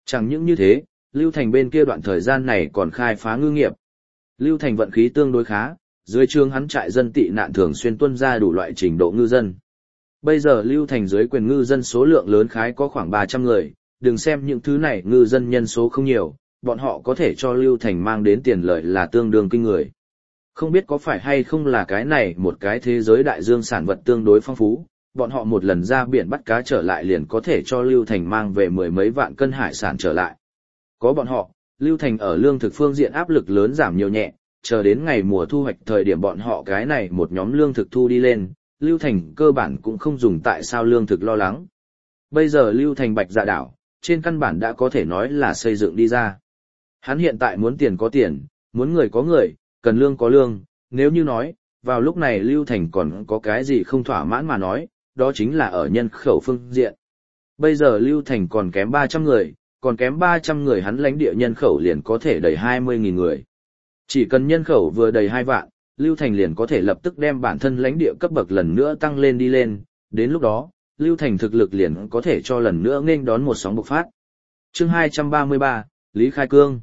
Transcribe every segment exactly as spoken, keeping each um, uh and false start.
Chẳng những như thế, Lưu Thành bên kia đoạn thời gian này còn khai phá ngư nghiệp. Lưu Thành vận khí tương đối khá, dưới trướng hắn trại dân tị nạn thường xuyên tuân ra đủ loại trình độ ngư dân. Bây giờ Lưu Thành dưới quyền ngư dân số lượng lớn khái có khoảng ba trăm người, đừng xem những thứ này ngư dân nhân số không nhiều, bọn họ có thể cho Lưu Thành mang đến tiền lợi là tương đương kinh người. Không biết có phải hay không là cái này một cái thế giới đại dương sản vật tương đối phong phú, bọn họ một lần ra biển bắt cá trở lại liền có thể cho Lưu Thành mang về mười mấy vạn cân hải sản trở lại. Có bọn họ, Lưu Thành ở lương thực phương diện áp lực lớn giảm nhiều nhẹ, chờ đến ngày mùa thu hoạch thời điểm bọn họ cái này một nhóm lương thực thu đi lên, Lưu Thành cơ bản cũng không dùng tại sao lương thực lo lắng. Bây giờ Lưu Thành Bạch Dạ đảo, trên căn bản đã có thể nói là xây dựng đi ra. Hắn hiện tại muốn tiền có tiền, muốn người có người, cần lương có lương, nếu như nói, vào lúc này Lưu Thành còn có cái gì không thỏa mãn mà nói, đó chính là ở nhân khẩu phương diện. Bây giờ Lưu Thành còn kém ba trăm người, còn kém ba trăm người hắn lãnh địa nhân khẩu liền có thể đầy hai mươi nghìn người. Chỉ cần nhân khẩu vừa đầy hai vạn, Lưu Thành liền có thể lập tức đem bản thân lãnh địa cấp bậc lần nữa tăng lên đi lên, đến lúc đó, Lưu Thành thực lực liền có thể cho lần nữa nghênh đón một sóng bộc phát. Chương hai trăm ba mươi ba, Lý Khai Cương.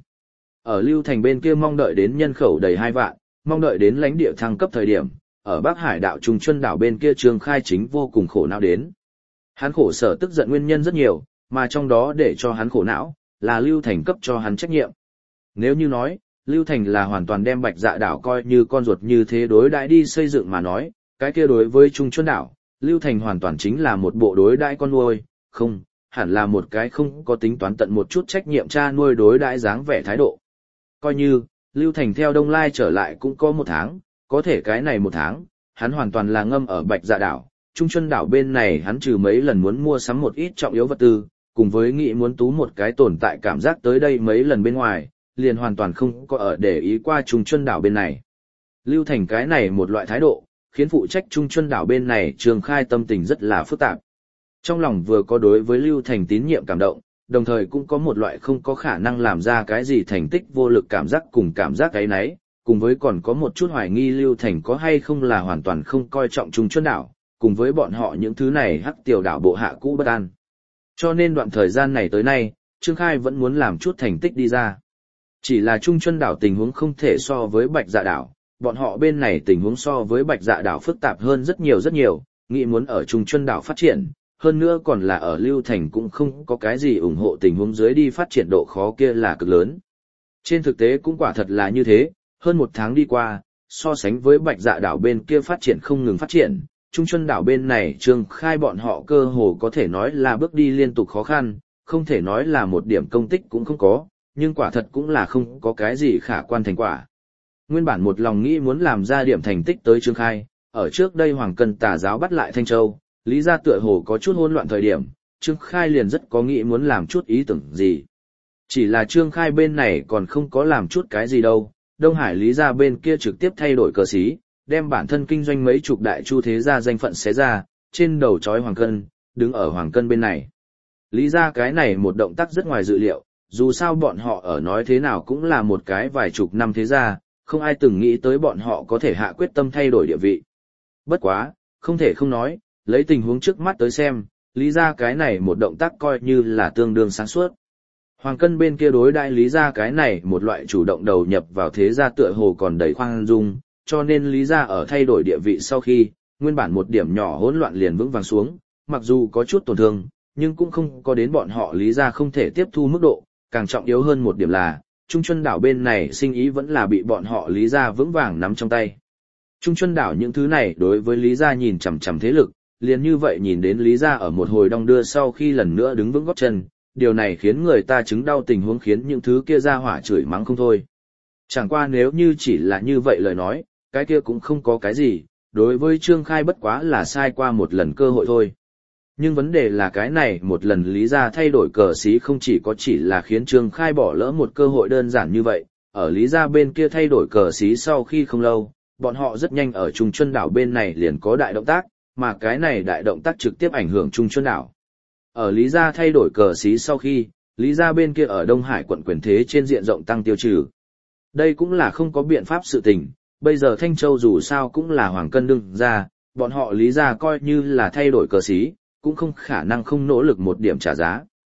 Ở Lưu Thành bên kia mong đợi đến nhân khẩu đầy hai vạn, mong đợi đến lãnh địa thăng cấp thời điểm, ở Bắc Hải đảo Trung Chuân đảo bên kia Trương Khai chính vô cùng khổ não đến. Hắn khổ sở tức giận nguyên nhân rất nhiều, mà trong đó để cho hắn khổ não, là Lưu Thành cấp cho hắn trách nhiệm. Nếu như nói, Lưu Thành là hoàn toàn đem Bạch Dạ đảo coi như con ruột như thế đối đãi đi xây dựng mà nói, cái kia đối với Trung Chuân đảo, Lưu Thành hoàn toàn chính là một bộ đối đãi con nuôi, không, hẳn là một cái không có tính toán tận một chút trách nhiệm cha nuôi đối đãi dáng vẻ thái độ. Coi như, Lưu Thành theo Đông Lai trở lại cũng có một tháng, có thể cái này một tháng, hắn hoàn toàn là ngâm ở Bạch Dạ đảo, Trung Chuân đảo bên này hắn trừ mấy lần muốn mua sắm một ít trọng yếu vật tư, cùng với nghĩ muốn tú một cái tồn tại cảm giác tới đây mấy lần bên ngoài, liền hoàn toàn không có ở để ý qua Trung Chuân đảo bên này. Lưu Thành cái này một loại thái độ, khiến phụ trách Trung Chuân đảo bên này Trương Khai tâm tình rất là phức tạp. Trong lòng vừa có đối với Lưu Thành tín nhiệm cảm động, đồng thời cũng có một loại không có khả năng làm ra cái gì thành tích vô lực cảm giác cùng cảm giác cái nấy, cùng với còn có một chút hoài nghi Lưu Thành có hay không là hoàn toàn không coi trọng Trung Chuân đảo, cùng với bọn họ những thứ này hắc tiểu đảo bộ hạ cũ bất an. Cho nên đoạn thời gian này tới nay, Trương Khai vẫn muốn làm chút thành tích đi ra. Chỉ là Trung Chuân đảo tình huống không thể so với Bạch Dạ đảo, bọn họ bên này tình huống so với Bạch Dạ đảo phức tạp hơn rất nhiều rất nhiều, nghĩ muốn ở Trung Chuân đảo phát triển, hơn nữa còn là ở Lưu Thành cũng không có cái gì ủng hộ tình huống dưới đi phát triển độ khó kia là cực lớn. Trên thực tế cũng quả thật là như thế, hơn một tháng đi qua, so sánh với Bạch Dạ đảo bên kia phát triển không ngừng phát triển, Trung Chuân đảo bên này Trương Khai bọn họ cơ hồ có thể nói là bước đi liên tục khó khăn, không thể nói là một điểm công tích cũng không có, nhưng quả thật cũng là không có cái gì khả quan thành quả. Nguyên bản một lòng nghĩ muốn làm ra điểm thành tích tới Trương Khai, ở trước đây Hoàng Cân Tà giáo bắt lại Thanh Châu, Lý gia tựa hồ có chút hỗn loạn thời điểm, Trương Khai liền rất có nghĩ muốn làm chút ý tưởng gì. Chỉ là Trương Khai bên này còn không có làm chút cái gì đâu, Đông Hải Lý gia bên kia trực tiếp thay đổi cờ xí, đem bản thân kinh doanh mấy chục đại chu thế gia danh phận xé ra, trên đầu chói Hoàng Cân, đứng ở Hoàng Cân bên này. Lý gia cái này một động tác rất ngoài dự liệu, dù sao bọn họ ở nói thế nào cũng là một cái vài chục năm thế gia, không ai từng nghĩ tới bọn họ có thể hạ quyết tâm thay đổi địa vị. Bất quá, không thể không nói, lấy tình huống trước mắt tới xem, Lý gia cái này một động tác coi như là tương đương sáng suốt. Hoàng Cân bên kia đối đại Lý gia cái này một loại chủ động đầu nhập vào thế gia tựa hồ còn đầy khoan dung, cho nên Lý gia ở thay đổi địa vị sau khi, nguyên bản một điểm nhỏ hỗn loạn liền vững vàng xuống, mặc dù có chút tổn thương, nhưng cũng không có đến bọn họ Lý gia không thể tiếp thu mức độ, càng trọng yếu hơn một điểm là, Trung Chuân đảo bên này sinh ý vẫn là bị bọn họ Lý gia vững vàng nắm trong tay. Trung Chuân đảo những thứ này đối với Lý gia nhìn chằm chằm thế lực, liền như vậy nhìn đến Lý gia ở một hồi đong đưa sau khi lần nữa đứng vững gót chân, điều này khiến người ta chứng đau tình huống khiến những thứ kia ra hỏa chửi mắng không thôi. Chẳng qua nếu như chỉ là như vậy lời nói, cái kia cũng không có cái gì, đối với Trương Khai bất quá là sai qua một lần cơ hội thôi. Nhưng vấn đề là cái này một lần Lý gia thay đổi cờ xí không chỉ có chỉ là khiến Trương Khai bỏ lỡ một cơ hội đơn giản như vậy, ở Lý gia bên kia thay đổi cờ xí sau khi không lâu, bọn họ rất nhanh ở Trung Chuân đảo bên này liền có đại động tác, mà cái này đại động tác trực tiếp ảnh hưởng Trung Chuân đảo. Ở Lý gia thay đổi cờ xí sau khi, Lý gia bên kia ở Đông Hải quận quyền thế trên diện rộng tăng tiêu trừ. Đây cũng là không có biện pháp sự tình, bây giờ Thanh Châu dù sao cũng là Hoàng Cân đương ra, bọn họ Lý gia coi như là thay đổi cờ xí, cũng không khả năng không nỗ lực một điểm trả giá.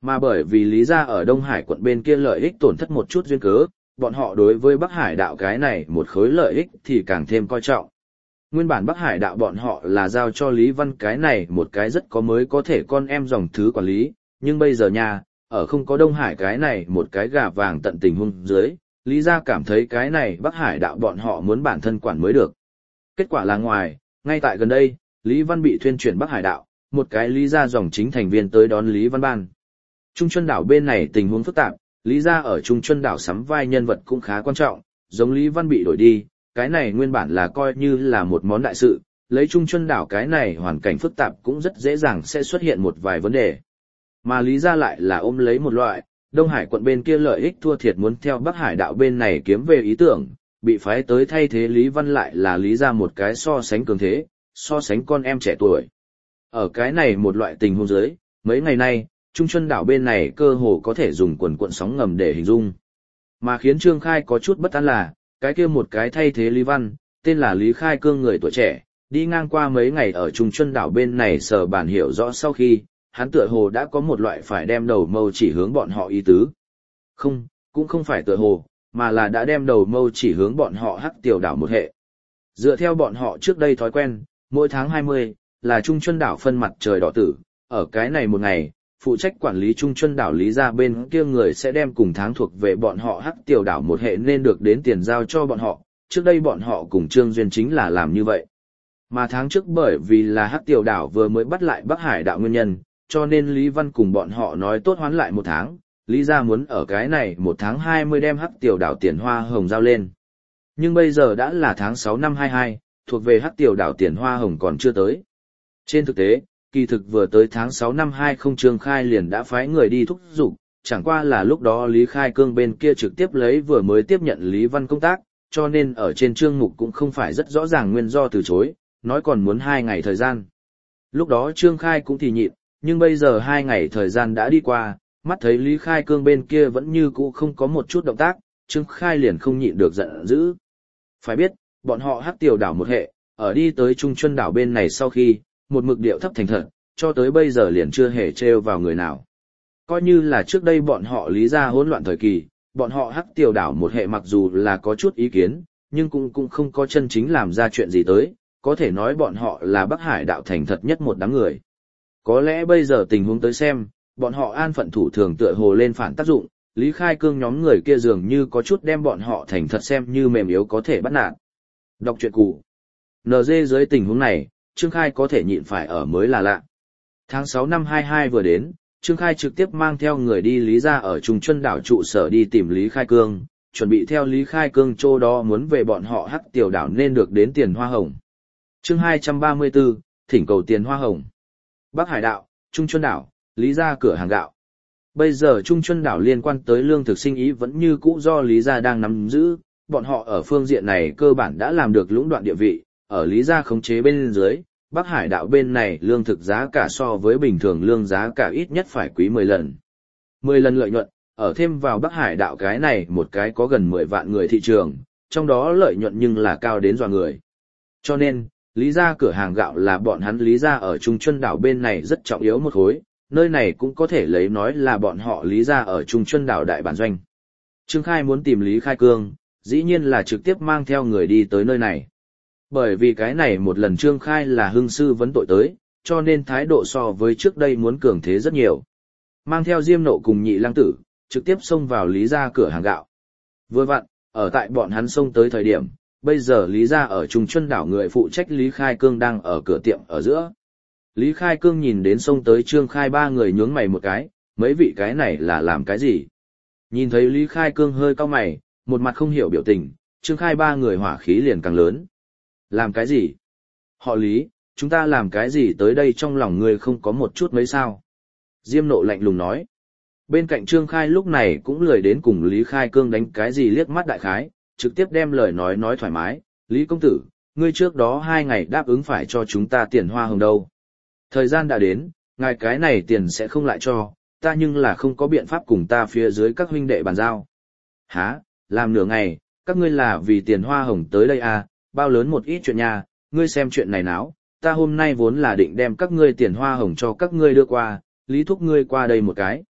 Mà bởi vì Lý gia ở Đông Hải quận bên kia lợi ích tổn thất một chút duyên cớ, bọn họ đối với Bắc Hải đạo cái này một khối lợi ích thì càng thêm coi trọng. Nguyên bản Bắc Hải đạo bọn họ là giao cho Lý Văn cái này một cái rất có mới có thể con em dòng thứ quản lý, nhưng bây giờ nha, ở không có Đông Hải cái này một cái gà vàng tận tình hung dưới, Lý gia cảm thấy cái này Bắc Hải đạo bọn họ muốn bản thân quản mới được. Kết quả là ngoài, ngay tại gần đây, Lý Văn bị thuyên chuyển Bắc Hải đạo, một cái Lý gia dòng chính thành viên tới đón Lý Văn ban. Trung Chuân đảo bên này tình huống phức tạp, Lý gia ở Trung Chuân đảo sắm vai nhân vật cũng khá quan trọng, giống Lý Văn bị đổi đi, cái này nguyên bản là coi như là một món đại sự, lấy Trung Chuân đảo cái này hoàn cảnh phức tạp cũng rất dễ dàng sẽ xuất hiện một vài vấn đề. Mà Lý gia lại là ôm lấy một loại, Đông Hải quận bên kia lợi ích thua thiệt muốn theo Bắc Hải đạo bên này kiếm về ý tưởng, bị phái tới thay thế Lý Văn lại là Lý gia một cái so sánh cường thế, so sánh con em trẻ tuổi. Ở cái này một loại tình huống dưới, mấy ngày nay, Trung Chuân đảo bên này cơ hồ có thể dùng quần cuộn sóng ngầm để hình dung. Mà khiến Trương Khai có chút bất an là, cái kia một cái thay thế Lý Văn, tên là Lý Khai Cương người tuổi trẻ, đi ngang qua mấy ngày ở Trung Chuân đảo bên này sở bản hiểu rõ sau khi, hắn tựa hồ đã có một loại phải đem đầu mâu chỉ hướng bọn họ ý tứ. Không, cũng không phải tựa hồ, mà là đã đem đầu mâu chỉ hướng bọn họ Hắc Tiểu đảo một hệ. Dựa theo bọn họ trước đây thói quen, mỗi tháng hai mươi, là Trung Chuân đảo phân mặt trời đỏ tử, ở cái này một ngày, phụ trách quản lý Trung Chuân đảo Lý gia bên kia người sẽ đem cùng tháng thuộc về bọn họ Hắc Tiểu đảo một hệ nên được đến tiền giao cho bọn họ, trước đây bọn họ cùng Trương Duyên chính là làm như vậy. Mà tháng trước bởi vì là Hắc Tiểu đảo vừa mới bắt lại Bắc Hải đạo nguyên nhân, cho nên Lý Văn cùng bọn họ nói tốt hoán lại một tháng, Lý gia muốn ở cái này một tháng hai mươi đem Hắc Tiểu đảo tiền hoa hồng giao lên. Nhưng bây giờ đã là tháng sáu năm hai hai, thuộc về Hắc Tiểu đảo tiền hoa hồng còn chưa tới. Trên thực tế, kỳ thực vừa tới tháng sáu năm hai không Trương Khai liền đã phái người đi thúc giục, chẳng qua là lúc đó Lý Khai Cương bên kia trực tiếp lấy vừa mới tiếp nhận Lý Văn công tác, cho nên ở trên chương mục cũng không phải rất rõ ràng nguyên do từ chối, nói còn muốn hai ngày thời gian. Lúc đó Trương Khai cũng thì nhịn, nhưng bây giờ hai ngày thời gian đã đi qua, mắt thấy Lý Khai Cương bên kia vẫn như cũ không có một chút động tác, Trương Khai liền không nhịn được giận dữ. Phải biết, bọn họ Hắc Tiểu đảo một hệ, ở đi tới Trung Chuân đảo bên này sau khi, một mực điệu thấp thành thật, cho tới bây giờ liền chưa hề trêu vào người nào. Coi như là trước đây bọn họ Lý gia hỗn loạn thời kỳ, bọn họ Hắc Tiểu đảo một hệ mặc dù là có chút ý kiến, nhưng cũng cũng không có chân chính làm ra chuyện gì tới, có thể nói bọn họ là Bắc Hải đạo thành thật nhất một đám người. Có lẽ bây giờ tình huống tới xem, bọn họ an phận thủ thường tựa hồ lên phản tác dụng, Lý Khai Cương nhóm người kia dường như có chút đem bọn họ thành thật xem như mềm yếu có thể bắt nạt. Đọc truyện cũ. en giê dưới tình huống này, Trương Khai có thể nhịn phải ở mới là lạ. Tháng sáu năm hai hai vừa đến, Trương Khai trực tiếp mang theo người đi Lý gia ở Trung Chuân đảo trụ sở đi tìm Lý Khai Cương, chuẩn bị theo Lý Khai Cương chỗ đó muốn về bọn họ Hắc Tiểu đảo nên được đến tiền hoa hồng. Chương hai trăm ba mươi tư, thỉnh cầu tiền hoa hồng. Bắc Hải đạo, Trung Chuân đảo, Lý gia cửa hàng gạo. Bây giờ Trung Chuân đảo liên quan tới lương thực sinh ý vẫn như cũ do Lý gia đang nắm giữ, bọn họ ở phương diện này cơ bản đã làm được lũng đoạn địa vị, ở Lý gia khống chế bên dưới, Bắc Hải đạo bên này lương thực giá cả so với bình thường lương giá cả ít nhất phải quý mười lần. mười lần lợi nhuận, ở thêm vào Bắc Hải đạo cái này một cái có gần mười vạn người thị trường, trong đó lợi nhuận nhưng là cao đến dọa người. Cho nên, Lý gia cửa hàng gạo là bọn hắn Lý gia ở Trung Chuân đảo bên này rất trọng yếu một khối, nơi này cũng có thể lấy nói là bọn họ Lý gia ở Trung Chuân đảo đại bản doanh. Trương Khai muốn tìm Lý Khai Cương, dĩ nhiên là trực tiếp mang theo người đi tới nơi này. Bởi vì cái này một lần Trương Khai là hưng sư vấn tội tới, cho nên thái độ so với trước đây muốn cường thế rất nhiều. Mang theo Diêm Nộ cùng Nhị Lang Tử, trực tiếp xông vào Lý gia cửa hàng gạo. Vừa vặn, ở tại bọn hắn xông tới thời điểm, bây giờ Lý gia ở Trung Chuân đảo người phụ trách Lý Khai Cương đang ở cửa tiệm ở giữa. Lý Khai Cương nhìn đến xông tới Trương Khai ba người nhướng mày một cái, mấy vị cái này là làm cái gì? Nhìn thấy Lý Khai Cương hơi cau mày, một mặt không hiểu biểu tình, Trương Khai ba người hỏa khí liền càng lớn. Làm cái gì? Họ Lý, chúng ta làm cái gì tới đây trong lòng ngươi không có một chút mấy sao? Diêm Nộ lạnh lùng nói. Bên cạnh Trương Khai lúc này cũng lười đến cùng Lý Khai Cương đánh cái gì liếc mắt đại khái, trực tiếp đem lời nói nói thoải mái. Lý công tử, ngươi trước đó hai ngày đáp ứng phải cho chúng ta tiền hoa hồng đâu. Thời gian đã đến, ngài cái này tiền sẽ không lại cho, ta nhưng là không có biện pháp cùng ta phía dưới các huynh đệ bàn giao. Hả, làm nửa ngày, các ngươi là vì tiền hoa hồng tới đây à, bao lớn một ít chuyện nha, ngươi xem chuyện này náo, ta hôm nay vốn là định đem các ngươi tiền hoa hồng cho các ngươi đưa qua, Lý thúc ngươi qua đây một cái.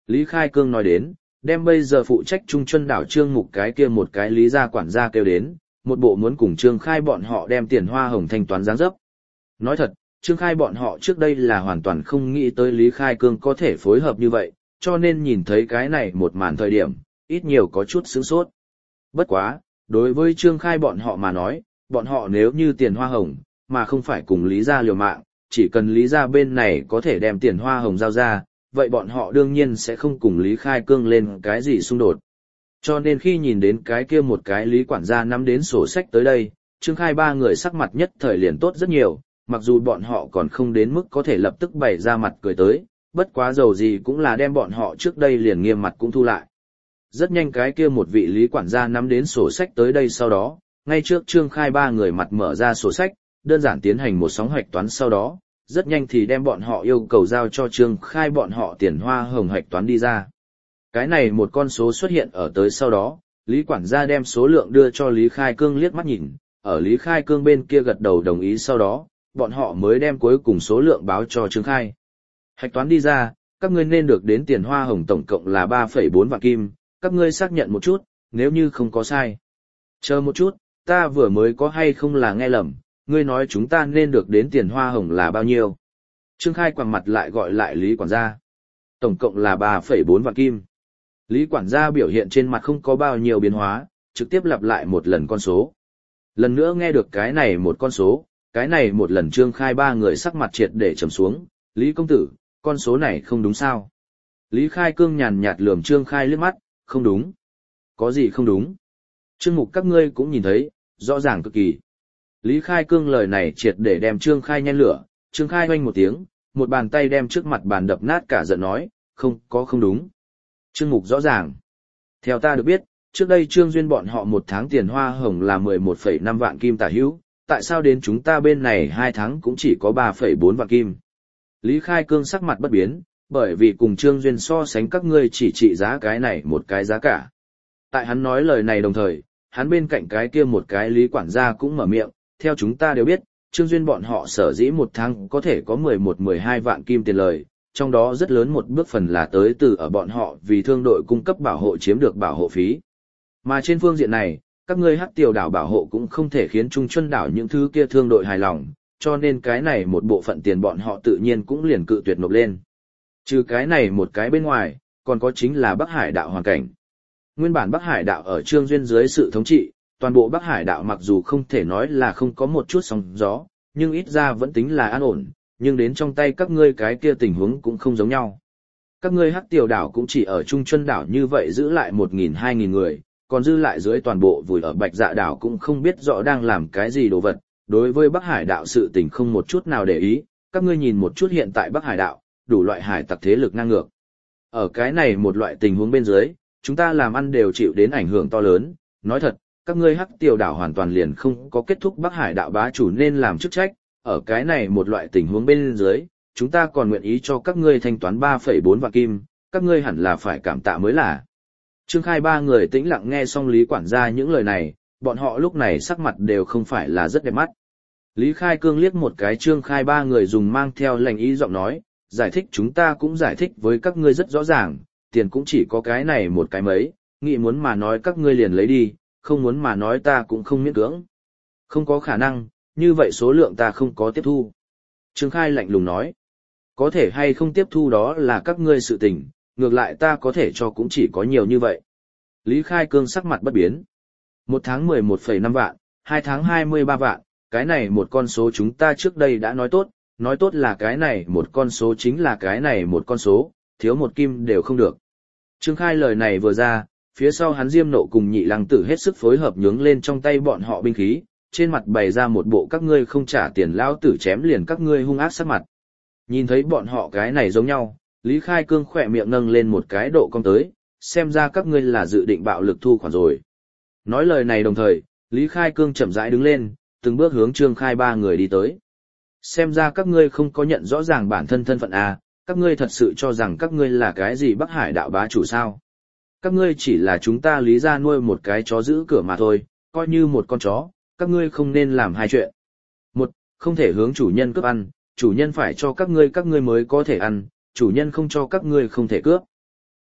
Lý Khai Cương nói đến, đem bây giờ phụ trách trung chuân đảo Trương Mục cái kia một cái lý gia quản gia kêu đến, một bộ muốn cùng Trương Khai bọn họ đem tiền hoa hồng thanh toán giáng dấp. Nói thật, Trương Khai bọn họ trước đây là hoàn toàn không nghĩ tới Lý Khai Cương có thể phối hợp như vậy, cho nên nhìn thấy cái này một màn thời điểm, ít nhiều có chút sướng sốt. Bất quá, đối với Trương Khai bọn họ mà nói, bọn họ nếu như tiền hoa hồng, mà không phải cùng Lý gia liều mạng, chỉ cần Lý gia bên này có thể đem tiền hoa hồng giao ra, vậy bọn họ đương nhiên sẽ không cùng Lý Khai Cương lên cái gì xung đột. Cho nên khi nhìn đến cái kia một cái Lý quản gia nắm đến sổ sách tới đây, Trương Khai ba người sắc mặt nhất thời liền tốt rất nhiều, mặc dù bọn họ còn không đến mức có thể lập tức bày ra mặt cười tới, bất quá dầu gì cũng là đem bọn họ trước đây liền nghiêm mặt cũng thu lại. Rất nhanh cái kia một vị Lý quản gia nắm đến sổ sách tới đây sau đó, ngay trước Trương Khai ba người mặt mở ra sổ sách, đơn giản tiến hành một sóng hoạch toán sau đó, rất nhanh thì đem bọn họ yêu cầu giao cho Trương Khai bọn họ tiền hoa hồng hoạch toán đi ra. Cái này một con số xuất hiện ở tới sau đó, Lý quản gia đem số lượng đưa cho Lý Khai Cương liếc mắt nhìn, ở Lý Khai Cương bên kia gật đầu đồng ý sau đó, bọn họ mới đem cuối cùng số lượng báo cho Trương Khai. Hạch toán đi ra, các ngươi nên được đến tiền hoa hồng tổng cộng là ba phẩy bốn vạn kim, các ngươi xác nhận một chút, nếu như không có sai. Chờ một chút, ta vừa mới có hay không là nghe lầm, ngươi nói chúng ta nên được đến tiền hoa hồng là bao nhiêu? Trương Khai quẳng mặt lại gọi lại Lý quản gia. Tổng cộng là ba phẩy bốn vạn kim. Lý quản gia biểu hiện trên mặt không có bao nhiêu biến hóa, trực tiếp lặp lại một lần con số. Lần nữa nghe được cái này một con số, cái này một lần Trương Khai ba người sắc mặt triệt để trầm xuống, Lý công tử, con số này không đúng sao? Lý Khai Cương nhàn nhạt lườm Trương Khai liếc mắt, không đúng. Có gì không đúng? Trương Mục các ngươi cũng nhìn thấy, rõ ràng cực kỳ. Lý Khai Cương lời này triệt để đem Trương Khai nhen lửa, Trương Khai oanh một tiếng, một bàn tay đem trước mặt bàn đập nát cả giận nói, không có không đúng. Trương Mục rõ ràng. Theo ta được biết, trước đây Trương Duyên bọn họ một tháng tiền hoa hồng là mười một phẩy năm vạn kim tả hữu, tại sao đến chúng ta bên này hai tháng cũng chỉ có ba phẩy bốn vạn kim. Lý Khai Cương sắc mặt bất biến, bởi vì cùng Trương Duyên so sánh các ngươi chỉ trị giá cái này một cái giá cả. Tại hắn nói lời này đồng thời, hắn bên cạnh cái kia một cái Lý quản gia cũng mở miệng, theo chúng ta đều biết, Trương Duyên bọn họ sở dĩ một tháng có thể có mười một mười hai vạn kim tiền lời, trong đó rất lớn một bước phần là tới từ ở bọn họ vì thương đội cung cấp bảo hộ chiếm được bảo hộ phí. Mà trên phương diện này, các ngươi hắc tiểu đảo bảo hộ cũng không thể khiến Trung Chuân đảo những thứ kia thương đội hài lòng, cho nên cái này một bộ phận tiền bọn họ tự nhiên cũng liền cự tuyệt nộp lên. Trừ cái này một cái bên ngoài, còn có chính là Bắc Hải đạo hoàn cảnh. Nguyên bản Bắc Hải đạo ở Trương Duyên dưới sự thống trị, toàn bộ Bắc Hải đạo mặc dù không thể nói là không có một chút sóng gió, nhưng ít ra vẫn tính là an ổn, nhưng đến trong tay các ngươi cái kia tình huống cũng không giống nhau. Các ngươi hắc tiểu đảo cũng chỉ ở Trung Chuân đảo như vậy giữ lại một nghìn hai nghìn người, còn dư lại dưới toàn bộ vùi ở Bạch Dạ đảo cũng không biết rõ đang làm cái gì đồ vật, đối với Bắc Hải đạo sự tình không một chút nào để ý, các ngươi nhìn một chút hiện tại Bắc Hải đạo, đủ loại hải tặc thế lực ngang ngược. Ở cái này một loại tình huống bên dưới, chúng ta làm ăn đều chịu đến ảnh hưởng to lớn, nói thật, các ngươi hắc tiểu đảo hoàn toàn liền không có kết thúc Bắc Hải đạo bá chủ nên làm chức trách, ở cái này một loại tình huống bên dưới, chúng ta còn nguyện ý cho các ngươi thanh toán ba phẩy bốn vạn kim, các ngươi hẳn là phải cảm tạ mới là. Trương Khai ba người tĩnh lặng nghe xong Lý quản gia những lời này, bọn họ lúc này sắc mặt đều không phải là rất đẹp mắt. Lý Khai Cương liếc một cái Trương Khai ba người dùng mang theo lệnh ý giọng nói, giải thích chúng ta cũng giải thích với các ngươi rất rõ ràng, tiền cũng chỉ có cái này một cái mấy, nghĩ muốn mà nói các ngươi liền lấy đi, không muốn mà nói ta cũng không miễn cưỡng. Không có khả năng, như vậy số lượng ta không có tiếp thu. Trương Khai lạnh lùng nói, có thể hay không tiếp thu đó là các ngươi sự tình, ngược lại ta có thể cho cũng chỉ có nhiều như vậy. Lý Khai Cương sắc mặt bất biến. Một tháng mười một phẩy năm vạn, hai tháng hai mươi ba vạn, cái này một con số chúng ta trước đây đã nói tốt, nói tốt là cái này một con số chính là cái này một con số, thiếu một kim đều không được. Trương Khai lời này vừa ra, phía sau hắn Diêm Nộ cùng Nhị Lăng Tử hết sức phối hợp nhướng lên trong tay bọn họ binh khí, trên mặt bày ra một bộ các ngươi không trả tiền lão tử chém liền các ngươi hung ác sắc mặt. Nhìn thấy bọn họ cái này giống nhau, Lý Khai Cương khỏe miệng nâng lên một cái độ cong tới, xem ra các ngươi là dự định bạo lực thu khoản rồi. Nói lời này đồng thời, Lý Khai Cương chậm rãi đứng lên, từng bước hướng Trương Khai ba người đi tới. Xem ra các ngươi không có nhận rõ ràng bản thân thân phận à, các ngươi thật sự cho rằng các ngươi là cái gì Bắc Hải đạo bá chủ sao? Các ngươi chỉ là chúng ta Lý gia nuôi một cái chó giữ cửa mà thôi, coi như một con chó, các ngươi không nên làm hai chuyện. Một, không thể hướng chủ nhân cướp ăn, chủ nhân phải cho các ngươi các ngươi mới có thể ăn, chủ nhân không cho các ngươi không thể cướp.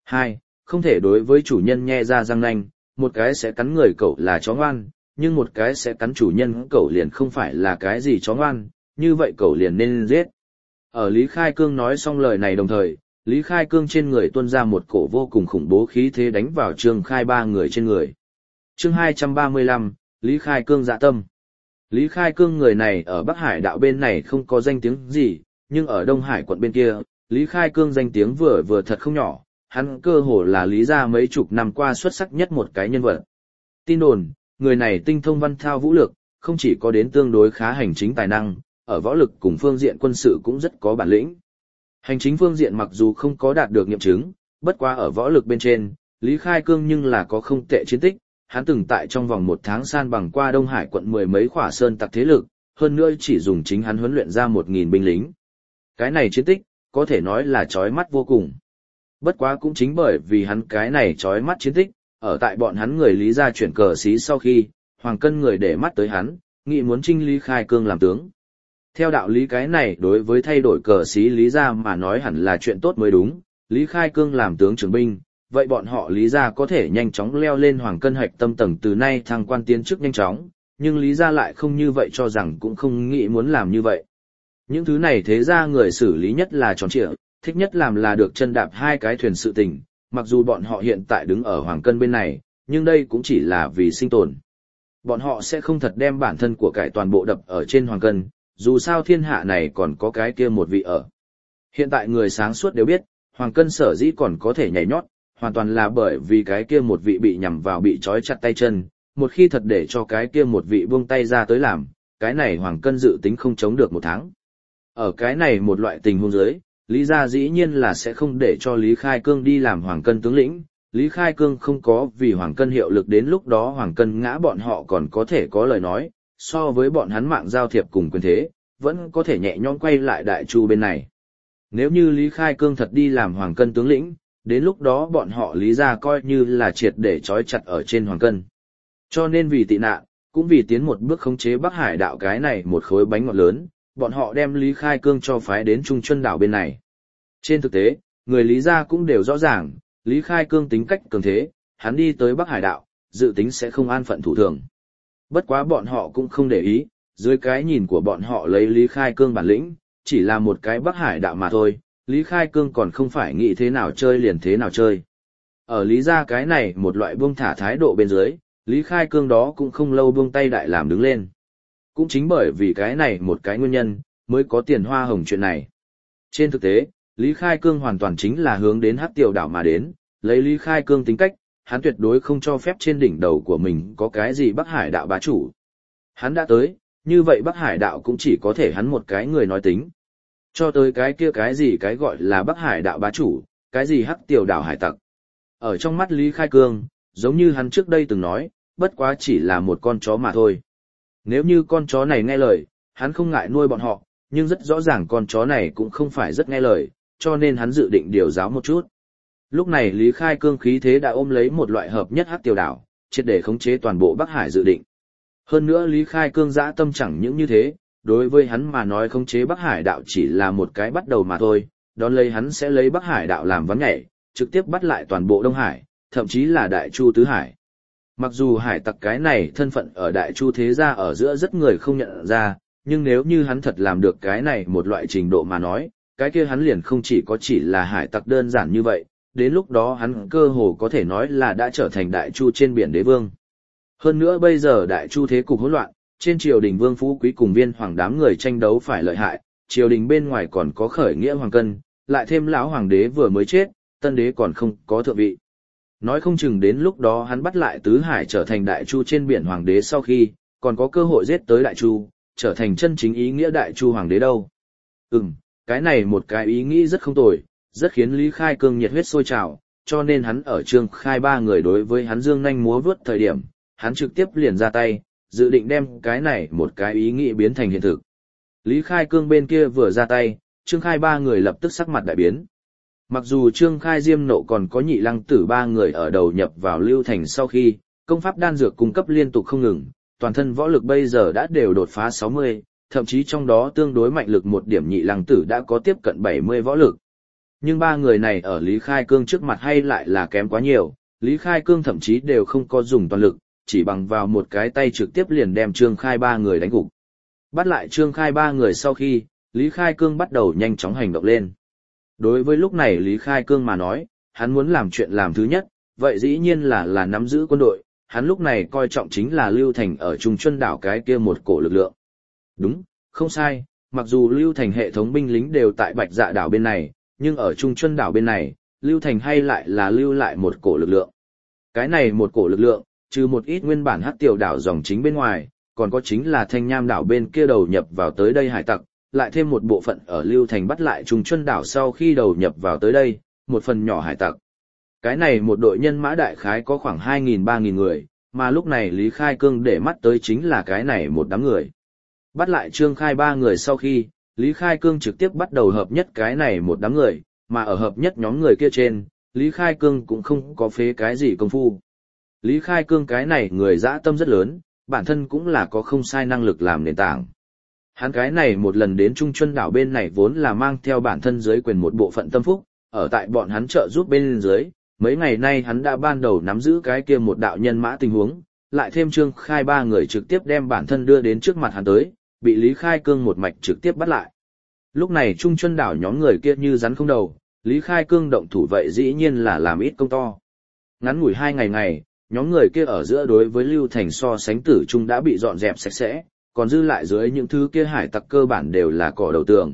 Hai, không thể đối với chủ nhân nhe ra răng nanh, một cái sẽ cắn người cậu là chó ngoan, nhưng một cái sẽ cắn chủ nhân cậu liền không phải là cái gì chó ngoan, như vậy cậu liền nên giết. Ở Lý Khai Cương nói xong lời này đồng thời, Lý Khai Cương trên người tuôn ra một cổ vô cùng khủng bố khí thế đánh vào Trương Khai ba người trên người. Chương hai trăm ba mươi lăm, Lý Khai Cương dạ tâm. Lý Khai Cương người này ở Bắc Hải đạo bên này không có danh tiếng gì, nhưng ở Đông Hải quận bên kia, Lý Khai Cương danh tiếng vừa vừa thật không nhỏ, hắn cơ hồ là Lý gia mấy chục năm qua xuất sắc nhất một cái nhân vật. Tin đồn, người này tinh thông văn thao vũ lược, không chỉ có đến tương đối khá hành chính tài năng, ở võ lực cùng phương diện quân sự cũng rất có bản lĩnh. Hành chính phương diện mặc dù không có đạt được nghiệm chứng, bất quá ở võ lực bên trên, Lý Khai Cương nhưng là có không tệ chiến tích, hắn từng tại trong vòng một tháng san bằng qua Đông Hải quận mười mấy khỏa sơn tặc thế lực, hơn nữa chỉ dùng chính hắn huấn luyện ra một nghìn binh lính. Cái này chiến tích, có thể nói là chói mắt vô cùng. Bất quá cũng chính bởi vì hắn cái này chói mắt chiến tích, ở tại bọn hắn người Lý gia chuyển cờ xí sau khi, Hoàng Cân người để mắt tới hắn, nghĩ muốn trinh Lý Khai Cương làm tướng. Theo đạo lý cái này đối với thay đổi cờ xí Lý gia mà nói hẳn là chuyện tốt mới đúng, Lý Khai Cương làm tướng trưởng binh, vậy bọn họ Lý gia có thể nhanh chóng leo lên Hoàng Cân hạch tâm tầng từ nay thăng quan tiến chức nhanh chóng, nhưng Lý gia lại không như vậy cho rằng cũng không nghĩ muốn làm như vậy. Những thứ này thế ra người xử lý nhất là tròn trịa, thích nhất làm là được chân đạp hai cái thuyền sự tình, mặc dù bọn họ hiện tại đứng ở Hoàng Cân bên này, nhưng đây cũng chỉ là vì sinh tồn. Bọn họ sẽ không thật đem bản thân của cải toàn bộ đập ở trên Hoàng Cân, dù sao thiên hạ này còn có cái kia một vị ở. Hiện tại người sáng suốt đều biết, Hoàng Cân sở dĩ còn có thể nhảy nhót, hoàn toàn là bởi vì cái kia một vị bị nhằm vào bị trói chặt tay chân, một khi thật để cho cái kia một vị buông tay ra tới làm, cái này Hoàng Cân dự tính không chống được một tháng. Ở cái này một loại tình huống dưới, Lý gia dĩ nhiên là sẽ không để cho Lý Khai Cương đi làm Hoàng Cân tướng lĩnh, Lý Khai Cương không có vì Hoàng Cân hiệu lực đến lúc đó Hoàng Cân ngã bọn họ còn có thể có lời nói, so với bọn hắn mạng giao thiệp cùng quyền thế, vẫn có thể nhẹ nhõm quay lại Đại Chu bên này. Nếu như Lý Khai Cương thật đi làm Hoàng Cân tướng lĩnh, đến lúc đó bọn họ Lý gia coi như là triệt để trói chặt ở trên Hoàng Cân. Cho nên vì tị nạn, cũng vì tiến một bước khống chế Bắc Hải đạo cái này một khối bánh ngọt lớn, bọn họ đem Lý Khai Cương cho phái đến Trung Chuân đảo bên này. Trên thực tế, người Lý gia cũng đều rõ ràng, Lý Khai Cương tính cách cường thế, hắn đi tới Bắc Hải đạo, dự tính sẽ không an phận thủ thường. Bất quá bọn họ cũng không để ý, dưới cái nhìn của bọn họ lấy Lý Khai Cương bản lĩnh, chỉ là một cái Bắc Hải đạo mà thôi, Lý Khai Cương còn không phải nghĩ thế nào chơi liền thế nào chơi. Ở Lý gia cái này một loại buông thả thái độ bên dưới, Lý Khai Cương đó cũng không lâu buông tay đại làm đứng lên. Cũng chính bởi vì cái này một cái nguyên nhân, mới có tiền hoa hồng chuyện này. Trên thực tế, Lý Khai Cương hoàn toàn chính là hướng đến Hắc Tiểu đảo mà đến, lấy Lý Khai Cương tính cách, hắn tuyệt đối không cho phép trên đỉnh đầu của mình có cái gì Bắc Hải đạo bá chủ. Hắn đã tới, như vậy Bắc Hải đạo cũng chỉ có thể hắn một cái người nói tính. Cho tới cái kia cái gì cái gọi là Bắc Hải đạo bá chủ, cái gì Hắc Tiểu đảo hải tặc. Ở trong mắt Lý Khai Cương, giống như hắn trước đây từng nói, bất quá chỉ là một con chó mà thôi. Nếu như con chó này nghe lời, hắn không ngại nuôi bọn họ, nhưng rất rõ ràng con chó này cũng không phải rất nghe lời, cho nên hắn dự định điều giáo một chút. Lúc này Lý Khai Cương khí thế đã ôm lấy một loại hợp nhất Hắc Tiểu đảo, triệt để khống chế toàn bộ Bắc Hải dự định. Hơn nữa Lý Khai Cương dã tâm chẳng những như thế, đối với hắn mà nói khống chế Bắc Hải đạo chỉ là một cái bắt đầu mà thôi, đón lấy hắn sẽ lấy Bắc Hải đạo làm ván nhảy, trực tiếp bắt lại toàn bộ Đông Hải, thậm chí là Đại Chu Tứ Hải. Mặc dù hải tặc cái này thân phận ở Đại Chu thế gia ở giữa rất người không nhận ra, nhưng nếu như hắn thật làm được cái này một loại trình độ mà nói, cái kia hắn liền không chỉ có chỉ là hải tặc đơn giản như vậy, đến lúc đó hắn cơ hồ có thể nói là đã trở thành Đại Chu trên biển đế vương. Hơn nữa bây giờ Đại Chu thế cục hỗn loạn, trên triều đình Vương Phú Quý cùng Viên Hoàng đám người tranh đấu phải lợi hại, triều đình bên ngoài còn có khởi nghĩa Hoàng Cân, lại thêm lão hoàng đế vừa mới chết, tân đế còn không có thượng vị. Nói không chừng đến lúc đó hắn bắt lại Tứ Hải trở thành Đại Chu trên biển hoàng đế sau khi, còn có cơ hội giết tới Đại Chu, trở thành chân chính ý nghĩa Đại Chu hoàng đế đâu. Ừm, cái này một cái ý nghĩ rất không tồi, rất khiến Lý Khai Cương nhiệt huyết sôi trào, cho nên hắn ở Trương Khai ba người đối với hắn dương nhanh múa vớt thời điểm, hắn trực tiếp liền ra tay, dự định đem cái này một cái ý nghĩ biến thành hiện thực. Lý Khai Cương bên kia vừa ra tay, Trương Khai ba người lập tức sắc mặt đại biến. Mặc dù Trương Khai Diêm Nộ còn có Nhị Lăng Tử ba người ở đầu nhập vào Lưu Thành sau khi, công pháp đan dược cung cấp liên tục không ngừng, toàn thân võ lực bây giờ đã đều đột phá sáu mươi, thậm chí trong đó tương đối mạnh lực một điểm Nhị Lăng Tử đã có tiếp cận bảy mươi võ lực. Nhưng ba người này ở Lý Khai Cương trước mặt hay lại là kém quá nhiều, Lý Khai Cương thậm chí đều không có dùng toàn lực, chỉ bằng vào một cái tay trực tiếp liền đem Trương Khai ba người đánh gục. Bắt lại Trương Khai ba người sau khi, Lý Khai Cương bắt đầu nhanh chóng hành động lên. Đối với lúc này Lý Khai Cương mà nói, hắn muốn làm chuyện làm thứ nhất, vậy dĩ nhiên là là nắm giữ quân đội, hắn lúc này coi trọng chính là Lưu Thành ở Trung Chuân đảo cái kia một cổ lực lượng. Đúng, không sai, mặc dù Lưu Thành hệ thống binh lính đều tại Bạch Dạ đảo bên này, nhưng ở Trung Chuân đảo bên này, Lưu Thành hay lại là lưu lại một cổ lực lượng. Cái này một cổ lực lượng, trừ một ít nguyên bản hắc tiểu đảo dòng chính bên ngoài, còn có chính là Thanh Nham đảo bên kia đầu nhập vào tới đây hải tặc, lại thêm một bộ phận ở Lưu Thành bắt lại Trung Chuân đảo sau khi đầu nhập vào tới đây, một phần nhỏ hải tặc. Cái này một đội nhân mã đại khái có khoảng hai nghìn ba nghìn người, mà lúc này Lý Khai Cương để mắt tới chính là cái này một đám người. Bắt lại Trương Khai ba người sau khi, Lý Khai Cương trực tiếp bắt đầu hợp nhất cái này một đám người, mà ở hợp nhất nhóm người kia trên, Lý Khai Cương cũng không có phế cái gì công phu. Lý Khai Cương cái này người dã tâm rất lớn, bản thân cũng là có không sai năng lực làm nền tảng. Hắn cái này một lần đến Trung Chuân đảo bên này vốn là mang theo bản thân dưới quyền một bộ phận tâm phúc, ở tại bọn hắn trợ giúp bên dưới, mấy ngày nay hắn đã ban đầu nắm giữ cái kia một đạo nhân mã tình huống, lại thêm Trương Khai ba người trực tiếp đem bản thân đưa đến trước mặt hắn tới, bị Lý Khai Cương một mạch trực tiếp bắt lại. Lúc này Trung Chuân đảo nhóm người kia như rắn không đầu, Lý Khai Cương động thủ vậy dĩ nhiên là làm ít công to. Ngắn ngủi hai ngày ngày, nhóm người kia ở giữa đối với Lưu Thành so sánh tử trung đã bị dọn dẹp sạch sẽ, còn dư lại dưới những thứ kia hải tặc cơ bản đều là cỏ đầu tường.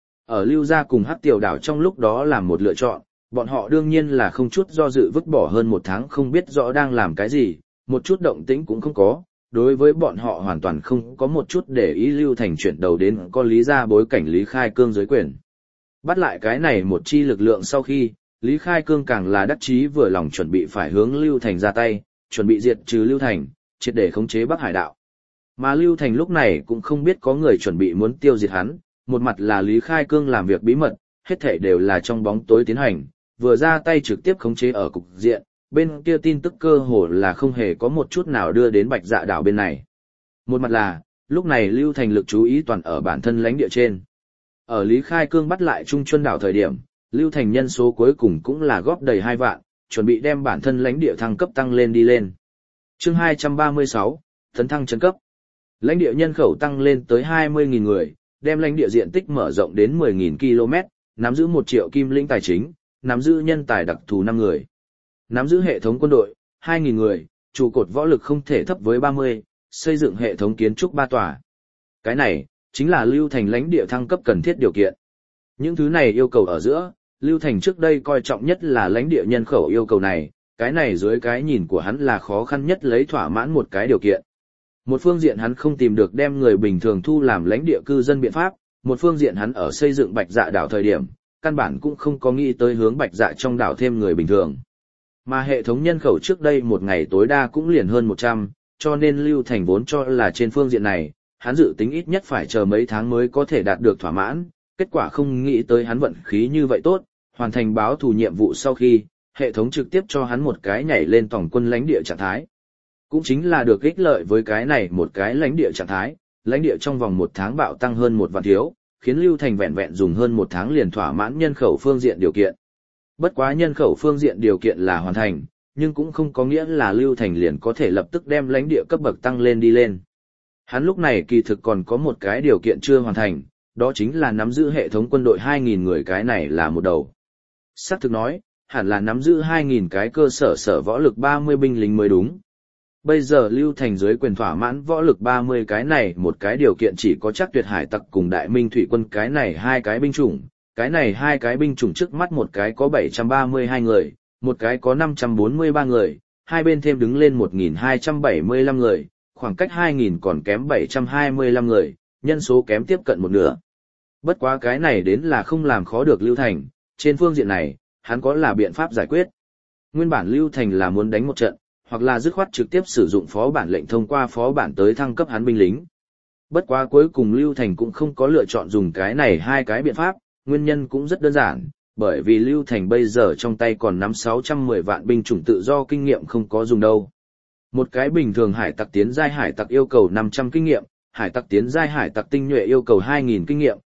Ở Lưu gia cùng Hắc Tiểu đảo trong lúc đó làm một lựa chọn, bọn họ đương nhiên là không chút do dự vứt bỏ hơn một tháng không biết rõ đang làm cái gì, một chút động tĩnh cũng không có, đối với bọn họ hoàn toàn không có một chút để ý Lưu Thành chuyển đầu đến có lý ra bối cảnh Lý Khai Cương dưới quyền. Bắt lại cái này một chi lực lượng sau khi, Lý Khai Cương càng là đắc chí vừa lòng chuẩn bị phải hướng Lưu Thành ra tay, chuẩn bị diệt trừ Lưu Thành, triệt để khống chế Bắc Hải đạo. Mà Lưu Thành lúc này cũng không biết có người chuẩn bị muốn tiêu diệt hắn, một mặt là Lý Khai Cương làm việc bí mật, hết thảy đều là trong bóng tối tiến hành, vừa ra tay trực tiếp khống chế ở cục diện, bên kia tin tức cơ hồ là không hề có một chút nào đưa đến Bạch Dạ đảo bên này. Một mặt là, lúc này Lưu Thành lực chú ý toàn ở bản thân lãnh địa trên. Ở Lý Khai Cương bắt lại Trung Chuân đảo thời điểm, Lưu Thành nhân số cuối cùng cũng là góp đầy hai vạn, chuẩn bị đem bản thân lãnh địa thăng cấp tăng lên đi lên. Chương hai trăm ba mươi sáu, tấn thăng chân cấp. Lãnh địa nhân khẩu tăng lên tới hai mươi nghìn người, đem lãnh địa diện tích mở rộng đến mười nghìn ki lô mét, nắm giữ một triệu kim linh tài chính, nắm giữ nhân tài đặc thù năm người. Nắm giữ hệ thống quân đội, hai nghìn người, trụ cột võ lực không thể thấp với ba mươi, xây dựng hệ thống kiến trúc ba tòa. Cái này, chính là Lưu Thành lãnh địa thăng cấp cần thiết điều kiện. Những thứ này yêu cầu ở giữa, Lưu Thành trước đây coi trọng nhất là lãnh địa nhân khẩu yêu cầu này, cái này dưới cái nhìn của hắn là khó khăn nhất lấy thỏa mãn một cái điều kiện. Một phương diện hắn không tìm được đem người bình thường thu làm lãnh địa cư dân biện pháp, một phương diện hắn ở xây dựng Bạch Dạ đảo thời điểm, căn bản cũng không có nghĩ tới hướng Bạch Dạ trong đảo thêm người bình thường. Mà hệ thống nhân khẩu trước đây một ngày tối đa cũng liền hơn một trăm, cho nên Lưu Thành vốn cho là trên phương diện này, hắn dự tính ít nhất phải chờ mấy tháng mới có thể đạt được thỏa mãn, kết quả không nghĩ tới hắn vận khí như vậy tốt, hoàn thành báo thù nhiệm vụ sau khi, hệ thống trực tiếp cho hắn một cái nhảy lên tổng quân lãnh địa trạng thái. Cũng chính là được ích lợi với cái này một cái lãnh địa trạng thái, lãnh địa trong vòng một tháng bạo tăng hơn một vạn thiếu, khiến Lưu Thành vẹn vẹn dùng hơn một tháng liền thỏa mãn nhân khẩu phương diện điều kiện. Bất quá nhân khẩu phương diện điều kiện là hoàn thành, nhưng cũng không có nghĩa là Lưu Thành liền có thể lập tức đem lãnh địa cấp bậc tăng lên đi lên. Hắn lúc này kỳ thực còn có một cái điều kiện chưa hoàn thành, đó chính là nắm giữ hệ thống quân đội hai nghìn người, cái này là một đầu. Xác thực nói, hẳn là nắm giữ hai nghìn cái cơ sở sở võ lực ba mươi binh lính mới đúng. Bây giờ Lưu Thành dưới quyền thỏa mãn võ lực ba mươi cái này một cái điều kiện chỉ có chắc Tuyệt Hải tặc cùng Đại Minh thủy quân cái này hai cái binh chủng, cái này hai cái binh chủng trước mắt một cái có bảy trăm ba mươi hai người, một cái có năm trăm bốn mươi ba người, hai bên thêm đứng lên một nghìn hai trăm bảy mươi lăm người, khoảng cách hai nghìn còn kém bảy trăm hai mươi lăm người, nhân số kém tiếp cận một nửa. Bất quá cái này đến là không làm khó được Lưu Thành, trên phương diện này, hắn có là biện pháp giải quyết. Nguyên bản Lưu Thành là muốn đánh một trận, hoặc là dứt khoát trực tiếp sử dụng phó bản lệnh thông qua phó bản tới thăng cấp hắn binh lính. Bất quá cuối cùng Lưu Thành cũng không có lựa chọn dùng cái này hai cái biện pháp, nguyên nhân cũng rất đơn giản, bởi vì Lưu Thành bây giờ trong tay còn nắm sáu trăm mười vạn binh chủng tự do kinh nghiệm không có dùng đâu. Một cái bình thường hải tặc tiến giai hải tặc yêu cầu năm trăm kinh nghiệm, hải tặc tiến giai hải tặc tinh nhuệ yêu cầu hai nghìn kinh nghiệm,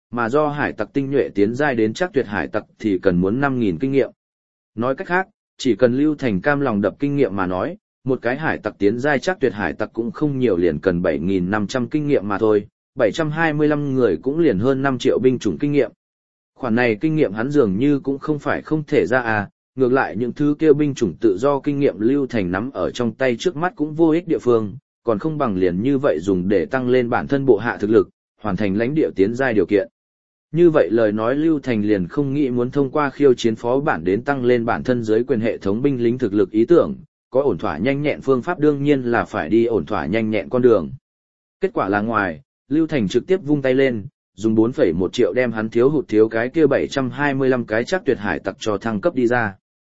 mà do hải tặc tinh nhuệ tiến giai đến chắc tuyệt hải tặc thì cần muốn năm nghìn kinh nghiệm. Nói cách khác, chỉ cần Lưu Thành cam lòng đập kinh nghiệm mà nói, một cái hải tặc tiến giai chắc tuyệt hải tặc cũng không nhiều, liền cần bảy nghìn năm trăm kinh nghiệm mà thôi, bảy trăm hai mươi lăm người cũng liền hơn năm triệu binh chủng kinh nghiệm. Khoản này kinh nghiệm hắn dường như cũng không phải không thể ra à, ngược lại những thứ kêu binh chủng tự do kinh nghiệm Lưu Thành nắm ở trong tay trước mắt cũng vô ích địa phương, còn không bằng liền như vậy dùng để tăng lên bản thân bộ hạ thực lực, hoàn thành lãnh địa tiến giai điều kiện. Như vậy lời nói Lưu Thành liền không nghĩ muốn thông qua khiêu chiến phó bản đến tăng lên bản thân dưới quyền hệ thống binh lính thực lực ý tưởng, có ổn thỏa nhanh nhẹn phương pháp đương nhiên là phải đi ổn thỏa nhanh nhẹn con đường. Kết quả là ngoài, Lưu Thành trực tiếp vung tay lên, dùng bốn phẩy một triệu đem hắn thiếu hụt thiếu cái kia bảy trăm hai mươi lăm cái chắc tuyệt hải tặc cho thăng cấp đi ra.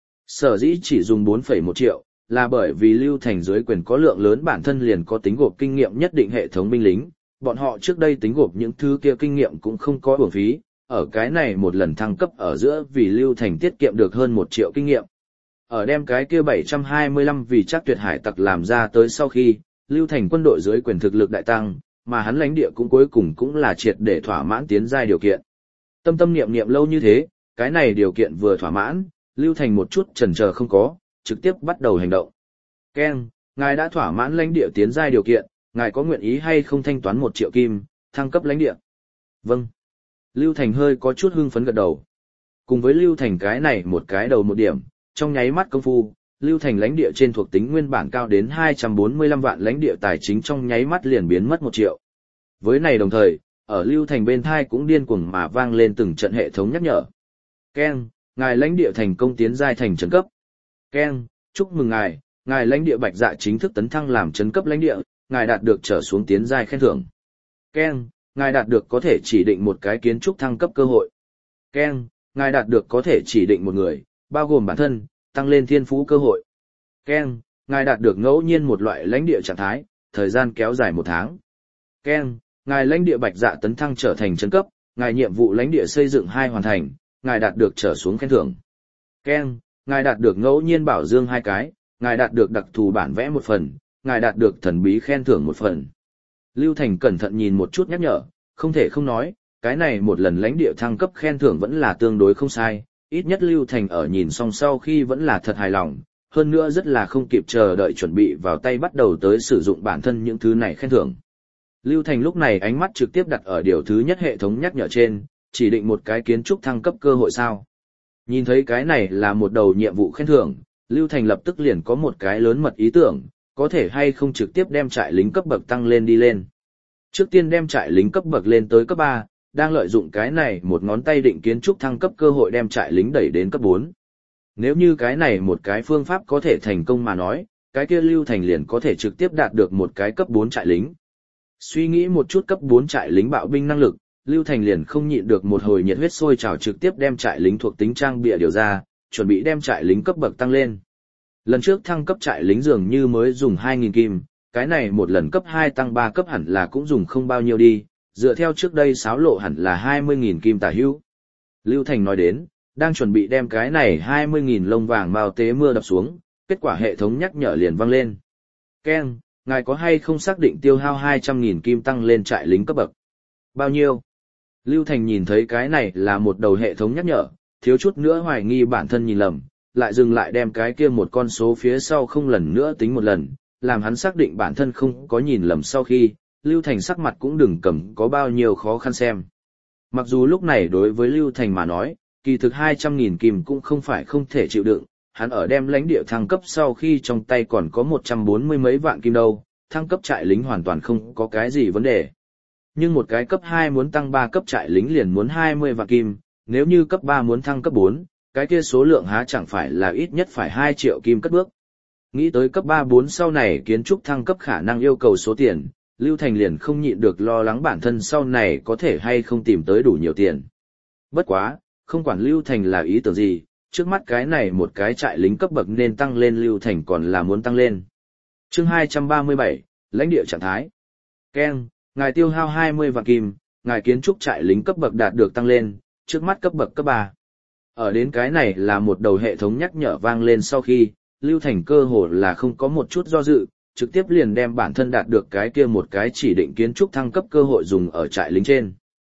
Sở dĩ chỉ dùng bốn phẩy một triệu, là bởi vì Lưu Thành dưới quyền có lượng lớn bản thân liền có tính gộp kinh nghiệm nhất định hệ thống binh lính, bọn họ trước đây tính gộp những thứ kia kinh nghiệm cũng không có uổng phí, ở cái này một lần thăng cấp ở giữa vì Lưu Thành tiết kiệm được hơn một triệu kinh nghiệm. Ở đem cái kia bảy trăm hai mươi lăm vì chắc tuyệt hải tặc làm ra tới sau khi, Lưu Thành quân đội dưới quyền thực lực đại tăng, mà hắn lãnh địa cũng cuối cùng cũng là triệt để thỏa mãn tiến giai điều kiện. Tâm tâm niệm niệm lâu như thế, cái này điều kiện vừa thỏa mãn, Lưu Thành một chút chần chờ không có, trực tiếp bắt đầu hành động. Ken, ngài đã thỏa mãn lãnh địa tiến giai điều kiện, ngài có nguyện ý hay không thanh toán một triệu kim, thăng cấp lãnh địa? Vâng. Lưu Thành hơi có chút hưng phấn gật đầu. Cùng với Lưu Thành cái này một cái đầu một điểm, trong nháy mắt công phu, Lưu Thành lãnh địa trên thuộc tính nguyên bản cao đến hai trăm bốn mươi lăm vạn lãnh địa tài chính trong nháy mắt liền biến mất một triệu. Với này đồng thời, ở Lưu Thành bên thai cũng điên cuồng mà vang lên từng trận hệ thống nhắc nhở. Ken, ngài lãnh địa thành công tiến giai thành trấn cấp. Ken, chúc mừng ngài, ngài lãnh địa Bạch Dạ chính thức tấn thăng làm trấn cấp lãnh địa, ngài đạt được trở xuống tiến giai khen thưởng. Ken, ngài đạt được có thể chỉ định một cái kiến trúc thăng cấp cơ hội. Ken, ngài đạt được có thể chỉ định một người, bao gồm bản thân, tăng lên thiên phú cơ hội. Ken, ngài đạt được ngẫu nhiên một loại lãnh địa trạng thái, thời gian kéo dài một tháng. Ken, ngài lãnh địa Bạch Dạ tấn thăng trở thành trấn cấp, ngài nhiệm vụ lãnh địa xây dựng hai hoàn thành, ngài đạt được trở xuống khen thưởng. Ken, ngài đạt được ngẫu nhiên bảo dương hai cái, ngài đạt được đặc thù bản vẽ một phần, ngài đạt được thần bí khen thưởng một phần. Lưu Thành cẩn thận nhìn một chút nhắc nhở, không thể không nói, cái này một lần lãnh địa thăng cấp khen thưởng vẫn là tương đối không sai, ít nhất Lưu Thành ở nhìn xong sau khi vẫn là thật hài lòng, hơn nữa rất là không kịp chờ đợi chuẩn bị vào tay bắt đầu tới sử dụng bản thân những thứ này khen thưởng. Lưu Thành lúc này ánh mắt trực tiếp đặt ở điều thứ nhất hệ thống nhắc nhở trên, chỉ định một cái kiến trúc thăng cấp cơ hội sao. Nhìn thấy cái này là một đầu nhiệm vụ khen thưởng, Lưu Thành lập tức liền có một cái lớn mật ý tưởng, có thể hay không trực tiếp đem trại lính cấp bậc tăng lên đi lên. Trước tiên đem trại lính cấp bậc lên tới cấp ba, đang lợi dụng cái này một ngón tay định kiến trúc thăng cấp cơ hội đem trại lính đẩy đến cấp bốn. Nếu như cái này một cái phương pháp có thể thành công mà nói, cái kia Lưu Thành liền có thể trực tiếp đạt được một cái cấp bốn trại lính. Suy nghĩ một chút cấp bốn trại lính bạo binh năng lực, Lưu Thành liền không nhịn được một hồi nhiệt huyết sôi trào trực tiếp đem trại lính thuộc tính trang bịa điều ra, chuẩn bị đem trại lính cấp bậc tăng lên. Lần trước thăng cấp trại lính dường như mới dùng hai nghìn kim, cái này một lần cấp hai tăng ba cấp hẳn là cũng dùng không bao nhiêu đi, dựa theo trước đây xáo lộ hẳn là hai mươi nghìn kim tả hữu. Lưu Thành nói đến, đang chuẩn bị đem cái này hai mươi nghìn lông vàng mao tế mưa đập xuống, kết quả hệ thống nhắc nhở liền vang lên. Ken, ngài có hay không xác định tiêu hao hai trăm nghìn kim tăng lên trại lính cấp bậc? Bao nhiêu? Lưu Thành nhìn thấy cái này là một đầu hệ thống nhắc nhở, thiếu chút nữa hoài nghi bản thân nhìn lầm, lại dừng lại đem cái kia một con số phía sau không lần nữa tính một lần, làm hắn xác định bản thân không có nhìn lầm sau khi, Lưu Thành sắc mặt cũng đừng cầm có bao nhiêu khó khăn xem. Mặc dù lúc này đối với Lưu Thành mà nói, kỳ thực hai trăm nghìn kim cũng không phải không thể chịu đựng, hắn ở đem lãnh địa thăng cấp sau khi trong tay còn có một trăm bốn mươi mấy vạn kim đâu, thăng cấp trại lính hoàn toàn không có cái gì vấn đề. Nhưng một cái cấp hai muốn tăng ba cấp trại lính liền muốn hai mươi vạn kim, nếu như cấp ba muốn thăng cấp bốn, cái kia số lượng há chẳng phải là ít nhất phải hai triệu kim cất bước. Nghĩ tới cấp ba bốn sau này kiến trúc thăng cấp khả năng yêu cầu số tiền, Lưu Thành liền không nhịn được lo lắng bản thân sau này có thể hay không tìm tới đủ nhiều tiền. Bất quá, không quản Lưu Thành là ý tưởng gì, trước mắt cái này một cái trại lính cấp bậc nên tăng lên Lưu Thành còn là muốn tăng lên. Chương hai trăm ba mươi bảy, lãnh địa trạng thái. Ken, ngài tiêu hao hai mươi vạn kim, ngài kiến trúc trại lính cấp bậc đạt được tăng lên, trước mắt cấp bậc cấp ba. Ở đến cái này là một đầu hệ thống nhắc nhở vang lên sau khi, Lưu Thành cơ hồ là không có một chút do dự, trực tiếp liền đem bản thân đạt được cái kia một cái chỉ định kiến trúc thăng cấp cơ hội dùng ở trại lính trên.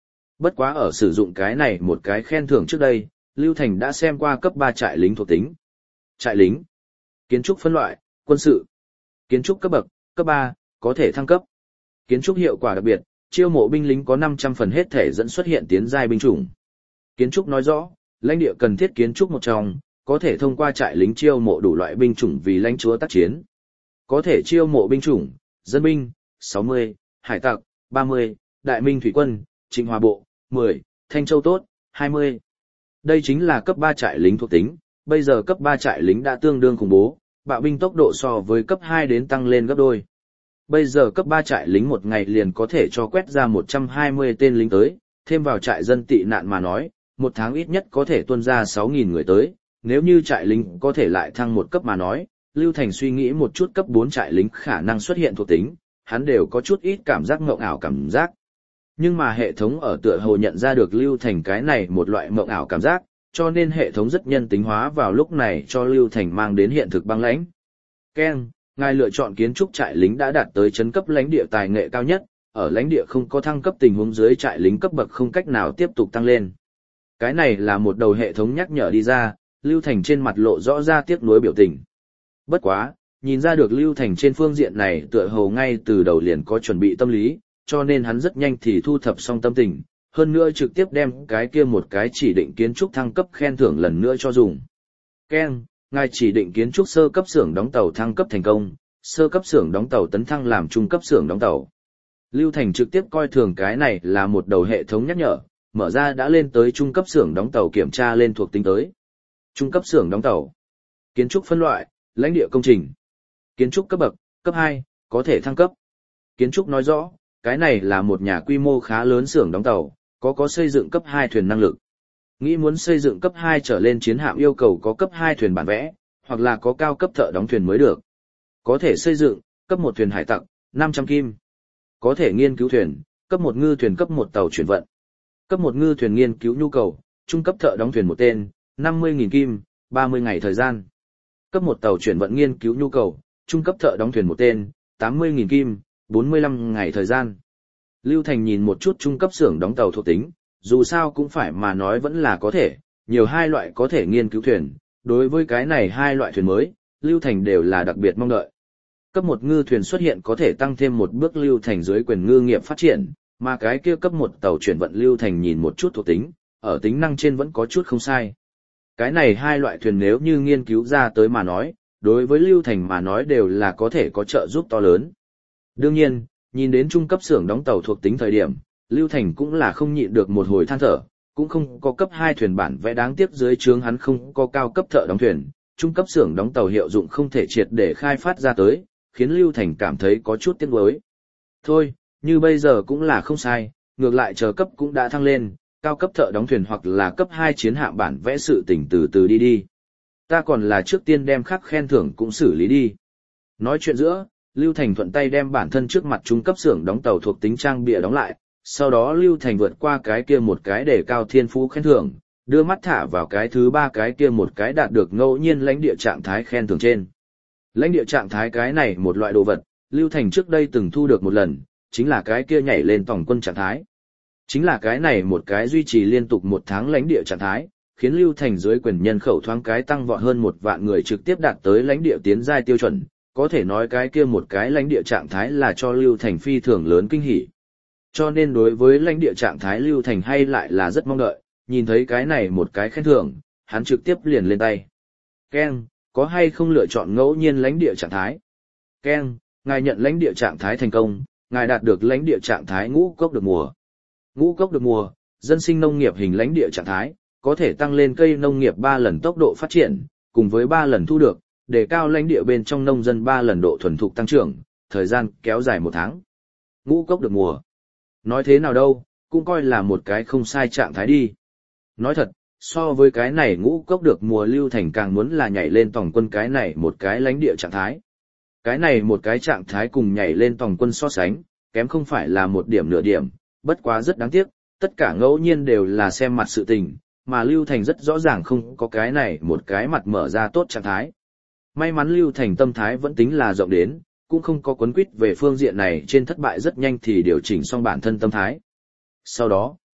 Bất quá ở sử dụng cái này một cái khen thưởng trước đây, Lưu Thành đã xem qua cấp ba trại lính thuộc tính. Trại lính, kiến trúc phân loại, quân sự, kiến trúc cấp bậc, cấp ba, có thể thăng cấp. Kiến trúc hiệu quả đặc biệt, chiêu mộ binh lính có năm trăm phần hết thể dẫn xuất hiện tiến giai binh chủng. Kiến trúc nói rõ, lãnh địa cần thiết kiến trúc một trong, có thể thông qua trại lính chiêu mộ đủ loại binh chủng vì lãnh chúa tác chiến. Có thể chiêu mộ binh chủng, dân binh, sáu mươi, hải tặc, ba mươi, đại minh thủy quân, trịnh hòa bộ, mười, thanh châu tốt, hai mươi. Đây chính là cấp ba trại lính thuộc tính, bây giờ cấp ba trại lính đã tương đương khủng bố, bạo binh tốc độ so với cấp hai đến tăng lên gấp đôi. Bây giờ cấp ba trại lính một ngày liền có thể cho quét ra một trăm hai mươi tên lính tới, thêm vào trại dân tị nạn mà nói, một tháng ít nhất có thể tuôn ra sáu nghìn người tới, nếu như trại lính có thể lại thăng một cấp mà nói, Lưu Thành suy nghĩ một chút cấp bốn trại lính khả năng xuất hiện thuộc tính, hắn đều có chút ít cảm giác mộng ảo cảm giác. Nhưng mà hệ thống ở tựa hồ nhận ra được Lưu Thành cái này một loại mộng ảo cảm giác, cho nên hệ thống rất nhân tính hóa vào lúc này cho Lưu Thành mang đến hiện thực băng lãnh. Ken, ngài lựa chọn kiến trúc trại lính đã đạt tới trấn cấp lãnh địa tài nghệ cao nhất, ở lãnh địa không có thăng cấp tình huống dưới trại lính cấp bậc không cách nào tiếp tục tăng lên. Cái này là một đầu hệ thống nhắc nhở đi ra, Lưu Thành trên mặt lộ rõ ra tiếc nuối biểu tình. Bất quá, nhìn ra được Lưu Thành trên phương diện này tựa hồ ngay từ đầu liền có chuẩn bị tâm lý, cho nên hắn rất nhanh thì thu thập xong tâm tình, hơn nữa trực tiếp đem cái kia một cái chỉ định kiến trúc thăng cấp khen thưởng lần nữa cho dùng. Ken, ngài chỉ định kiến trúc sơ cấp xưởng đóng tàu thăng cấp thành công, sơ cấp xưởng đóng tàu tấn thăng làm trung cấp xưởng đóng tàu. Lưu Thành trực tiếp coi thường cái này là một đầu hệ thống nhắc nhở, mở ra đã lên tới trung cấp xưởng đóng tàu kiểm tra lên thuộc tính tới. Trung cấp xưởng đóng tàu. Kiến trúc phân loại, lãnh địa công trình. Kiến trúc cấp bậc, cấp hai, có thể thăng cấp. Kiến trúc nói rõ, cái này là một nhà quy mô khá lớn xưởng đóng tàu, có có xây dựng cấp hai thuyền năng lực. Nghĩ muốn xây dựng cấp hai trở lên chiến hạm yêu cầu có cấp hai thuyền bản vẽ, hoặc là có cao cấp thợ đóng thuyền mới được. Có thể xây dựng, cấp một thuyền hải tặc, năm trăm kim. Có thể nghiên cứu thuyền, cấp một ngư thuyền cấp một tàu chuyển vận. Cấp một ngư thuyền nghiên cứu nhu cầu, trung cấp thợ đóng thuyền một tên, năm mươi nghìn kim, ba mươi ngày thời gian. Cấp một tàu chuyển vận nghiên cứu nhu cầu, trung cấp thợ đóng thuyền một tên, tám mươi nghìn kim, bốn mươi lăm ngày thời gian. Lưu Thành nhìn một chút trung cấp xưởng đóng tàu thuộc tính, dù sao cũng phải mà nói vẫn là có thể, nhiều hai loại có thể nghiên cứu thuyền, đối với cái này hai loại thuyền mới, Lưu Thành đều là đặc biệt mong đợi. Cấp một ngư thuyền xuất hiện có thể tăng thêm một bước Lưu Thành dưới quyền ngư nghiệp phát triển, mà cái kia cấp một tàu chuyển vận Lưu Thành nhìn một chút thuộc tính, ở tính năng trên vẫn có chút không sai. Cái này hai loại thuyền nếu như nghiên cứu ra tới mà nói, đối với Lưu Thành mà nói đều là có thể có trợ giúp to lớn. Đương nhiên, nhìn đến trung cấp xưởng đóng tàu thuộc tính thời điểm, Lưu Thành cũng là không nhịn được một hồi than thở, cũng không có cấp hai thuyền bản vẽ đáng tiếc dưới trướng hắn không có cao cấp thợ đóng thuyền, trung cấp xưởng đóng tàu hiệu dụng không thể triệt để khai phát ra tới, khiến Lưu Thành cảm thấy có chút tiếc nuối. Thôi, như bây giờ cũng là không sai, ngược lại chờ cấp cũng đã thăng lên, cao cấp thợ đóng thuyền hoặc là cấp hai chiến hạm bản vẽ sự tỉnh từ từ đi đi. Ta còn là trước tiên đem khắc khen thưởng cũng xử lý đi. Nói chuyện giữa, Lưu Thành thuận tay đem bản thân trước mặt trung cấp xưởng đóng tàu thuộc tính trang bìa đóng lại, sau đó Lưu Thành vượt qua cái kia một cái để cao thiên phú khen thưởng, đưa mắt thả vào cái thứ ba cái kia một cái đạt được ngẫu nhiên lãnh địa trạng thái khen thưởng trên. Lãnh địa trạng thái cái này một loại đồ vật, Lưu Thành trước đây từng thu được một lần, chính là cái kia nhảy lên tổng quân trạng thái. Chính là cái này một cái duy trì liên tục một tháng lãnh địa trạng thái, khiến Lưu Thành dưới quyền nhân khẩu thoáng cái tăng vọt hơn một vạn người trực tiếp đạt tới lãnh địa tiến giai tiêu chuẩn, có thể nói cái kia một cái lãnh địa trạng thái là cho Lưu Thành phi thường lớn kinh hỉ. Cho nên đối với lãnh địa trạng thái Lưu Thành hay lại là rất mong đợi, nhìn thấy cái này một cái khen thưởng, hắn trực tiếp liền lên tay. Ken, có hay không lựa chọn ngẫu nhiên lãnh địa trạng thái? Ken, ngài nhận lãnh địa trạng thái thành công, ngài đạt được lãnh địa trạng thái ngũ cốc được mùa. Ngũ cốc được mùa, dân sinh nông nghiệp hình lãnh địa trạng thái, có thể tăng lên cây nông nghiệp ba lần tốc độ phát triển, cùng với ba lần thu được, đề cao lãnh địa bên trong nông dân ba lần độ thuần thục tăng trưởng, thời gian kéo dài một tháng. Ngũ cốc được mùa. Nói thế nào đâu, cũng coi là một cái không sai trạng thái đi. Nói thật, so với cái này ngũ cốc được mùa Lưu Thành càng muốn là nhảy lên tổng quân cái này một cái lãnh địa trạng thái. Cái này một cái trạng thái cùng nhảy lên tổng quân so sánh, kém không phải là một điểm nửa điểm, bất quá rất đáng tiếc, tất cả ngẫu nhiên đều là xem mặt sự tình, mà Lưu Thành rất rõ ràng không có cái này một cái mặt mở ra tốt trạng thái. May mắn Lưu Thành tâm thái vẫn tính là rộng đến, cũng không có quấn quýt về phương diện này trên thất bại rất nhanh thì điều chỉnh xong bản thân tâm thái. Sau đó,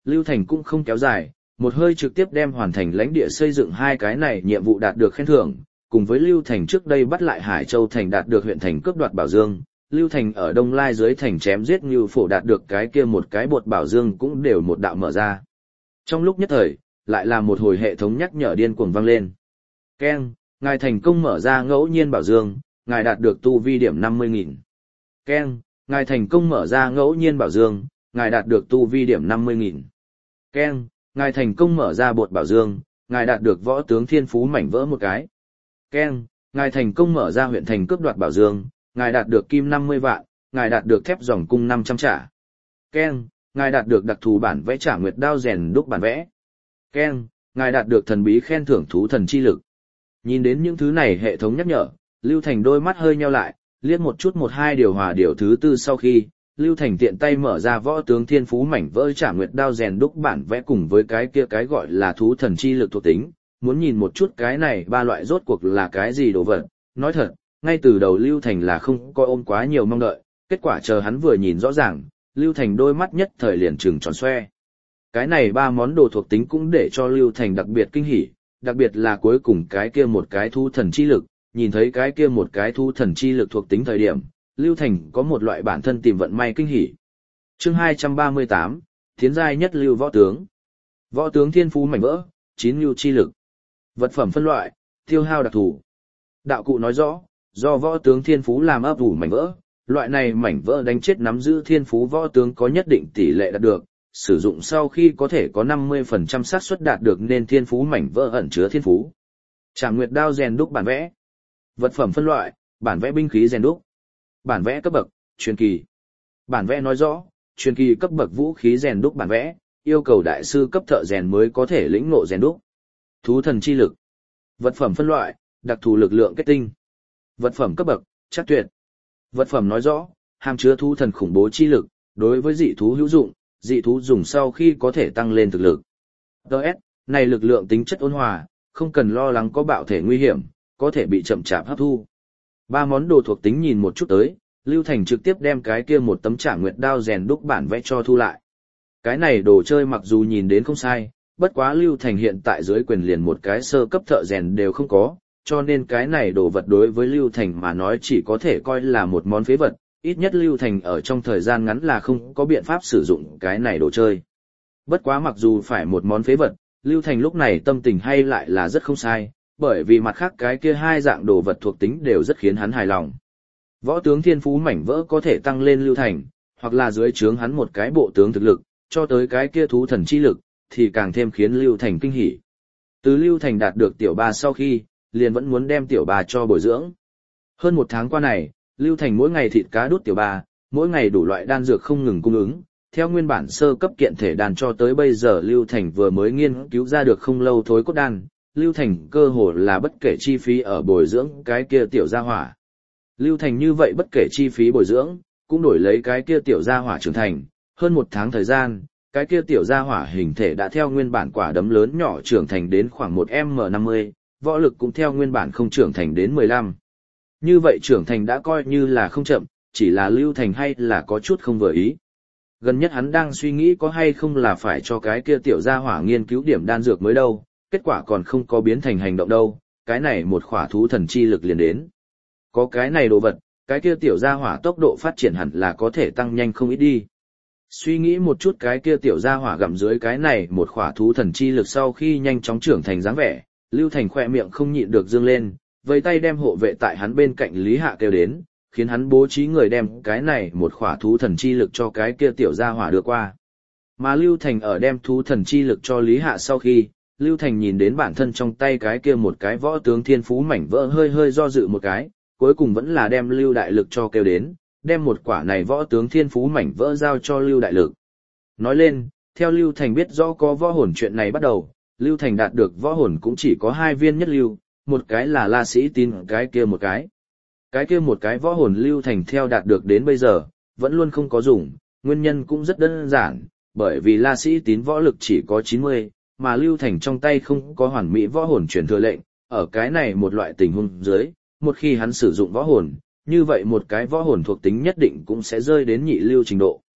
Lưu Thành cũng không kéo dài, một hơi trực tiếp đem hoàn thành lãnh địa xây dựng hai cái này nhiệm vụ đạt được khen thưởng, cùng với Lưu Thành trước đây bắt lại Hải Châu thành đạt được huyện thành cướp đoạt bảo dương, Lưu Thành ở Đông Lai dưới thành chém giết Ngưu Phổ đạt được cái kia một cái bột bảo dương cũng đều một đạo mở ra. Trong lúc nhất thời, lại là một hồi hệ thống nhắc nhở điên cuồng vang lên. Keng, ngài thành công mở ra ngẫu nhiên bảo dương, ngài đạt được tu vi điểm năm mươi nghìn. Keng, ngài thành công mở ra ngẫu nhiên bảo dương, ngài đạt được tu vi điểm năm mươi nghìn. Keng, ngài thành công mở ra bột bảo dương, ngài đạt được võ tướng thiên phú mảnh vỡ một cái. Keng, ngài thành công mở ra huyện thành cướp đoạt bảo dương, ngài đạt được kim năm mươi vạn, ngài đạt được thép dòng cung năm trăm trả. Keng, ngài đạt được đặc thù bản vẽ trả nguyệt đao rèn đúc bản vẽ. Keng, ngài đạt được thần bí khen thưởng thú thần chi lực. Nhìn đến những thứ này hệ thống nhắc nhở, Lưu Thành đôi mắt hơi nheo lại, liếc một chút một hai điều hòa điều thứ tư sau khi, Lưu Thành tiện tay mở ra võ tướng thiên phú mảnh vỡ trả nguyệt đao rèn đúc bản vẽ cùng với cái kia cái gọi là thú thần chi lực thuộc tính, muốn nhìn một chút cái này ba loại rốt cuộc là cái gì đồ vật. Nói thật, ngay từ đầu Lưu Thành là không có ôm quá nhiều mong đợi, kết quả chờ hắn vừa nhìn rõ ràng, Lưu Thành đôi mắt nhất thời liền trừng tròn xoe. Cái này ba món đồ thuộc tính cũng để cho Lưu Thành đặc biệt kinh hỉ, đặc biệt là cuối cùng cái kia một cái thú thần chi lực, nhìn thấy cái kia một cái thú thần chi lực thuộc tính thời điểm, Lưu Thành có một loại bản thân tìm vận may kinh hỉ. Chương hai trăm ba mươi tám, Thiến giai nhất lưu võ tướng. Võ tướng thiên phú mảnh vỡ, chín lưu chi lực. Vật phẩm phân loại, tiêu hao đặc thù. Đạo cụ nói rõ, do võ tướng thiên phú làm ấp ủ mảnh vỡ, loại này mảnh vỡ đánh chết nắm giữ thiên phú võ tướng có nhất định tỷ lệ đạt được, sử dụng sau khi có thể có năm mươi phần trăm xác suất đạt được nên thiên phú mảnh vỡ ẩn chứa thiên phú. Trả nguyệt đao rèn đúc bản vẽ. Vật phẩm phân loại, bản vẽ binh khí rèn đúc. Bản vẽ cấp bậc, truyền kỳ. Bản vẽ nói rõ, truyền kỳ cấp bậc vũ khí rèn đúc bản vẽ, yêu cầu đại sư cấp thợ rèn mới có thể lĩnh ngộ rèn đúc. Thú thần chi lực. Vật phẩm phân loại, đặc thù lực lượng kết tinh. Vật phẩm cấp bậc, chắc tuyệt. Vật phẩm nói rõ, hàm chứa thú thần khủng bố chi lực, đối với dị thú hữu dụng, dị thú dùng sau khi có thể tăng lên thực lực. đê ét, này lực lượng tính chất ôn hòa, không cần lo lắng có bạo thể nguy hiểm, có thể bị chậm chạp hấp thu. Ba món đồ thuộc tính nhìn một chút tới, Lưu Thành trực tiếp đem cái kia một tấm trả nguyệt đao rèn đúc bản vẽ cho thu lại. Cái này đồ chơi mặc dù nhìn đến không sai, bất quá Lưu Thành hiện tại dưới quyền liền một cái sơ cấp thợ rèn đều không có, cho nên cái này đồ vật đối với Lưu Thành mà nói chỉ có thể coi là một món phế vật, ít nhất Lưu Thành ở trong thời gian ngắn là không có biện pháp sử dụng cái này đồ chơi. Bất quá mặc dù phải một món phế vật, Lưu Thành lúc này tâm tình hay lại là rất không sai, bởi vì mặt khác cái kia hai dạng đồ vật thuộc tính đều rất khiến hắn hài lòng. Võ tướng thiên phú mảnh vỡ có thể tăng lên Lưu Thành, hoặc là dưới trướng hắn một cái bộ tướng thực lực, cho tới cái kia thú thần chi lực, thì càng thêm khiến Lưu Thành kinh hỉ. Từ Lưu Thành đạt được tiểu ba sau khi, liền vẫn muốn đem tiểu ba cho bồi dưỡng. Hơn một tháng qua này, Lưu Thành mỗi ngày thịt cá đút tiểu ba, mỗi ngày đủ loại đan dược không ngừng cung ứng. Theo nguyên bản sơ cấp kiện thể đan cho tới bây giờ Lưu Thành vừa mới nghiên cứu ra được không lâu thối cốt đan, Lưu Thành cơ hồ là bất kể chi phí ở bồi dưỡng cái kia tiểu gia hỏa. Lưu Thành như vậy bất kể chi phí bồi dưỡng, cũng đổi lấy cái kia tiểu gia hỏa trưởng thành, hơn một tháng thời gian, cái kia tiểu gia hỏa hình thể đã theo nguyên bản quả đấm lớn nhỏ trưởng thành đến khoảng một em em năm mươi, võ lực cũng theo nguyên bản không trưởng thành đến mười lăm. Như vậy trưởng thành đã coi như là không chậm, chỉ là Lưu Thành hay là có chút không vừa ý. Gần nhất hắn đang suy nghĩ có hay không là phải cho cái kia tiểu gia hỏa nghiên cứu điểm đan dược mới đâu, kết quả còn không có biến thành hành động đâu, cái này một khỏa thú thần chi lực liền đến. Có cái này đồ vật, cái kia tiểu gia hỏa tốc độ phát triển hẳn là có thể tăng nhanh không ít đi. Suy nghĩ một chút cái kia tiểu gia hỏa gặm dưới cái này một khỏa thú thần chi lực sau khi nhanh chóng trưởng thành dáng vẻ, Lưu Thành khỏe miệng không nhịn được dương lên, vẫy tay đem hộ vệ tại hắn bên cạnh Lý Hạ kêu đến, khiến hắn bố trí người đem cái này một khỏa thú thần chi lực cho cái kia tiểu gia hỏa đưa qua. Mà Lưu Thành ở đem thú thần chi lực cho Lý Hạ sau khi, Lưu Thành nhìn đến bản thân trong tay cái kia một cái võ tướng thiên phú mảnh vỡ hơi hơi do dự một cái, cuối cùng vẫn là đem Lưu Đại Lực cho kêu đến, đem một quả này võ tướng thiên phú mảnh vỡ giao cho Lưu Đại Lực. Nói lên, theo Lưu Thành biết rõ có võ hồn chuyện này bắt đầu, Lưu Thành đạt được võ hồn cũng chỉ có hai viên nhất lưu, một cái là La Sĩ Tín, cái kia một cái. Cái kia một cái võ hồn Lưu Thành theo đạt được đến bây giờ, vẫn luôn không có dùng, nguyên nhân cũng rất đơn giản, bởi vì La Sĩ Tín võ lực chỉ có chín mươi, mà Lưu Thành trong tay không có hoàn mỹ võ hồn truyền thừa lệnh, ở cái này một loại tình huống dưới, một khi hắn sử dụng võ hồn, như vậy một cái võ hồn thuộc tính nhất định cũng sẽ rơi đến nhị lưu trình độ.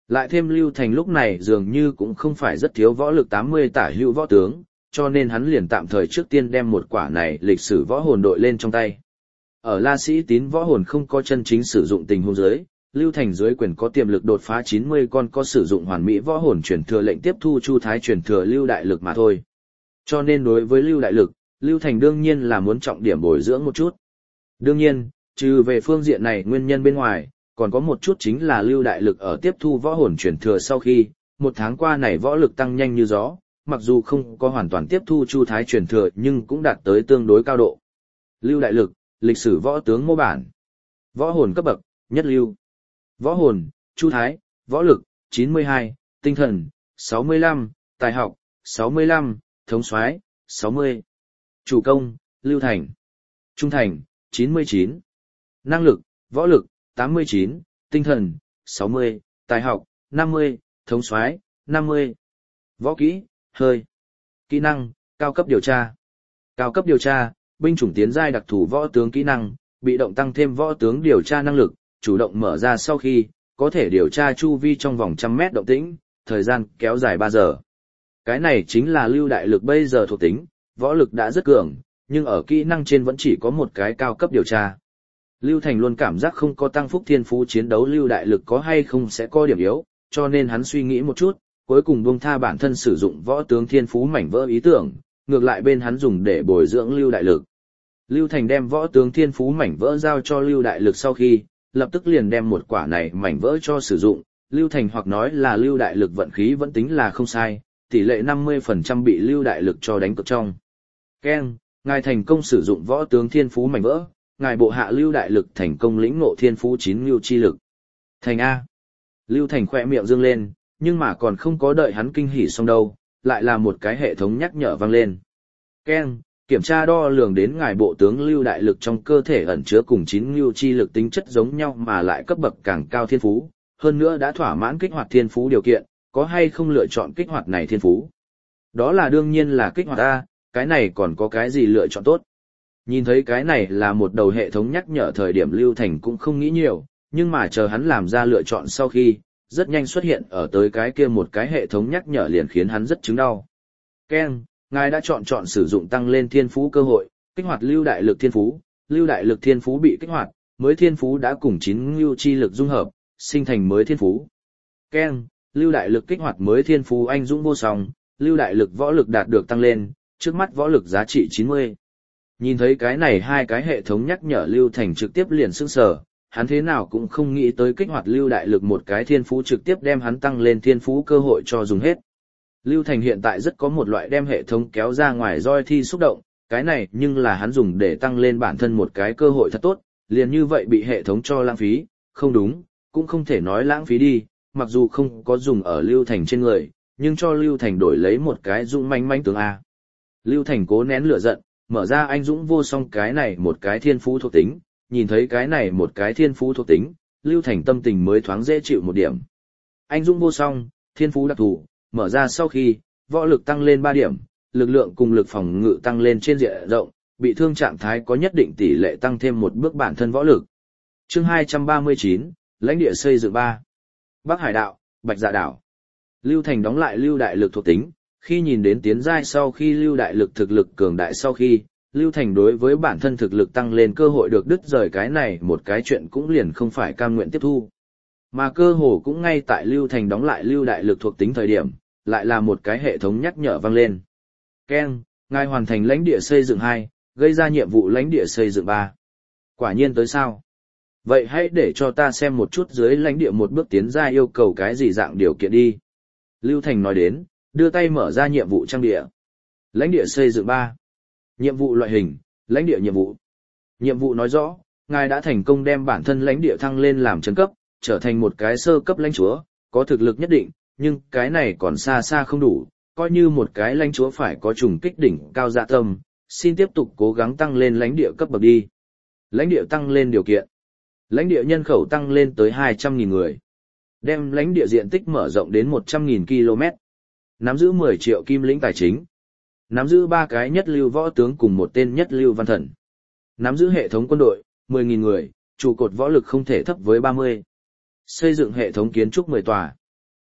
Lại thêm Lưu Thành lúc này dường như cũng không phải rất thiếu võ lực tám mươi tả hữu võ tướng, cho nên hắn liền tạm thời trước tiên đem một quả này lịch sử võ hồn đội lên trong tay. Ở La Sĩ Tín võ hồn không có chân chính sử dụng tình huống dưới, Lưu Thành dưới quyền có tiềm lực đột phá chín mươi con có sử dụng hoàn mỹ võ hồn truyền thừa lệnh tiếp thu Chu Thái truyền thừa Lưu Đại Lực mà thôi. Cho nên đối với Lưu Đại Lực, Lưu Thành đương nhiên là muốn trọng điểm bồi dưỡng một chút. Đương nhiên, trừ về phương diện này nguyên nhân bên ngoài, còn có một chút chính là Lưu Đại Lực ở tiếp thu võ hồn truyền thừa sau khi, một tháng qua này võ lực tăng nhanh như gió, mặc dù không có hoàn toàn tiếp thu Chu Thái truyền thừa nhưng cũng đạt tới tương đối cao độ. Lưu Đại Lực, lịch sử võ tướng mô bản. Võ hồn cấp bậc, nhất lưu. Võ hồn, Chu Thái, võ lực, chín mươi hai, tinh thần, sáu mươi lăm, tài học, sáu mươi lăm, thống soái, sáu mươi. Chủ công, Lưu Thành. Trung thành, chín mươi chín. Năng lực, võ lực, tám mươi chín, tinh thần, sáu mươi, tài học, năm mươi, thống soái, năm mươi. Võ kỹ, hơi. Kỹ năng, cao cấp điều tra. Cao cấp điều tra, binh chủng tiến giai đặc thù võ tướng kỹ năng, bị động tăng thêm võ tướng điều tra năng lực, chủ động mở ra sau khi, có thể điều tra chu vi trong vòng trăm mét động tĩnh, thời gian kéo dài ba giờ. Cái này chính là Lưu Đại Lực bây giờ thuộc tính, võ lực đã rất cường, nhưng ở kỹ năng trên vẫn chỉ có một cái cao cấp điều tra. Lưu Thành luôn cảm giác không có tăng phúc thiên phú chiến đấu Lưu Đại Lực có hay không sẽ có điểm yếu, cho nên hắn suy nghĩ một chút, cuối cùng buông tha bản thân sử dụng võ tướng thiên phú mảnh vỡ ý tưởng, ngược lại bên hắn dùng để bồi dưỡng Lưu Đại Lực. Lưu Thành đem võ tướng thiên phú mảnh vỡ giao cho Lưu Đại Lực sau khi, lập tức liền đem một quả này mảnh vỡ cho sử dụng, Lưu Thành hoặc nói là Lưu Đại Lực vận khí vẫn tính là không sai, tỷ lệ năm mươi phần trăm bị Lưu Đại Lực cho đánh cực trong. Ken, ngài thành công sử dụng võ tướng thiên phú mảnh vỡ, ngài bộ hạ Lưu Đại Lực thành công lĩnh ngộ thiên phú chín lưu chi lực. Thành A. Lưu Thành khỏe miệng dương lên, nhưng mà còn không có đợi hắn kinh hỉ xong đâu, lại là một cái hệ thống nhắc nhở vang lên. Ken, kiểm tra đo lường đến ngài bộ tướng Lưu Đại Lực trong cơ thể ẩn chứa cùng chín lưu chi lực tính chất giống nhau mà lại cấp bậc càng cao thiên phú, hơn nữa đã thỏa mãn kích hoạt thiên phú điều kiện, có hay không lựa chọn kích hoạt này thiên phú? Đó là đương nhiên là kích hoạt A, cái này còn có cái gì lựa chọn tốt? Nhìn thấy cái này là một đầu hệ thống nhắc nhở thời điểm Lưu Thành cũng không nghĩ nhiều, nhưng mà chờ hắn làm ra lựa chọn sau khi, rất nhanh xuất hiện ở tới cái kia một cái hệ thống nhắc nhở liền khiến hắn rất chứng đau. Ken, ngài đã chọn chọn sử dụng tăng lên thiên phú cơ hội, kích hoạt Lưu Đại Lực thiên phú, Lưu Đại Lực thiên phú bị kích hoạt, mới thiên phú đã cùng chín lưu chi lực dung hợp, sinh thành mới thiên phú. Ken, Lưu Đại Lực kích hoạt mới thiên phú anh dũng vô song, Lưu Đại Lực võ lực đạt được tăng lên, trước mắt võ lực giá trị chín mươi. Nhìn thấy cái này hai cái hệ thống nhắc nhở Lưu Thành trực tiếp liền sững sờ, hắn thế nào cũng không nghĩ tới kích hoạt Lưu Đại Lực một cái thiên phú trực tiếp đem hắn tăng lên thiên phú cơ hội cho dùng hết. Lưu Thành hiện tại rất có một loại đem hệ thống kéo ra ngoài roi thi xúc động, cái này nhưng là hắn dùng để tăng lên bản thân một cái cơ hội thật tốt, liền như vậy bị hệ thống cho lãng phí, không đúng, cũng không thể nói lãng phí đi, mặc dù không có dùng ở Lưu Thành trên người, nhưng cho Lưu Thành đổi lấy một cái dũng manh manh tướng A. Lưu Thành cố nén lửa giận, mở ra anh dũng vô song cái này một cái thiên phú thuộc tính, nhìn thấy cái này một cái thiên phú thuộc tính, Lưu Thành tâm tình mới thoáng dễ chịu một điểm. Anh dũng vô song, thiên phú đặc thù, mở ra sau khi, võ lực tăng lên ba điểm, lực lượng cùng lực phòng ngự tăng lên trên diện rộng, bị thương trạng thái có nhất định tỷ lệ tăng thêm một bước bản thân võ lực. Chương hai trăm ba mươi chín, lãnh địa xây dựng ba. Bắc Hải đạo, Bạch Dạ đảo. Lưu Thành đóng lại Lưu Đại Lực thuộc tính, khi nhìn đến tiến giai sau khi Lưu Đại Lực thực lực cường đại sau khi, Lưu Thành đối với bản thân thực lực tăng lên cơ hội được đứt rời cái này một cái chuyện cũng liền không phải cam nguyện tiếp thu. Mà cơ hồ cũng ngay tại Lưu Thành đóng lại Lưu Đại Lực thuộc tính thời điểm, lại là một cái hệ thống nhắc nhở vang lên. Ken, ngài hoàn thành lãnh địa xây dựng hai, gây ra nhiệm vụ lãnh địa xây dựng ba. Quả nhiên tới sao? Vậy hãy để cho ta xem một chút dưới lãnh địa một bước tiến ra yêu cầu cái gì dạng điều kiện đi. Lưu Thành nói đến, đưa tay mở ra nhiệm vụ trang địa. Lãnh địa xây dựng ba. Nhiệm vụ loại hình, lãnh địa nhiệm vụ. Nhiệm vụ nói rõ, ngài đã thành công đem bản thân lãnh địa thăng lên làm trấn cấp, trở thành một cái sơ cấp lãnh chúa, có thực lực nhất định, nhưng cái này còn xa xa không đủ, coi như một cái lãnh chúa phải có trùng kích đỉnh cao dạ tâm, xin tiếp tục cố gắng tăng lên lãnh địa cấp bậc đi. Lãnh địa tăng lên điều kiện. Lãnh địa nhân khẩu tăng lên tới hai trăm nghìn người. Đem lãnh địa diện tích mở rộng đến một trăm nghìn ki lô mét. Nắm giữ mười triệu kim lĩnh tài chính. Nắm giữ ba cái nhất lưu võ tướng cùng một tên nhất lưu văn thần. Nắm giữ hệ thống quân đội, mười nghìn người, trụ cột võ lực không thể thấp với ba mươi. Xây dựng hệ thống kiến trúc mười tòa.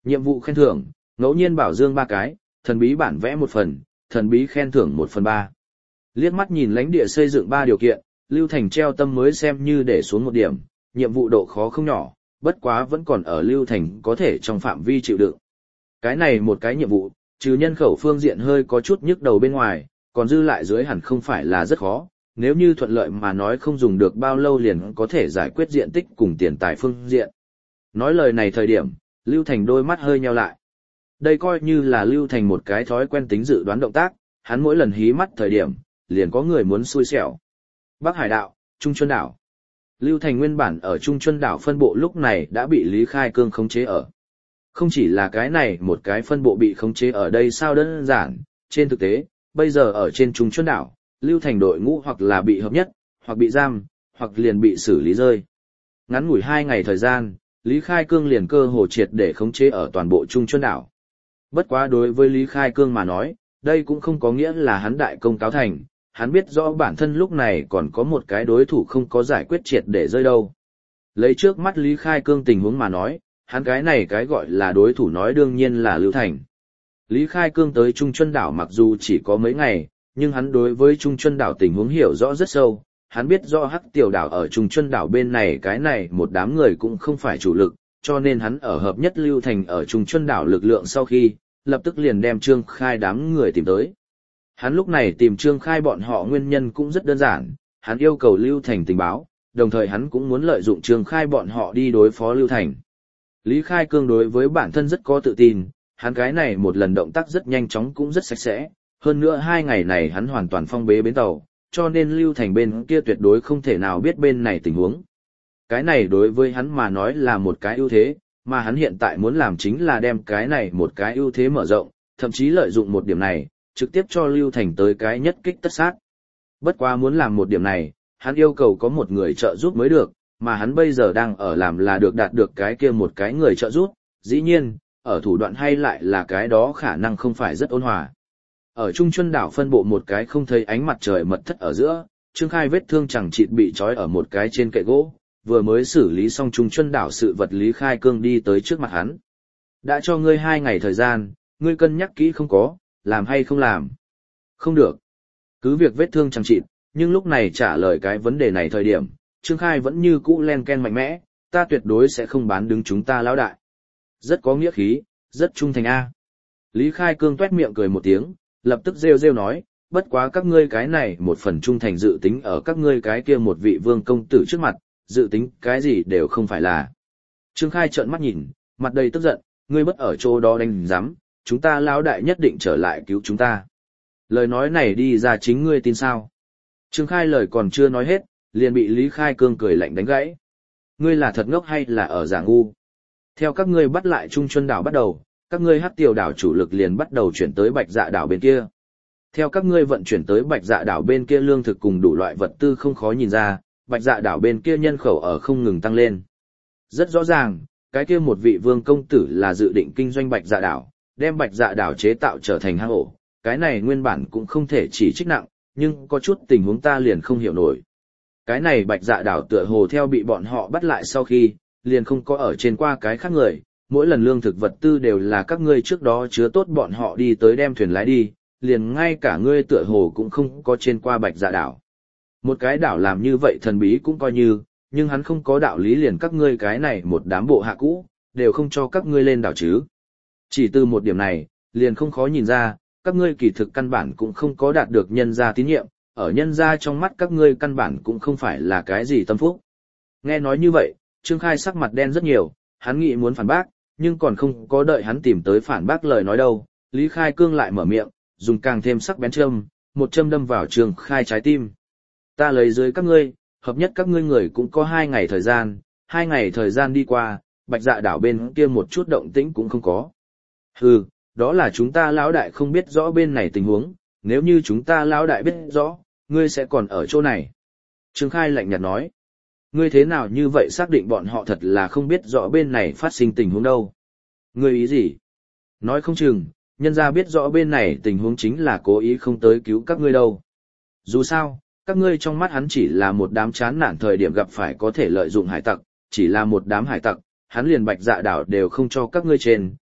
Nhiệm vụ khen thưởng, ngẫu nhiên bảo dương ba cái, thần bí bản vẽ một phần, thần bí khen thưởng một phần ba. Liếc mắt nhìn lãnh địa xây dựng ba điều kiện, Lưu Thành treo tâm mới xem như để xuống một điểm, nhiệm vụ độ khó không nhỏ, bất quá vẫn còn ở Lưu Thành có thể trong phạm vi chịu đựng. Cái này một cái nhiệm vụ, trừ nhân khẩu phương diện hơi có chút nhức đầu bên ngoài, còn dư lại dưới hẳn không phải là rất khó, nếu như thuận lợi mà nói không dùng được bao lâu liền có thể giải quyết diện tích cùng tiền tài phương diện. Nói lời này thời điểm, Lưu Thành đôi mắt hơi nheo lại. Đây coi như là Lưu Thành một cái thói quen tính dự đoán động tác, hắn mỗi lần hí mắt thời điểm, liền có người muốn xui xẻo. Bắc Hải Đạo, Trung Chuân Đảo. Lưu Thành nguyên bản ở Trung Chuân Đảo phân bộ lúc này đã bị Lý Khai Cương khống chế ở. Không chỉ là cái này một cái phân bộ bị khống chế ở đây sao đơn giản, trên thực tế, bây giờ ở trên Trung Chuân Đảo, Lưu Thành đội ngũ hoặc là bị hợp nhất, hoặc bị giam, hoặc liền bị xử lý rơi. Ngắn ngủi hai ngày thời gian, Lý Khai Cương liền cơ hồ triệt để khống chế ở toàn bộ Trung Chuân Đảo. Bất quá đối với Lý Khai Cương mà nói, đây cũng không có nghĩa là hắn đại công cáo thành, hắn biết rõ bản thân lúc này còn có một cái đối thủ không có giải quyết triệt để rơi đâu. Lấy trước mắt Lý Khai Cương tình huống mà nói, hắn cái này cái gọi là đối thủ nói đương nhiên là Lưu Thành. Lý Khai Cương tới Trung Chuân Đảo mặc dù chỉ có mấy ngày, nhưng hắn đối với Trung Chuân Đảo tình huống hiểu rõ rất sâu, hắn biết rõ Hắc Tiểu Đảo ở Trung Chuân Đảo bên này cái này một đám người cũng không phải chủ lực, cho nên hắn ở hợp nhất Lưu Thành ở Trung Chuân Đảo lực lượng sau khi, lập tức liền đem Trương Khai đám người tìm tới. Hắn lúc này tìm Trương Khai bọn họ nguyên nhân cũng rất đơn giản, hắn yêu cầu Lưu Thành tình báo, đồng thời hắn cũng muốn lợi dụng Trương Khai bọn họ đi đối phó Lưu Thành. Lý Khai Cương đối với bản thân rất có tự tin, hắn cái này một lần động tác rất nhanh chóng cũng rất sạch sẽ, hơn nữa hai ngày này hắn hoàn toàn phong bế bến tàu, cho nên Lưu Thành bên kia tuyệt đối không thể nào biết bên này tình huống. Cái này đối với hắn mà nói là một cái ưu thế, mà hắn hiện tại muốn làm chính là đem cái này một cái ưu thế mở rộng, thậm chí lợi dụng một điểm này, trực tiếp cho Lưu Thành tới cái nhất kích tất sát. Bất quá muốn làm một điểm này, hắn yêu cầu có một người trợ giúp mới được, mà hắn bây giờ đang ở làm là được đạt được cái kia một cái người trợ giúp, dĩ nhiên, ở thủ đoạn hay lại là cái đó khả năng không phải rất ôn hòa. Ở Trung Chuân Đảo phân bộ một cái không thấy ánh mặt trời mật thất ở giữa, Trương Khai vết thương chẳng chịt bị trói ở một cái trên kệ gỗ, vừa mới xử lý xong Trung Chuân Đảo sự vật Lý Khai Cương đi tới trước mặt hắn. Đã cho ngươi hai ngày thời gian, ngươi cân nhắc kỹ không có, làm hay không làm. Không được. Cứ việc vết thương chẳng chịt, nhưng lúc này trả lời cái vấn đề này thời điểm, Trương Khai vẫn như cũ len ken mạnh mẽ, ta tuyệt đối sẽ không bán đứng chúng ta lão đại. Rất có nghĩa khí, rất trung thành A. Lý Khai Cương tuét miệng cười một tiếng, lập tức rêu rêu nói, bất quá các ngươi cái này một phần trung thành dự tính ở các ngươi cái kia một vị vương công tử trước mặt, dự tính cái gì đều không phải là. Trương Khai trợn mắt nhìn, mặt đầy tức giận, ngươi bất ở chỗ đó đánh giám, chúng ta lão đại nhất định trở lại cứu chúng ta. Lời nói này đi ra chính ngươi tin sao? Trương Khai lời còn chưa nói hết, liền bị Lý Khai Cương cười lạnh đánh gãy. Ngươi là thật ngốc hay là ở giả ngu? Theo các ngươi bắt lại Trung Chuân Đảo bắt đầu, các ngươi Hắc Tiểu Đảo chủ lực liền bắt đầu chuyển tới Bạch Dạ Đảo bên kia. Theo các ngươi vận chuyển tới Bạch Dạ Đảo bên kia lương thực cùng đủ loại vật tư không khó nhìn ra, Bạch Dạ Đảo bên kia nhân khẩu ở không ngừng tăng lên. Rất rõ ràng, cái kia một vị vương công tử là dự định kinh doanh Bạch Dạ Đảo, đem Bạch Dạ Đảo chế tạo trở thành hang ổ. Cái này nguyên bản cũng không thể chỉ trích nặng, nhưng có chút tình huống ta liền không hiểu nổi. Cái này Bạch Dạ Đảo tựa hồ theo bị bọn họ bắt lại sau khi, liền không có ở trên qua cái khác người, mỗi lần lương thực vật tư đều là các ngươi trước đó chứa tốt bọn họ đi tới đem thuyền lái đi, liền ngay cả ngươi tựa hồ cũng không có trên qua Bạch Dạ Đảo. Một cái đảo làm như vậy thần bí cũng coi như, nhưng hắn không có đạo lý liền các ngươi cái này một đám bộ hạ cũ, đều không cho các ngươi lên đảo chứ. Chỉ từ một điểm này, liền không khó nhìn ra, các ngươi kỳ thực căn bản cũng không có đạt được nhân gia tín nhiệm, ở nhân gia trong mắt các ngươi căn bản cũng không phải là cái gì tâm phúc. Nghe nói như vậy, Trương Khai sắc mặt đen rất nhiều, hắn nghĩ muốn phản bác, nhưng còn không có đợi hắn tìm tới phản bác lời nói đâu, Lý Khai Cương lại mở miệng, dùng càng thêm sắc bén châm, một châm đâm vào Trương Khai trái tim. Ta lấy dưới các ngươi, hợp nhất các ngươi người cũng có hai ngày thời gian, hai ngày thời gian đi qua, Bạch Dạ Đảo bên kia một chút động tĩnh cũng không có. Hừ, đó là chúng ta lão đại không biết rõ bên này tình huống, nếu như chúng ta lão đại biết rõ, ngươi sẽ còn ở chỗ này. Trương Khai lạnh nhạt nói, ngươi thế nào như vậy xác định bọn họ thật là không biết rõ bên này phát sinh tình huống đâu. Ngươi ý gì? Nói không chừng, nhân ra biết rõ bên này tình huống chính là cố ý không tới cứu các ngươi đâu. Dù sao, các ngươi trong mắt hắn chỉ là một đám chán nản thời điểm gặp phải có thể lợi dụng hải tặc, chỉ là một đám hải tặc, hắn liền Bạch Dạ Đảo đều không cho các ngươi trên,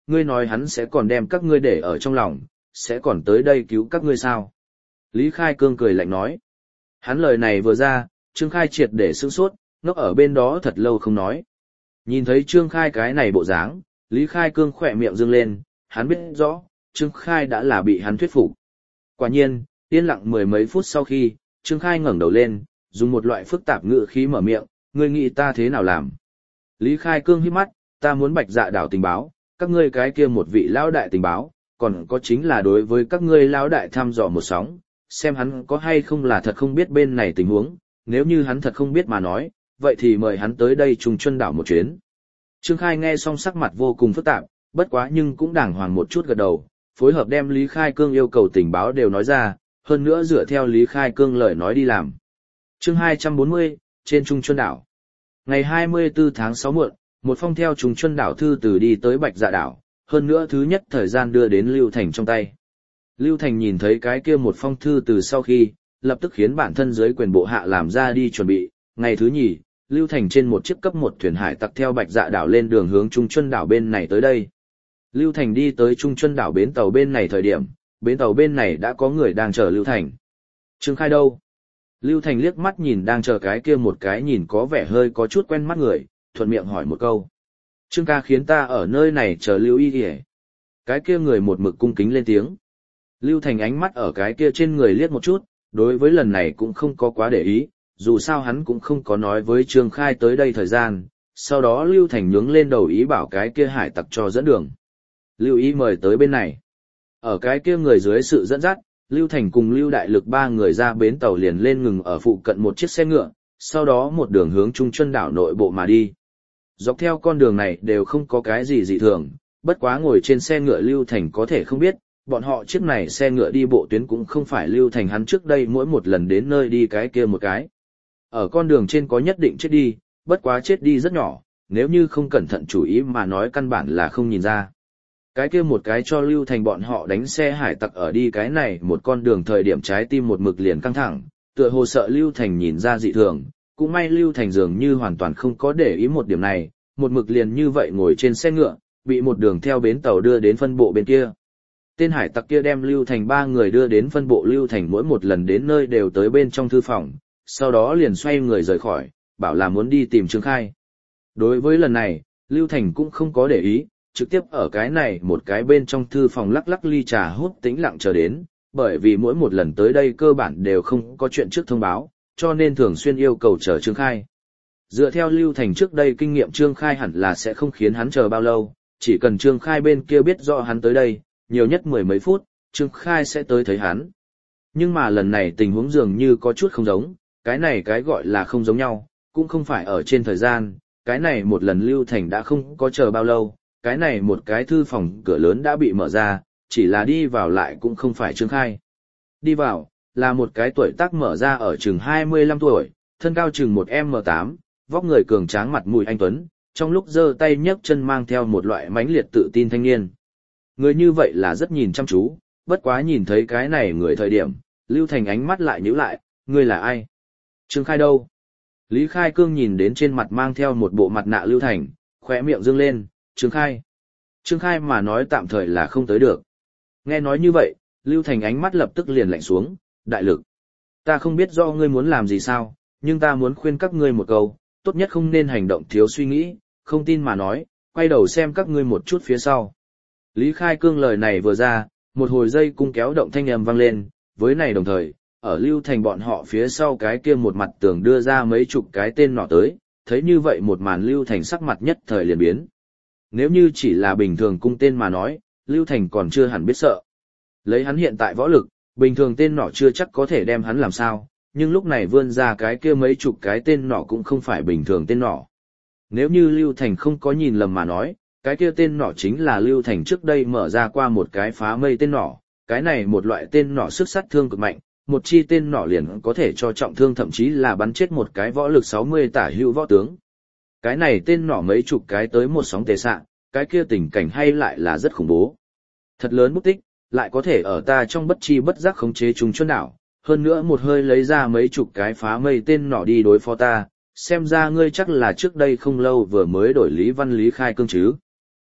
ngươi nói hắn sẽ còn đem các ngươi để ở trong lòng, sẽ còn tới đây cứu các ngươi sao? Lý Khai Cương cười lạnh nói. Hắn lời này vừa ra, Trương Khai triệt để sửng sốt, ngốc ở bên đó thật lâu không nói. Nhìn thấy Trương Khai cái này bộ dáng, Lý Khai Cương khỏe miệng dương lên, hắn biết rõ, Trương Khai đã là bị hắn thuyết phục. Quả nhiên, yên lặng mười mấy phút sau khi, Trương Khai ngẩng đầu lên, dùng một loại phức tạp ngữ khí mở miệng, ngươi nghĩ ta thế nào làm? Lý Khai Cương hít mắt, ta muốn Bạch Dạ đảo tình báo, các ngươi cái kia một vị lão đại tình báo, còn có chính là đối với các ngươi lão đại thăm dò một sóng, xem hắn có hay không là thật không biết bên này tình huống, nếu như hắn thật không biết mà nói, vậy thì mời hắn tới đây Trung Chuân đảo một chuyến. Trương Khai nghe xong sắc mặt vô cùng phức tạp, bất quá nhưng cũng đàng hoàng một chút gật đầu, phối hợp đem Lý Khai Cương yêu cầu tình báo đều nói ra, hơn nữa dựa theo Lý Khai Cương lời nói đi làm. Chương hai trăm bốn mươi, trên Trung Chuân đảo. Ngày hai mươi tư tháng sáu muộn, một phong theo Trung Chuân đảo thư từ đi tới Bạch Dạ đảo, hơn nữa thứ nhất thời gian đưa đến Lưu Thành trong tay. Lưu Thành nhìn thấy cái kia một phong thư từ sau khi, lập tức khiến bản thân dưới quyền bộ hạ làm ra đi chuẩn bị. Ngày thứ nhì, Lưu Thành trên một chiếc cấp một thuyền hải tặc theo Bạch Dạ đảo lên đường hướng Trung Chuân đảo bên này tới đây. Lưu Thành đi tới Trung Chuân đảo bến tàu bên này thời điểm, bến tàu bên này đã có người đang chờ Lưu Thành. Trương Khai đâu? Lưu Thành liếc mắt nhìn đang chờ cái kia một cái nhìn có vẻ hơi có chút quen mắt người, thuận miệng hỏi một câu. Trương ca khiến ta ở nơi này chờ Lưu Y kìa. Cái kia người một mực cung kính lên tiếng. Lưu Thành ánh mắt ở cái kia trên người liếc một chút, đối với lần này cũng không có quá để ý, dù sao hắn cũng không có nói với Trương Khai tới đây thời gian, sau đó Lưu Thành nhướng lên đầu ý bảo cái kia hải tặc cho dẫn đường. Lưu ý mời tới bên này. Ở cái kia người dưới sự dẫn dắt, Lưu Thành cùng Lưu Đại Lực ba người ra bến tàu liền lên ngừng ở phụ cận một chiếc xe ngựa, sau đó một đường hướng Trung Chuân đảo nội bộ mà đi. Dọc theo con đường này đều không có cái gì dị thường, bất quá ngồi trên xe ngựa Lưu Thành có thể không biết, bọn họ chiếc này xe ngựa đi bộ tuyến cũng không phải Lưu Thành hắn trước đây mỗi một lần đến nơi đi cái kia một cái. Ở con đường trên có nhất định chết đi, bất quá chết đi rất nhỏ, nếu như không cẩn thận chú ý mà nói căn bản là không nhìn ra. Cái kia một cái cho Lưu Thành bọn họ đánh xe hải tặc ở đi cái này một con đường thời điểm trái tim một mực liền căng thẳng, tựa hồ sợ Lưu Thành nhìn ra dị thường, cũng may Lưu Thành dường như hoàn toàn không có để ý một điểm này, một mực liền như vậy ngồi trên xe ngựa, bị một đường theo bến tàu đưa đến phân bộ bên kia. Tên hải tặc kia đem Lưu Thành ba người đưa đến phân bộ Lưu Thành mỗi một lần đến nơi đều tới bên trong thư phòng, sau đó liền xoay người rời khỏi, bảo là muốn đi tìm Trương Khai. Đối với lần này, Lưu Thành cũng không có để ý, trực tiếp ở cái này một cái bên trong thư phòng lắc lắc ly trà hút tĩnh lặng chờ đến, bởi vì mỗi một lần tới đây cơ bản đều không có chuyện trước thông báo, cho nên thường xuyên yêu cầu chờ Trương Khai. Dựa theo Lưu Thành trước đây kinh nghiệm Trương Khai hẳn là sẽ không khiến hắn chờ bao lâu, chỉ cần Trương Khai bên kia biết rõ hắn tới đây, nhiều nhất mười mấy phút, Trương Khai sẽ tới thấy hắn. Nhưng mà lần này tình huống dường như có chút không giống, cái này cái gọi là không giống nhau, cũng không phải ở trên thời gian, cái này một lần Lưu Thành đã không có chờ bao lâu, cái này một cái thư phòng cửa lớn đã bị mở ra, chỉ là đi vào lại cũng không phải Trương Khai. Đi vào, là một cái tuổi tác mở ra ở chừng hai mươi lăm tuổi, thân cao chừng một em em tám, vóc người cường tráng mặt mũi anh tuấn, trong lúc giơ tay nhấc chân mang theo một loại mãnh liệt tự tin thanh niên. Người như vậy là rất nhìn chăm chú, bất quá nhìn thấy cái này người thời điểm, Lưu Thành ánh mắt lại nhíu lại, ngươi là ai? Trương Khai đâu? Lý Khai Cương nhìn đến trên mặt mang theo một bộ mặt nạ Lưu Thành, khóe miệng dương lên, Trương Khai. Trương Khai mà nói tạm thời là không tới được. Nghe nói như vậy, Lưu Thành ánh mắt lập tức liền lạnh xuống, Đại Lực. Ta không biết do ngươi muốn làm gì sao, nhưng ta muốn khuyên các ngươi một câu, tốt nhất không nên hành động thiếu suy nghĩ, không tin mà nói, quay đầu xem các ngươi một chút phía sau. Lý Khai Cương lời này vừa ra, một hồi dây cung kéo động thanh âm vang lên, với này đồng thời, ở Lưu Thành bọn họ phía sau cái kia một mặt tường đưa ra mấy chục cái tên nọ tới, thấy như vậy một màn Lưu Thành sắc mặt nhất thời liền biến. Nếu như chỉ là bình thường cung tên mà nói, Lưu Thành còn chưa hẳn biết sợ. Lấy hắn hiện tại võ lực, bình thường tên nọ chưa chắc có thể đem hắn làm sao, nhưng lúc này vươn ra cái kia mấy chục cái tên nọ cũng không phải bình thường tên nọ. Nếu như Lưu Thành không có nhìn lầm mà nói, cái kia tên nọ chính là Lưu Thành trước đây mở ra qua một cái phá mây tên nọ, cái này một loại tên nọ sức sát thương cực mạnh, một chi tên nọ liền có thể cho trọng thương thậm chí là bắn chết một cái võ lực sáu mươi tả hữu võ tướng. Cái này tên nọ mấy chục cái tới một sóng tề xạ, cái kia tình cảnh hay lại là rất khủng bố. Thật lớn bút tích, lại có thể ở ta trong bất chi bất giác khống chế chúng chuân đảo, hơn nữa một hơi lấy ra mấy chục cái phá mây tên nọ đi đối phó ta, xem ra ngươi chắc là trước đây không lâu vừa mới đổi Lý Văn Lý Khai Cương chứ.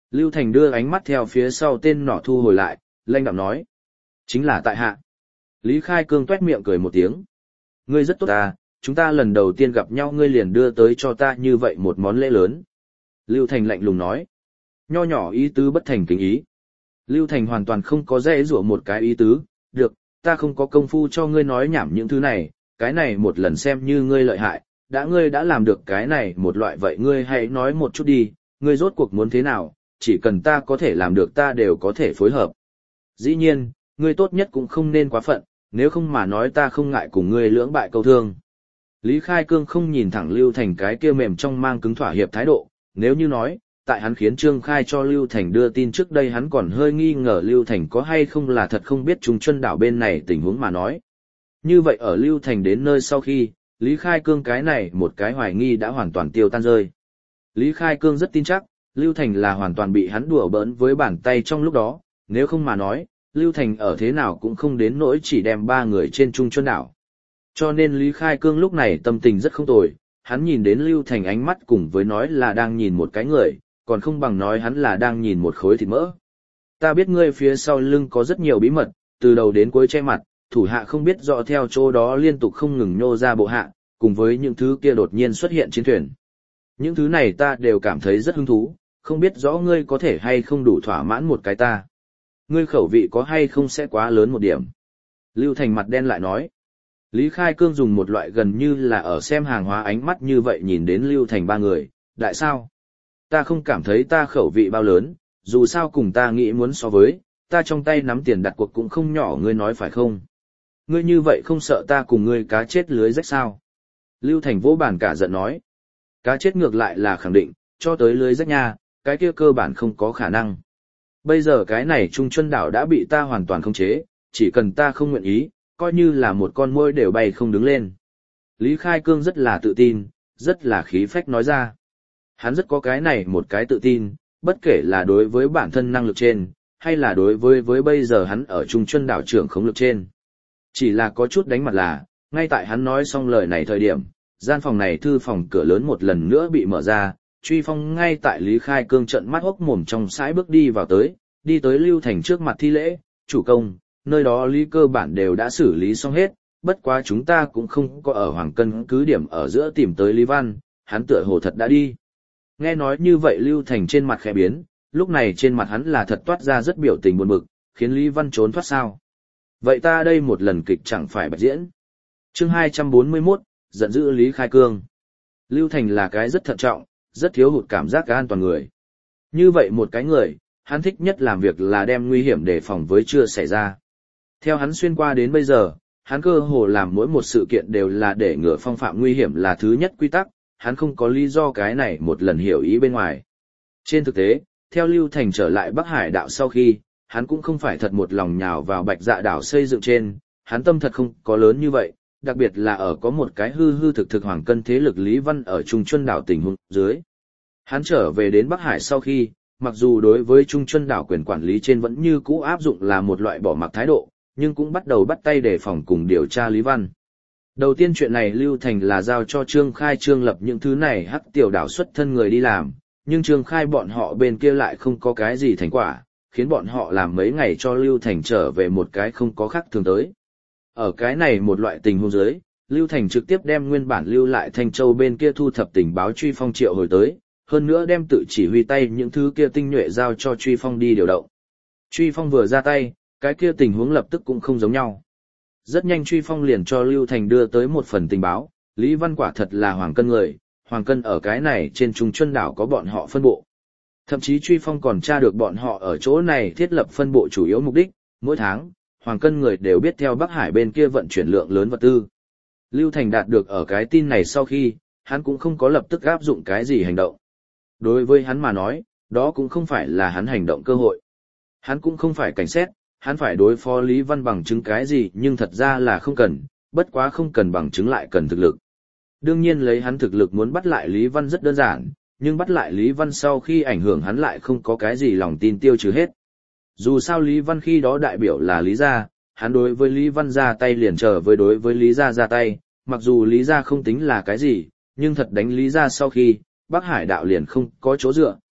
Lưu Thành đưa ánh mắt theo phía sau tên nỏ thu hồi lại, lanh đạm nói. Chính là tại hạ. Lý Khai Cương tuét miệng cười một tiếng. Ngươi rất tốt ta, chúng ta lần đầu tiên gặp nhau ngươi liền đưa tới cho ta như vậy một món lễ lớn. Lưu Thành lạnh lùng nói. Nho nhỏ ý tứ bất thành kính ý. Lưu Thành hoàn toàn không có dễ dụa một cái ý tứ, được, ta không có công phu cho ngươi nói nhảm những thứ này, cái này một lần xem như ngươi lợi hại, đã ngươi đã làm được cái này một loại vậy ngươi hãy nói một chút đi, ngươi rốt cuộc muốn thế nào, chỉ cần ta có thể làm được ta đều có thể phối hợp. Dĩ nhiên, ngươi tốt nhất cũng không nên quá phận, nếu không mà nói ta không ngại cùng ngươi lưỡng bại câu thương. Lý Khai Cương không nhìn thẳng Lưu Thành cái kia mềm trong mang cứng thỏa hiệp thái độ, nếu như nói, tại hắn khiến Trương Khai cho Lưu Thành đưa tin trước đây hắn còn hơi nghi ngờ Lưu Thành có hay không là thật không biết Trung Chuân đảo bên này tình huống mà nói. Như vậy ở Lưu Thành đến nơi sau khi, Lý Khai Cương cái này một cái hoài nghi đã hoàn toàn tiêu tan rơi. Lý Khai Cương rất tin chắc, Lưu Thành là hoàn toàn bị hắn đùa bỡn với bàn tay trong lúc đó, nếu không mà nói, Lưu Thành ở thế nào cũng không đến nỗi chỉ đem ba người trên Trung Chuân đảo. Cho nên Lý Khai Cương lúc này tâm tình rất không tồi, hắn nhìn đến Lưu Thành ánh mắt cùng với nói là đang nhìn một cái người, còn không bằng nói hắn là đang nhìn một khối thịt mỡ. Ta biết ngươi phía sau lưng có rất nhiều bí mật, từ đầu đến cuối che mặt, thủ hạ không biết rõ theo chỗ đó liên tục không ngừng nhô ra bộ hạ, cùng với những thứ kia đột nhiên xuất hiện chiến thuyền. Những thứ này ta đều cảm thấy rất hứng thú, không biết rõ ngươi có thể hay không đủ thỏa mãn một cái ta. Ngươi khẩu vị có hay không sẽ quá lớn một điểm. Lưu Thành mặt đen lại nói. Lý Khai Cương dùng một loại gần như là ở xem hàng hóa ánh mắt như vậy nhìn đến Lưu Thành ba người, đại sao? Ta không cảm thấy ta khẩu vị bao lớn, dù sao cùng ta nghĩ muốn so với, ta trong tay nắm tiền đặt cuộc cũng không nhỏ ngươi nói phải không? Ngươi như vậy không sợ ta cùng ngươi cá chết lưới rách sao? Lưu Thành vỗ bàn cả giận nói. Cá chết ngược lại là khẳng định, cho tới lưới rách nha, cái kia cơ bản không có khả năng. Bây giờ cái này Trung Chuân đảo đã bị ta hoàn toàn khống chế, chỉ cần ta không nguyện ý, coi như là một con muỗi đều bay không đứng lên. Lý Khai Cương rất là tự tin, rất là khí phách nói ra. Hắn rất có cái này một cái tự tin, bất kể là đối với bản thân năng lực trên, hay là đối với với bây giờ hắn ở Trung Chuân đảo trưởng khống lực trên. Chỉ là có chút đánh mặt là, ngay tại hắn nói xong lời này thời điểm, gian phòng này thư phòng cửa lớn một lần nữa bị mở ra, Truy Phong ngay tại Lý Khai Cương trận mắt hốc mồm trong sải bước đi vào tới, đi tới Lưu Thành trước mặt thi lễ, chủ công, nơi đó lý cơ bản đều đã xử lý xong hết, bất quá chúng ta cũng không có ở Hoàng Cân cứ điểm ở giữa tìm tới Lý Văn, hắn tựa hồ thật đã đi. Nghe nói như vậy Lưu Thành trên mặt khẽ biến, lúc này trên mặt hắn là thật toát ra rất biểu tình buồn bực, khiến Lý Văn trốn thoát sao. Vậy ta đây một lần kịch chẳng phải bạch diễn. Chương hai trăm bốn mươi mốt, giận dữ Lý Khai Cương. Lưu Thành là cái rất thận trọng, rất thiếu hụt cảm giác an toàn người. Như vậy một cái người, hắn thích nhất làm việc là đem nguy hiểm đề phòng với chưa xảy ra. Theo hắn xuyên qua đến bây giờ, hắn cơ hồ làm mỗi một sự kiện đều là để ngừa phong phạm nguy hiểm là thứ nhất quy tắc, hắn không có lý do cái này một lần hiểu ý bên ngoài. Trên thực tế, theo Lưu Thành trở lại Bắc Hải đảo sau khi, hắn cũng không phải thật một lòng nhào vào Bạch Dạ đảo xây dựng trên, hắn tâm thật không có lớn như vậy, đặc biệt là ở có một cái hư hư thực thực Hoàng Cân thế lực Lý Văn ở Trung Chuân đảo tình huống dưới. Hắn trở về đến Bắc Hải sau khi, mặc dù đối với Trung Chuân đảo quyền quản lý trên vẫn như cũ áp dụng là một loại bỏ mặc thái độ, nhưng cũng bắt đầu bắt tay đề phòng cùng điều tra Lý Văn. Đầu tiên chuyện này Lưu Thành là giao cho Trương Khai Trương Lập những thứ này hắc tiểu đảo xuất thân người đi làm, nhưng Trương Khai bọn họ bên kia lại không có cái gì thành quả, khiến bọn họ làm mấy ngày cho Lưu Thành trở về một cái không có khác thường tới. Ở cái này một loại tình huống dưới, Lưu Thành trực tiếp đem nguyên bản lưu lại Thanh Châu bên kia thu thập tình báo Truy Phong triệu hồi tới, hơn nữa đem tự chỉ huy tay những thứ kia tinh nhuệ giao cho Truy Phong đi điều động. Truy Phong vừa ra tay, cái kia tình huống lập tức cũng không giống nhau. Rất nhanh Truy Phong liền cho Lưu Thành đưa tới một phần tình báo, Lý Văn quả thật là Hoàng Cân người, Hoàng Cân ở cái này trên Trung Chuân đảo có bọn họ phân bộ. Thậm chí Truy Phong còn tra được bọn họ ở chỗ này thiết lập phân bộ chủ yếu mục đích, mỗi tháng, Hoàng Cân người đều biết theo Bắc Hải bên kia vận chuyển lượng lớn vật tư. Lưu Thành đạt được ở cái tin này sau khi, hắn cũng không có lập tức áp dụng cái gì hành động. Đối với hắn mà nói, đó cũng không phải là hắn hành động cơ hội. Hắn cũng không phải cảnh xét, hắn phải đối phó Lý Văn bằng chứng cái gì nhưng thật ra là không cần, bất quá không cần bằng chứng lại cần thực lực. Đương nhiên lấy hắn thực lực muốn bắt lại Lý Văn rất đơn giản, nhưng bắt lại Lý Văn sau khi ảnh hưởng hắn lại không có cái gì lòng tin tiêu trừ hết. Dù sao Lý Văn khi đó đại biểu là Lý Gia, hắn đối với Lý Văn ra tay liền chờ với đối với Lý Gia ra tay, mặc dù Lý Gia không tính là cái gì, nhưng thật đánh Lý Gia sau khi, Bắc Hải đạo liền không có chỗ dựa,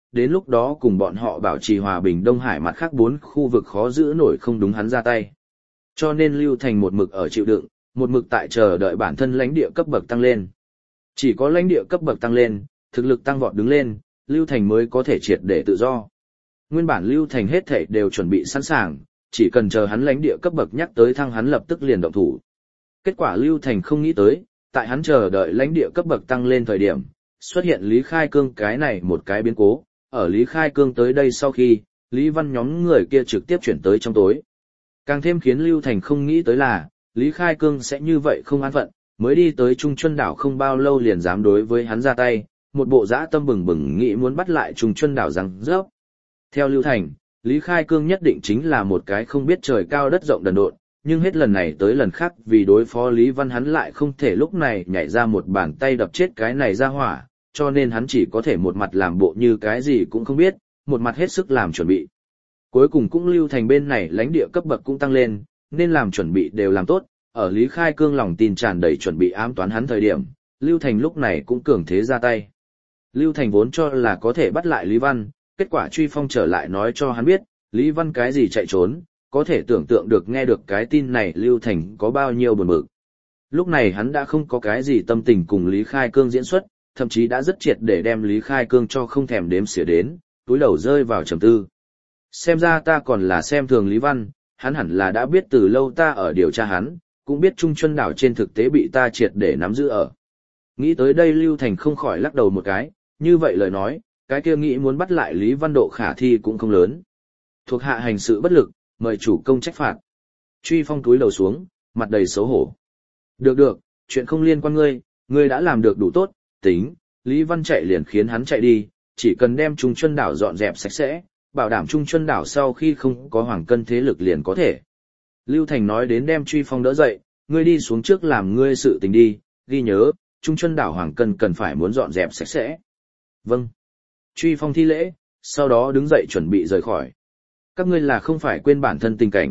đến lúc đó cùng bọn họ bảo trì hòa bình Đông Hải mặt khác bốn khu vực khó giữ nổi không đúng hắn ra tay. Cho nên Lưu Thành một mực ở chịu đựng, một mực tại chờ đợi bản thân lãnh địa cấp bậc tăng lên. Chỉ có lãnh địa cấp bậc tăng lên, thực lực tăng vọt đứng lên, Lưu Thành mới có thể triệt để tự do. Nguyên bản Lưu Thành hết thảy đều chuẩn bị sẵn sàng, chỉ cần chờ hắn lãnh địa cấp bậc nhắc tới thăng hắn lập tức liền động thủ. Kết quả Lưu Thành không nghĩ tới, tại hắn chờ đợi lãnh địa cấp bậc tăng lên thời điểm, xuất hiện Lý Khai Cương cái này một cái biến cố, ở Lý Khai Cương tới đây sau khi, Lý Văn nhóm người kia trực tiếp chuyển tới trong tối. Càng thêm khiến Lưu Thành không nghĩ tới là, Lý Khai Cương sẽ như vậy không an phận, mới đi tới Trung Chuân đảo không bao lâu liền dám đối với hắn ra tay, một bộ dã tâm bừng bừng nghĩ muốn bắt lại Trung Chuân đảo rằng rớp. Theo Lưu Thành, Lý Khai Cương nhất định chính là một cái không biết trời cao đất rộng đần độn, nhưng hết lần này tới lần khác vì đối phó Lý Văn hắn lại không thể lúc này nhảy ra một bàn tay đập chết cái này ra hỏa, cho nên hắn chỉ có thể một mặt làm bộ như cái gì cũng không biết, một mặt hết sức làm chuẩn bị. Cuối cùng cũng Lưu Thành bên này lãnh địa cấp bậc cũng tăng lên, nên làm chuẩn bị đều làm tốt, ở Lý Khai Cương lòng tin tràn đầy chuẩn bị ám toán hắn thời điểm, Lưu Thành lúc này cũng cường thế ra tay. Lưu Thành vốn cho là có thể bắt lại Lý Văn, kết quả Truy Phong trở lại nói cho hắn biết, Lý Văn cái gì chạy trốn, có thể tưởng tượng được nghe được cái tin này Lưu Thành có bao nhiêu buồn bực. Lúc này hắn đã không có cái gì tâm tình cùng Lý Khai Cương diễn xuất, thậm chí đã rất triệt để đem Lý Khai Cương cho không thèm đếm xỉa đến, túi đầu rơi vào trầm tư. Xem ra ta còn là xem thường Lý Văn, hắn hẳn là đã biết từ lâu ta ở điều tra hắn, cũng biết Trung Chuân đảo trên thực tế bị ta triệt để nắm giữ ở. Nghĩ tới đây Lưu Thành không khỏi lắc đầu một cái, như vậy lời nói, cái kia nghĩ muốn bắt lại Lý Văn độ khả thi cũng không lớn. Thuộc hạ hành sự bất lực, mời chủ công trách phạt. Truy Phong túi đầu xuống, mặt đầy xấu hổ. Được được, chuyện không liên quan ngươi, ngươi đã làm được đủ tốt, tính, Lý Văn chạy liền khiến hắn chạy đi, chỉ cần đem Trung Chuân đảo dọn dẹp sạch sẽ, bảo đảm Trung Chuân đảo sau khi không có hoàng cân thế lực liền có thể. Lưu Thành nói đến đem Truy Phong đỡ dậy, ngươi đi xuống trước làm ngươi sự tình đi, ghi nhớ, Trung Chuân đảo hoàng cân cần phải muốn dọn dẹp sạch sẽ. Vâng. Truy Phong thi lễ, sau đó đứng dậy chuẩn bị rời khỏi. Các ngươi là không phải quên bản thân tình cảnh.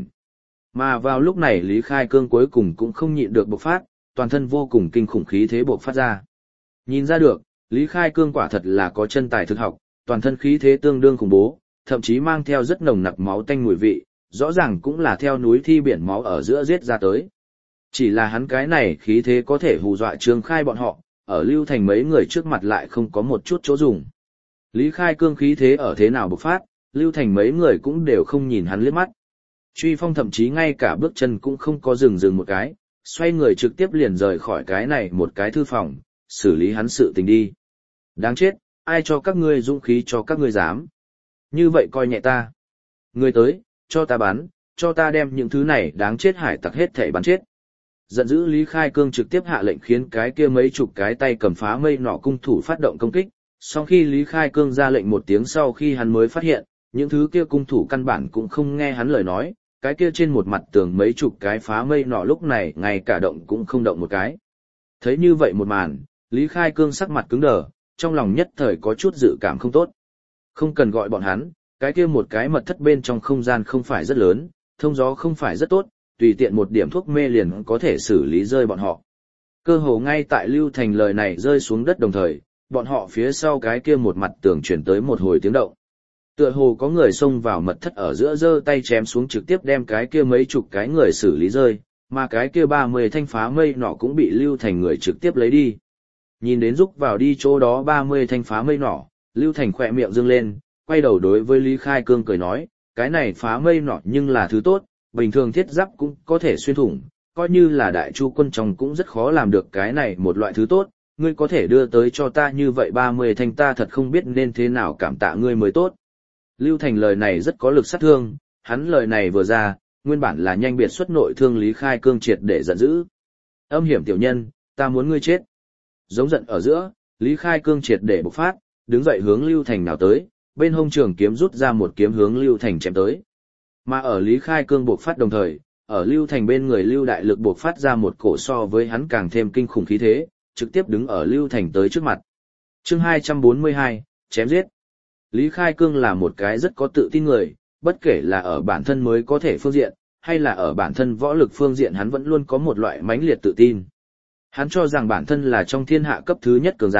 Mà vào lúc này Lý Khai Cương cuối cùng cũng không nhịn được bộc phát, toàn thân vô cùng kinh khủng khí thế bộc phát ra. Nhìn ra được, Lý Khai Cương quả thật là có chân tài thực học, toàn thân khí thế tương đương khủng bố, thậm chí mang theo rất nồng nặc máu tanh mùi vị, rõ ràng cũng là theo núi thi biển máu ở giữa giết ra tới. Chỉ là hắn cái này khí thế có thể hù dọa Trương Khai bọn họ, ở Lưu Thành mấy người trước mặt lại không có một chút chỗ dùng. Lý Khai Cương khí thế ở thế nào bộc phát, Lưu Thành mấy người cũng đều không nhìn hắn liếc mắt. Truy Phong thậm chí ngay cả bước chân cũng không có dừng dừng một cái, xoay người trực tiếp liền rời khỏi cái này một cái thư phòng, xử lý hắn sự tình đi. Đáng chết, ai cho các ngươi dũng khí cho các ngươi dám. Như vậy coi nhẹ ta. Ngươi tới, cho ta bắn, cho ta đem những thứ này đáng chết hải tặc hết thảy bắn chết. Giận dữ Lý Khai Cương trực tiếp hạ lệnh khiến cái kia mấy chục cái tay cầm phá mây nỏ cung thủ phát động công kích. Sau khi Lý Khai Cương ra lệnh một tiếng sau khi hắn mới phát hiện, những thứ kia cung thủ căn bản cũng không nghe hắn lời nói, cái kia trên một mặt tường mấy chục cái phá mây nọ lúc này ngay cả động cũng không động một cái. Thấy như vậy một màn, Lý Khai Cương sắc mặt cứng đờ, trong lòng nhất thời có chút dự cảm không tốt. Không cần gọi bọn hắn, cái kia một cái mật thất bên trong không gian không phải rất lớn, thông gió không phải rất tốt, tùy tiện một điểm thuốc mê liền có thể xử lý rơi bọn họ. Cơ hồ ngay tại Lưu Thành lời này rơi xuống đất đồng thời, bọn họ phía sau cái kia một mặt tường chuyển tới một hồi tiếng động. Tựa hồ có người xông vào mật thất ở giữa giơ tay chém xuống trực tiếp đem cái kia mấy chục cái người xử lý rơi, mà cái kia ba mươi thanh phá mây nọ cũng bị Lưu Thành người trực tiếp lấy đi. Nhìn đến rúc vào đi chỗ đó ba mươi thanh phá mây nọ, Lưu Thành khỏe miệng dương lên, quay đầu đối với Lý Khai Cương cười nói, cái này phá mây nọ nhưng là thứ tốt, bình thường thiết giáp cũng có thể xuyên thủng, coi như là đại chu quân trong cũng rất khó làm được cái này một loại thứ tốt, ngươi có thể đưa tới cho ta như vậy ba mươi thanh ta thật không biết nên thế nào cảm tạ ngươi mới tốt. Lưu Thành lời này rất có lực sát thương, hắn lời này vừa ra, nguyên bản là nhanh biệt xuất nội thương Lý Khai Cương triệt để giận dữ. Âm hiểm tiểu nhân, ta muốn ngươi chết. Giống giận ở giữa, Lý Khai Cương triệt để bộc phát, đứng dậy hướng Lưu Thành nào tới, bên hông trường kiếm rút ra một kiếm hướng Lưu Thành chém tới. Mà ở Lý Khai Cương bộc phát đồng thời, ở Lưu Thành bên người Lưu Đại Lực bộc phát ra một cổ so với hắn càng thêm kinh khủng khí thế, trực tiếp đứng ở Lưu Thành tới trước mặt. Chương hai trăm bốn mươi hai, chém giết. Lý Khai Cương là một cái rất có tự tin người, bất kể là ở bản thân mới có thể phương diện, hay là ở bản thân võ lực phương diện hắn vẫn luôn có một loại mãnh liệt tự tin. Hắn cho rằng bản thân là trong thiên hạ cấp thứ nhất cường giả,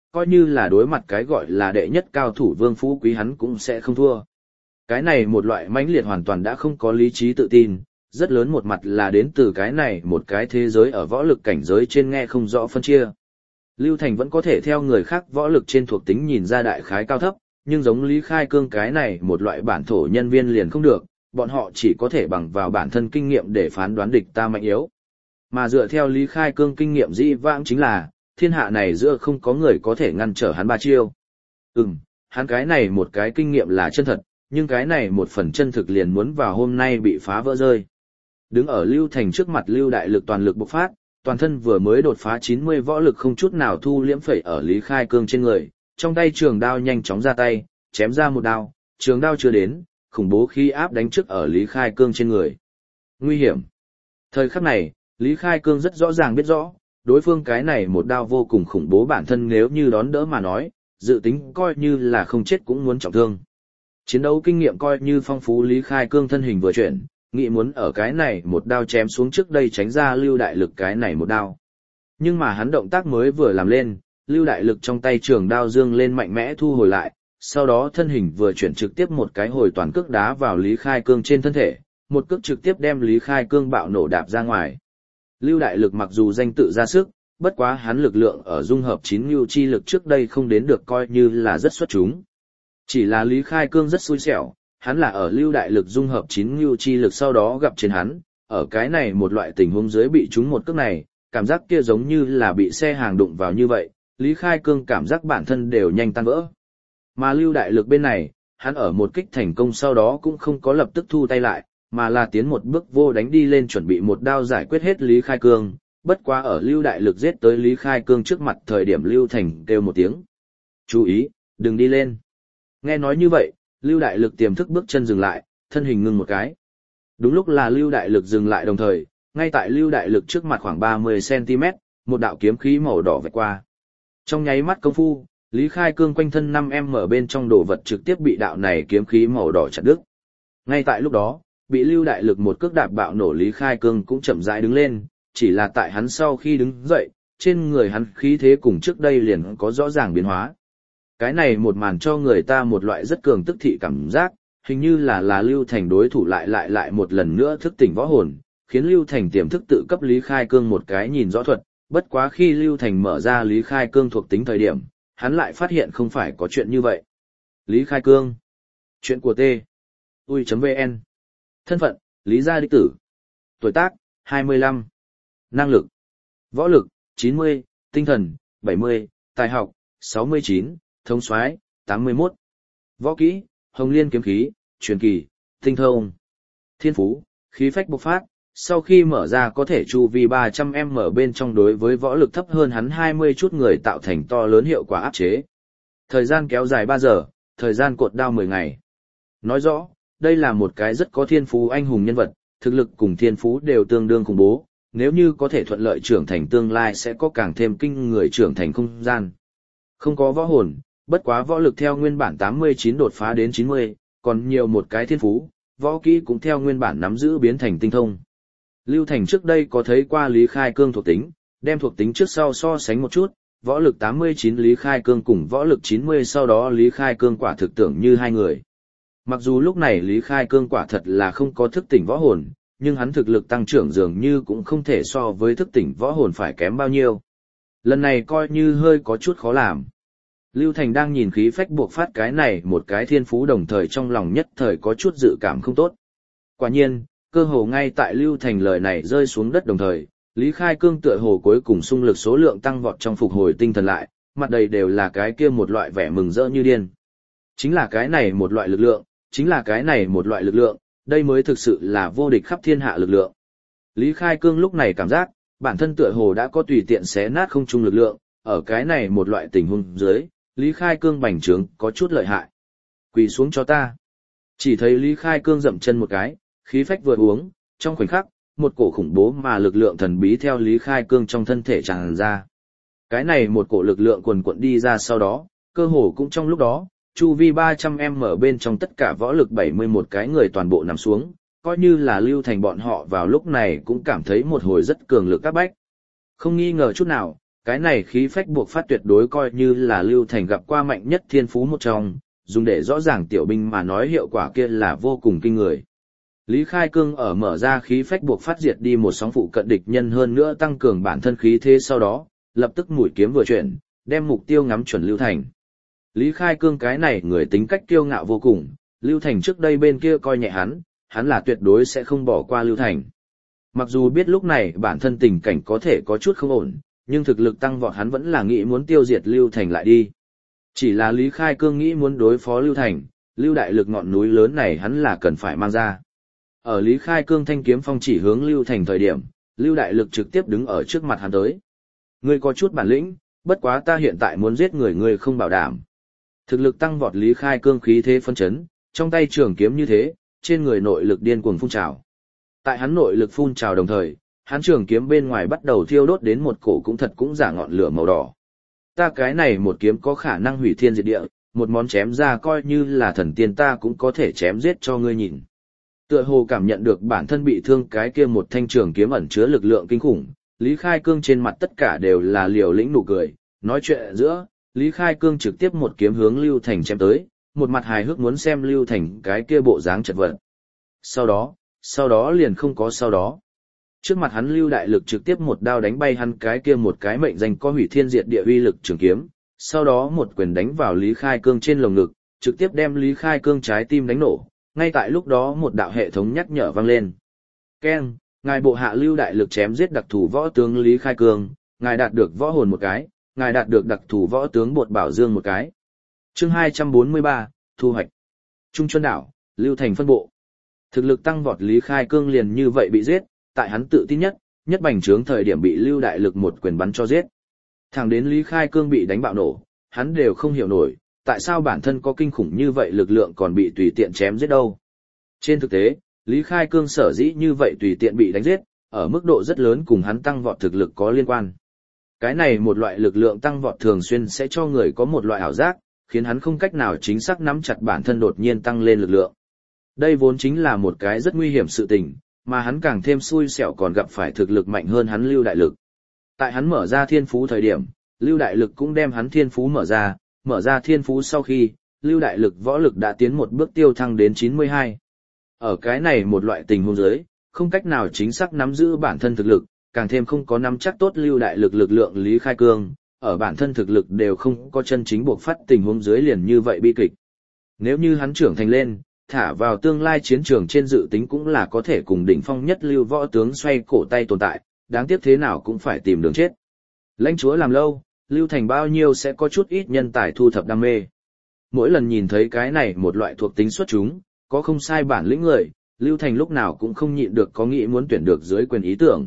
coi như là đối mặt cái gọi là đệ nhất cao thủ Vương Phú Quý hắn cũng sẽ không thua. Cái này một loại mãnh liệt hoàn toàn đã không có lý trí tự tin, rất lớn một mặt là đến từ cái này một cái thế giới ở võ lực cảnh giới trên nghe không rõ phân chia. Lưu Thành vẫn có thể theo người khác võ lực trên thuộc tính nhìn ra đại khái cao thấp, nhưng giống Lý Khai Cương cái này một loại bản thổ nhân viên liền không được, bọn họ chỉ có thể bằng vào bản thân kinh nghiệm để phán đoán địch ta mạnh yếu. Mà dựa theo Lý Khai Cương kinh nghiệm dĩ vãng chính là, thiên hạ này giữa không có người có thể ngăn trở hắn ba chiêu. Ừm, hắn cái này một cái kinh nghiệm là chân thật, nhưng cái này một phần chân thực liền muốn vào hôm nay bị phá vỡ rơi. Đứng ở Lưu Thành trước mặt Lưu Đại Lực toàn lực bộc phát, toàn thân vừa mới đột phá chín mươi võ lực không chút nào thu liễm phẩy ở Lý Khai Cương trên người, trong tay trường đao nhanh chóng ra tay, chém ra một đao, trường đao chưa đến, khủng bố khí áp đánh trước ở Lý Khai Cương trên người. Nguy hiểm. Thời khắc này, Lý Khai Cương rất rõ ràng biết rõ, đối phương cái này một đao vô cùng khủng bố bản thân nếu như đón đỡ mà nói, dự tính coi như là không chết cũng muốn trọng thương. Chiến đấu kinh nghiệm coi như phong phú Lý Khai Cương thân hình vừa chuyển, nghĩ muốn ở cái này một đao chém xuống trước đây tránh ra Lưu Đại Lực cái này một đao. Nhưng mà hắn động tác mới vừa làm lên, Lưu Đại Lực trong tay trường đao dương lên mạnh mẽ thu hồi lại, sau đó thân hình vừa chuyển trực tiếp một cái hồi toàn cước đá vào Lý Khai Cương trên thân thể, một cước trực tiếp đem Lý Khai Cương bạo nổ đạp ra ngoài. Lưu Đại Lực mặc dù danh tự ra sức, bất quá hắn lực lượng ở dung hợp chín nhu chi lực trước đây không đến được coi như là rất xuất chúng. Chỉ là Lý Khai Cương rất xui xẻo, hắn là ở Lưu Đại Lực dung hợp chín nhu chi lực sau đó gặp trên hắn, ở cái này một loại tình huống dưới bị trúng một cước này, cảm giác kia giống như là bị xe hàng đụng vào như vậy, Lý Khai Cương cảm giác bản thân đều nhanh tan vỡ. Mà Lưu Đại Lực bên này, hắn ở một kích thành công sau đó cũng không có lập tức thu tay lại, mà là tiến một bước vô đánh đi lên chuẩn bị một đao giải quyết hết Lý Khai Cương, bất quá ở Lưu Đại Lực giết tới Lý Khai Cương trước mặt thời điểm Lưu Thành kêu một tiếng. Chú ý, đừng đi lên. Nghe nói như vậy, Lưu Đại Lực tiềm thức bước chân dừng lại, thân hình ngưng một cái. Đúng lúc là Lưu Đại Lực dừng lại đồng thời, ngay tại Lưu Đại Lực trước mặt khoảng ba mươi xăng ti mét, một đạo kiếm khí màu đỏ vạch qua. Trong nháy mắt công phu, Lý Khai Cương quanh thân năm em ở bên trong đồ vật trực tiếp bị đạo này kiếm khí màu đỏ chặt đứt. Ngay tại lúc đó, bị Lưu Đại Lực một cước đạp bạo nổ Lý Khai Cương cũng chậm rãi đứng lên, chỉ là tại hắn sau khi đứng dậy, trên người hắn khí thế cùng trước đây liền có rõ ràng biến hóa. Cái này một màn cho người ta một loại rất cường tức thị cảm giác, hình như là là Lưu Thành đối thủ lại lại lại một lần nữa thức tỉnh võ hồn, khiến Lưu Thành tiềm thức tự cấp Lý Khai Cương một cái nhìn rõ thuật, bất quá khi Lưu Thành mở ra Lý Khai Cương thuộc tính thời điểm, hắn lại phát hiện không phải có chuyện như vậy. Lý Khai Cương. Chuyện của T. Ui.vn. Thân phận, Lý gia đích tử. Tuổi tác, hai mươi lăm. Năng lực. Võ lực, chín mươi, tinh thần, bảy mươi, tài học, sáu mươi chín, thống soái, tám mươi mốt. Võ kỹ, Hồng Liên kiếm khí, truyền kỳ, tinh thông. Thiên phú, khí phách bộc phát, sau khi mở ra có thể chu vi ba trăm em ở bên trong đối với võ lực thấp hơn hắn hai mươi chút người tạo thành to lớn hiệu quả áp chế. Thời gian kéo dài ba giờ, thời gian cột đao mười ngày. Nói rõ, đây là một cái rất có thiên phú anh hùng nhân vật, thực lực cùng thiên phú đều tương đương khủng bố, nếu như có thể thuận lợi trưởng thành tương lai sẽ có càng thêm kinh người trưởng thành không gian. Không có võ hồn, bất quá võ lực theo nguyên bản tám mươi chín đột phá đến chín mươi, còn nhiều một cái thiên phú, võ kỹ cũng theo nguyên bản nắm giữ biến thành tinh thông. Lưu Thành trước đây có thấy qua Lý Khai Cương thuộc tính, đem thuộc tính trước sau so sánh một chút, võ lực tám mươi chín Lý Khai Cương cùng võ lực chín mươi sau đó Lý Khai Cương quả thực tưởng như hai người. Mặc dù lúc này Lý Khai Cương quả thật là không có thức tỉnh võ hồn, nhưng hắn thực lực tăng trưởng dường như cũng không thể so với thức tỉnh võ hồn phải kém bao nhiêu. Lần này coi như hơi có chút khó làm. Lưu Thành đang nhìn khí phách buộc phát cái này một cái thiên phú đồng thời trong lòng nhất thời có chút dự cảm không tốt. Quả nhiên, cơ hồ ngay tại Lưu Thành lời này rơi xuống đất đồng thời, Lý Khai Cương tựa hồ cuối cùng xung lực số lượng tăng vọt trong phục hồi tinh thần lại, mặt đầy đều là cái kia một loại vẻ mừng rỡ như điên. Chính là cái này một loại lực lượng, chính là cái này một loại lực lượng, đây mới thực sự là vô địch khắp thiên hạ lực lượng. Lý Khai Cương lúc này cảm giác, bản thân tựa hồ đã có tùy tiện xé nát không trung lực lượng, ở cái này một loại tình huống dưới, Lý Khai Cương bành trướng có chút lợi hại. Quỳ xuống cho ta. Chỉ thấy Lý Khai Cương dậm chân một cái, khí phách vừa uống, trong khoảnh khắc, một cổ khủng bố mà lực lượng thần bí theo Lý Khai Cương trong thân thể tràn ra. Cái này một cổ lực lượng quần quận đi ra sau đó, cơ hồ cũng trong lúc đó, chu vi ba trăm em ở bên trong tất cả võ lực bảy mươi mốt cái người toàn bộ nằm xuống, coi như là Lưu Thành bọn họ vào lúc này cũng cảm thấy một hồi rất cường lực các bách. Không nghi ngờ chút nào, Cái này khí phách buộc phát tuyệt đối coi như là Lưu Thành gặp qua mạnh nhất thiên phú một trong, dùng để rõ ràng tiểu binh mà nói hiệu quả kia là vô cùng kinh người. Lý Khai Cương ở mở ra khí phách buộc phát diệt đi một sóng phụ cận địch nhân hơn nữa tăng cường bản thân khí thế sau đó, lập tức mũi kiếm vừa chuyển, đem mục tiêu ngắm chuẩn Lưu Thành. Lý Khai Cương cái này người tính cách kiêu ngạo vô cùng, Lưu Thành trước đây bên kia coi nhẹ hắn, hắn là tuyệt đối sẽ không bỏ qua Lưu Thành. Mặc dù biết lúc này bản thân tình cảnh có thể có chút không ổn, nhưng thực lực tăng vọt hắn vẫn là nghĩ muốn tiêu diệt Lưu Thành lại đi. Chỉ là Lý Khai Cương nghĩ muốn đối phó Lưu Thành, Lưu Đại Lực ngọn núi lớn này hắn là cần phải mang ra. Ở Lý Khai Cương thanh kiếm phong chỉ hướng Lưu Thành thời điểm, Lưu Đại Lực trực tiếp đứng ở trước mặt hắn tới. Ngươi có chút bản lĩnh, bất quá ta hiện tại muốn giết người ngươi không bảo đảm. Thực lực tăng vọt Lý Khai Cương khí thế phân chấn, trong tay trường kiếm như thế, trên người nội lực điên cuồng phun trào. Tại hắn nội lực phun trào đồng thời, hắn trường kiếm bên ngoài bắt đầu thiêu đốt đến một cổ cũng thật cũng giả ngọn lửa màu đỏ. Ta cái này một kiếm có khả năng hủy thiên diệt địa, một món chém ra coi như là thần tiên ta cũng có thể chém giết cho ngươi nhìn. Tựa hồ cảm nhận được bản thân bị thương cái kia một thanh trường kiếm ẩn chứa lực lượng kinh khủng, Lý Khai Cương trên mặt tất cả đều là liều lĩnh nụ cười, nói chuyện giữa, Lý Khai Cương trực tiếp một kiếm hướng Lưu Thành chém tới, một mặt hài hước muốn xem Lưu Thành cái kia bộ dáng chật vật. Sau đó, sau đó liền không có sau đó. Trước mặt hắn Lưu Đại Lực trực tiếp một đao đánh bay hắn cái kia một cái mệnh danh có hủy thiên diệt địa uy lực trường kiếm, sau đó một quyền đánh vào Lý Khai Cương trên lồng ngực, trực tiếp đem Lý Khai Cương trái tim đánh nổ. Ngay tại lúc đó một đạo hệ thống nhắc nhở vang lên. Keng, ngài bộ hạ Lưu Đại Lực chém giết đặc thù võ tướng Lý Khai Cương, ngài đạt được võ hồn một cái, ngài đạt được đặc thù võ tướng Bột Bảo Dương một cái. Chương hai trăm bốn mươi ba, thu hoạch. Trung Chuân đảo, Lưu Thành phân bộ. Thực lực tăng vọt Lý Khai Cương liền như vậy bị giết, tại hắn tự tin nhất, nhất bành trướng thời điểm bị Lưu Đại Lực một quyền bắn cho giết. Thẳng đến Lý Khai Cương bị đánh bạo nổ, hắn đều không hiểu nổi, tại sao bản thân có kinh khủng như vậy lực lượng còn bị tùy tiện chém giết đâu. Trên thực tế, Lý Khai Cương sở dĩ như vậy tùy tiện bị đánh giết, ở mức độ rất lớn cùng hắn tăng vọt thực lực có liên quan. Cái này một loại lực lượng tăng vọt thường xuyên sẽ cho người có một loại ảo giác, khiến hắn không cách nào chính xác nắm chặt bản thân đột nhiên tăng lên lực lượng. Đây vốn chính là một cái rất nguy hiểm sự tình, mà hắn càng thêm xui xẻo còn gặp phải thực lực mạnh hơn hắn Lưu Đại Lực. Tại hắn mở ra thiên phú thời điểm, Lưu Đại Lực cũng đem hắn thiên phú mở ra, mở ra thiên phú sau khi, Lưu Đại Lực võ lực đã tiến một bước tiêu thăng đến chín mươi hai. Ở cái này một loại tình huống dưới, không cách nào chính xác nắm giữ bản thân thực lực, càng thêm không có nắm chắc tốt Lưu Đại Lực lực lượng Lý Khai Cương, ở bản thân thực lực đều không có chân chính buộc phát tình huống dưới liền như vậy bi kịch. Nếu như hắn trưởng thành lên, thả vào tương lai chiến trường trên dự tính cũng là có thể cùng đỉnh phong nhất Lưu võ tướng xoay cổ tay tồn tại, đáng tiếc thế nào cũng phải tìm đường chết. Lãnh chúa làm lâu, Lưu Thành bao nhiêu sẽ có chút ít nhân tài thu thập đam mê. Mỗi lần nhìn thấy cái này một loại thuộc tính xuất chúng, có không sai bản lĩnh người, Lưu Thành lúc nào cũng không nhịn được có nghĩ muốn tuyển được dưới quyền ý tưởng.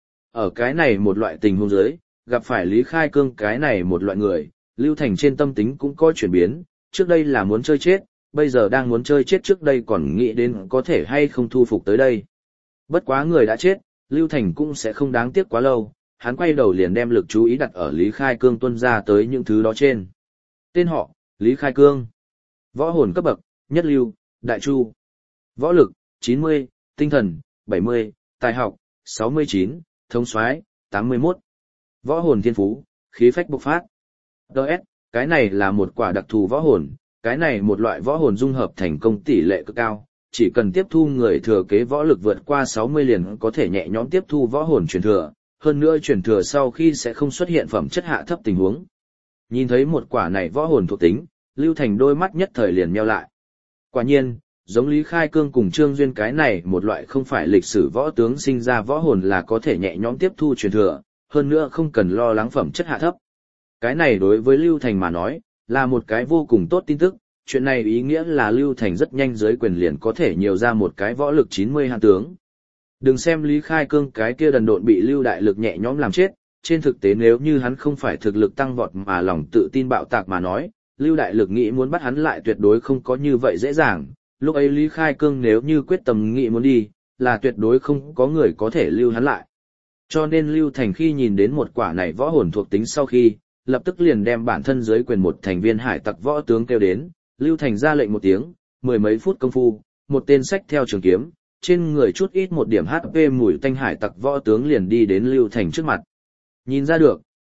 Ở cái này một loại tình huống dưới, gặp phải Lý Khai Cương cái này một loại người, Lưu Thành trên tâm tính cũng có chuyển biến, trước đây là muốn chơi chết, bây giờ đang muốn chơi chết trước đây còn nghĩ đến có thể hay không thu phục tới đây. Bất quá người đã chết, Lưu Thành cũng sẽ không đáng tiếc quá lâu, hắn quay đầu liền đem lực chú ý đặt ở Lý Khai Cương tuân ra tới những thứ đó trên. Tên họ, Lý Khai Cương. Võ hồn cấp bậc, nhất lưu, đại chu. Võ lực, chín mươi, tinh thần, bảy mươi, tài học, sáu mươi chín, thống soái, tám mươi mốt. Võ hồn thiên phú, khí phách bộc phát. đê ét, cái này là một quả đặc thù võ hồn, cái này một loại võ hồn dung hợp thành công tỷ lệ cực cao, chỉ cần tiếp thu người thừa kế võ lực vượt qua sáu mươi liền có thể nhẹ nhõm tiếp thu võ hồn truyền thừa, hơn nữa truyền thừa sau khi sẽ không xuất hiện phẩm chất hạ thấp tình huống. Nhìn thấy một quả này võ hồn thuộc tính, Lưu Thành đôi mắt nhất thời liền nheo lại. Quả nhiên, giống Lý Khai Cương cùng Trương Duyên cái này một loại không phải lịch sử võ tướng sinh ra võ hồn là có thể nhẹ nhõm tiếp thu truyền thừa, hơn nữa không cần lo lắng phẩm chất hạ thấp. Cái này đối với Lưu Thành mà nói, là một cái vô cùng tốt tin tức, chuyện này ý nghĩa là Lưu Thành rất nhanh dưới quyền liền có thể nhiều ra một cái võ lực chín mươi hạng tướng. Đừng xem Lý Khai Cương cái kia đần độn bị Lưu Đại Lực nhẹ nhõm làm chết, trên thực tế nếu như hắn không phải thực lực tăng vọt mà lòng tự tin bạo tạc mà nói, Lưu Đại Lực nghĩ muốn bắt hắn lại tuyệt đối không có như vậy dễ dàng, lúc ấy Lý Khai Cương nếu như quyết tâm nghĩ muốn đi, là tuyệt đối không có người có thể lưu hắn lại. Cho nên Lưu Thành khi nhìn đến một quả này võ hồn thuộc tính sau khi, lập tức liền đem bản thân dưới quyền một thành viên hải tặc võ tướng kêu đến, Lưu Thành ra lệnh một tiếng, mười mấy phút công phu, một tên sách theo trường kiếm, trên người chút ít một điểm hát pê mùi tanh hải tặc võ tướng liền đi đến Lưu Thành trước mặt. Nhìn ra được,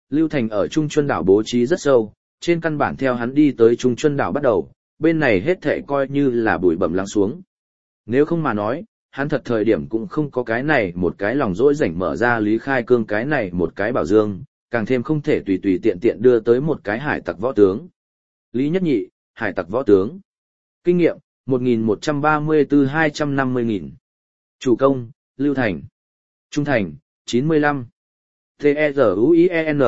Lưu Thành ở Trung Chuân đảo bố trí rất sâu, trên căn bản theo hắn đi tới Trung Chuân đảo bắt đầu, bên này hết thảy coi như là bụi bặm lắng xuống. Nếu không mà nói, hắn thật thời điểm cũng không có cái này một cái lòng dỗi rảnh mở ra Lý Khai Cương cái này một cái bảo dương, càng thêm không thể tùy tùy tiện tiện đưa tới một cái hải tặc võ tướng. Lý Nhất Nhị, hải tặc võ tướng. Kinh nghiệm, một nghìn một trăm ba mươi tư hai trăm năm mươi nghìn. Chủ công, Lưu Thành. Trung thành, chín mươi lăm. T E R U I E N.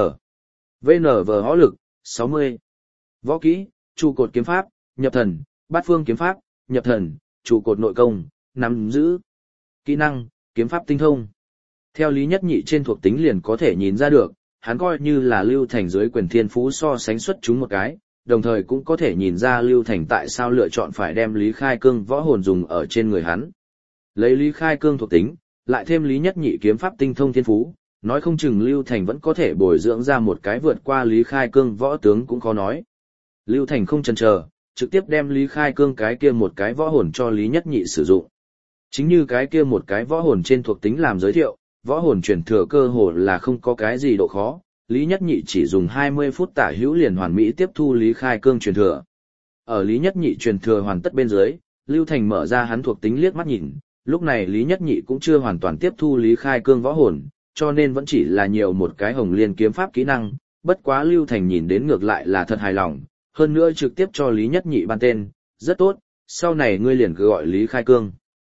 V N V hó lực, sáu mươi. Võ kỹ, trụ cột kiếm pháp, nhập thần, bát phương kiếm pháp, nhập thần, trụ cột nội công, nắm giữ. Kỹ năng, kiếm pháp tinh thông. Theo Lý Nhất Nhị trên thuộc tính liền có thể nhìn ra được, hắn coi như là Lưu Thành dưới quyền thiên phú so sánh xuất chúng một cái, đồng thời cũng có thể nhìn ra Lưu Thành tại sao lựa chọn phải đem Lý Khai Cương võ hồn dùng ở trên người hắn. Lấy Lý Khai Cương thuộc tính, lại thêm Lý Nhất Nhị kiếm pháp tinh thông thiên phú, nói không chừng Lưu Thành vẫn có thể bồi dưỡng ra một cái vượt qua Lý Khai Cương võ tướng cũng khó nói. Lưu Thành không chần chờ, trực tiếp đem Lý Khai Cương cái kia một cái võ hồn cho Lý Nhất Nhị sử dụng. Chính như cái kia một cái võ hồn trên thuộc tính làm giới thiệu, võ hồn truyền thừa cơ hồ là không có cái gì độ khó, Lý Nhất Nhị chỉ dùng hai mươi phút tả hữu liền hoàn mỹ tiếp thu Lý Khai Cương truyền thừa. Ở Lý Nhất Nhị truyền thừa hoàn tất bên dưới, Lưu Thành mở ra hắn thuộc tính liếc mắt nhìn, lúc này Lý Nhất Nhị cũng chưa hoàn toàn tiếp thu Lý Khai Cương võ hồn, cho nên vẫn chỉ là nhiều một cái hồng liên kiếm pháp kỹ năng, bất quá Lưu Thành nhìn đến ngược lại là thật hài lòng, hơn nữa trực tiếp cho Lý Nhất Nhị ban tên, rất tốt, sau này ngươi liền cứ gọi Lý Khai Cương.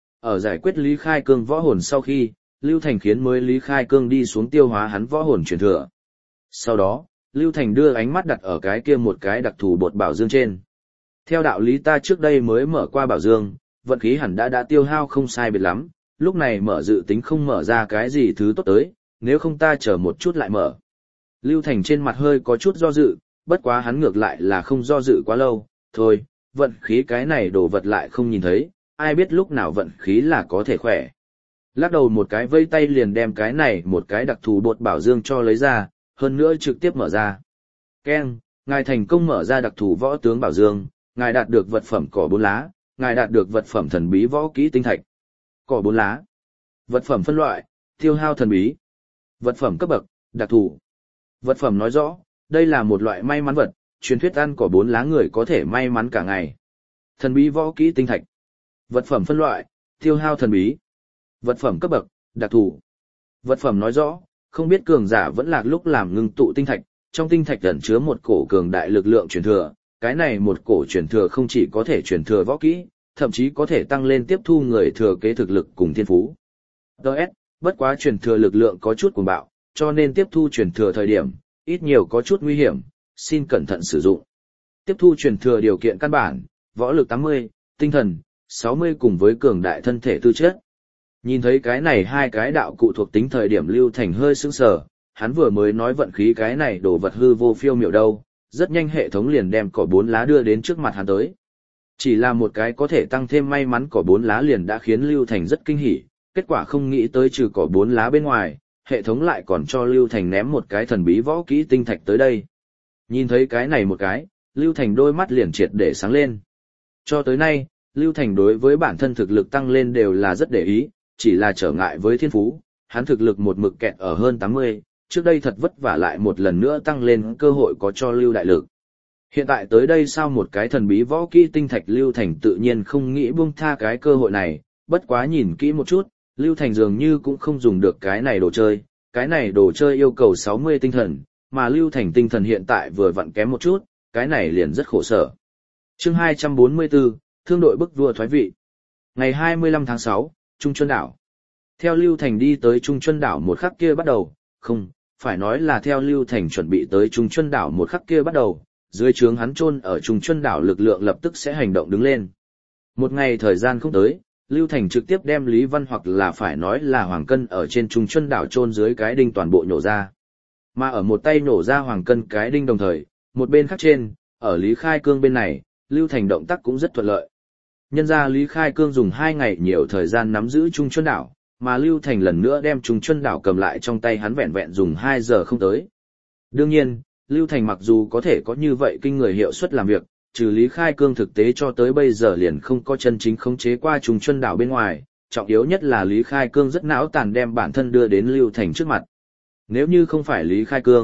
Ở giải quyết Lý Khai Cương võ hồn sau khi, Lưu Thành khiến mới Lý Khai Cương đi xuống tiêu hóa hắn võ hồn truyền thừa. Sau đó, Lưu Thành đưa ánh mắt đặt ở cái kia một cái đặc thù bột bảo dương trên. Theo đạo lý ta trước đây mới mở qua bảo dương, vận khí hẳn đã đã tiêu hao không sai biệt lắm, lúc này mở dự tính không mở ra cái gì thứ tốt tới, nếu không ta chờ một chút lại mở. Lưu Thành trên mặt hơi có chút do dự, bất quá hắn ngược lại là không do dự quá lâu, thôi, vận khí cái này đồ vật lại không nhìn thấy, ai biết lúc nào vận khí là có thể khỏe. Lắc đầu một cái vây tay liền đem cái này một cái đặc thù bột bảo dương cho lấy ra, hơn nữa trực tiếp mở ra. Ken, ngài thành công mở ra đặc thù võ tướng bảo dương, ngài đạt được vật phẩm cỏ bốn lá, ngài đạt được vật phẩm thần bí võ kỹ tinh thạch. Cỏ bốn lá. Vật phẩm phân loại, tiêu hao thần bí. Vật phẩm cấp bậc, đặc thù. Vật phẩm nói rõ, đây là một loại may mắn vật, truyền thuyết ăn cỏ bốn lá người có thể may mắn cả ngày. Thần bí võ kỹ tinh thạch. Vật phẩm phân loại, tiêu hao thần bí. Vật phẩm cấp bậc, đặc thù. Vật phẩm nói rõ, không biết cường giả vẫn lạc lúc làm ngưng tụ tinh thạch, trong tinh thạch ẩn chứa một cổ cường đại lực lượng truyền thừa, cái này một cổ truyền thừa không chỉ có thể truyền thừa võ kỹ, thậm chí có thể tăng lên tiếp thu người thừa kế thực lực cùng thiên phú. đê ét, bất quá truyền thừa lực lượng có chút cuồng bạo, cho nên tiếp thu truyền thừa thời điểm, ít nhiều có chút nguy hiểm, xin cẩn thận sử dụng. Tiếp thu truyền thừa điều kiện căn bản, võ lực tám mươi, tinh thần sáu mươi cùng với cường đại thân thể tư chất. Nhìn thấy cái này hai cái đạo cụ thuộc tính thời điểm Lưu Thành hơi sững sờ, hắn vừa mới nói vận khí cái này đồ vật hư vô phiêu miểu đâu, rất nhanh hệ thống liền đem cỏ bốn lá đưa đến trước mặt hắn tới. Chỉ là một cái có thể tăng thêm may mắn cỏ bốn lá liền đã khiến Lưu Thành rất kinh hỉ, kết quả không nghĩ tới trừ cỏ bốn lá bên ngoài, hệ thống lại còn cho Lưu Thành ném một cái thần bí võ kỹ tinh thạch tới đây. Nhìn thấy cái này một cái, Lưu Thành đôi mắt liền triệt để sáng lên. Cho tới nay, Lưu Thành đối với bản thân thực lực tăng lên đều là rất để ý, chỉ là trở ngại với thiên phú, hắn thực lực một mực kẹt ở hơn tám mươi, trước đây thật vất vả lại một lần nữa tăng lên cơ hội có cho Lưu đại lực. Hiện tại tới đây sau một cái thần bí võ kỹ tinh thạch Lưu Thành tự nhiên không nghĩ buông tha cái cơ hội này, bất quá nhìn kỹ một chút, Lưu Thành dường như cũng không dùng được cái này đồ chơi, cái này đồ chơi yêu cầu sáu mươi tinh thần, mà Lưu Thành tinh thần hiện tại vừa vặn kém một chút, cái này liền rất khổ sở. Chương hai trăm bốn mươi tư, Thương đội bức vua thoái vị. Ngày hai mươi lăm tháng sáu, Trung Chuân đảo. Theo Lưu Thành đi tới Trung Chuân đảo một khắc kia bắt đầu, không, phải nói là theo Lưu Thành chuẩn bị tới Trung Chuân đảo một khắc kia bắt đầu, dưới trướng hắn chôn ở Trung Chuân đảo lực lượng lập tức sẽ hành động đứng lên. Một ngày thời gian không tới, Lưu Thành trực tiếp đem Lý Văn hoặc là phải nói là Hoàng Cân ở trên Trung Chuân đảo chôn dưới cái đinh toàn bộ nhổ ra. Mà ở một tay nổ ra Hoàng Cân cái đinh đồng thời, một bên khác trên, ở Lý Khai Cương bên này, Lưu Thành động tác cũng rất thuận lợi. Nhân ra Lý Khai Cương dùng hai ngày nhiều thời gian nắm giữ Trung Chuân đảo, mà Lưu Thành lần nữa đem Trung Chuân đảo cầm lại trong tay hắn vẹn vẹn dùng hai giờ không tới. Đương nhiên, Lưu Thành mặc dù có thể có như vậy kinh người hiệu suất làm việc, trừ Lý Khai Cương thực tế cho tới bây giờ liền không có chân chính khống chế qua Trung Chuân đảo bên ngoài, trọng yếu nhất là Lý Khai Cương rất não tàn đem bản thân đưa đến Lưu Thành trước mặt. Nếu như không phải Lý Khai Cương,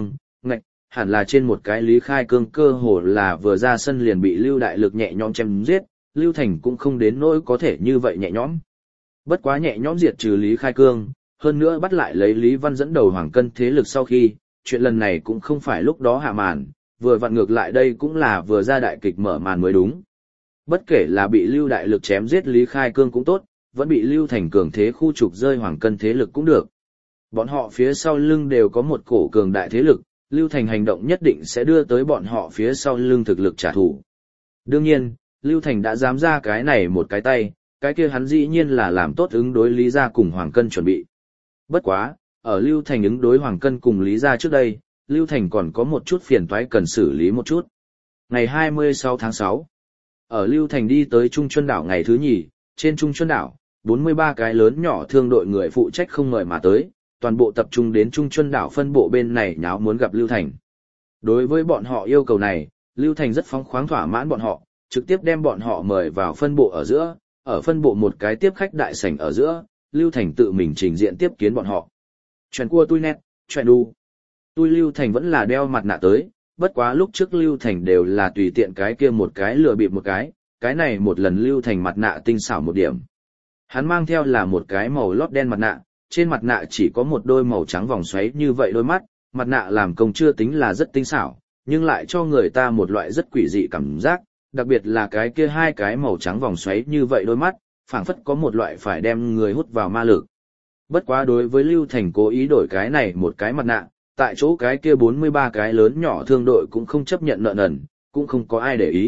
Ngạch, hẳn là trên một cái Lý Khai Cương cơ hồ là vừa ra sân liền bị Lưu Đại Lực nhẹ nhõm chém giết, Lưu Thành cũng không đến nỗi có thể như vậy nhẹ nhõm. Bất quá nhẹ nhõm diệt trừ Lý Khai Cương, hơn nữa bắt lại lấy Lý Văn dẫn đầu Hoàng Cân thế lực sau khi, chuyện lần này cũng không phải lúc đó hạ màn, vừa vặn ngược lại đây cũng là vừa ra đại kịch mở màn mới đúng. Bất kể là bị Lưu Đại Lực chém giết Lý Khai Cương cũng tốt, vẫn bị Lưu Thành cường thế khu trục rơi Hoàng Cân thế lực cũng được. Bọn họ phía sau lưng đều có một cổ cường đại thế lực, Lưu Thành hành động nhất định sẽ đưa tới bọn họ phía sau lưng thực lực trả thù. Đương nhiên, Lưu Thành đã dám ra cái này một cái tay, cái kia hắn dĩ nhiên là làm tốt ứng đối Lý Gia cùng Hoàng Cân chuẩn bị. Bất quá, ở Lưu Thành ứng đối Hoàng Cân cùng Lý Gia trước đây, Lưu Thành còn có một chút phiền toái cần xử lý một chút. Ngày hai mươi sáu tháng sáu, ở Lưu Thành đi tới Trung Chuân Đảo ngày thứ nhì, trên Trung Chuân Đảo, bốn mươi ba cái lớn nhỏ thương đội người phụ trách không mời mà tới, toàn bộ tập trung đến Trung Chuân Đảo phân bộ bên này nháo muốn gặp Lưu Thành. Đối với bọn họ yêu cầu này, Lưu Thành rất phóng khoáng thỏa mãn bọn họ, trực tiếp đem bọn họ mời vào phân bộ ở giữa, ở phân bộ một cái tiếp khách đại sảnh ở giữa, Lưu Thành tự mình trình diện tiếp kiến bọn họ. Chuyện cua tôi nét, chuyện đu. Tôi Lưu Thành vẫn là đeo mặt nạ tới, bất quá lúc trước Lưu Thành đều là tùy tiện cái kia một cái lừa bịp một cái, cái này một lần Lưu Thành mặt nạ tinh xảo một điểm. Hắn mang theo là một cái màu lót đen mặt nạ, trên mặt nạ chỉ có một đôi màu trắng vòng xoáy như vậy đôi mắt, mặt nạ làm công chưa tính là rất tinh xảo, nhưng lại cho người ta một loại rất quỷ dị cảm giác, đặc biệt là cái kia hai cái màu trắng vòng xoáy như vậy đôi mắt, phảng phất có một loại phải đem người hút vào ma lực. Bất quá đối với Lưu Thành cố ý đổi cái này một cái mặt nạ, tại chỗ cái kia bốn mươi ba cái lớn nhỏ thương đội cũng không chấp nhận nợ nần, cũng không có ai để ý.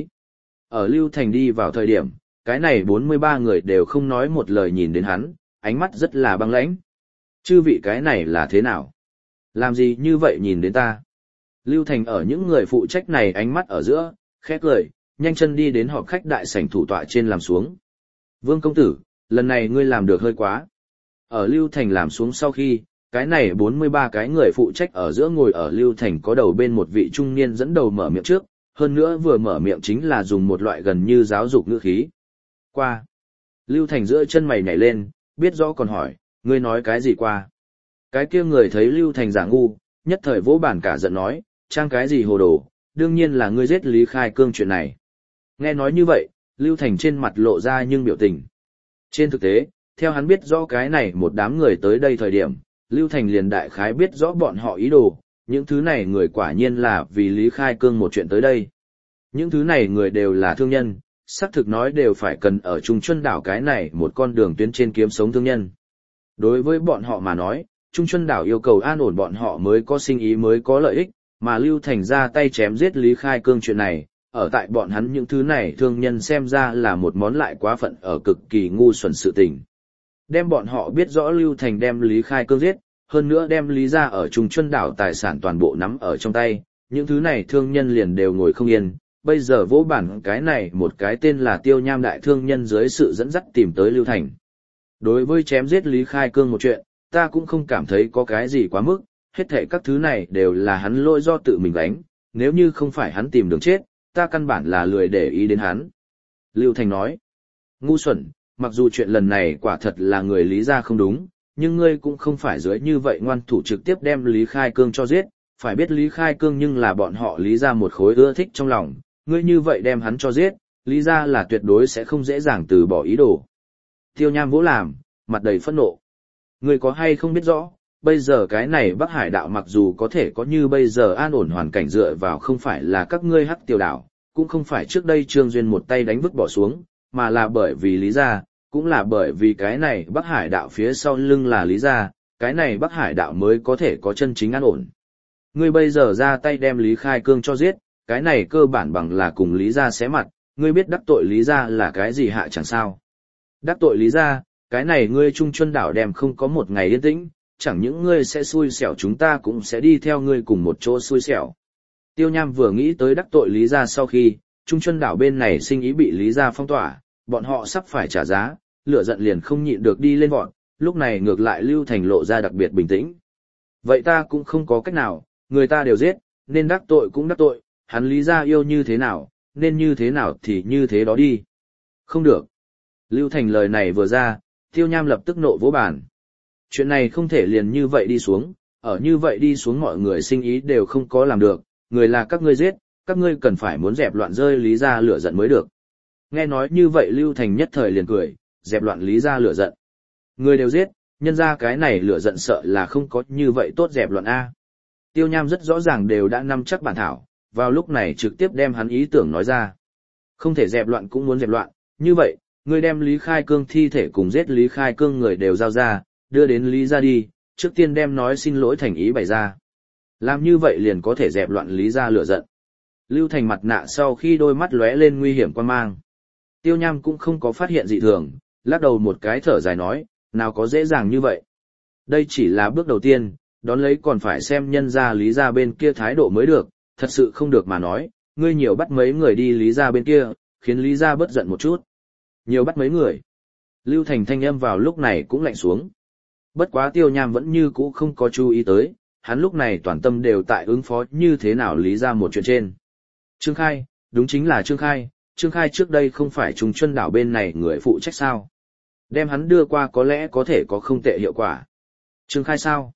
Ở Lưu Thành đi vào thời điểm, cái này bốn mươi ba người đều không nói một lời nhìn đến hắn, ánh mắt rất là băng lãnh. Chư vị cái này là thế nào? Làm gì như vậy nhìn đến ta? Lưu Thành ở những người phụ trách này ánh mắt ở giữa, khẽ cười, nhanh chân đi đến họp khách đại sảnh thủ tọa trên làm xuống. Vương công tử, lần này ngươi làm được hơi quá. Ở Lưu Thành làm xuống sau khi, cái này bốn mươi ba cái người phụ trách ở giữa ngồi ở Lưu Thành có đầu bên một vị trung niên dẫn đầu mở miệng trước, hơn nữa vừa mở miệng chính là dùng một loại gần như giáo dục ngữ khí. Qua. Lưu Thành giữa chân mày nhảy lên, biết rõ còn hỏi, ngươi nói cái gì qua? Cái kia người thấy Lưu Thành giả ngu, nhất thời vỗ bản cả giận nói, trang cái gì hồ đồ, đương nhiên là ngươi giết Lý Khai Cương chuyện này. Nghe nói như vậy, Lưu Thành trên mặt lộ ra nhưng biểu tình. Trên thực tế, theo hắn biết rõ cái này một đám người tới đây thời điểm, Lưu Thành liền đại khái biết rõ bọn họ ý đồ, những thứ này người quả nhiên là vì Lý Khai Cương một chuyện tới đây. Những thứ này người đều là thương nhân, xác thực nói đều phải cần ở Trung Chuân Đảo cái này một con đường tuyến trên kiếm sống thương nhân. Đối với bọn họ mà nói, Trung Chuân Đảo yêu cầu an ổn bọn họ mới có sinh ý mới có lợi ích, mà Lưu Thành ra tay chém giết Lý Khai Cương chuyện này, ở tại bọn hắn những thứ này thương nhân xem ra là một món lại quá phận ở cực kỳ ngu xuẩn sự tình. Đem bọn họ biết rõ Lưu Thành đem Lý Khai Cương giết, hơn nữa đem Lý ra ở Trung Chuân Đảo tài sản toàn bộ nắm ở trong tay, những thứ này thương nhân liền đều ngồi không yên. Bây giờ vỗ bản cái này một cái tên là Tiêu Nham đại thương nhân dưới sự dẫn dắt tìm tới Lưu Thành. Đối với chém giết Lý Khai Cương một chuyện, ta cũng không cảm thấy có cái gì quá mức, hết thảy các thứ này đều là hắn lỗi do tự mình gánh, nếu như không phải hắn tìm đường chết, ta căn bản là lười để ý đến hắn. Lưu Thành nói, ngu xuẩn, mặc dù chuyện lần này quả thật là người Lý gia không đúng, nhưng ngươi cũng không phải dưới như vậy ngoan thủ trực tiếp đem Lý Khai Cương cho giết, phải biết Lý Khai Cương nhưng là bọn họ Lý gia một khối ưa thích trong lòng, ngươi như vậy đem hắn cho giết, Lý gia là tuyệt đối sẽ không dễ dàng từ bỏ ý đồ. Tiêu Nham vỗ làm, mặt đầy phẫn nộ. Ngươi có hay không biết rõ, bây giờ cái này Bắc Hải đạo mặc dù có thể có như bây giờ an ổn hoàn cảnh dựa vào không phải là các ngươi Hắc Tiêu đảo, cũng không phải trước đây Trương Duyên một tay đánh vứt bỏ xuống, mà là bởi vì Lý gia, cũng là bởi vì cái này Bắc Hải đạo phía sau lưng là Lý gia, cái này Bắc Hải đạo mới có thể có chân chính an ổn. Ngươi bây giờ ra tay đem Lý Khai Cương cho giết, cái này cơ bản bằng là cùng Lý gia xé mặt, ngươi biết đắc tội Lý gia là cái gì hạ chẳng sao. Đắc tội Lý gia, cái này ngươi Trung Chuân đảo đem không có một ngày yên tĩnh, chẳng những ngươi sẽ xui xẻo chúng ta cũng sẽ đi theo ngươi cùng một chỗ xui xẻo. Tiêu Nham vừa nghĩ tới đắc tội Lý gia sau khi, Trung Chuân đảo bên này sinh ý bị Lý gia phong tỏa, bọn họ sắp phải trả giá, lửa giận liền không nhịn được đi lên vọt, lúc này ngược lại Lưu Thành lộ ra đặc biệt bình tĩnh. Vậy ta cũng không có cách nào, người ta đều giết, nên đắc tội cũng đắc tội, hắn Lý gia yêu như thế nào, nên như thế nào thì như thế đó đi. Không được. Lưu Thành lời này vừa ra, Tiêu Nham lập tức nộ vỗ bàn. Chuyện này không thể liền như vậy đi xuống, ở như vậy đi xuống mọi người sinh ý đều không có làm được, người là các ngươi giết, các ngươi cần phải muốn dẹp loạn rơi Lý gia lửa giận mới được. Nghe nói như vậy Lưu Thành nhất thời liền cười, dẹp loạn Lý gia lửa giận. Người đều giết, nhân ra cái này lửa giận sợ là không có như vậy tốt dẹp loạn A. Tiêu Nham rất rõ ràng đều đã nắm chắc bản thảo, vào lúc này trực tiếp đem hắn ý tưởng nói ra. Không thể dẹp loạn cũng muốn dẹp loạn, như vậy, ngươi đem Lý Khai Cương thi thể cùng giết Lý Khai Cương người đều giao ra, đưa đến Lý gia đi, trước tiên đem nói xin lỗi thành ý bày ra. Làm như vậy liền có thể dẹp loạn Lý gia lửa giận. Lưu Thành mặt nạ sau khi đôi mắt lóe lên nguy hiểm quan mang. Tiêu Nham cũng không có phát hiện dị thường, lắc đầu một cái thở dài nói, nào có dễ dàng như vậy. Đây chỉ là bước đầu tiên, đón lấy còn phải xem nhân gia Lý gia bên kia thái độ mới được, thật sự không được mà nói, ngươi nhiều bắt mấy người đi Lý gia bên kia, khiến Lý gia bớt giận một chút. Nhiều bắt mấy người. Lưu Thành thanh âm vào lúc này cũng lạnh xuống. Bất quá Tiêu Nham vẫn như cũ không có chú ý tới, hắn lúc này toàn tâm đều tại ứng phó như thế nào Lý gia một chuyện trên. Trương Khai, đúng chính là Trương Khai, Trương Khai trước đây không phải Trung Chuân đảo bên này người phụ trách sao. Đem hắn đưa qua có lẽ có thể có không tệ hiệu quả. Trương Khai sao?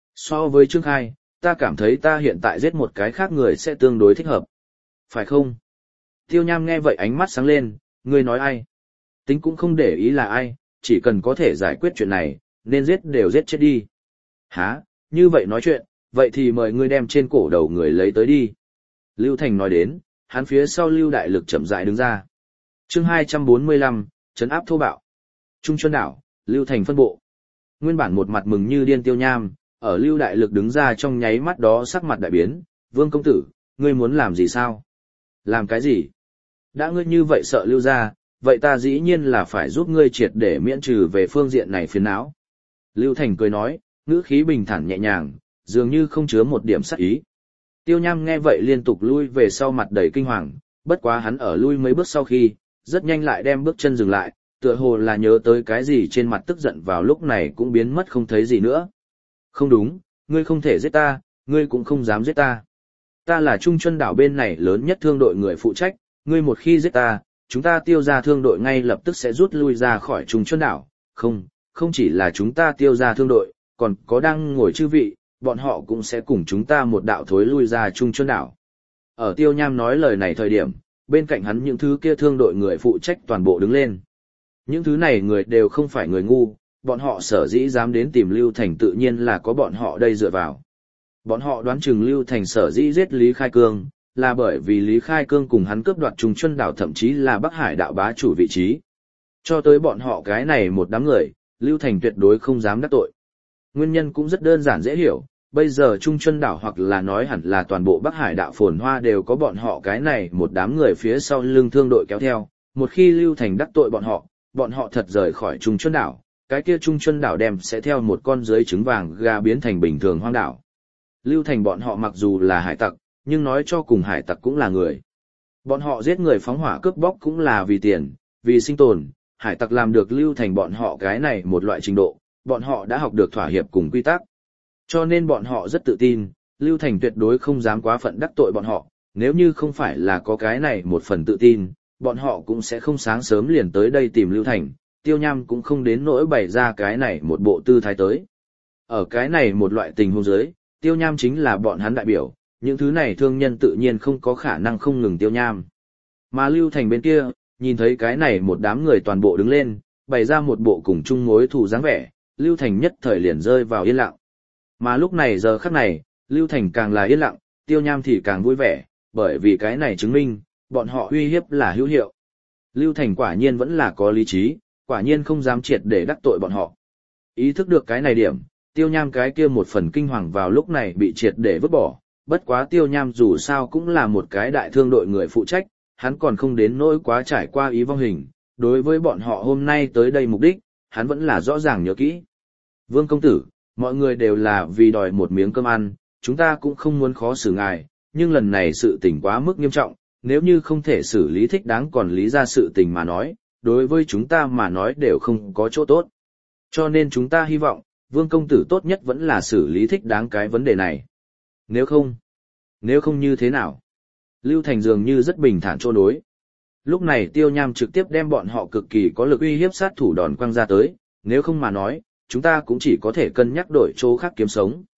So với Trương Khai, ta cảm thấy ta hiện tại giết một cái khác người sẽ tương đối thích hợp. Phải không? Tiêu Nham nghe vậy ánh mắt sáng lên, ngươi nói ai? Tính cũng không để ý là ai, chỉ cần có thể giải quyết chuyện này, nên giết đều giết chết đi. Hả, như vậy nói chuyện, vậy thì mời ngươi đem trên cổ đầu người lấy tới đi. Lưu Thành nói đến, hắn phía sau Lưu Đại Lực chậm rãi đứng ra. Chương hai trăm bốn mươi lăm, trấn áp thô bạo. Trung Chuân đảo, Lưu Thành phân bộ. Nguyên bản một mặt mừng như điên Tiêu Nham, ở Lưu Đại Lực đứng ra trong nháy mắt đó sắc mặt đại biến, "Vương công tử, ngươi muốn làm gì sao?" "Làm cái gì? Đã ngươi như vậy sợ Lưu gia, vậy ta dĩ nhiên là phải giúp ngươi triệt để miễn trừ về phương diện này phiền não." Lưu Thành cười nói, ngữ khí bình thản nhẹ nhàng, dường như không chứa một điểm sát ý. Tiêu Nham nghe vậy liên tục lui về sau mặt đầy kinh hoàng, bất quá hắn ở lui mấy bước sau khi, rất nhanh lại đem bước chân dừng lại, tựa hồ là nhớ tới cái gì trên mặt tức giận vào lúc này cũng biến mất không thấy gì nữa. "Không đúng, ngươi không thể giết ta, ngươi cũng không dám giết ta. Ta là Trung Chuân đảo bên này lớn nhất thương đội người phụ trách, ngươi một khi giết ta, chúng ta Tiêu gia thương đội ngay lập tức sẽ rút lui ra khỏi Trung Chuân đảo. Không, không chỉ là chúng ta Tiêu gia thương đội, còn có đang ngồi chư vị, bọn họ cũng sẽ cùng chúng ta một đạo thối lui ra Trung Chuân đảo." Ở Tiêu Nham nói lời này thời điểm, bên cạnh hắn những thứ kia thương đội người phụ trách toàn bộ đứng lên. Những thứ này người đều không phải người ngu, bọn họ sở dĩ dám đến tìm Lưu Thành tự nhiên là có bọn họ đây dựa vào. Bọn họ đoán chừng Lưu Thành sở dĩ giết Lý Khai Cương, là bởi vì Lý Khai Cương cùng hắn cướp đoạt Trung Chuân đảo thậm chí là Bắc Hải đạo bá chủ vị trí. Cho tới bọn họ cái này một đám người, Lưu Thành tuyệt đối không dám đắc tội. Nguyên nhân cũng rất đơn giản dễ hiểu, bây giờ Trung Chuân đảo hoặc là nói hẳn là toàn bộ Bắc Hải đạo phồn hoa đều có bọn họ cái này một đám người phía sau lưng thương đội kéo theo, một khi Lưu Thành đắc tội bọn họ, bọn họ thật rời khỏi Trung Chuân đảo, cái kia Trung Chuân đảo đem sẽ theo một con dưới trứng vàng gà biến thành bình thường hoang đảo. Lưu Thành bọn họ mặc dù là hải tặc, nhưng nói cho cùng hải tặc cũng là người. Bọn họ giết người phóng hỏa cướp bóc cũng là vì tiền, vì sinh tồn, hải tặc làm được Lưu Thành bọn họ cái này một loại trình độ, bọn họ đã học được thỏa hiệp cùng quy tắc. Cho nên bọn họ rất tự tin, Lưu Thành tuyệt đối không dám quá phận đắc tội bọn họ, nếu như không phải là có cái này một phần tự tin, bọn họ cũng sẽ không sáng sớm liền tới đây tìm Lưu Thành, Tiêu Nham cũng không đến nỗi bày ra cái này một bộ tư thái tới. Ở cái này một loại tình huống dưới, Tiêu Nham chính là bọn hắn đại biểu, những thứ này thương nhân tự nhiên không có khả năng không ngừng Tiêu Nham. Mà Lưu Thành bên kia, nhìn thấy cái này một đám người toàn bộ đứng lên, bày ra một bộ cùng chung mối thù dáng vẻ, Lưu Thành nhất thời liền rơi vào yên lặng. Mà lúc này giờ khắc này, Lưu Thành càng là yên lặng, Tiêu Nham thì càng vui vẻ, bởi vì cái này chứng minh, bọn họ uy hiếp là hữu hiệu. Lưu Thành quả nhiên vẫn là có lý trí, quả nhiên không dám triệt để đắc tội bọn họ. Ý thức được cái này điểm, Tiêu Nham cái kia một phần kinh hoàng vào lúc này bị triệt để vứt bỏ, bất quá Tiêu Nham dù sao cũng là một cái đại thương đội người phụ trách, hắn còn không đến nỗi quá trải qua ý vong hình, đối với bọn họ hôm nay tới đây mục đích, hắn vẫn là rõ ràng nhớ kỹ. "Vương công tử, mọi người đều là vì đòi một miếng cơm ăn, chúng ta cũng không muốn khó xử ngài, nhưng lần này sự tình quá mức nghiêm trọng, nếu như không thể xử lý thích đáng còn lý ra sự tình mà nói, đối với chúng ta mà nói đều không có chỗ tốt. Cho nên chúng ta hy vọng, Vương công tử tốt nhất vẫn là xử lý thích đáng cái vấn đề này. Nếu không, nếu không như thế nào?" Lưu Thành dường như rất bình thản chỗ đối. Lúc này Tiêu Nham trực tiếp đem bọn họ cực kỳ có lực uy hiếp sát thủ đòn quăng ra tới, nếu không mà nói, chúng ta cũng chỉ có thể cân nhắc đổi chỗ khác kiếm sống.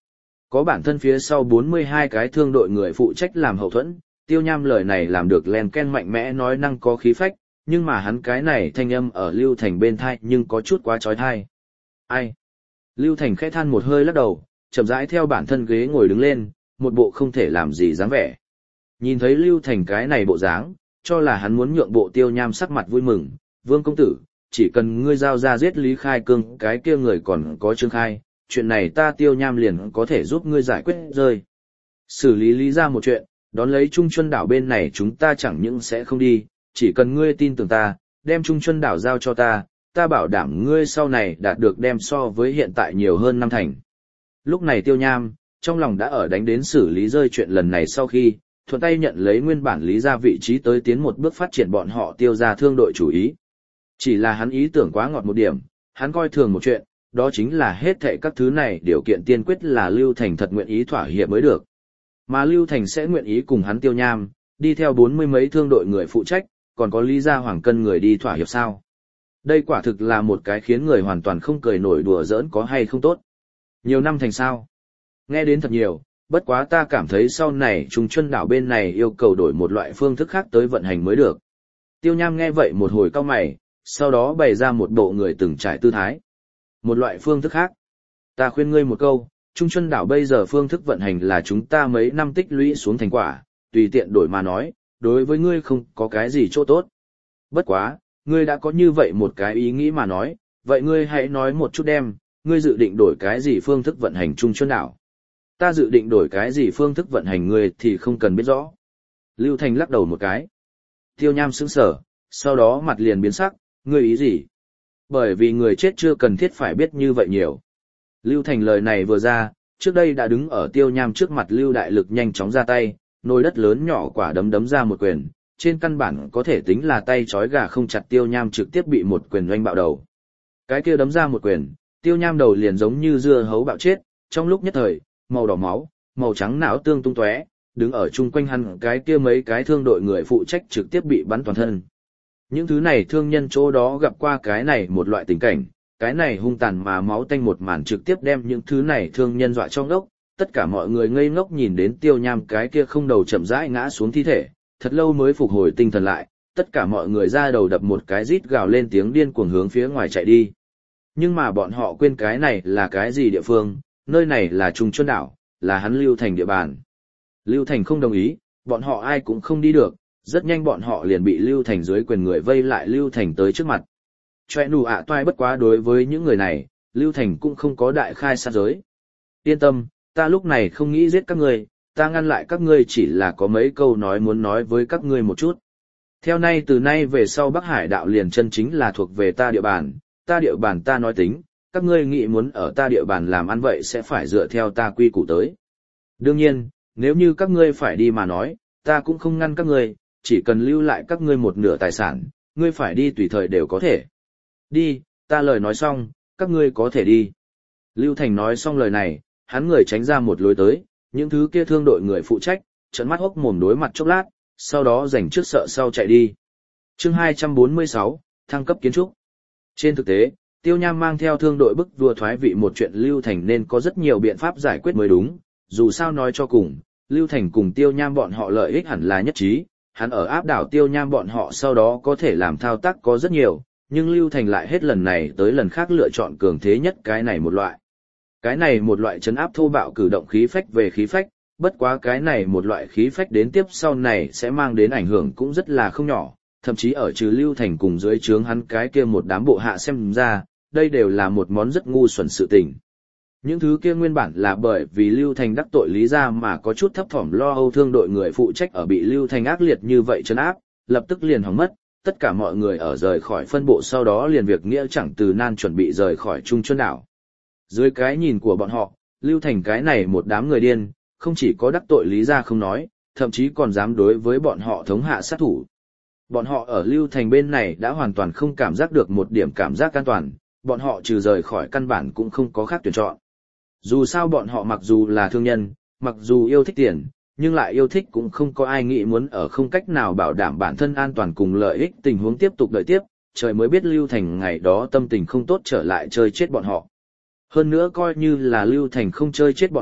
Có bản thân phía sau bốn mươi hai cái thương đội người phụ trách làm hậu thuẫn, Tiêu Nham lời này làm được len ken mạnh mẽ nói năng có khí phách, nhưng mà hắn cái này thanh âm ở Lưu Thành bên thai nhưng có chút quá trói thai. Ai? Lưu Thành khẽ than một hơi lắc đầu, chậm rãi theo bản thân ghế ngồi đứng lên, một bộ không thể làm gì dáng vẻ. Nhìn thấy Lưu Thành cái này bộ dáng, cho là hắn muốn nhượng bộ Tiêu Nham sắc mặt vui mừng, Vương công tử, chỉ cần ngươi giao ra giết Lý Khai Cương cái kia người còn có Trương Khai, chuyện này ta Tiêu Nham liền có thể giúp ngươi giải quyết rơi. Xử lý lý ra một chuyện, đón lấy Trung Chuân đảo bên này chúng ta chẳng những sẽ không đi, chỉ cần ngươi tin tưởng ta, đem Trung Chuân đảo giao cho ta, ta bảo đảm ngươi sau này đạt được đem so với hiện tại nhiều hơn năm thành. Lúc này Tiêu Nham, trong lòng đã ở đánh đến xử lý rơi chuyện lần này sau khi, thuận tay nhận lấy nguyên bản lý ra vị trí tới tiến một bước phát triển bọn họ Tiêu ra thương đội chủ ý. Chỉ là hắn ý tưởng quá ngọt một điểm, hắn coi thường một chuyện, đó chính là hết thệ các thứ này điều kiện tiên quyết là Lưu Thành thật nguyện ý thỏa hiệp mới được. Mà Lưu Thành sẽ nguyện ý cùng hắn Tiêu Nham, đi theo bốn mươi mấy thương đội người phụ trách, còn có Lý Gia Hoàng Cân người đi thỏa hiệp sao. Đây quả thực là một cái khiến người hoàn toàn không cười nổi đùa giỡn có hay không tốt. Nhiều năm thành sao? Nghe đến thật nhiều, bất quá ta cảm thấy sau này Trung Chuân đảo bên này yêu cầu đổi một loại phương thức khác tới vận hành mới được. Tiêu Nham nghe vậy một hồi cau mày, sau đó bày ra một bộ người từng trải tư thái. Một loại phương thức khác. Ta khuyên ngươi một câu, Trung Chuân đảo bây giờ phương thức vận hành là chúng ta mấy năm tích lũy xuống thành quả, tùy tiện đổi mà nói, đối với ngươi không có cái gì chỗ tốt. Bất quá, ngươi đã có như vậy một cái ý nghĩ mà nói, vậy ngươi hãy nói một chút đem, ngươi dự định đổi cái gì phương thức vận hành Trung Chuân đảo. Ta dự định đổi cái gì phương thức vận hành ngươi thì không cần biết rõ. Lưu Thành lắc đầu một cái. Tiêu Nham sững sờ, sau đó mặt liền biến sắc, ngươi ý gì? Bởi vì người chết chưa cần thiết phải biết như vậy nhiều. Lưu Thành lời này vừa ra, trước đây đã đứng ở Tiêu Nham trước mặt Lưu Đại Lực nhanh chóng ra tay, nồi đất lớn nhỏ quả đấm đấm ra một quyền, trên căn bản có thể tính là tay trói gà không chặt Tiêu Nham trực tiếp bị một quyền oanh bạo đầu. Cái kia đấm ra một quyền, Tiêu Nham đầu liền giống như dưa hấu bạo chết, trong lúc nhất thời, màu đỏ máu, màu trắng não tương tung tóe, đứng ở chung quanh hắn cái kia mấy cái thương đội người phụ trách trực tiếp bị bắn toàn thân. Những thứ này thương nhân chỗ đó gặp qua cái này một loại tình cảnh, cái này hung tàn mà máu tanh một màn trực tiếp đem những thứ này thương nhân dọa cho ngốc, tất cả mọi người ngây ngốc nhìn đến Tiêu Nham cái kia không đầu chậm rãi ngã xuống thi thể, thật lâu mới phục hồi tinh thần lại, tất cả mọi người ra đầu đập một cái rít gào lên tiếng điên cuồng hướng phía ngoài chạy đi. Nhưng mà bọn họ quên cái này là cái gì địa phương, nơi này là Trung Chuân đảo, là hắn Lưu Thành địa bàn. Lưu Thành không đồng ý, bọn họ ai cũng không đi được, rất nhanh bọn họ liền bị Lưu Thành dưới quyền người vây lại Lưu Thành tới trước mặt. Choe nụ ạ toai bất quá đối với những người này, Lưu Thành cũng không có đại khai sát giới. Yên tâm, ta lúc này không nghĩ giết các ngươi, ta ngăn lại các ngươi chỉ là có mấy câu nói muốn nói với các ngươi một chút. Theo nay từ nay về sau Bắc Hải đạo liền chân chính là thuộc về ta địa bàn, ta địa bàn ta nói tính, các ngươi nghĩ muốn ở ta địa bàn làm ăn vậy sẽ phải dựa theo ta quy củ tới. Đương nhiên, nếu như các ngươi phải đi mà nói, ta cũng không ngăn các ngươi, chỉ cần lưu lại các ngươi một nửa tài sản, ngươi phải đi tùy thời đều có thể. Đi, ta lời nói xong, các ngươi có thể đi. Lưu Thành nói xong lời này, hắn người tránh ra một lối tới, những thứ kia thương đội người phụ trách, trợn mắt hốc mồm đối mặt chốc lát, sau đó giành trước sợ sau chạy đi. Chương hai trăm bốn mươi sáu, thăng cấp kiến trúc. Trên thực tế, Tiêu Nham mang theo thương đội bức vua thoái vị một chuyện Lưu Thành nên có rất nhiều biện pháp giải quyết mới đúng, dù sao nói cho cùng, Lưu Thành cùng Tiêu Nham bọn họ lợi ích hẳn là nhất trí, hắn ở áp đảo Tiêu Nham bọn họ sau đó có thể làm thao tác có rất nhiều, nhưng Lưu Thành lại hết lần này tới lần khác lựa chọn cường thế nhất cái này một loại. Cái này một loại trấn áp thô bạo cử động khí phách về khí phách, bất quá cái này một loại khí phách đến tiếp sau này sẽ mang đến ảnh hưởng cũng rất là không nhỏ, thậm chí ở trừ Lưu Thành cùng dưới trướng hắn cái kia một đám bộ hạ xem ra, đây đều là một món rất ngu xuẩn sự tình. Những thứ kia nguyên bản là bởi vì Lưu Thành đắc tội Lý Gia mà có chút thấp thỏm lo âu thương đội người phụ trách ở bị Lưu Thành ác liệt như vậy trấn áp, lập tức liền hỏng mất, tất cả mọi người ở rời khỏi phân bộ sau đó liền việc nghĩa chẳng từ nan chuẩn bị rời khỏi Trung Chuân đảo. Dưới cái nhìn của bọn họ, Lưu Thành cái này một đám người điên, không chỉ có đắc tội Lý Gia không nói, thậm chí còn dám đối với bọn họ thống hạ sát thủ. Bọn họ ở Lưu Thành bên này đã hoàn toàn không cảm giác được một điểm cảm giác an toàn, bọn họ trừ rời khỏi căn bản cũng không có khác tuyển chọn. Dù sao bọn họ mặc dù là thương nhân, mặc dù yêu thích tiền, nhưng lại yêu thích cũng không có ai nghĩ muốn ở không cách nào bảo đảm bản thân an toàn cùng lợi ích tình huống tiếp tục đợi tiếp, trời mới biết Lưu Thành ngày đó tâm tình không tốt trở lại chơi chết bọn họ. Hơn nữa coi như là Lưu Thành không chơi chết bọn họ,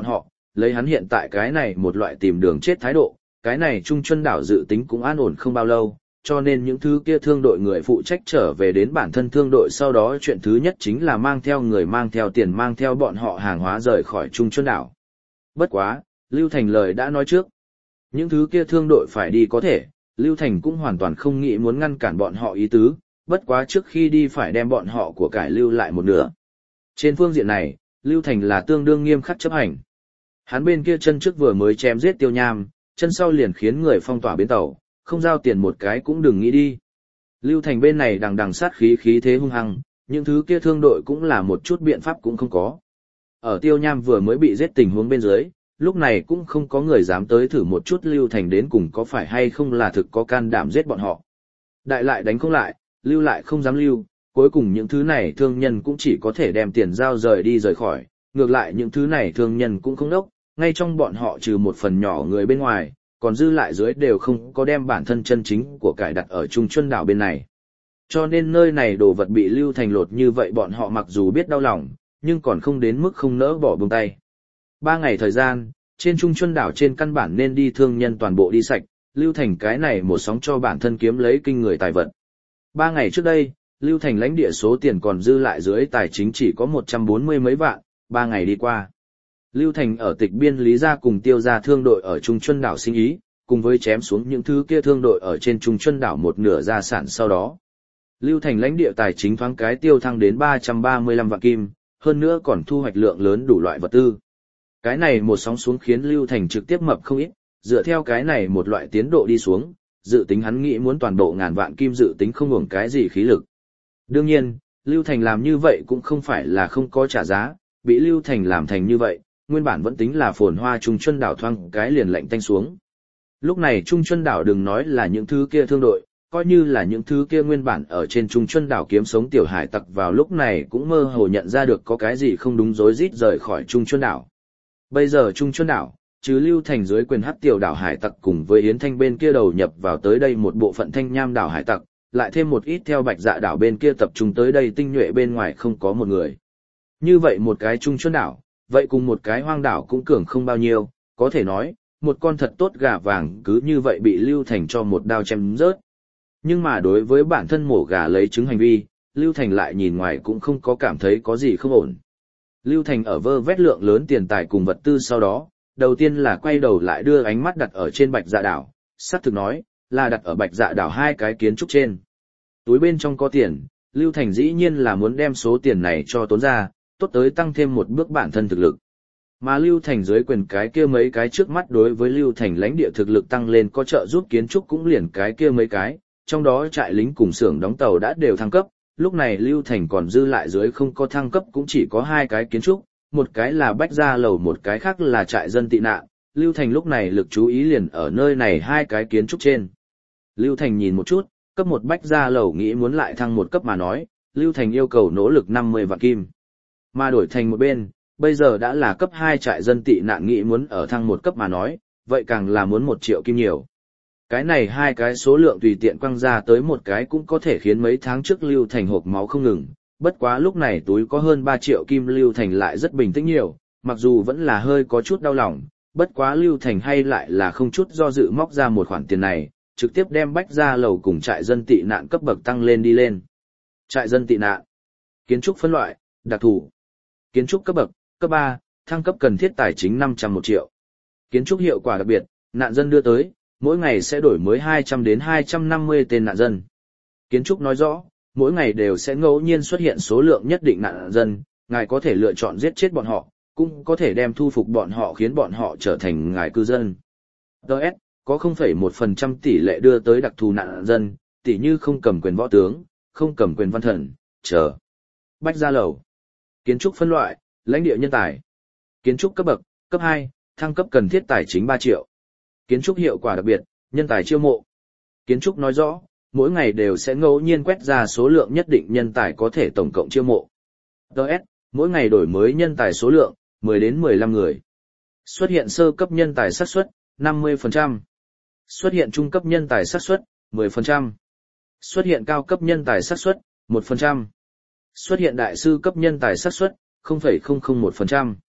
lấy hắn hiện tại cái này một loại tìm đường chết thái độ, cái này Trung Chuân đảo dự tính cũng an ổn không bao lâu, cho nên những thứ kia thương đội người phụ trách trở về đến bản thân thương đội sau đó chuyện thứ nhất chính là mang theo người mang theo tiền mang theo bọn họ hàng hóa rời khỏi Trung Chuân đảo. Bất quá, Lưu Thành lời đã nói trước. Những thứ kia thương đội phải đi có thể, Lưu Thành cũng hoàn toàn không nghĩ muốn ngăn cản bọn họ ý tứ, bất quá trước khi đi phải đem bọn họ của cải lưu lại một nửa. Trên phương diện này, Lưu Thành là tương đương nghiêm khắc chấp hành. Hắn bên kia chân trước vừa mới chém giết Tiêu Nham, chân sau liền khiến người phong tỏa bến tàu, không giao tiền một cái cũng đừng nghĩ đi. Lưu Thành bên này đằng đằng sát khí khí thế hung hăng, những thứ kia thương đội cũng là một chút biện pháp cũng không có. Ở Tiêu Nham vừa mới bị giết tình huống bên dưới, lúc này cũng không có người dám tới thử một chút Lưu Thành đến cùng có phải hay không là thực có can đảm giết bọn họ. Đại lại đánh không lại, lưu lại không dám lưu, cuối cùng những thứ này thương nhân cũng chỉ có thể đem tiền giao rời đi rời khỏi, ngược lại những thứ này thương nhân cũng không đốc, ngay trong bọn họ trừ một phần nhỏ người bên ngoài, còn dư lại dưới đều không có đem bản thân chân chính của cải đặt ở Trung Chuân đảo bên này. Cho nên nơi này đồ vật bị Lưu Thành lột như vậy bọn họ mặc dù biết đau lòng, nhưng còn không đến mức không nỡ bỏ buông tay. Ba ngày thời gian, trên Trung Chuân đảo trên căn bản nên đi thương nhân toàn bộ đi sạch, Lưu Thành cái này một sóng cho bản thân kiếm lấy kinh người tài vật. Ba ngày trước đây, Lưu Thành lãnh địa số tiền còn dư lại dưới tài chính chỉ có một trăm bốn mươi mấy vạn, ba ngày đi qua. Lưu Thành ở tịch biên lý gia cùng tiêu gia thương đội ở Trung Chuân đảo sinh ý, cùng với chém xuống những thứ kia thương đội ở trên Trung Chuân đảo một nửa gia sản sau đó. Lưu Thành lãnh địa tài chính thoáng cái tiêu thăng đến ba trăm ba mươi lăm vạn kim, hơn nữa còn thu hoạch lượng lớn đủ loại vật tư. Cái này một sóng xuống khiến Lưu Thành trực tiếp mập không ít, dựa theo cái này một loại tiến độ đi xuống, dự tính hắn nghĩ muốn toàn bộ ngàn vạn kim dự tính không hưởng cái gì khí lực. Đương nhiên, Lưu Thành làm như vậy cũng không phải là không có trả giá, bị Lưu Thành làm thành như vậy, nguyên bản vẫn tính là phồn hoa Trung Chuân đảo thoáng cái liền lạnh tanh xuống. Lúc này Trung Chuân đảo đừng nói là những thứ kia thương đội, coi như là những thứ kia nguyên bản ở trên Trung Chuân đảo kiếm sống tiểu hải tặc vào lúc này cũng mơ hồ nhận ra được có cái gì không đúng rối rít rời khỏi Trung Chuân đảo. Bây giờ Trung Chuân đảo, chứ Lưu Thành dưới quyền hắc tiểu đảo hải tặc cùng với Yến Thanh bên kia đầu nhập vào tới đây một bộ phận Thanh Nham đảo hải tặc, lại thêm một ít theo Bạch Dạ đảo bên kia tập trung tới đây tinh nhuệ bên ngoài không có một người. Như vậy một cái Trung Chuân đảo, vậy cùng một cái hoang đảo cũng cường không bao nhiêu, có thể nói, một con thật tốt gà vàng cứ như vậy bị Lưu Thành cho một đao chém rớt. Nhưng mà đối với bản thân mổ gà lấy trứng hành vi, Lưu Thành lại nhìn ngoài cũng không có cảm thấy có gì không ổn. Lưu Thành ở vơ vét lượng lớn tiền tài cùng vật tư sau đó, đầu tiên là quay đầu lại đưa ánh mắt đặt ở trên Bạch Dạ đảo, xác thực nói, là đặt ở Bạch Dạ đảo hai cái kiến trúc trên. Túi bên trong có tiền, Lưu Thành dĩ nhiên là muốn đem số tiền này cho tốn ra, tốt tới tăng thêm một bước bản thân thực lực. Mà Lưu Thành dưới quyền cái kia mấy cái trước mắt đối với Lưu Thành lãnh địa thực lực tăng lên có trợ giúp kiến trúc cũng liền cái kia mấy cái, trong đó trại lính cùng xưởng đóng tàu đã đều thăng cấp, lúc này Lưu Thành còn dư lại dưới không có thăng cấp cũng chỉ có hai cái kiến trúc, một cái là Bách Gia lầu một cái khác là trại dân tị nạn, Lưu Thành lúc này lực chú ý liền ở nơi này hai cái kiến trúc trên. Lưu Thành nhìn một chút, cấp một Bách Gia lầu nghĩ muốn lại thăng một cấp mà nói, Lưu Thành yêu cầu nỗ lực năm mươi vạn kim. Mà đổi thành một bên, bây giờ đã là cấp hai trại dân tị nạn nghĩ muốn ở thăng một cấp mà nói, vậy càng là muốn một triệu kim nhiều. Cái này hai cái số lượng tùy tiện quăng ra tới một cái cũng có thể khiến mấy tháng trước Lưu Thành hộp máu không ngừng, bất quá lúc này túi có hơn ba triệu kim Lưu Thành lại rất bình tĩnh nhiều, mặc dù vẫn là hơi có chút đau lòng, bất quá Lưu Thành hay lại là không chút do dự móc ra một khoản tiền này, trực tiếp đem Bách Gia lầu cùng trại dân tị nạn cấp bậc tăng lên đi lên. Trại dân tị nạn, kiến trúc phân loại, đặc thù, kiến trúc cấp bậc, cấp ba, thăng cấp cần thiết tài chính năm trăm một triệu. Kiến trúc hiệu quả đặc biệt, nạn dân đưa tới, mỗi ngày sẽ đổi mới hai trăm đến hai trăm năm mươi tên nạn dân. Kiến trúc nói rõ, mỗi ngày đều sẽ ngẫu nhiên xuất hiện số lượng nhất định nạn dân, ngài có thể lựa chọn giết chết bọn họ, cũng có thể đem thu phục bọn họ khiến bọn họ trở thành ngài cư dân. đê ét, có không phẩy một phần trăm tỷ lệ đưa tới đặc thù nạn dân, tỷ như không cầm quyền võ tướng, không cầm quyền văn thần, chờ. Bách Gia lầu. Kiến trúc phân loại, lãnh địa nhân tài. Kiến trúc cấp bậc, cấp hai, thăng cấp cần thiết tài chính ba triệu. Kiến trúc hiệu quả đặc biệt, nhân tài chiêu mộ. Kiến trúc nói rõ, mỗi ngày đều sẽ ngẫu nhiên quét ra số lượng nhất định nhân tài có thể tổng cộng chiêu mộ. đê ét, mỗi ngày đổi mới nhân tài số lượng, mười đến mười lăm người. Xuất hiện sơ cấp nhân tài xác suất, năm mươi phần trăm. Xuất hiện trung cấp nhân tài xác suất, mười phần trăm. Xuất hiện cao cấp nhân tài xác suất, một phần trăm. Xuất hiện đại sư cấp nhân tài xác suất, không phẩy không không một phần trăm.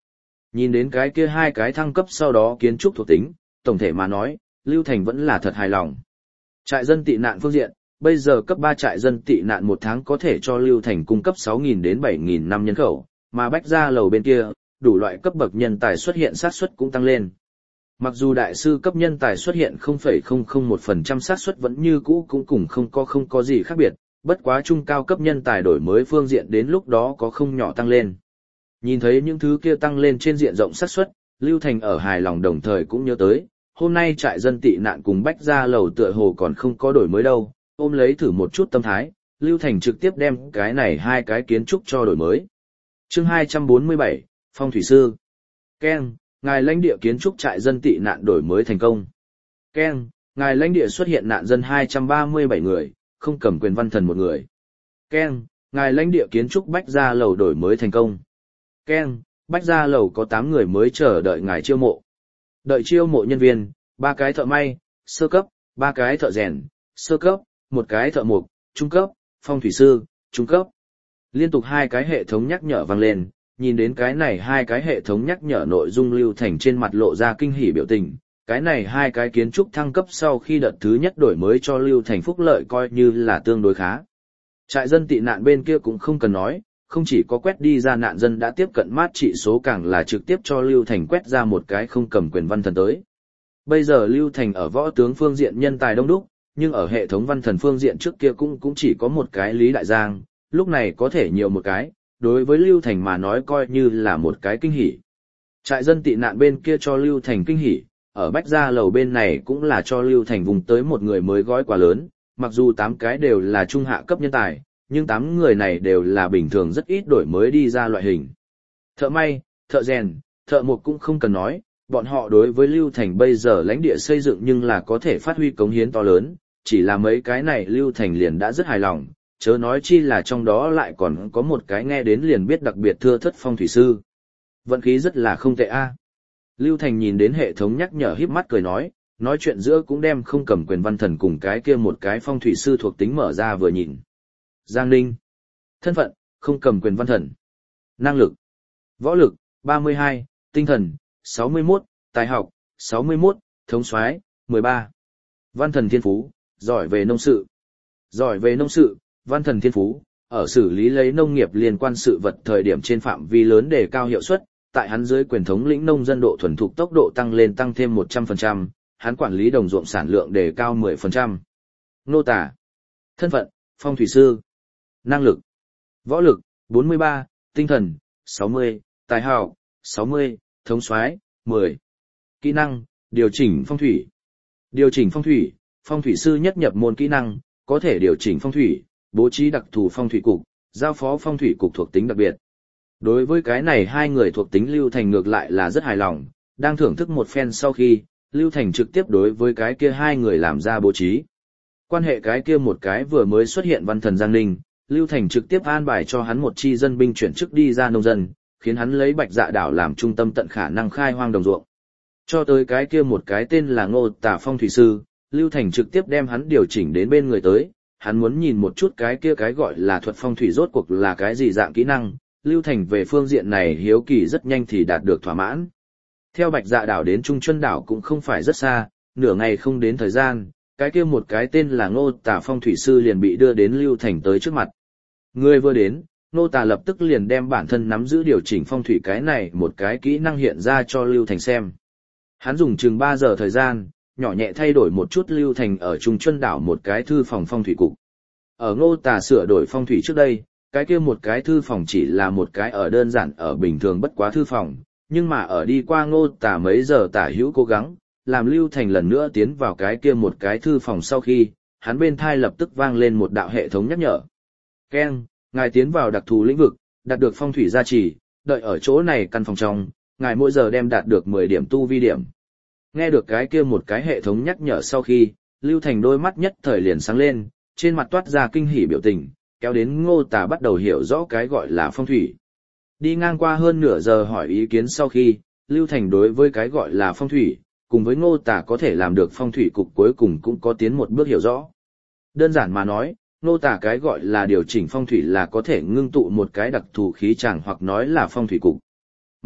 Nhìn đến cái kia hai cái thăng cấp sau đó kiến trúc thuộc tính, tổng thể mà nói, Lưu Thành vẫn là thật hài lòng. Trại dân tị nạn phương diện, bây giờ cấp ba trại dân tị nạn một tháng có thể cho Lưu Thành cung cấp sáu nghìn đến bảy nghìn năm nhân khẩu, mà Bách Gia Lầu bên kia, đủ loại cấp bậc nhân tài xuất hiện xác suất cũng tăng lên. Mặc dù đại sư cấp nhân tài xuất hiện không phẩy không không một phần trăm xác suất vẫn như cũ cũng cùng không có không có gì khác biệt, bất quá trung cao cấp nhân tài đổi mới phương diện đến lúc đó có không nhỏ tăng lên. Nhìn thấy những thứ kia tăng lên trên diện rộng xác suất, Lưu Thành ở hài lòng đồng thời cũng nhớ tới, hôm nay trại dân tị nạn cùng Bách Gia Lầu tựa hồ còn không có đổi mới đâu, ôm lấy thử một chút tâm thái, Lưu Thành trực tiếp đem cái này hai cái kiến trúc cho đổi mới. Chương hai trăm bốn mươi bảy, Phong thủy sư. Ken, ngài lãnh địa kiến trúc trại dân tị nạn đổi mới thành công. Ken, ngài lãnh địa xuất hiện nạn dân hai trăm ba mươi bảy người, không cầm quyền văn thần một người. Ken, ngài lãnh địa kiến trúc Bách Gia Lầu đổi mới thành công. Ken, Bách Gia Lầu có tám người mới chờ đợi ngài chiêu mộ. Đợi chiêu mộ nhân viên, ba cái thợ may, sơ cấp, ba cái thợ rèn, sơ cấp, một cái thợ mộc, trung cấp, phong thủy sư, trung cấp. Liên tục hai cái hệ thống nhắc nhở vang lên, nhìn đến cái này hai cái hệ thống nhắc nhở nội dung Lưu Thành trên mặt lộ ra kinh hỉ biểu tình. Cái này hai cái kiến trúc thăng cấp sau khi đợt thứ nhất đổi mới cho Lưu Thành phúc lợi coi như là tương đối khá. Trại dân tị nạn bên kia cũng không cần nói, không chỉ có quét đi ra nạn dân đã tiếp cận mát trị số càng là trực tiếp cho Lưu Thành quét ra một cái không cầm quyền văn thần tới. Bây giờ Lưu Thành ở võ tướng phương diện nhân tài đông đúc, nhưng ở hệ thống văn thần phương diện trước kia cũng cũng chỉ có một cái Lý Đại Giang, lúc này có thể nhiều một cái, đối với Lưu Thành mà nói coi như là một cái kinh hỉ. Trại dân tị nạn bên kia cho Lưu Thành kinh hỉ, ở Bách Gia Lầu bên này cũng là cho Lưu Thành vùng tới một người mới gói quà lớn, mặc dù tám cái đều là trung hạ cấp nhân tài, nhưng tám người này đều là bình thường rất ít đổi mới đi ra loại hình. Thợ may, thợ rèn, thợ mộc cũng không cần nói, bọn họ đối với Lưu Thành bây giờ lãnh địa xây dựng nhưng là có thể phát huy cống hiến to lớn, chỉ là mấy cái này Lưu Thành liền đã rất hài lòng, chớ nói chi là trong đó lại còn có một cái nghe đến liền biết đặc biệt thưa thất phong thủy sư. Vận khí rất là không tệ a. Lưu Thành nhìn đến hệ thống nhắc nhở híp mắt cười nói, nói chuyện giữa cũng đem không cầm quyền văn thần cùng cái kia một cái phong thủy sư thuộc tính mở ra vừa nhìn. Giang Ninh. Thân phận, không cầm quyền văn thần. Năng lực. Võ lực, ba mươi hai, tinh thần, sáu mươi mốt, tài học, sáu mươi mốt, thống soái, mười ba. Văn thần thiên phú, giỏi về nông sự. Giỏi về nông sự, văn thần thiên phú, ở xử lý lấy nông nghiệp liên quan sự vật thời điểm trên phạm vi lớn để cao hiệu suất, tại hắn dưới quyền thống lĩnh nông dân độ thuần thục tốc độ tăng lên tăng thêm một trăm phần trăm, hắn quản lý đồng ruộng sản lượng đề cao mười phần trăm. Nô tả. Thân phận, phong thủy sư. Năng lực. Võ lực, bốn mươi ba, tinh thần, sáu mươi, tài học, sáu mươi, thống soái, mười. Kỹ năng, điều chỉnh phong thủy. Điều chỉnh phong thủy, phong thủy sư nhất nhập môn kỹ năng, có thể điều chỉnh phong thủy, bố trí đặc thù phong thủy cục, giao phó phong thủy cục thuộc tính đặc biệt. Đối với cái này hai người thuộc tính Lưu Thành ngược lại là rất hài lòng, đang thưởng thức một phen sau khi, Lưu Thành trực tiếp đối với cái kia hai người làm ra bố trí. Quan hệ cái kia một cái vừa mới xuất hiện văn thần Giang Ninh, Lưu Thành trực tiếp an bài cho hắn một chi dân binh chuyển chức đi ra nông dân, khiến hắn lấy Bạch Dạ đảo làm trung tâm tận khả năng khai hoang đồng ruộng. Cho tới cái kia một cái tên là Ngô Tả phong thủy sư, Lưu Thành trực tiếp đem hắn điều chỉnh đến bên người tới, hắn muốn nhìn một chút cái kia cái gọi là thuật phong thủy rốt cuộc là cái gì dạng kỹ năng, Lưu Thành về phương diện này hiếu kỳ rất nhanh thì đạt được thỏa mãn. Theo Bạch Dạ đảo đến Trung Chuân đảo cũng không phải rất xa, nửa ngày không đến thời gian, cái kia một cái tên là Ngô Tả phong thủy sư liền bị đưa đến Lưu Thành tới trước mặt. Người vừa đến, Ngô Tả lập tức liền đem bản thân nắm giữ điều chỉnh phong thủy cái này một cái kỹ năng hiện ra cho Lưu Thành xem. Hắn dùng chừng ba giờ thời gian, nhỏ nhẹ thay đổi một chút Lưu Thành ở Trung Chuân đảo một cái thư phòng phong thủy cục. Ở Ngô Tả sửa đổi phong thủy trước đây, cái kia một cái thư phòng chỉ là một cái ở đơn giản ở bình thường bất quá thư phòng, nhưng mà ở đi qua Ngô Tả mấy giờ tả hữu cố gắng, làm Lưu Thành lần nữa tiến vào cái kia một cái thư phòng sau khi, hắn bên thai lập tức vang lên một đạo hệ thống nhắc nhở. Ken, ngài tiến vào đặc thù lĩnh vực, đạt được phong thủy gia trì, đợi ở chỗ này căn phòng trong, ngài mỗi giờ đem đạt được mười điểm tu vi điểm. Nghe được cái kia một cái hệ thống nhắc nhở sau khi, Lưu Thành đôi mắt nhất thời liền sáng lên, trên mặt toát ra kinh hỉ biểu tình, kéo đến Ngô Tả bắt đầu hiểu rõ cái gọi là phong thủy. Đi ngang qua hơn nửa giờ hỏi ý kiến sau khi, Lưu Thành đối với cái gọi là phong thủy, cùng với Ngô Tả có thể làm được phong thủy cục cuối cùng cũng có tiến một bước hiểu rõ. Đơn giản mà nói, Ngô Tả cái gọi là điều chỉnh phong thủy là có thể ngưng tụ một cái đặc thù khí tràng hoặc nói là phong thủy cục.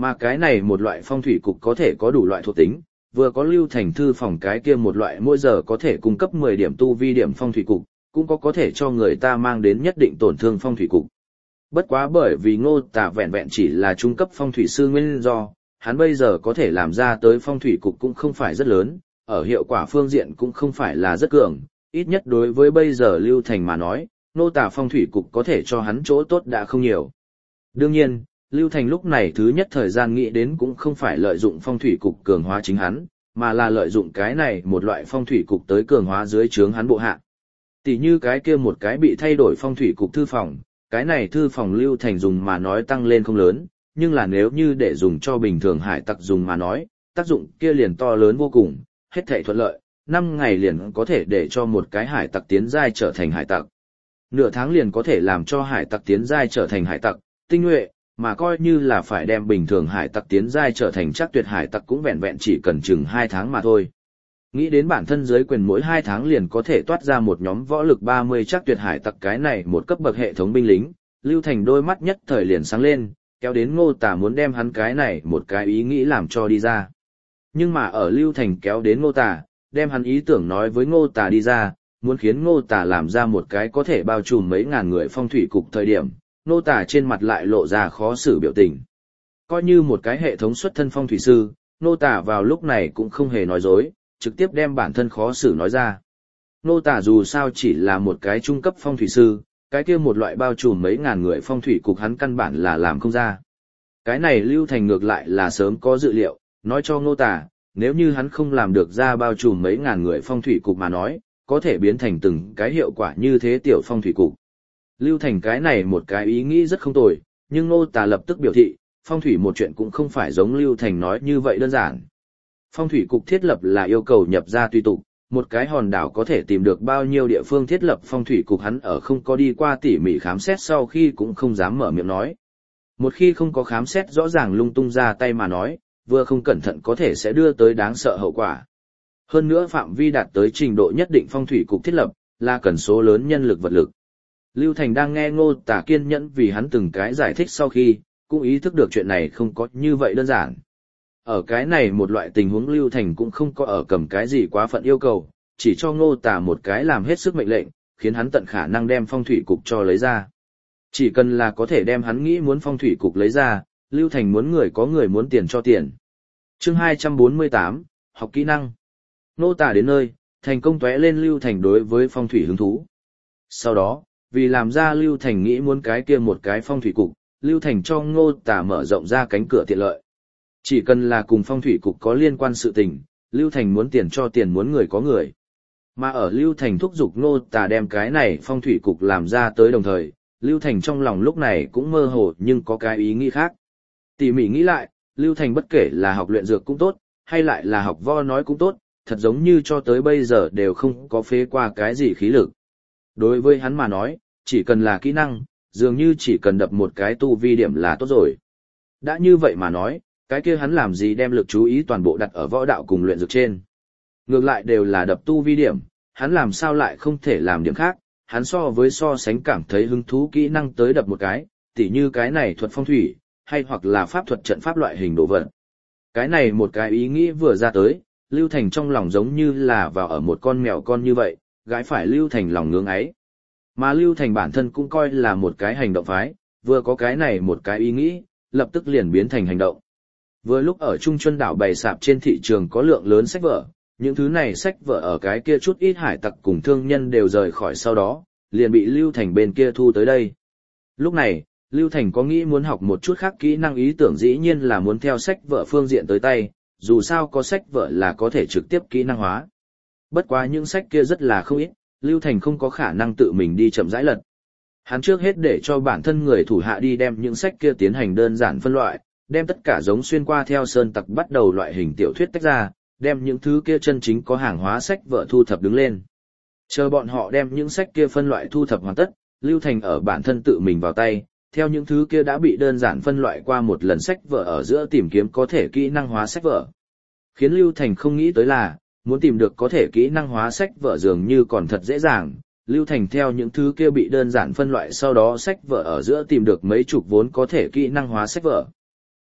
Mà cái này một loại phong thủy cục có thể có đủ loại thuộc tính, vừa có Lưu Thành thư phòng cái kia một loại mỗi giờ có thể cung cấp mười điểm tu vi điểm phong thủy cục, cũng có có thể cho người ta mang đến nhất định tổn thương phong thủy cục. Bất quá bởi vì Ngô Tả vẹn vẹn chỉ là trung cấp phong thủy sư nguyên do, hắn bây giờ có thể làm ra tới phong thủy cục cũng không phải rất lớn, ở hiệu quả phương diện cũng không phải là rất cường, ít nhất đối với bây giờ Lưu Thành mà nói, Ngô Tả phong thủy cục có thể cho hắn chỗ tốt đã không nhiều. Đương nhiên, Lưu Thành lúc này thứ nhất thời gian nghĩ đến cũng không phải lợi dụng phong thủy cục cường hóa chính hắn, mà là lợi dụng cái này một loại phong thủy cục tới cường hóa dưới trướng hắn bộ hạ. Tỷ như cái kia một cái bị thay đổi phong thủy cục thư phòng, cái này thư phòng Lưu Thành dùng mà nói tăng lên không lớn, nhưng là nếu như để dùng cho bình thường hải tặc dùng mà nói, tác dụng kia liền to lớn vô cùng, hết thảy thuận lợi, năm ngày liền có thể để cho một cái hải tặc tiến giai trở thành hải tặc. Nửa tháng liền có thể làm cho hải tặc tiến giai trở thành hải tặc, tinh nhuệ, mà coi như là phải đem bình thường hải tặc tiến giai trở thành chắc tuyệt hải tặc cũng vẹn vẹn chỉ cần chừng hai tháng mà thôi. Nghĩ đến bản thân dưới quyền mỗi hai tháng liền có thể toát ra một nhóm võ lực ba mươi chắc tuyệt hải tặc cái này một cấp bậc hệ thống binh lính, Lưu Thành đôi mắt nhất thời liền sáng lên, kéo đến Ngô Tả muốn đem hắn cái này một cái ý nghĩ làm cho đi ra. Nhưng mà ở Lưu Thành kéo đến Ngô Tả, đem hắn ý tưởng nói với Ngô Tả đi ra, muốn khiến Ngô Tả làm ra một cái có thể bao trùm mấy ngàn người phong thủy cục thời điểm, Ngô Tả trên mặt lại lộ ra khó xử biểu tình. Coi như một cái hệ thống xuất thân phong thủy sư, Ngô Tả vào lúc này cũng không hề nói dối, trực tiếp đem bản thân khó xử nói ra. Ngô Tả dù sao chỉ là một cái trung cấp phong thủy sư, cái kia một loại bao trùm mấy ngàn người phong thủy cục hắn căn bản là làm không ra. Cái này Lưu Thành ngược lại là sớm có dự liệu, nói cho Ngô Tả, nếu như hắn không làm được ra bao trùm mấy ngàn người phong thủy cục mà nói, có thể biến thành từng cái hiệu quả như thế tiểu phong thủy cục. Lưu Thành cái này một cái ý nghĩ rất không tồi, nhưng Ngô Tả lập tức biểu thị, phong thủy một chuyện cũng không phải giống Lưu Thành nói như vậy đơn giản. Phong thủy cục thiết lập là yêu cầu nhập ra tùy tục, một cái hòn đảo có thể tìm được bao nhiêu địa phương thiết lập phong thủy cục hắn ở không có đi qua tỉ mỉ khám xét sau khi cũng không dám mở miệng nói. Một khi không có khám xét rõ ràng lung tung ra tay mà nói, vừa không cẩn thận có thể sẽ đưa tới đáng sợ hậu quả. Hơn nữa phạm vi đạt tới trình độ nhất định phong thủy cục thiết lập, là cần số lớn nhân lực vật lực. Lưu Thành đang nghe Ngô Tả kiên nhẫn vì hắn từng cái giải thích sau khi, cũng ý thức được chuyện này không có như vậy đơn giản. Ở cái này một loại tình huống Lưu Thành cũng không có ở cầm cái gì quá phận yêu cầu, chỉ cho Ngô Tả một cái làm hết sức mệnh lệnh, khiến hắn tận khả năng đem phong thủy cục cho lấy ra. Chỉ cần là có thể đem hắn nghĩ muốn phong thủy cục lấy ra, Lưu Thành muốn người có người muốn tiền cho tiền. Chương hai trăm bốn mươi tám, học kỹ năng. Ngô Tả đến nơi, thành công tóe lên Lưu Thành đối với phong thủy hứng thú. Sau đó, vì làm ra Lưu Thành nghĩ muốn cái kia một cái phong thủy cục, Lưu Thành cho Ngô Tả mở rộng ra cánh cửa tiện lợi. Chỉ cần là cùng phong thủy cục có liên quan sự tình, Lưu Thành muốn tiền cho tiền muốn người có người. Mà ở Lưu Thành thúc giục Ngô Tả đem cái này phong thủy cục làm ra tới đồng thời, Lưu Thành trong lòng lúc này cũng mơ hồ nhưng có cái ý nghĩ khác. Tỉ mỉ nghĩ lại, Lưu Thành bất kể là học luyện dược cũng tốt, hay lại là học vo nói cũng tốt, thật giống như cho tới bây giờ đều không có phế qua cái gì khí lực. Đối với hắn mà nói, chỉ cần là kỹ năng, dường như chỉ cần đập một cái tu vi điểm là tốt rồi. Đã như vậy mà nói, cái kia hắn làm gì đem lực chú ý toàn bộ đặt ở võ đạo cùng luyện dược trên. Ngược lại đều là đập tu vi điểm, hắn làm sao lại không thể làm điểm khác, hắn so với so sánh cảm thấy hứng thú kỹ năng tới đập một cái, tỉ như cái này thuật phong thủy, hay hoặc là pháp thuật trận pháp loại hình đồ vật. Cái này một cái ý nghĩ vừa ra tới, Lưu Thành trong lòng giống như là vào ở một con mèo con như vậy, gái phải Lưu Thành lòng ngưỡng ấy. Mà Lưu Thành bản thân cũng coi là một cái hành động phái, vừa có cái này một cái ý nghĩ, lập tức liền biến thành hành động. Vừa lúc ở Trung Chuân đảo bày sạp trên thị trường có lượng lớn sách vở, những thứ này sách vở ở cái kia chút ít hải tặc cùng thương nhân đều rời khỏi sau đó, liền bị Lưu Thành bên kia thu tới đây. Lúc này, Lưu Thành có nghĩ muốn học một chút khác kỹ năng ý tưởng dĩ nhiên là muốn theo sách vở phương diện tới tay, dù sao có sách vở là có thể trực tiếp kỹ năng hóa. Bất quá những sách kia rất là không ít, Lưu Thành không có khả năng tự mình đi chậm rãi lật. Hắn trước hết để cho bản thân người thủ hạ đi đem những sách kia tiến hành đơn giản phân loại, đem tất cả giống xuyên qua theo sơn tặc bắt đầu loại hình tiểu thuyết tách ra, đem những thứ kia chân chính có hàng hóa sách vở thu thập đứng lên. Chờ bọn họ đem những sách kia phân loại thu thập hoàn tất, Lưu Thành ở bản thân tự mình vào tay, theo những thứ kia đã bị đơn giản phân loại qua một lần sách vở ở giữa tìm kiếm có thể kỹ năng hóa sách vở. Khiến Lưu Thành không nghĩ tới là, muốn tìm được có thể kỹ năng hóa sách vở dường như còn thật dễ dàng. Lưu Thành theo những thứ kia bị đơn giản phân loại sau đó sách vở ở giữa tìm được mấy chục vốn có thể kỹ năng hóa sách vở.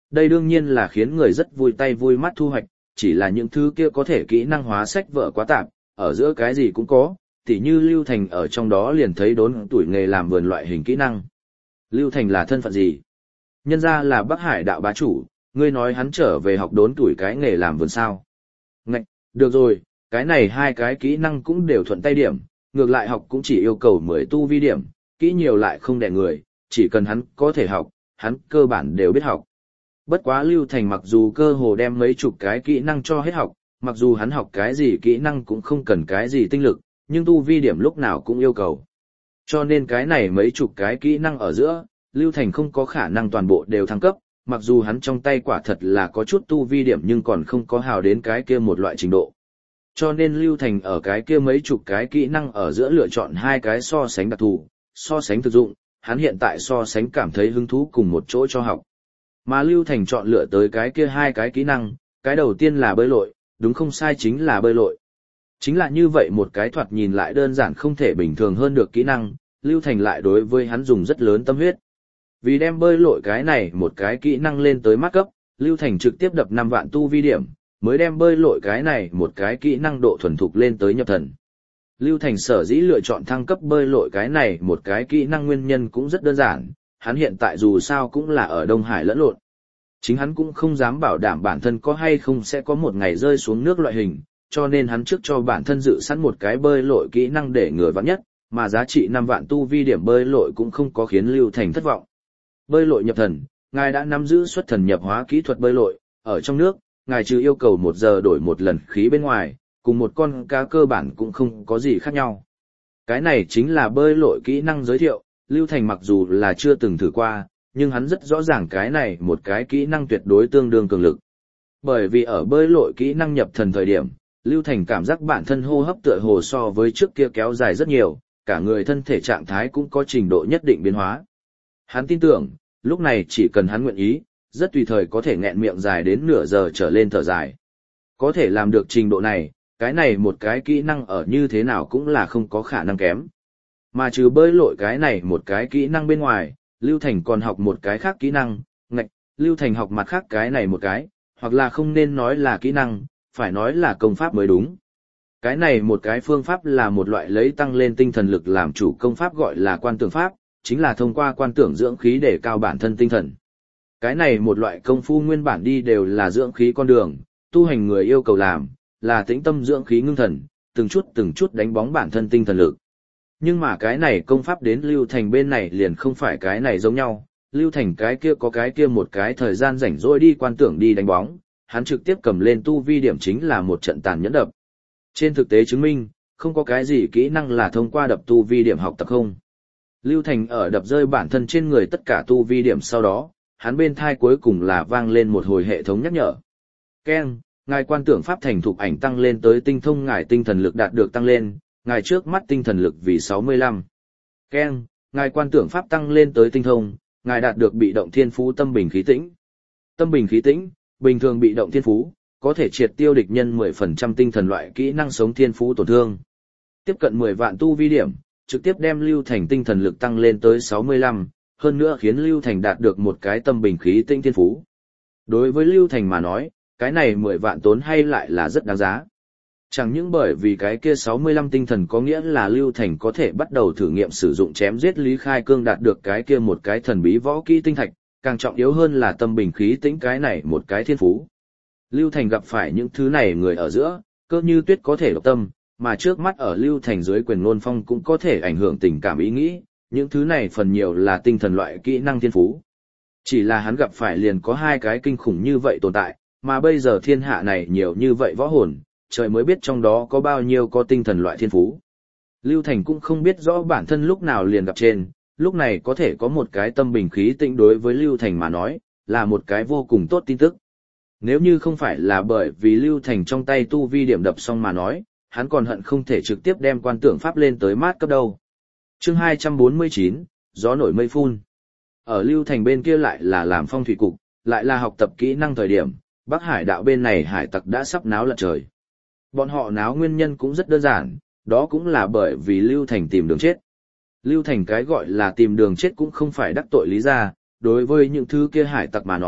Đây đương nhiên là khiến người rất vui tay vui mắt thu hoạch, chỉ là những thứ kia có thể kỹ năng hóa sách vở quá tạp, ở giữa cái gì cũng có, tỉ như Lưu Thành ở trong đó liền thấy đốn tuổi nghề làm vườn loại hình kỹ năng. Lưu Thành là thân phận gì? Nhân ra là Bắc Hải đạo bá chủ, ngươi nói hắn trở về học đốn tuổi cái nghề làm vườn sao? Ngạch, được rồi, cái này hai cái kỹ năng cũng đều thuận tay điểm, ngược lại học cũng chỉ yêu cầu mười tu vi điểm, kỹ nhiều lại không đè người, chỉ cần hắn có thể học, hắn cơ bản đều biết học. Bất quá Lưu Thành mặc dù cơ hồ đem mấy chục cái kỹ năng cho hết học, mặc dù hắn học cái gì kỹ năng cũng không cần cái gì tinh lực, nhưng tu vi điểm lúc nào cũng yêu cầu. Cho nên cái này mấy chục cái kỹ năng ở giữa, Lưu Thành không có khả năng toàn bộ đều thăng cấp, mặc dù hắn trong tay quả thật là có chút tu vi điểm nhưng còn không có hào đến cái kia một loại trình độ. Cho nên Lưu Thành ở cái kia mấy chục cái kỹ năng ở giữa lựa chọn hai cái so sánh đặc thù, so sánh thực dụng, hắn hiện tại so sánh cảm thấy hứng thú cùng một chỗ cho học. Mà Lưu Thành chọn lựa tới cái kia hai cái kỹ năng, cái đầu tiên là bơi lội, đúng không sai chính là bơi lội. Chính là như vậy một cái thoạt nhìn lại đơn giản không thể bình thường hơn được kỹ năng, Lưu Thành lại đối với hắn dùng rất lớn tâm huyết. Vì đem bơi lội cái này một cái kỹ năng lên tới mắt cấp, Lưu Thành trực tiếp đập năm vạn tu vi điểm, mới đem bơi lội cái này một cái kỹ năng độ thuần thục lên tới nhập thần. Lưu Thành sở dĩ lựa chọn thăng cấp bơi lội cái này một cái kỹ năng nguyên nhân cũng rất đơn giản, hắn hiện tại dù sao cũng là ở Đông Hải lẫn lộn. Chính hắn cũng không dám bảo đảm bản thân có hay không sẽ có một ngày rơi xuống nước loại hình, cho nên hắn trước cho bản thân dự sẵn một cái bơi lội kỹ năng để ngừa vạn nhất, mà giá trị năm vạn tu vi điểm bơi lội cũng không có khiến Lưu Thành thất vọng. Bơi lội nhập thần, ngài đã nắm giữ xuất thần nhập hóa kỹ thuật bơi lội, ở trong nước, ngài trừ yêu cầu một giờ đổi một lần khí bên ngoài, cùng một con cá cơ bản cũng không có gì khác nhau. Cái này chính là bơi lội kỹ năng giới thiệu, Lưu Thành mặc dù là chưa từng thử qua, nhưng hắn rất rõ ràng cái này một cái kỹ năng tuyệt đối tương đương cường lực. Bởi vì ở bơi lội kỹ năng nhập thần thời điểm, Lưu Thành cảm giác bản thân hô hấp tựa hồ so với trước kia kéo dài rất nhiều, cả người thân thể trạng thái cũng có trình độ nhất định biến hóa. Hắn tin tưởng, lúc này chỉ cần hắn nguyện ý, rất tùy thời có thể nghẹn miệng dài đến nửa giờ trở lên thở dài. Có thể làm được trình độ này, cái này một cái kỹ năng ở như thế nào cũng là không có khả năng kém. Mà trừ bơi lội cái này một cái kỹ năng bên ngoài, Lưu Thành còn học một cái khác kỹ năng, ngạch, Lưu Thành học mặt khác cái này một cái, hoặc là không nên nói là kỹ năng, phải nói là công pháp mới đúng. Cái này một cái phương pháp là một loại lấy tăng lên tinh thần lực làm chủ công pháp gọi là quan tưởng pháp, chính là thông qua quan tưởng dưỡng khí để cao bản thân tinh thần. Cái này một loại công phu nguyên bản đi đều là dưỡng khí con đường, tu hành người yêu cầu làm, là tĩnh tâm dưỡng khí ngưng thần, từng chút từng chút đánh bóng bản thân tinh thần lực. Nhưng mà cái này công pháp đến Lưu Thành bên này liền không phải cái này giống nhau, Lưu Thành cái kia có cái kia một cái thời gian rảnh rỗi đi quan tưởng đi đánh bóng, hắn trực tiếp cầm lên tu vi điểm chính là một trận tàn nhẫn đập. Trên thực tế chứng minh, không có cái gì kỹ năng là thông qua đập tu vi điểm học tập không. Lưu Thành ở đập rơi bản thân trên người tất cả tu vi điểm sau đó, hắn bên thai cuối cùng là vang lên một hồi hệ thống nhắc nhở. Keng, ngài quan tưởng pháp thành thục ảnh tăng lên tới tinh thông ngài tinh thần lực đạt được tăng lên, ngài trước mắt tinh thần lực vì sáu mươi lăm. Keng, ngài quan tưởng pháp tăng lên tới tinh thông, ngài đạt được bị động thiên phú tâm bình khí tĩnh. Tâm bình khí tĩnh, bình thường bị động thiên phú, có thể triệt tiêu địch nhân mười phần trăm tinh thần loại kỹ năng sống thiên phú tổn thương. Tiếp cận mười vạn tu vi điểm, trực tiếp đem Lưu Thành tinh thần lực tăng lên tới sáu mươi lăm, hơn nữa khiến Lưu Thành đạt được một cái tâm bình khí tĩnh thiên phú. Đối với Lưu Thành mà nói, cái này mười vạn tốn hay lại là rất đáng giá. Chẳng những bởi vì cái kia sáu mươi lăm tinh thần có nghĩa là Lưu Thành có thể bắt đầu thử nghiệm sử dụng chém giết Lý Khai Cương đạt được cái kia một cái thần bí võ kỹ tinh thạch, càng trọng yếu hơn là tâm bình khí tĩnh cái này một cái thiên phú. Lưu Thành gặp phải những thứ này người ở giữa, cơ như tuyết có thể độc tâm, mà trước mắt ở Lưu Thành dưới quyền ngôn phong cũng có thể ảnh hưởng tình cảm ý nghĩ, những thứ này phần nhiều là tinh thần loại kỹ năng thiên phú. Chỉ là hắn gặp phải liền có hai cái kinh khủng như vậy tồn tại, mà bây giờ thiên hạ này nhiều như vậy võ hồn, trời mới biết trong đó có bao nhiêu có tinh thần loại thiên phú. Lưu Thành cũng không biết rõ bản thân lúc nào liền gặp trên, lúc này có thể có một cái tâm bình khí tĩnh đối với Lưu Thành mà nói, là một cái vô cùng tốt tin tức. Nếu như không phải là bởi vì Lưu Thành trong tay tu vi điểm đập xong mà nói, hắn còn hận không thể trực tiếp đem quan tưởng pháp lên tới mát cấp đâu. Chương hai trăm bốn mươi chín, gió nổi mây phun. Ở Lưu Thành bên kia lại là làm phong thủy cục, lại là học tập kỹ năng thời điểm, Bắc Hải đạo bên này hải tặc đã sắp náo lật trời. Bọn họ náo nguyên nhân cũng rất đơn giản, đó cũng là bởi vì Lưu Thành tìm đường chết. Lưu Thành cái gọi là tìm đường chết cũng không phải đắc tội lý ra, đối với những thứ kia hải tặc mà nói,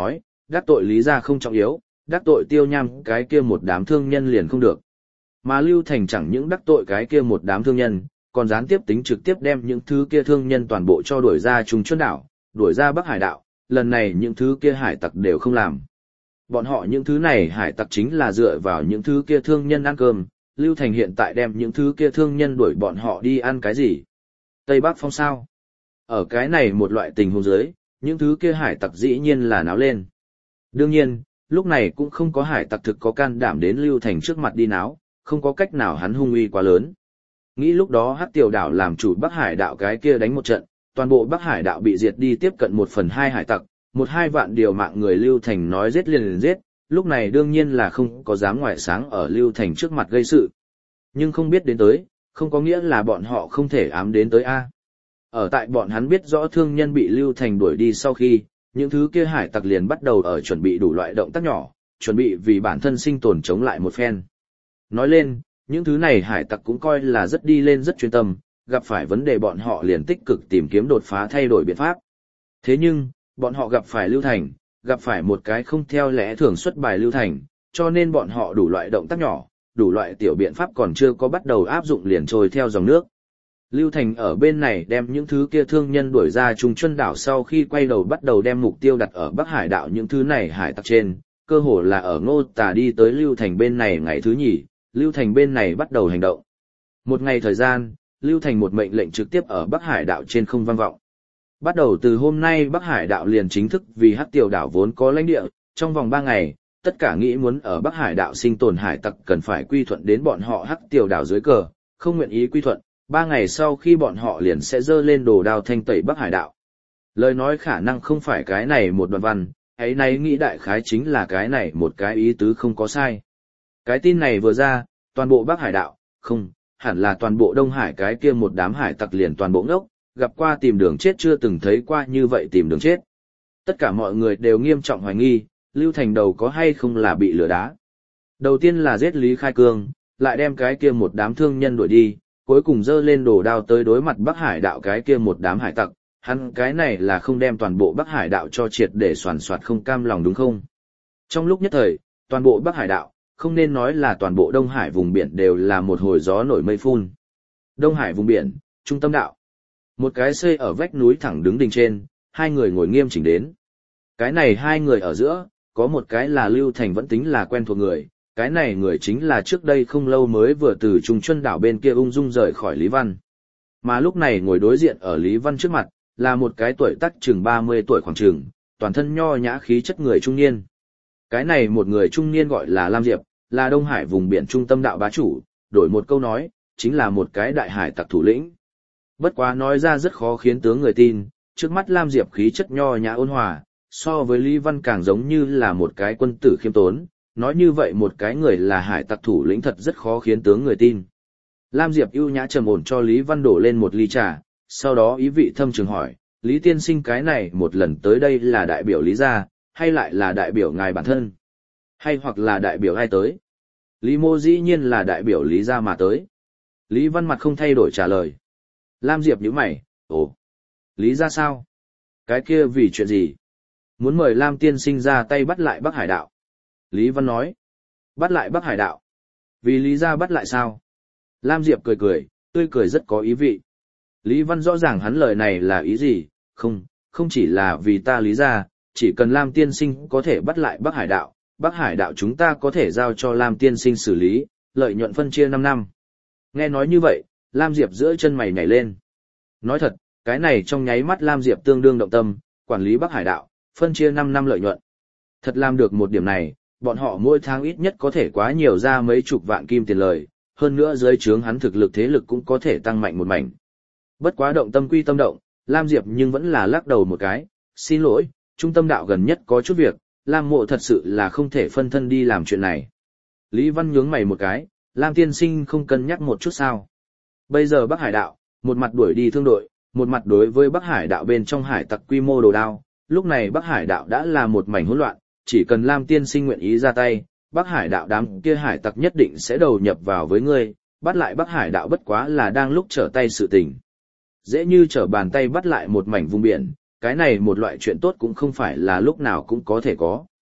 đắc tội Lý gia không trọng yếu, đắc tội Tiêu Nham cái kia một đám thương nhân liền không được. Mà Lưu Thành chẳng những đắc tội cái kia một đám thương nhân, còn gián tiếp tính trực tiếp đem những thứ kia thương nhân toàn bộ cho đuổi ra Trung Chuân đảo, đuổi ra Bắc Hải đảo, lần này những thứ kia hải tặc đều không làm. Bọn họ những thứ này hải tặc chính là dựa vào những thứ kia thương nhân ăn cơm, Lưu Thành hiện tại đem những thứ kia thương nhân đuổi bọn họ đi ăn cái gì? Tây Bắc Phong sao? Ở cái này một loại tình huống dưới, những thứ kia hải tặc dĩ nhiên là náo lên. Đương nhiên, lúc này cũng không có hải tặc thực có can đảm đến Lưu Thành trước mặt đi náo, không có cách nào hắn hung uy quá lớn. Nghĩ lúc đó Hắc Tiểu đảo làm chủ Bắc Hải đạo cái kia đánh một trận, toàn bộ Bắc Hải đạo bị diệt đi tiếp cận một phần hai hải tặc, một hai vạn điều mạng người Lưu Thành nói giết liền liền giết, lúc này đương nhiên là không có dám ngoại sáng ở Lưu Thành trước mặt gây sự. Nhưng không biết đến tới, không có nghĩa là bọn họ không thể ám đến tới A. Ở tại bọn hắn biết rõ thương nhân bị Lưu Thành đuổi đi sau khi, những thứ kia hải tặc liền bắt đầu ở chuẩn bị đủ loại động tác nhỏ, chuẩn bị vì bản thân sinh tồn chống lại một phen. Nói lên, những thứ này hải tặc cũng coi là rất đi lên rất chuyên tâm, gặp phải vấn đề bọn họ liền tích cực tìm kiếm đột phá thay đổi biện pháp. Thế nhưng, bọn họ gặp phải Lưu Thành, gặp phải một cái không theo lẽ thường xuất bài Lưu Thành, cho nên bọn họ đủ loại động tác nhỏ, đủ loại tiểu biện pháp còn chưa có bắt đầu áp dụng liền trôi theo dòng nước. Lưu Thành ở bên này đem những thứ kia thương nhân đuổi ra Trung Chuân đảo sau khi quay đầu bắt đầu đem mục tiêu đặt ở Bắc Hải đảo những thứ này hải tặc trên, cơ hồ là ở Ngô Tà đi tới Lưu Thành bên này ngày thứ nhì, Lưu Thành bên này bắt đầu hành động. Một ngày thời gian, Lưu Thành một mệnh lệnh trực tiếp ở Bắc Hải đảo trên không vang vọng. Bắt đầu từ hôm nay Bắc Hải đảo liền chính thức vì Hắc Tiểu đảo vốn có lãnh địa, trong vòng ba ngày, tất cả nghĩ muốn ở Bắc Hải đảo sinh tồn hải tặc cần phải quy thuận đến bọn họ Hắc Tiểu đảo dưới cờ, không nguyện ý quy thuận, ba ngày sau khi bọn họ liền sẽ dơ lên đồ đao thanh tẩy Bắc Hải đảo. Lời nói khả năng không phải cái này một đoạn văn, ấy nay nghĩ đại khái chính là cái này một cái ý tứ không có sai. Cái tin này vừa ra, toàn bộ Bắc Hải đảo, không, hẳn là toàn bộ Đông Hải cái kia một đám hải tặc liền toàn bộ ngốc, gặp qua tìm đường chết chưa từng thấy qua như vậy tìm đường chết. Tất cả mọi người đều nghiêm trọng hoài nghi, Lưu Thành đầu có hay không là bị lửa đá. Đầu tiên là giết Lý Khai Cương, lại đem cái kia một đám thương nhân đuổi đi, cuối cùng dơ lên đồ đao tới đối mặt Bắc Hải đạo cái kia một đám hải tặc, hắn cái này là không đem toàn bộ Bắc Hải đạo cho triệt để soàn soạt không cam lòng đúng không? Trong lúc nhất thời, toàn bộ Bắc Hải đạo, không nên nói là toàn bộ Đông Hải vùng biển đều là một hồi gió nổi mây phun. Đông Hải vùng biển, trung tâm đạo. Một cái xây ở vách núi thẳng đứng đỉnh trên, hai người ngồi nghiêm chỉnh đến. Cái này hai người ở giữa, có một cái là Lưu Thành vẫn tính là quen thuộc người, cái này người chính là trước đây không lâu mới vừa từ Trung Chuân đảo bên kia ung dung rời khỏi Lý Văn. Mà lúc này ngồi đối diện ở Lý Văn trước mặt, là một cái tuổi tác chừng ba mươi tuổi khoảng chừng, toàn thân nho nhã khí chất người trung niên. Cái này một người trung niên gọi là Lam Diệp, là Đông Hải vùng biển trung tâm đạo bá chủ, đổi một câu nói, chính là một cái đại hải tặc thủ lĩnh. Bất quá nói ra rất khó khiến tướng người tin, trước mắt Lam Diệp khí chất nho nhã ôn hòa, so với Lý Văn càng giống như là một cái quân tử khiêm tốn, nói như vậy một cái người là hải tặc thủ lĩnh thật rất khó khiến tướng người tin. Lam Diệp ưu nhã trầm ổn cho Lý Văn đổ lên một ly trà, sau đó ý vị thâm trường hỏi, Lý tiên sinh cái này một lần tới đây là đại biểu Lý gia, hay lại là đại biểu ngài bản thân? Hay hoặc là đại biểu ai tới? Lý Mô dĩ nhiên là đại biểu Lý gia mà tới. Lý Văn mặt không thay đổi trả lời. Lam Diệp nhíu mày, ồ, Lý gia sao? Cái kia vì chuyện gì? Muốn mời Lam tiên sinh ra tay bắt lại Bắc Hải đạo. Lý Văn nói, bắt lại Bắc Hải đạo. Vì Lý gia bắt lại sao? Lam Diệp cười cười, tươi cười rất có ý vị. Lý Văn rõ ràng hắn lời này là ý gì, không, không chỉ là vì ta Lý gia, chỉ cần Lam tiên sinh có thể bắt lại Bắc Hải đạo, Bắc Hải đạo chúng ta có thể giao cho Lam tiên sinh xử lý, lợi nhuận phân chia năm năm. Nghe nói như vậy, Lam Diệp giữa chân mày nhảy lên. Nói thật, cái này trong nháy mắt Lam Diệp tương đương động tâm, quản lý Bắc Hải đạo, phân chia năm năm lợi nhuận. Thật làm được một điểm này, bọn họ mỗi tháng ít nhất có thể quá nhiều ra mấy chục vạn kim tiền lời, hơn nữa dưới trướng hắn thực lực thế lực cũng có thể tăng mạnh một mảnh. Bất quá động tâm quy tâm động, Lam Diệp nhưng vẫn là lắc đầu một cái, xin lỗi, trung tâm đạo gần nhất có chút việc, Lam Mộ thật sự là không thể phân thân đi làm chuyện này. Lý Văn nhướng mày một cái, Lam tiên sinh không cân nhắc một chút sao? Bây giờ Bắc Hải đạo, một mặt đuổi đi thương đội, một mặt đối với Bắc Hải đạo bên trong hải tặc quy mô đồ đao, lúc này Bắc Hải đạo đã là một mảnh hỗn loạn, chỉ cần Lam tiên sinh nguyện ý ra tay, Bắc Hải đạo đám kia hải tặc nhất định sẽ đầu nhập vào với ngươi, bắt lại Bắc Hải đạo bất quá là đang lúc trở tay sự tình. Dễ như trở bàn tay bắt lại một mảnh vùng biển, cái này một loại chuyện tốt cũng không phải là lúc nào cũng có thể có.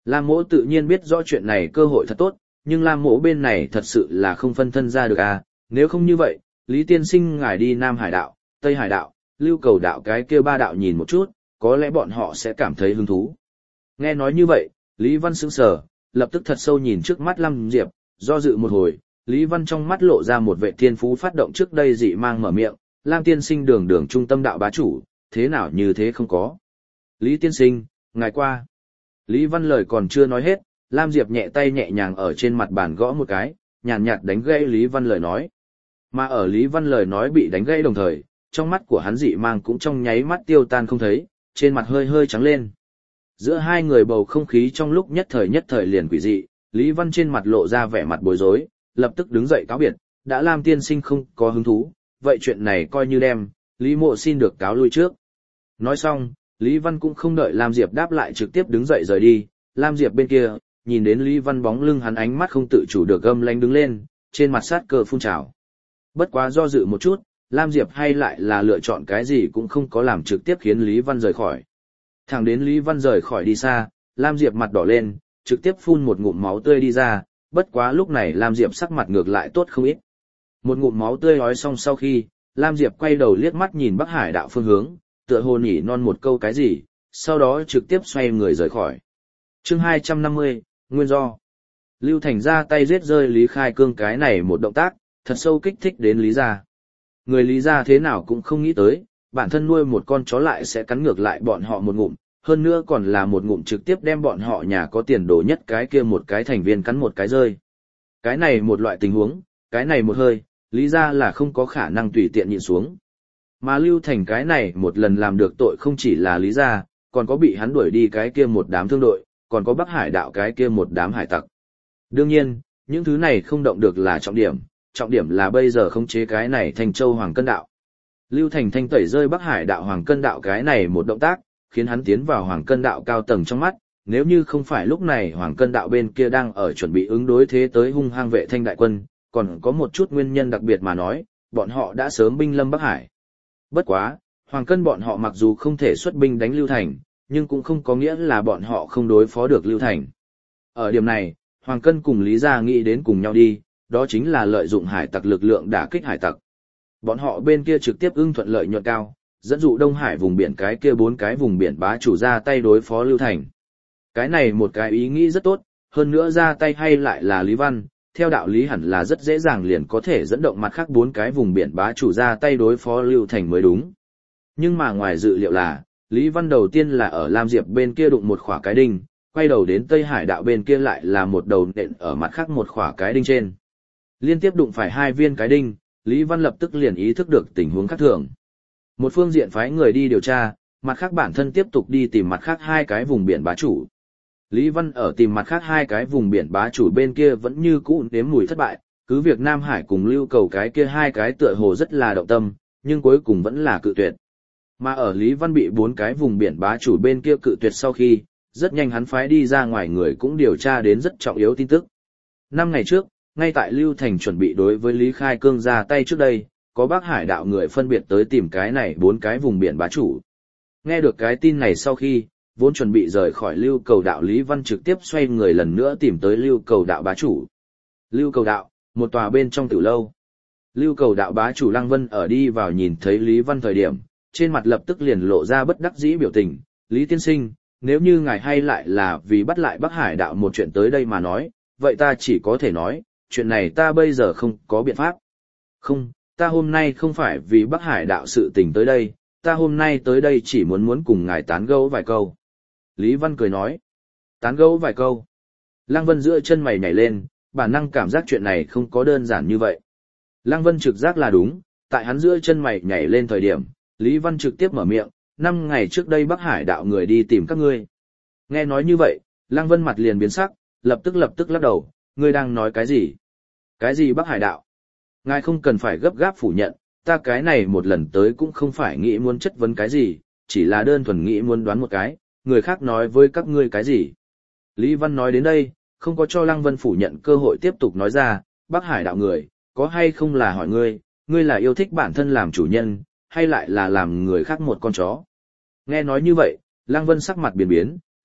Lam Mỗ tự nhiên biết rõ chuyện này cơ hội thật tốt, nhưng Lam Mỗ bên này thật sự là không phân thân ra được à, nếu không như vậy, Lý Tiên Sinh ngài đi Nam Hải đạo, Tây Hải đạo, Lưu Cầu đạo cái kia ba đạo nhìn một chút, có lẽ bọn họ sẽ cảm thấy hứng thú. Nghe nói như vậy, Lý Văn sững sờ, lập tức thật sâu nhìn trước mắt Lam Diệp, do dự một hồi, Lý Văn trong mắt lộ ra một vẻ thiên phú phát động trước đây dị mang mở miệng, Lam Tiên Sinh đường đường trung tâm đạo bá chủ, thế nào như thế không có. Lý Tiên Sinh, ngài qua. Lý Văn lời còn chưa nói hết, Lam Diệp nhẹ tay nhẹ nhàng ở trên mặt bàn gõ một cái, nhàn nhạt, nhạt đánh gãy Lý Văn lời nói. Mà ở Lý Văn lời nói bị đánh gãy đồng thời, trong mắt của hắn dị mang cũng trong nháy mắt tiêu tan không thấy, trên mặt hơi hơi trắng lên. Giữa hai người bầu không khí trong lúc nhất thời nhất thời liền quỷ dị, Lý Văn trên mặt lộ ra vẻ mặt bối rối, lập tức đứng dậy cáo biệt, đã Lam Tiên Sinh không có hứng thú, vậy chuyện này coi như đem, Lý Mộ xin được cáo lui trước. Nói xong, Lý Văn cũng không đợi Lam Diệp đáp lại trực tiếp đứng dậy rời đi, Lam Diệp bên kia, nhìn đến Lý Văn bóng lưng hắn ánh mắt không tự chủ được gâm lánh đứng lên, trên mặt sát cơ phun trào. Bất quá do dự một chút, Lam Diệp hay lại là lựa chọn cái gì cũng không có làm trực tiếp khiến Lý Văn rời khỏi. Thẳng đến Lý Văn rời khỏi đi xa, Lam Diệp mặt đỏ lên, trực tiếp phun một ngụm máu tươi đi ra, bất quá lúc này Lam Diệp sắc mặt ngược lại tốt không ít. Một ngụm máu tươi ói xong sau khi, Lam Diệp quay đầu liếc mắt nhìn Bắc Hải đạo phương hướng, tựa hồ nhỉ non một câu cái gì, sau đó trực tiếp xoay người rời khỏi. Chương hai trăm năm mươi, Nguyên do. Lưu Thành ra tay giết rơi Lý Khai Cương cái này một động tác, thật sâu kích thích đến Lý gia. Người Lý gia thế nào cũng không nghĩ tới, bản thân nuôi một con chó lại sẽ cắn ngược lại bọn họ một ngụm, hơn nữa còn là một ngụm trực tiếp đem bọn họ nhà có tiền đồ nhất cái kia một cái thành viên cắn một cái rơi. Cái này một loại tình huống, cái này một hơi, Lý gia là không có khả năng tùy tiện nhịn xuống. Mà Lưu Thành cái này một lần làm được tội không chỉ là Lý gia, còn có bị hắn đuổi đi cái kia một đám thương đội, còn có Bắc Hải đạo cái kia một đám hải tặc. Đương nhiên, những thứ này không động được là trọng điểm, trọng điểm là bây giờ khống chế cái này Thanh Châu Hoàng Cân đạo. Lưu Thành thanh tẩy rơi Bắc Hải đạo Hoàng Cân đạo cái này một động tác, khiến hắn tiến vào Hoàng Cân đạo cao tầng trong mắt, nếu như không phải lúc này Hoàng Cân đạo bên kia đang ở chuẩn bị ứng đối thế tới hung hăng vệ thanh đại quân, còn có một chút nguyên nhân đặc biệt mà nói, bọn họ đã sớm binh lâm Bắc Hải. Bất quá, Hoàng Cân bọn họ mặc dù không thể xuất binh đánh Lưu Thành, nhưng cũng không có nghĩa là bọn họ không đối phó được Lưu Thành. Ở điểm này, Hoàng Cân cùng Lý Gia nghĩ đến cùng nhau đi, đó chính là lợi dụng hải tặc lực lượng đả kích hải tặc. Bọn họ bên kia trực tiếp ưng thuận lợi nhuận cao, dẫn dụ Đông Hải vùng biển cái kia bốn cái vùng biển bá chủ ra tay đối phó Lưu Thành. Cái này một cái ý nghĩ rất tốt, hơn nữa ra tay hay lại là Lý Văn, theo đạo lý hẳn là rất dễ dàng liền có thể dẫn động mặt khác bốn cái vùng biển bá chủ ra tay đối phó Lưu Thành mới đúng. Nhưng mà ngoài dự liệu là, Lý Văn đầu tiên là ở Lam Diệp bên kia đụng một khỏa cái đinh, quay đầu đến Tây Hải đạo bên kia lại là một đầu nện ở mặt khác một khỏa cái đinh trên. Liên tiếp đụng phải hai viên cái đinh, Lý Văn lập tức liền ý thức được tình huống khác thường. Một phương diện phái người đi điều tra, mặt khác bản thân tiếp tục đi tìm mặt khác hai cái vùng biển bá chủ. Lý Văn ở tìm mặt khác hai cái vùng biển bá chủ bên kia vẫn như cũ nếm mùi thất bại, cứ việc Nam Hải cùng Lưu Cầu cái kia hai cái tựa hồ rất là động tâm, nhưng cuối cùng vẫn là cự tuyệt. Mà ở Lý Văn bị bốn cái vùng biển bá chủ bên kia cự tuyệt sau khi, rất nhanh hắn phái đi ra ngoài người cũng điều tra đến rất trọng yếu tin tức. Năm ngày trước, ngay tại Lưu Thành chuẩn bị đối với Lý Khai Cương ra tay trước đây, có Bắc Hải đạo người phân biệt tới tìm cái này bốn cái vùng biển bá chủ. Nghe được cái tin này sau khi, vốn chuẩn bị rời khỏi Lưu Cầu đạo Lý Văn trực tiếp xoay người lần nữa tìm tới Lưu Cầu đạo bá chủ. Lưu Cầu đạo, một tòa bên trong tiểu lâu. Lưu Cầu đạo bá chủ Lăng Vân ở đi vào nhìn thấy Lý Văn thời điểm, trên mặt lập tức liền lộ ra bất đắc dĩ biểu tình. Lý tiên sinh, nếu như ngài hay lại là vì bắt lại Bắc Hải đạo một chuyện tới đây mà nói, vậy ta chỉ có thể nói, chuyện này ta bây giờ không có biện pháp. Không, ta hôm nay không phải vì Bắc Hải đạo sự tình tới đây, ta hôm nay tới đây chỉ muốn muốn cùng ngài tán gẫu vài câu. Lý Văn cười nói, tán gẫu vài câu. Lăng Vân giữa chân mày nhảy lên, bản năng cảm giác chuyện này không có đơn giản như vậy. Lăng Vân trực giác là đúng, tại hắn giữa chân mày nhảy lên thời điểm, Lý Văn trực tiếp mở miệng, năm ngày trước đây Bắc Hải đạo người đi tìm các ngươi. Nghe nói như vậy, Lăng Vân mặt liền biến sắc, lập tức lập tức lắc đầu, ngươi đang nói cái gì? Cái gì Bắc Hải đạo? Ngài không cần phải gấp gáp phủ nhận, ta cái này một lần tới cũng không phải nghĩ muốn chất vấn cái gì, chỉ là đơn thuần nghĩ muốn đoán một cái, người khác nói với các ngươi cái gì. Lý Văn nói đến đây, không có cho Lăng Vân phủ nhận cơ hội tiếp tục nói ra, Bắc Hải đạo người, có hay không là hỏi ngươi, ngươi là yêu thích bản thân làm chủ nhân, hay lại là làm người khác một con chó. Nghe nói như vậy, Lăng Vân sắc mặt biến biến,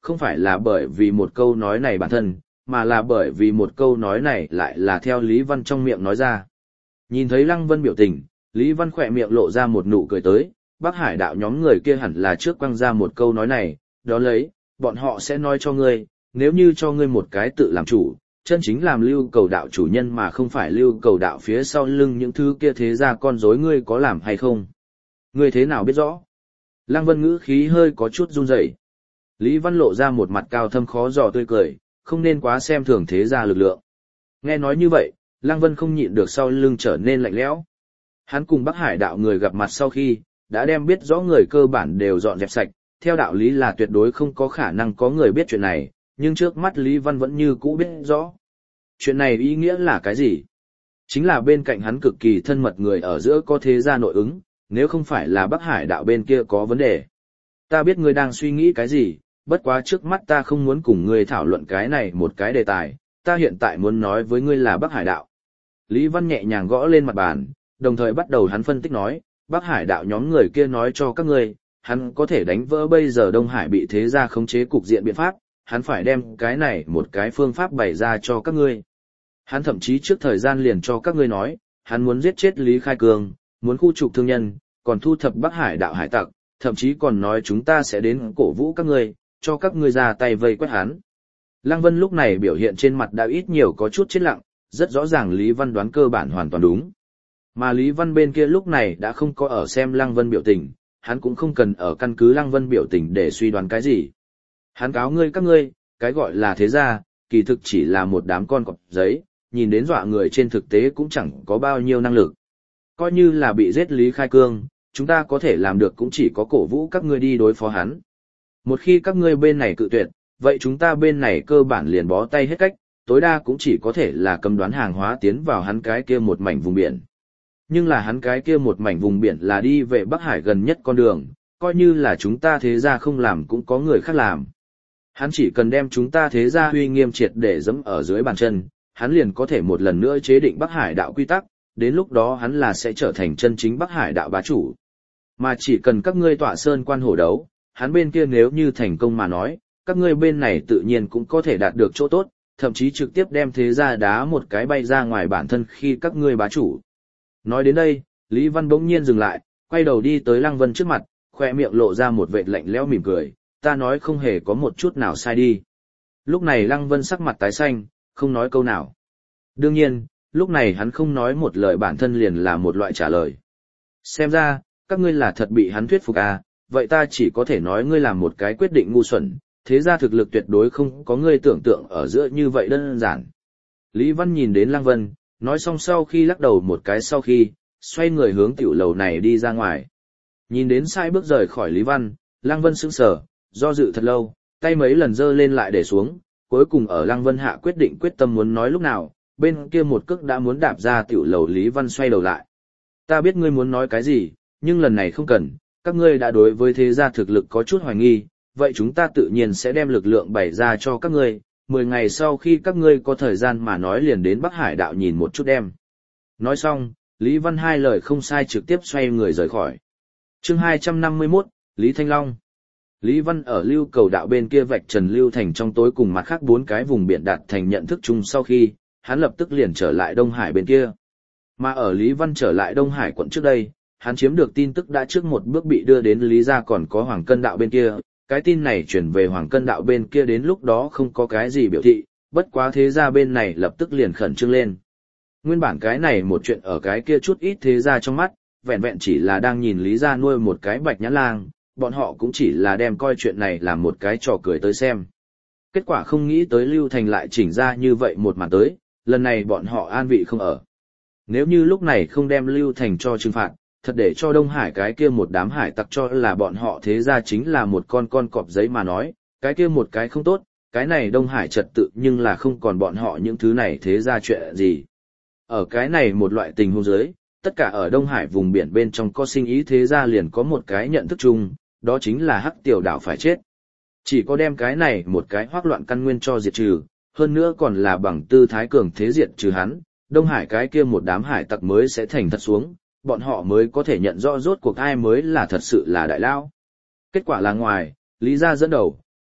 không phải là bởi vì một câu nói này bản thân, mà là bởi vì một câu nói này lại là theo Lý Văn trong miệng nói ra. Nhìn thấy Lăng Vân biểu tình, Lý Văn khỏe miệng lộ ra một nụ cười tới, Bắc Hải đạo nhóm người kia hẳn là trước quăng ra một câu nói này, đó lấy, bọn họ sẽ nói cho ngươi, nếu như cho ngươi một cái tự làm chủ, chân chính làm lưu cầu đạo chủ nhân mà không phải lưu cầu đạo phía sau lưng những thứ kia thế ra con rối ngươi có làm hay không? Ngươi thế nào biết rõ? Lăng Vân ngữ khí hơi có chút run rẩy. Lý Văn lộ ra một mặt cao thâm khó dò tươi cười, không nên quá xem thường thế gia lực lượng. Nghe nói như vậy, Lăng Vân không nhịn được sau lưng trở nên lạnh lẽo. Hắn cùng Bắc Hải đạo người gặp mặt sau khi, đã đem biết rõ người cơ bản đều dọn dẹp sạch, theo đạo lý là tuyệt đối không có khả năng có người biết chuyện này, nhưng trước mắt Lý Văn vẫn như cũ biết rõ. Chuyện này ý nghĩa là cái gì? Chính là bên cạnh hắn cực kỳ thân mật người ở giữa có thế gia nội ứng, nếu không phải là Bắc Hải đạo bên kia có vấn đề. Ta biết ngươi đang suy nghĩ cái gì, bất quá trước mắt ta không muốn cùng ngươi thảo luận cái này một cái đề tài, ta hiện tại muốn nói với ngươi là Bắc Hải đạo. Lý Văn nhẹ nhàng gõ lên mặt bàn, đồng thời bắt đầu hắn phân tích nói, Bắc Hải đạo nhóm người kia nói cho các ngươi, hắn có thể đánh vỡ bây giờ Đông Hải bị thế gia khống chế cục diện biện pháp, hắn phải đem cái này một cái phương pháp bày ra cho các ngươi. Hắn thậm chí trước thời gian liền cho các ngươi nói, hắn muốn giết chết Lý Khai Cương, muốn khu trục thương nhân, còn thu thập Bắc Hải đạo hải tặc, thậm chí còn nói chúng ta sẽ đến cổ vũ các ngươi, cho các ngươi ra tay vây quét hắn. Lăng Vân lúc này biểu hiện trên mặt đã ít nhiều có chút chết lặng, rất rõ ràng Lý Văn đoán cơ bản hoàn toàn đúng. Mà Lý Văn bên kia lúc này đã không có ở xem Lăng Vân biểu tình, hắn cũng không cần ở căn cứ Lăng Vân biểu tình để suy đoán cái gì. Hắn cáo ngươi các ngươi, cái gọi là thế gia, kỳ thực chỉ là một đám con cọp giấy, nhìn đến dọa người trên thực tế cũng chẳng có bao nhiêu năng lực. Coi như là bị giết Lý Khai Cương, chúng ta có thể làm được cũng chỉ có cổ vũ các ngươi đi đối phó hắn. Một khi các ngươi bên này cự tuyệt, vậy chúng ta bên này cơ bản liền bó tay hết cách, tối đa cũng chỉ có thể là cấm đoán hàng hóa tiến vào hắn cái kia một mảnh vùng biển. Nhưng là hắn cái kia một mảnh vùng biển là đi về Bắc Hải gần nhất con đường, coi như là chúng ta thế gia không làm cũng có người khác làm. Hắn chỉ cần đem chúng ta thế gia uy nghiêm triệt để dẫm ở dưới bàn chân, hắn liền có thể một lần nữa chế định Bắc Hải đạo quy tắc, đến lúc đó hắn là sẽ trở thành chân chính Bắc Hải đạo bá chủ. Mà chỉ cần các ngươi tọa sơn quan hổ đấu, hắn bên kia nếu như thành công mà nói, các ngươi bên này tự nhiên cũng có thể đạt được chỗ tốt, thậm chí trực tiếp đem thế gia đá một cái bay ra ngoài bản thân khi các ngươi bá chủ. Nói đến đây, Lý Văn bỗng nhiên dừng lại, quay đầu đi tới Lăng Vân trước mặt, khoe miệng lộ ra một vệt lạnh lẽo mỉm cười, ta nói không hề có một chút nào sai đi. Lúc này Lăng Vân sắc mặt tái xanh, không nói câu nào. Đương nhiên, lúc này hắn không nói một lời bản thân liền là một loại trả lời. Xem ra, các ngươi là thật bị hắn thuyết phục à, vậy ta chỉ có thể nói ngươi làm một cái quyết định ngu xuẩn, thế ra thực lực tuyệt đối không có ngươi tưởng tượng ở giữa như vậy đơn giản. Lý Văn nhìn đến Lăng Vân, nói xong sau khi lắc đầu một cái sau khi, xoay người hướng tiểu lầu này đi ra ngoài. Nhìn đến sai bước rời khỏi Lý Văn, Lăng Vân sững sờ, do dự thật lâu, tay mấy lần giơ lên lại để xuống, cuối cùng ở Lăng Vân hạ quyết định quyết tâm muốn nói lúc nào, bên kia một cước đã muốn đạp ra tiểu lầu Lý Văn xoay đầu lại. Ta biết ngươi muốn nói cái gì, nhưng lần này không cần, các ngươi đã đối với thế gia thực lực có chút hoài nghi, vậy chúng ta tự nhiên sẽ đem lực lượng bày ra cho các ngươi, mười ngày sau khi các ngươi có thời gian mà nói liền đến Bắc Hải đạo nhìn một chút đem. Nói xong, Lý Văn hai lời không sai trực tiếp xoay người rời khỏi. Chương hai trăm năm mươi mốt, Lý Thanh Long. Lý Văn ở lưu cầu đạo bên kia vạch trần lưu thành trong tối cùng mặt khác bốn cái vùng biển đạt thành nhận thức chung sau khi, hắn lập tức liền trở lại Đông Hải bên kia. Mà ở Lý Văn trở lại Đông Hải quận trước đây, hắn chiếm được tin tức đã trước một bước bị đưa đến Lý gia còn có Hoàng Cân đạo bên kia, cái tin này chuyển về Hoàng Cân đạo bên kia đến lúc đó không có cái gì biểu thị, bất quá thế gia bên này lập tức liền khẩn trương lên. Nguyên bản cái này một chuyện ở cái kia chút ít thế gia trong mắt, vẹn vẹn chỉ là đang nhìn Lý gia nuôi một cái bạch nhãn lang, bọn họ cũng chỉ là đem coi chuyện này làm một cái trò cười tới xem. Kết quả không nghĩ tới Lưu Thành lại chỉnh ra như vậy một màn tới, lần này bọn họ an vị không ở. Nếu như lúc này không đem Lưu Thành cho trừng phạt, thật để cho Đông Hải cái kia một đám hải tặc cho là bọn họ thế ra chính là một con con cọp giấy mà nói, cái kia một cái không tốt, cái này Đông Hải trật tự nhưng là không còn bọn họ những thứ này thế ra chuyện gì. Ở cái này một loại tình huống dưới, tất cả ở Đông Hải vùng biển bên trong có sinh ý thế ra liền có một cái nhận thức chung, đó chính là Hắc Tiểu Đảo phải chết. Chỉ có đem cái này một cái hoác loạn căn nguyên cho diệt trừ, hơn nữa còn là bằng tư thái cường thế diệt trừ hắn, Đông Hải cái kia một đám hải tặc mới sẽ thành thật xuống, bọn họ mới có thể nhận rõ rốt cuộc ai mới là thật sự là đại lao. Kết quả là ngoài, Lý gia dẫn đầu,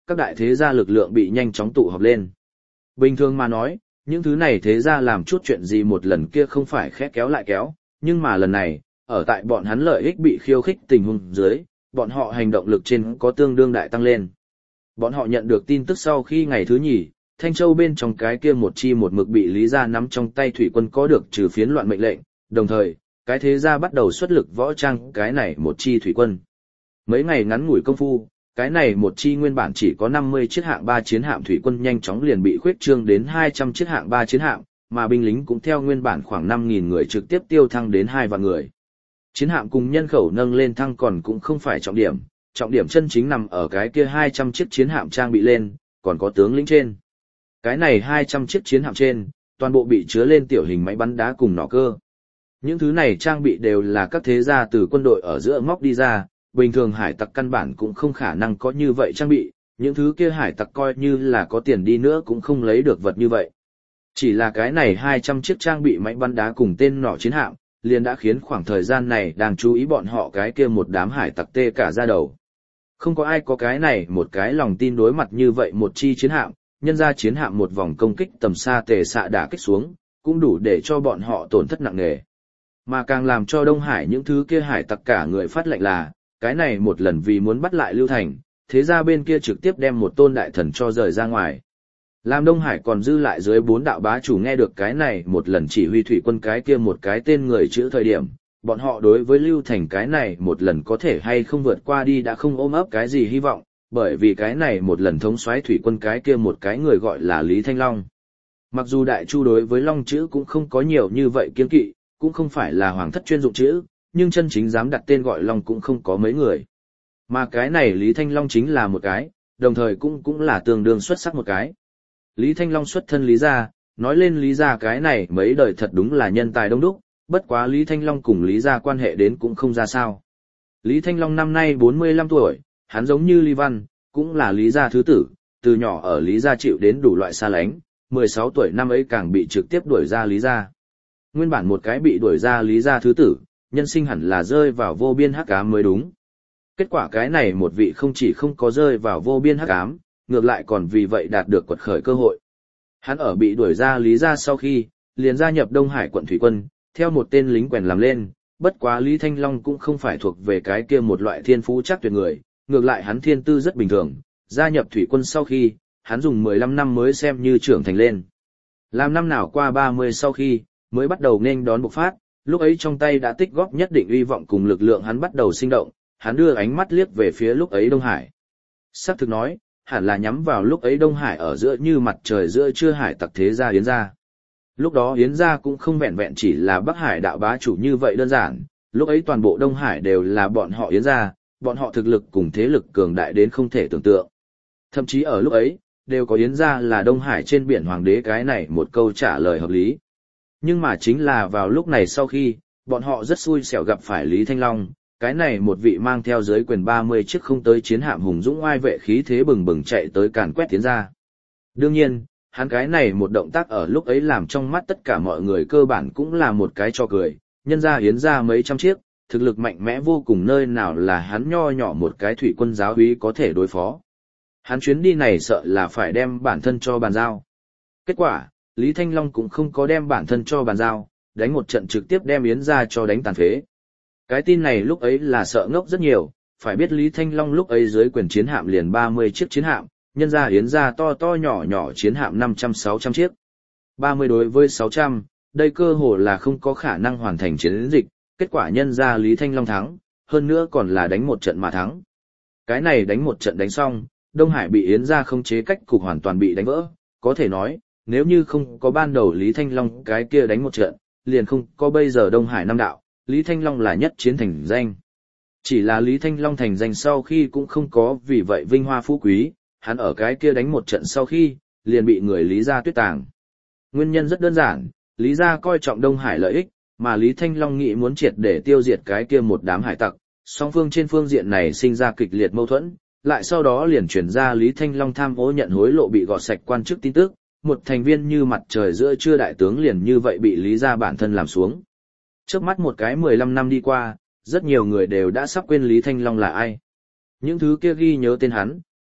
các đại thế gia lực lượng bị nhanh chóng tụ họp lên. Bình thường mà nói, những thứ này thế gia làm chút chuyện gì một lần kia không phải khẽ kéo lại kéo, nhưng mà lần này, ở tại bọn hắn lợi ích bị khiêu khích tình huống dưới, bọn họ hành động lực trên có tương đương đại tăng lên. Bọn họ nhận được tin tức sau khi ngày thứ nhì, Thanh Châu bên trong cái kia một chi một mực bị Lý gia nắm trong tay thủy quân có được trừ phiến loạn mệnh lệnh, đồng thời, cái thế gia bắt đầu xuất lực võ trang cái này một chi thủy quân. Mấy ngày ngắn ngủi công phu, cái này một chi nguyên bản chỉ có năm mươi chiếc hạng ba chiến hạm thủy quân nhanh chóng liền bị khuyết trương đến hai trăm chiếc hạng ba chiến hạm, mà binh lính cũng theo nguyên bản khoảng năm nghìn người trực tiếp tiêu thăng đến hai vạn người. Chiến hạm cùng nhân khẩu nâng lên thăng còn cũng không phải trọng điểm, trọng điểm chân chính nằm ở cái kia hai trăm chiếc chiến hạm trang bị lên, còn có tướng lĩnh trên. Cái này hai trăm chiếc chiến hạm trên, toàn bộ bị chứa lên tiểu hình máy bắn đá cùng nỏ cơ. Những thứ này trang bị đều là các thế gia từ quân đội ở giữa móc đi ra, bình thường hải tặc căn bản cũng không khả năng có như vậy trang bị, những thứ kia hải tặc coi như là có tiền đi nữa cũng không lấy được vật như vậy. Chỉ là cái này hai trăm chiếc trang bị máy bắn đá cùng tên nỏ chiến hạm, liền đã khiến khoảng thời gian này đang chú ý bọn họ cái kia một đám hải tặc tê cả da đầu. Không có ai có cái này một cái lòng tin đối mặt như vậy một chi chiến hạm, nhân ra chiến hạm một vòng công kích tầm xa tề xạ đả kích xuống, cũng đủ để cho bọn họ tổn thất nặng nề. Mà càng làm cho Đông Hải những thứ kia hải tặc cả người phát lệnh là, cái này một lần vì muốn bắt lại Lưu Thành, thế ra bên kia trực tiếp đem một tôn đại thần cho rời ra ngoài. Làm Đông Hải còn dư lại dưới bốn đạo bá chủ nghe được cái này một lần chỉ huy thủy quân cái kia một cái tên người chữ thời điểm, bọn họ đối với Lưu Thành cái này một lần có thể hay không vượt qua đi đã không ôm ấp cái gì hy vọng, bởi vì cái này một lần thống soái thủy quân cái kia một cái người gọi là Lý Thanh Long. Mặc dù đại chu đối với Long chữ cũng không có nhiều như vậy kiên kỵ, cũng không phải là hoàng thất chuyên dụng chữ, nhưng chân chính dám đặt tên gọi Long cũng không có mấy người. Mà cái này Lý Thanh Long chính là một cái, đồng thời cũng cũng là tương đương xuất sắc một cái. Lý Thanh Long xuất thân Lý gia, nói lên Lý gia cái này mấy đời thật đúng là nhân tài đông đúc, bất quá Lý Thanh Long cùng Lý gia quan hệ đến cũng không ra sao. Lý Thanh Long năm nay bốn mươi lăm tuổi, hắn giống như Lý Văn, cũng là Lý gia thứ tử, từ nhỏ ở Lý gia chịu đến đủ loại xa lánh, mười sáu tuổi năm ấy càng bị trực tiếp đuổi ra Lý gia. Nguyên bản một cái bị đuổi ra Lý gia thứ tử, nhân sinh hẳn là rơi vào vô biên hắc ám mới đúng. Kết quả cái này một vị không chỉ không có rơi vào vô biên hắc ám, ngược lại còn vì vậy đạt được quật khởi cơ hội. Hắn ở bị đuổi ra Lý gia sau khi, liền gia nhập Đông Hải quận thủy quân, theo một tên lính quèn làm lên, bất quá Lý Thanh Long cũng không phải thuộc về cái kia một loại thiên phú chắc tuyệt người, ngược lại hắn thiên tư rất bình thường, gia nhập thủy quân sau khi, hắn dùng mười lăm năm mới xem như trưởng thành lên. Làm năm nào qua ba mươi sau khi, mới bắt đầu nên đón bộc phát, lúc ấy trong tay đã tích góp nhất định uy vọng cùng lực lượng hắn bắt đầu sinh động, hắn đưa ánh mắt liếc về phía lúc ấy Đông Hải. Sắc thực nói, hẳn là nhắm vào lúc ấy Đông Hải ở giữa như mặt trời giữa trưa hải tặc thế gia Yến gia. Lúc đó Yến gia cũng không vẹn vẹn chỉ là Bắc Hải đạo bá chủ như vậy đơn giản, lúc ấy toàn bộ Đông Hải đều là bọn họ Yến gia, bọn họ thực lực cùng thế lực cường đại đến không thể tưởng tượng. Thậm chí ở lúc ấy, đều có Yến gia là Đông Hải trên biển hoàng đế cái này một câu trả lời hợp lý. Nhưng mà chính là vào lúc này sau khi, bọn họ rất xui xẻo gặp phải Lý Thanh Long, cái này một vị mang theo dưới quyền ba mươi chiếc không tới chiến hạm hùng dũng oai vệ khí thế bừng bừng chạy tới càn quét tiến ra. Đương nhiên, hắn cái này một động tác ở lúc ấy làm trong mắt tất cả mọi người cơ bản cũng là một cái cho cười, nhân ra Yến ra mấy trăm chiếc, thực lực mạnh mẽ vô cùng nơi nào là hắn nho nhỏ một cái thủy quân giáo úy có thể đối phó. Hắn chuyến đi này sợ là phải đem bản thân cho bàn giao. Kết quả, Lý Thanh Long cũng không có đem bản thân cho bàn giao, đánh một trận trực tiếp đem Yến ra cho đánh tàn phế. Cái tin này lúc ấy là sợ ngốc rất nhiều, phải biết Lý Thanh Long lúc ấy dưới quyền chiến hạm liền ba mươi chiếc chiến hạm, nhân ra Yến ra to to nhỏ nhỏ chiến hạm năm trăm sáu trăm chiếc. ba mươi đối với sáu trăm, đây cơ hồ là không có khả năng hoàn thành chiến dịch, kết quả nhân ra Lý Thanh Long thắng, hơn nữa còn là đánh một trận mà thắng. Cái này đánh một trận đánh xong, Đông Hải bị Yến ra không chế cách cục hoàn toàn bị đánh vỡ, có thể nói, nếu như không có ban đầu Lý Thanh Long cái kia đánh một trận, liền không có bây giờ Đông Hải năm đạo, Lý Thanh Long là nhất chiến thành danh. Chỉ là Lý Thanh Long thành danh sau khi cũng không có vì vậy vinh hoa phú quý, hắn ở cái kia đánh một trận sau khi, liền bị người Lý gia tuyết tàng. Nguyên nhân rất đơn giản, Lý gia coi trọng Đông Hải lợi ích, mà Lý Thanh Long nghĩ muốn triệt để tiêu diệt cái kia một đám hải tặc, song phương trên phương diện này sinh ra kịch liệt mâu thuẫn, lại sau đó liền chuyển ra Lý Thanh Long tham ô nhận hối lộ bị gọt sạch quan chức tin tức, một thành viên như mặt trời giữa trưa đại tướng liền như vậy bị Lý gia bản thân làm xuống. Trước mắt một cái mười lăm năm đi qua, rất nhiều người đều đã sắp quên Lý Thanh Long là ai. Những thứ kia ghi nhớ tên hắn,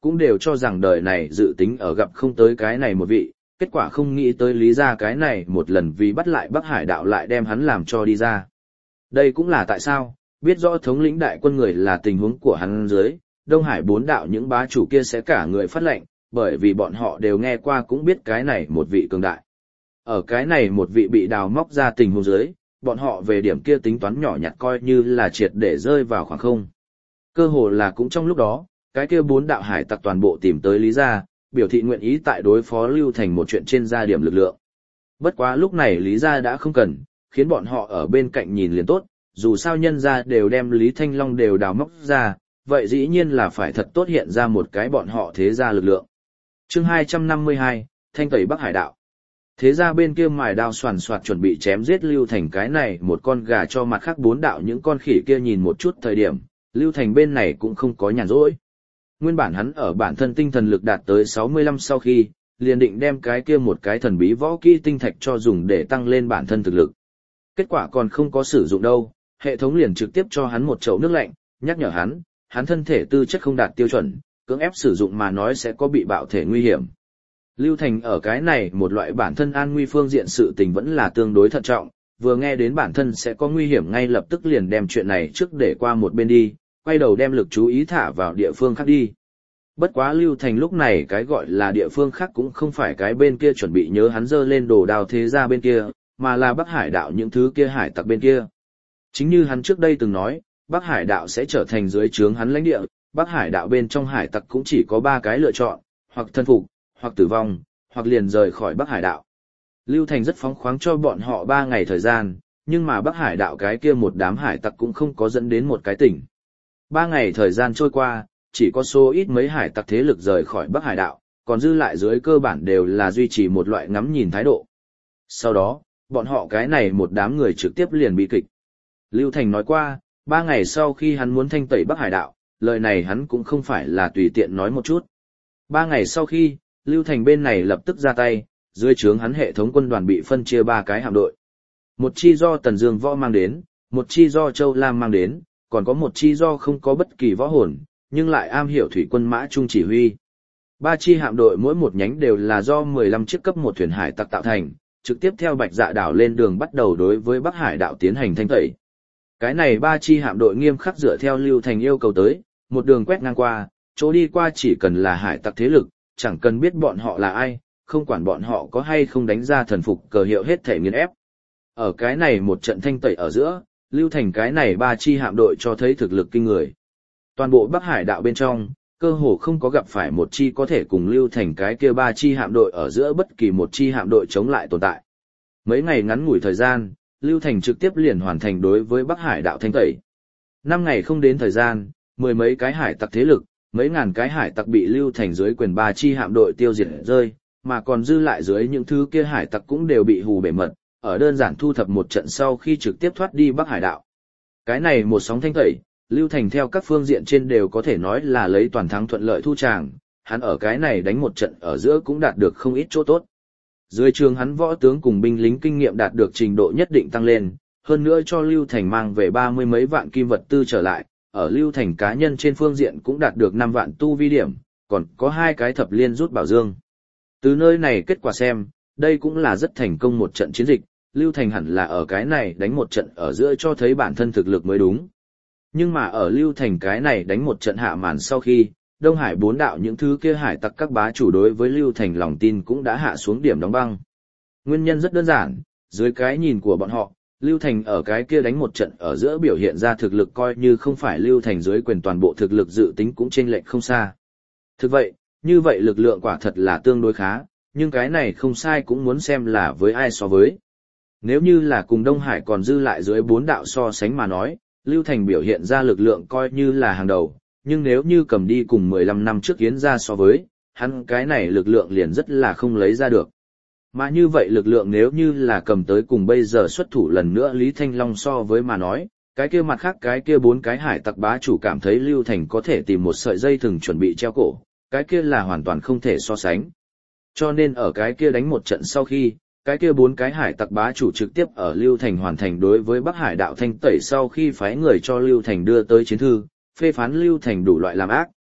cũng đều cho rằng đời này dự tính ở gặp không tới cái này một vị, kết quả không nghĩ tới lý ra cái này một lần vì bắt lại Bắc Hải đạo lại đem hắn làm cho đi ra. Đây cũng là tại sao, biết rõ thống lĩnh đại quân người là tình huống của hắn dưới, Đông Hải bốn đạo những bá chủ kia sẽ cả người phát lệnh, bởi vì bọn họ đều nghe qua cũng biết cái này một vị cường đại. Ở cái này một vị bị đào móc ra tình huống dưới, bọn họ về điểm kia tính toán nhỏ nhặt coi như là triệt để rơi vào khoảng không. Cơ hồ là cũng trong lúc đó, cái kia bốn đạo hải tặc toàn bộ tìm tới Lý Gia, biểu thị nguyện ý tại đối phó Lưu Thành một chuyện trên gia điểm lực lượng. Bất quá lúc này Lý Gia đã không cần, khiến bọn họ ở bên cạnh nhìn liền tốt, dù sao nhân gia đều đem Lý Thanh Long đều đào móc ra, vậy dĩ nhiên là phải thật tốt hiện ra một cái bọn họ thế gia lực lượng. Chương hai trăm năm mươi hai, Thanh tẩy Bắc Hải đạo. Thế ra bên kia mài đao soàn soạt chuẩn bị chém giết Lưu Thành cái này một con gà cho mặt khác bốn đạo những con khỉ kia nhìn một chút thời điểm, Lưu Thành bên này cũng không có nhàn rỗi. Nguyên bản hắn ở bản thân tinh thần lực đạt tới sáu mươi lăm sau khi, liền định đem cái kia một cái thần bí võ kỹ tinh thạch cho dùng để tăng lên bản thân thực lực. Kết quả còn không có sử dụng đâu, hệ thống liền trực tiếp cho hắn một chậu nước lạnh, nhắc nhở hắn, hắn thân thể tư chất không đạt tiêu chuẩn, cưỡng ép sử dụng mà nói sẽ có bị bạo thể nguy hiểm. Lưu Thành ở cái này một loại bản thân an nguy phương diện sự tình vẫn là tương đối thận trọng, vừa nghe đến bản thân sẽ có nguy hiểm ngay lập tức liền đem chuyện này trước để qua một bên đi, quay đầu đem lực chú ý thả vào địa phương khác đi. Bất quá Lưu Thành lúc này cái gọi là địa phương khác cũng không phải cái bên kia chuẩn bị nhớ hắn dơ lên đồ đào thế ra bên kia, mà là Bắc Hải đạo những thứ kia hải tặc bên kia. Chính như hắn trước đây từng nói, Bắc Hải đạo sẽ trở thành dưới trướng hắn lãnh địa, Bắc Hải đạo bên trong hải tặc cũng chỉ có ba cái lựa chọn, hoặc thân phục, hoặc tử vong, hoặc liền rời khỏi Bắc Hải đạo. Lưu Thành rất phóng khoáng cho bọn họ ba ngày thời gian, nhưng mà Bắc Hải đạo cái kia một đám hải tặc cũng không có dẫn đến một cái tỉnh. Ba ngày thời gian trôi qua, chỉ có số ít mấy hải tặc thế lực rời khỏi Bắc Hải đạo, còn dư lại dưới cơ bản đều là duy trì một loại ngắm nhìn thái độ. Sau đó, bọn họ cái này một đám người trực tiếp liền bị kịch. Lưu Thành nói qua, ba ngày sau khi hắn muốn thanh tẩy Bắc Hải đạo, lời này hắn cũng không phải là tùy tiện nói một chút. Ba ngày sau khi, Lưu Thành bên này lập tức ra tay, dưới trướng hắn hệ thống quân đoàn bị phân chia ba cái hạm đội. Một chi do Tần Dương Võ mang đến, một chi do Châu Lam mang đến, còn có một chi do không có bất kỳ võ hồn, nhưng lại am hiểu thủy quân Mã Trung chỉ huy. Ba chi hạm đội mỗi một nhánh đều là do mười lăm chiếc cấp một thuyền hải tặc tạo thành, trực tiếp theo Bạch Dạ đảo lên đường bắt đầu đối với Bắc Hải đạo tiến hành thanh tẩy. Cái này ba chi hạm đội nghiêm khắc dựa theo Lưu Thành yêu cầu tới, một đường quét ngang qua, chỗ đi qua chỉ cần là hải tặc thế lực, chẳng cần biết bọn họ là ai, không quản bọn họ có hay không đánh ra thần phục cờ hiệu hết thể nghiền ép. Ở cái này một trận thanh tẩy ở giữa, Lưu Thành cái này ba chi hạm đội cho thấy thực lực kinh người. Toàn bộ Bắc Hải đạo bên trong, cơ hồ không có gặp phải một chi có thể cùng Lưu Thành cái kia ba chi hạm đội ở giữa bất kỳ một chi hạm đội chống lại tồn tại. Mấy ngày ngắn ngủi thời gian, Lưu Thành trực tiếp liền hoàn thành đối với Bắc Hải đạo thanh tẩy. Năm ngày không đến thời gian, mười mấy cái hải tặc thế lực, mấy ngàn cái hải tặc bị Lưu Thành dưới quyền ba chi hạm đội tiêu diệt rơi, mà còn dư lại dưới những thứ kia hải tặc cũng đều bị hù bể mật, ở đơn giản thu thập một trận sau khi trực tiếp thoát đi Bắc Hải đạo. Cái này một sóng thanh tẩy, Lưu Thành theo các phương diện trên đều có thể nói là lấy toàn thắng thuận lợi thu tràng, hắn ở cái này đánh một trận ở giữa cũng đạt được không ít chỗ tốt. Dưới trường hắn võ tướng cùng binh lính kinh nghiệm đạt được trình độ nhất định tăng lên, hơn nữa cho Lưu Thành mang về ba mươi mấy vạn kim vật tư trở lại, ở Lưu Thành cá nhân trên phương diện cũng đạt được năm vạn tu vi điểm, còn có hai cái thập liên rút bảo dương. Từ nơi này kết quả xem, đây cũng là rất thành công một trận chiến dịch, Lưu Thành hẳn là ở cái này đánh một trận ở giữa cho thấy bản thân thực lực mới đúng. Nhưng mà ở Lưu Thành cái này đánh một trận hạ màn sau khi, Đông Hải bốn đạo những thứ kia hải tặc các bá chủ đối với Lưu Thành lòng tin cũng đã hạ xuống điểm đóng băng. Nguyên nhân rất đơn giản, dưới cái nhìn của bọn họ, Lưu Thành ở cái kia đánh một trận ở giữa biểu hiện ra thực lực coi như không phải Lưu Thành dưới quyền toàn bộ thực lực dự tính cũng chênh lệch không xa. Thực vậy, như vậy lực lượng quả thật là tương đối khá, nhưng cái này không sai cũng muốn xem là với ai so với. Nếu như là cùng Đông Hải còn dư lại dưới bốn đạo so sánh mà nói, Lưu Thành biểu hiện ra lực lượng coi như là hàng đầu, nhưng nếu như cầm đi cùng mười lăm năm trước Yến ra so với, hắn cái này lực lượng liền rất là không lấy ra được. Mà như vậy lực lượng nếu như là cầm tới cùng bây giờ xuất thủ lần nữa Lý Thanh Long so với mà nói, cái kia mặt khác cái kia bốn cái hải tặc bá chủ cảm thấy Lưu Thành có thể tìm một sợi dây thừng chuẩn bị treo cổ, cái kia là hoàn toàn không thể so sánh. Cho nên ở cái kia đánh một trận sau khi, cái kia bốn cái hải tặc bá chủ trực tiếp ở Lưu Thành hoàn thành đối với Bắc Hải đạo thanh tẩy sau khi phái người cho Lưu Thành đưa tới chiến thư, phê phán Lưu Thành đủ loại làm ác,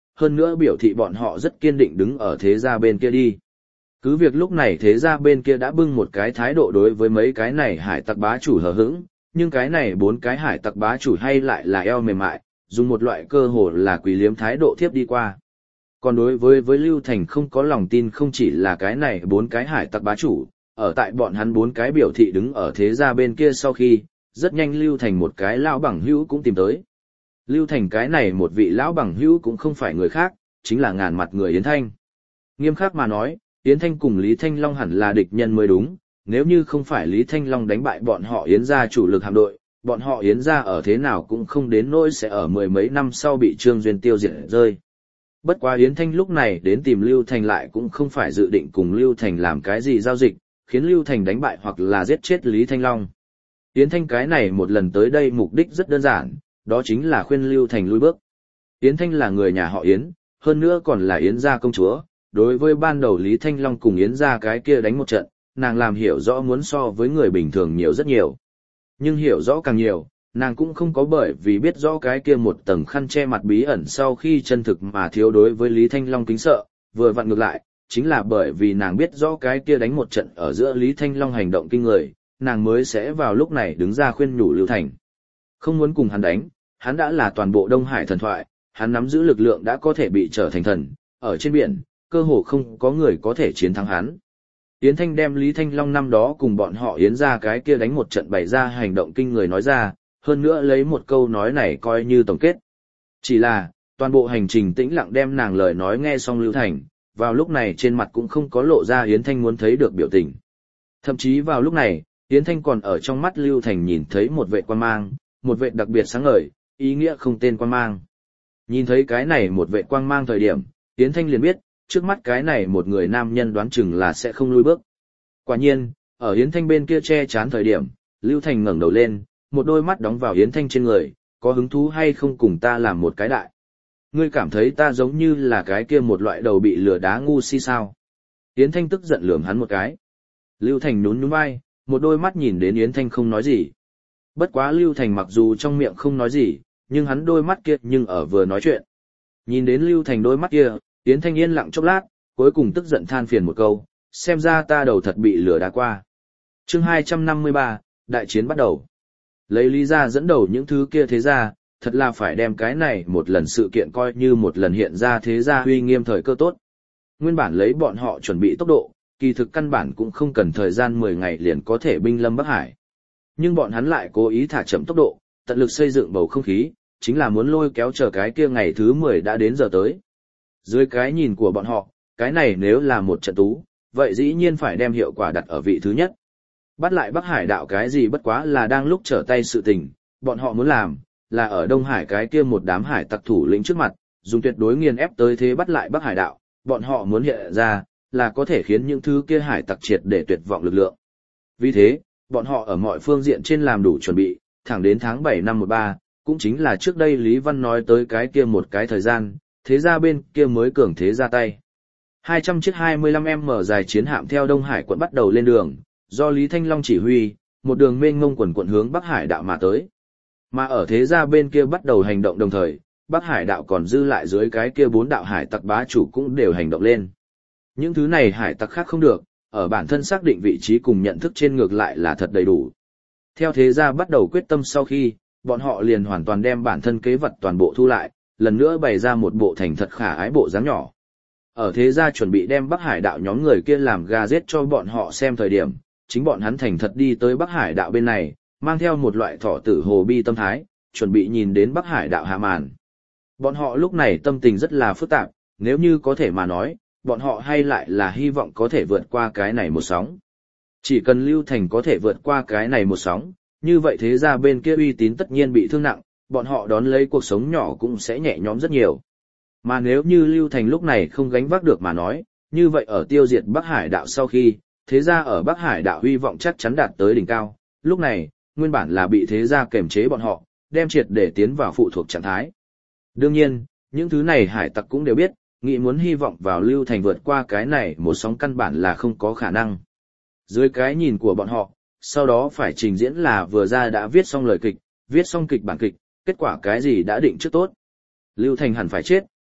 hơn nữa biểu thị bọn họ rất kiên định đứng ở thế gia bên kia đi. Cứ việc lúc này thế gia bên kia đã bưng một cái thái độ đối với mấy cái này hải tặc bá chủ hờ hững, nhưng cái này bốn cái hải tặc bá chủ hay lại là eo mềm mại, dùng một loại cơ hồ là quỷ liếm thái độ tiếp đi qua. Còn đối với với Lưu Thành không có lòng tin không chỉ là cái này bốn cái hải tặc bá chủ, ở tại bọn hắn bốn cái biểu thị đứng ở thế gia bên kia sau khi, rất nhanh Lưu Thành một cái lão bằng hữu cũng tìm tới. Lưu Thành cái này một vị lão bằng hữu cũng không phải người khác, chính là ngàn mặt người Yến Thanh. Nghiêm khắc mà nói, Yến Thanh cùng Lý Thanh Long hẳn là địch nhân mới đúng, nếu như không phải Lý Thanh Long đánh bại bọn họ Yến gia chủ lực hạm đội, bọn họ Yến gia ở thế nào cũng không đến nỗi sẽ ở mười mấy năm sau bị Trương Duyên tiêu diệt rơi. Bất quá Yến Thanh lúc này đến tìm Lưu Thành lại cũng không phải dự định cùng Lưu Thành làm cái gì giao dịch, khiến Lưu Thành đánh bại hoặc là giết chết Lý Thanh Long. Yến Thanh cái này một lần tới đây mục đích rất đơn giản, đó chính là khuyên Lưu Thành lui bước. Yến Thanh là người nhà họ Yến, hơn nữa còn là Yến gia công chúa, đối với ban đầu Lý Thanh Long cùng Yến gia cái kia đánh một trận, nàng làm hiểu rõ muốn so với người bình thường nhiều rất nhiều. Nhưng hiểu rõ càng nhiều, nàng cũng không có bởi vì biết rõ cái kia một tầng khăn che mặt bí ẩn sau khi chân thực mà thiếu đối với Lý Thanh Long kính sợ, vừa vặn ngược lại, chính là bởi vì nàng biết rõ cái kia đánh một trận ở giữa Lý Thanh Long hành động kinh người, nàng mới sẽ vào lúc này đứng ra khuyên nhủ Lưu Thành. Không muốn cùng hắn đánh, hắn đã là toàn bộ Đông Hải thần thoại, hắn nắm giữ lực lượng đã có thể bị trở thành thần, ở trên biển, cơ hồ không có người có thể chiến thắng hắn. Yến Thanh đem Lý Thanh Long năm đó cùng bọn họ Yến ra cái kia đánh một trận bày ra hành động kinh người nói ra, hơn nữa lấy một câu nói này coi như tổng kết. Chỉ là, toàn bộ hành trình tĩnh lặng đem nàng lời nói nghe xong Lưu Thành, vào lúc này trên mặt cũng không có lộ ra Yến Thanh muốn thấy được biểu tình. Thậm chí vào lúc này, Yến Thanh còn ở trong mắt Lưu Thành nhìn thấy một vệ quan mang, một vệ đặc biệt sáng ngời, ý nghĩa không tên quan mang. Nhìn thấy cái này một vệ quang mang thời điểm, Yến Thanh liền biết, trước mắt cái này một người nam nhân đoán chừng là sẽ không lùi bước. Quả nhiên, ở Yến Thanh bên kia che chán thời điểm, Lưu Thành ngẩng đầu lên, một đôi mắt đóng vào Yến Thanh trên người, có hứng thú hay không cùng ta làm một cái đại. Ngươi cảm thấy ta giống như là cái kia một loại đầu bị lửa đá ngu si sao? Yến Thanh tức giận lườm hắn một cái. Lưu Thành nhún nhún vai, một đôi mắt nhìn đến Yến Thanh không nói gì. Bất quá Lưu Thành mặc dù trong miệng không nói gì, nhưng hắn đôi mắt kia nhưng ở vừa nói chuyện. Nhìn đến Lưu Thành đôi mắt kia, Yến Thanh yên lặng chốc lát, cuối cùng tức giận than phiền một câu, xem ra ta đầu thật bị lửa đá qua. Chương hai trăm năm mươi ba, đại chiến bắt đầu. Lấy lý ra dẫn đầu những thứ kia thế ra, thật là phải đem cái này một lần sự kiện coi như một lần hiện ra thế ra uy nghiêm thời cơ tốt. Nguyên bản lấy bọn họ chuẩn bị tốc độ, kỳ thực căn bản cũng không cần thời gian mười ngày liền có thể binh lâm Bắc Hải. Nhưng bọn hắn lại cố ý thả chậm tốc độ, tận lực xây dựng bầu không khí, chính là muốn lôi kéo chờ cái kia ngày thứ mười đã đến giờ tới. Dưới cái nhìn của bọn họ, cái này nếu là một trận tú, vậy dĩ nhiên phải đem hiệu quả đặt ở vị thứ nhất. Bắt lại Bắc Hải đạo cái gì bất quá là đang lúc trở tay sự tình, bọn họ muốn làm, là ở Đông Hải cái kia một đám hải tặc thủ lĩnh trước mặt, dùng tuyệt đối nghiền ép tới thế bắt lại Bắc Hải đạo, bọn họ muốn hiện ra, là có thể khiến những thứ kia hải tặc triệt để tuyệt vọng lực lượng. Vì thế, bọn họ ở mọi phương diện trên làm đủ chuẩn bị, thẳng đến tháng bảy năm một ba, cũng chính là trước đây Lý Văn nói tới cái kia một cái thời gian, thế ra bên kia mới cường thế ra tay. hai trăm chiếc hai mươi lăm m dài chiến hạm theo Đông Hải quận bắt đầu lên đường, do Lý Thanh Long chỉ huy, một đường mênh mông quần quận hướng Bắc Hải đạo mà tới. Mà ở thế gia bên kia bắt đầu hành động đồng thời, Bắc Hải đạo còn dư lại dưới cái kia bốn đạo hải tặc bá chủ cũng đều hành động lên. Những thứ này hải tặc khác không được, ở bản thân xác định vị trí cùng nhận thức trên ngược lại là thật đầy đủ. Theo thế gia bắt đầu quyết tâm sau khi, bọn họ liền hoàn toàn đem bản thân kế vật toàn bộ thu lại, lần nữa bày ra một bộ thành thật khả ái bộ dáng nhỏ. Ở thế gia chuẩn bị đem Bắc Hải đạo nhóm người kia làm gà giết cho bọn họ xem thời điểm, chính bọn hắn thành thật đi tới Bắc Hải đạo bên này, mang theo một loại thọ tử hồ bi tâm thái, chuẩn bị nhìn đến Bắc Hải đạo hạ màn. Bọn họ lúc này tâm tình rất là phức tạp, nếu như có thể mà nói, bọn họ hay lại là hy vọng có thể vượt qua cái này một sóng. Chỉ cần Lưu Thành có thể vượt qua cái này một sóng, như vậy thế ra bên kia uy tín tất nhiên bị thương nặng, bọn họ đón lấy cuộc sống nhỏ cũng sẽ nhẹ nhõm rất nhiều. Mà nếu như Lưu Thành lúc này không gánh vác được mà nói, như vậy ở tiêu diệt Bắc Hải đạo sau khi, thế ra ở Bắc Hải đạo hy vọng chắc chắn đạt tới đỉnh cao, lúc này, nguyên bản là bị thế ra kềm chế bọn họ, đem triệt để tiến vào phụ thuộc trạng thái. Đương nhiên, những thứ này hải tặc cũng đều biết, nghĩ muốn hy vọng vào Lưu Thành vượt qua cái này một sóng căn bản là không có khả năng. Dưới cái nhìn của bọn họ, sau đó phải trình diễn là vừa ra đã viết xong lời kịch, viết xong kịch bản kịch, kết quả cái gì đã định trước tốt. Lưu Thành hẳn phải chết,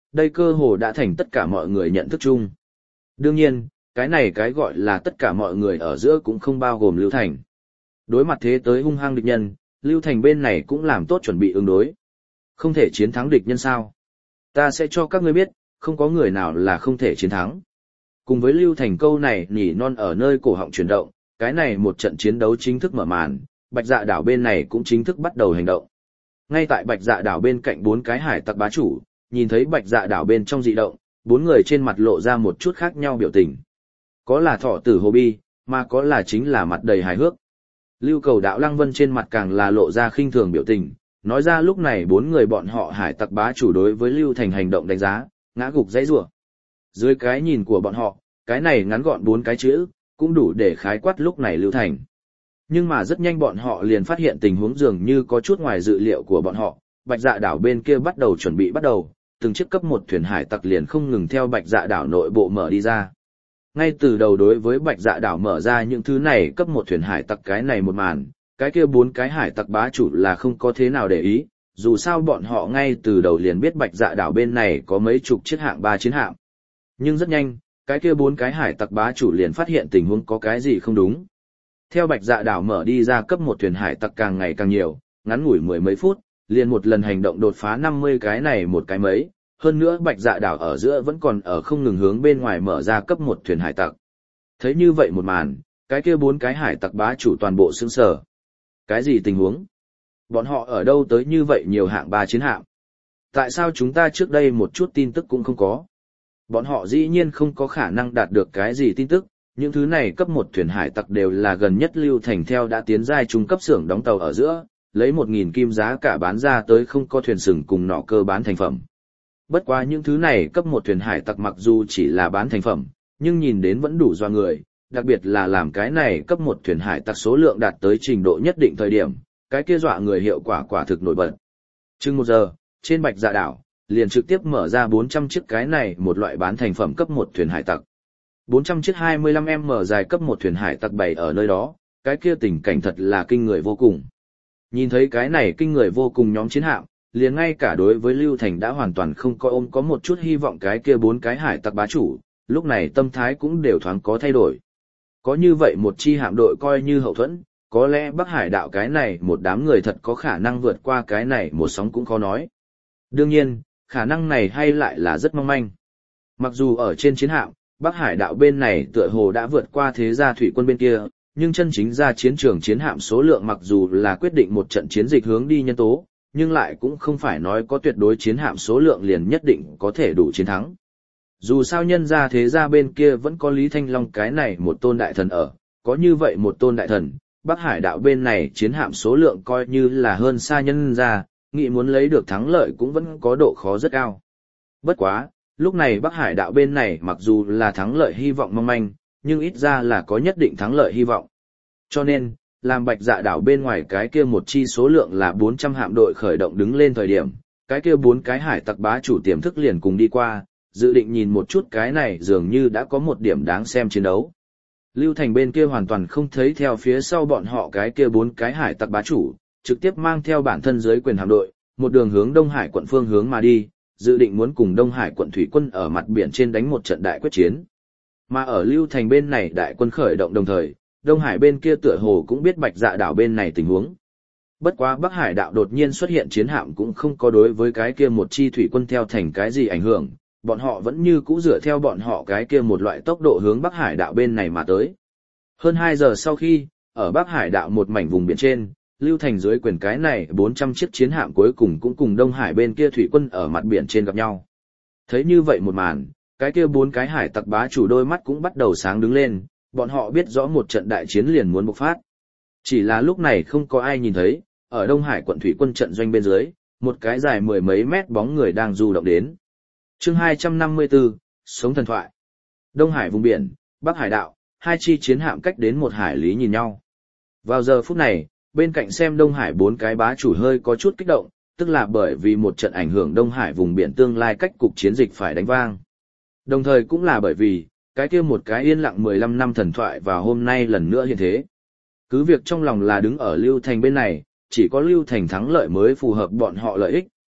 đây cơ hồ đã thành tất cả mọi người nhận thức chung. Đương nhiên, cái này cái gọi là tất cả mọi người ở giữa cũng không bao gồm Lưu Thành. Đối mặt thế tới hung hăng địch nhân, Lưu Thành bên này cũng làm tốt chuẩn bị ứng đối. Không thể chiến thắng địch nhân sao? Ta sẽ cho các ngươi biết, không có người nào là không thể chiến thắng. Cùng với Lưu Thành câu này nhỉ non ở nơi cổ họng chuyển động, cái này một trận chiến đấu chính thức mở màn, Bạch Dạ đảo bên này cũng chính thức bắt đầu hành động. Ngay tại Bạch Dạ đảo bên cạnh bốn cái hải tặc bá chủ, nhìn thấy Bạch Dạ đảo bên trong dị động, bốn người trên mặt lộ ra một chút khác nhau biểu tình. Có là thọ tử hồ bi, mà có là chính là mặt đầy hài hước. Lưu Cầu đạo Lăng Vân trên mặt càng là lộ ra khinh thường biểu tình, nói ra lúc này bốn người bọn họ hải tặc bá chủ đối với Lưu Thành hành động đánh giá, ngã gục dãy rủa. Dưới cái nhìn của bọn họ, cái này ngắn gọn bốn cái chữ, cũng đủ để khái quát lúc này Lưu Thành. Nhưng mà rất nhanh bọn họ liền phát hiện tình huống dường như có chút ngoài dự liệu của bọn họ, Bạch Dạ đảo bên kia bắt đầu chuẩn bị bắt đầu, từng chiếc cấp một thuyền hải tặc liền không ngừng theo Bạch Dạ đảo nội bộ mở đi ra. Ngay từ đầu đối với Bạch Dạ đảo mở ra những thứ này cấp một thuyền hải tặc cái này một màn, cái kia bốn cái hải tặc bá chủ là không có thế nào để ý, dù sao bọn họ ngay từ đầu liền biết Bạch Dạ đảo bên này có mấy chục chiếc hạng ba chiến hạm. Nhưng rất nhanh, cái kia bốn cái hải tặc bá chủ liền phát hiện tình huống có cái gì không đúng. Theo Bạch Dạ đảo mở đi ra cấp một thuyền hải tặc càng ngày càng nhiều, ngắn ngủi mười mấy phút, liền một lần hành động đột phá năm mươi cái này một cái mấy, hơn nữa Bạch Dạ đảo ở giữa vẫn còn ở không ngừng hướng bên ngoài mở ra cấp một thuyền hải tặc. Thấy như vậy một màn, cái kia bốn cái hải tặc bá chủ toàn bộ sững sờ. Cái gì tình huống? Bọn họ ở đâu tới như vậy nhiều hạng ba chiến hạm? Tại sao chúng ta trước đây một chút tin tức cũng không có? Bọn họ dĩ nhiên không có khả năng đạt được cái gì tin tức, những thứ này cấp một thuyền hải tặc đều là gần nhất Lưu Thành theo đã tiến giai trung cấp xưởng đóng tàu ở giữa, lấy một nghìn kim giá cả bán ra tới không có thuyền sừng cùng nỏ cơ bán thành phẩm. Bất quá những thứ này cấp một thuyền hải tặc mặc dù chỉ là bán thành phẩm, nhưng nhìn đến vẫn đủ doa người, đặc biệt là làm cái này cấp một thuyền hải tặc số lượng đạt tới trình độ nhất định thời điểm, cái kia dọa người hiệu quả quả thực nổi bật. Chừng một giờ, trên Bạch Dạ đảo, liền trực tiếp mở ra bốn trăm chiếc cái này một loại bán thành phẩm cấp một thuyền hải tặc. bốn trăm chiếc hai mươi lăm mét dài cấp một thuyền hải tặc bày ở nơi đó, cái kia tình cảnh thật là kinh người vô cùng. Nhìn thấy cái này kinh người vô cùng nhóm chiến hạm, liền ngay cả đối với Lưu Thành đã hoàn toàn không có ôm có một chút hy vọng cái kia bốn cái hải tặc bá chủ, lúc này tâm thái cũng đều thoáng có thay đổi. Có như vậy một chi hạm đội coi như hậu thuẫn, có lẽ Bắc Hải đạo cái này một đám người thật có khả năng vượt qua cái này một sóng cũng khó nói. Đương nhiên, khả năng này hay lại là rất mong manh. Mặc dù ở trên chiến hạm, Bắc Hải đạo bên này tựa hồ đã vượt qua thế gia thủy quân bên kia, nhưng chân chính ra chiến trường chiến hạm số lượng mặc dù là quyết định một trận chiến dịch hướng đi nhân tố, nhưng lại cũng không phải nói có tuyệt đối chiến hạm số lượng liền nhất định có thể đủ chiến thắng. Dù sao nhân ra thế gia bên kia vẫn có Lý Thanh Long cái này một tôn đại thần ở, có như vậy một tôn đại thần, Bắc Hải đạo bên này chiến hạm số lượng coi như là hơn xa nhân ra, nghĩ muốn lấy được thắng lợi cũng vẫn có độ khó rất cao. Bất quá, lúc này Bắc Hải đạo bên này mặc dù là thắng lợi hy vọng mong manh, nhưng ít ra là có nhất định thắng lợi hy vọng. Cho nên, làm Bạch Dạ đảo bên ngoài cái kia một chi số lượng là bốn trăm hạm đội khởi động đứng lên thời điểm, cái kia bốn cái hải tặc bá chủ tiềm thức liền cùng đi qua, dự định nhìn một chút cái này dường như đã có một điểm đáng xem chiến đấu. Lưu Thành bên kia hoàn toàn không thấy theo phía sau bọn họ cái kia bốn cái hải tặc bá chủ, trực tiếp mang theo bản thân dưới quyền hạm đội, một đường hướng Đông Hải quận phương hướng mà đi, dự định muốn cùng Đông Hải quận thủy quân ở mặt biển trên đánh một trận đại quyết chiến. Mà ở Lưu Thành bên này đại quân khởi động đồng thời, Đông Hải bên kia tựa hồ cũng biết Bạch Dạ đảo bên này tình huống. Bất quá Bắc Hải đạo đột nhiên xuất hiện chiến hạm cũng không có đối với cái kia một chi thủy quân theo thành cái gì ảnh hưởng, bọn họ vẫn như cũ dựa theo bọn họ cái kia một loại tốc độ hướng Bắc Hải đạo bên này mà tới. Hơn hai giờ sau khi, ở Bắc Hải đạo một mảnh vùng biển trên, Lưu Thành dưới quyền cái này bốn trăm chiếc chiến hạm cuối cùng cũng cùng Đông Hải bên kia thủy quân ở mặt biển trên gặp nhau. Thấy như vậy một màn, cái kia bốn cái hải tặc bá chủ đôi mắt cũng bắt đầu sáng đứng lên, bọn họ biết rõ một trận đại chiến liền muốn bộc phát. Chỉ là lúc này không có ai nhìn thấy, ở Đông Hải quận thủy quân trận doanh bên dưới, một cái dài mười mấy mét bóng người đang du động đến. Chương hai trăm năm mươi tư, Sống thần thoại. Đông Hải vùng biển, Bắc Hải đạo, hai chi chiến hạm cách đến một hải lý nhìn nhau. Vào giờ phút này, bên cạnh xem Đông Hải bốn cái bá chủ hơi có chút kích động, tức là bởi vì một trận ảnh hưởng Đông Hải vùng biển tương lai cách cục chiến dịch phải đánh vang. Đồng thời cũng là bởi vì, cái kia một cái yên lặng mười lăm năm thần thoại và hôm nay lần nữa hiện thế. Cứ việc trong lòng là đứng ở Lưu Thành bên này, chỉ có Lưu Thành thắng lợi mới phù hợp bọn họ lợi ích,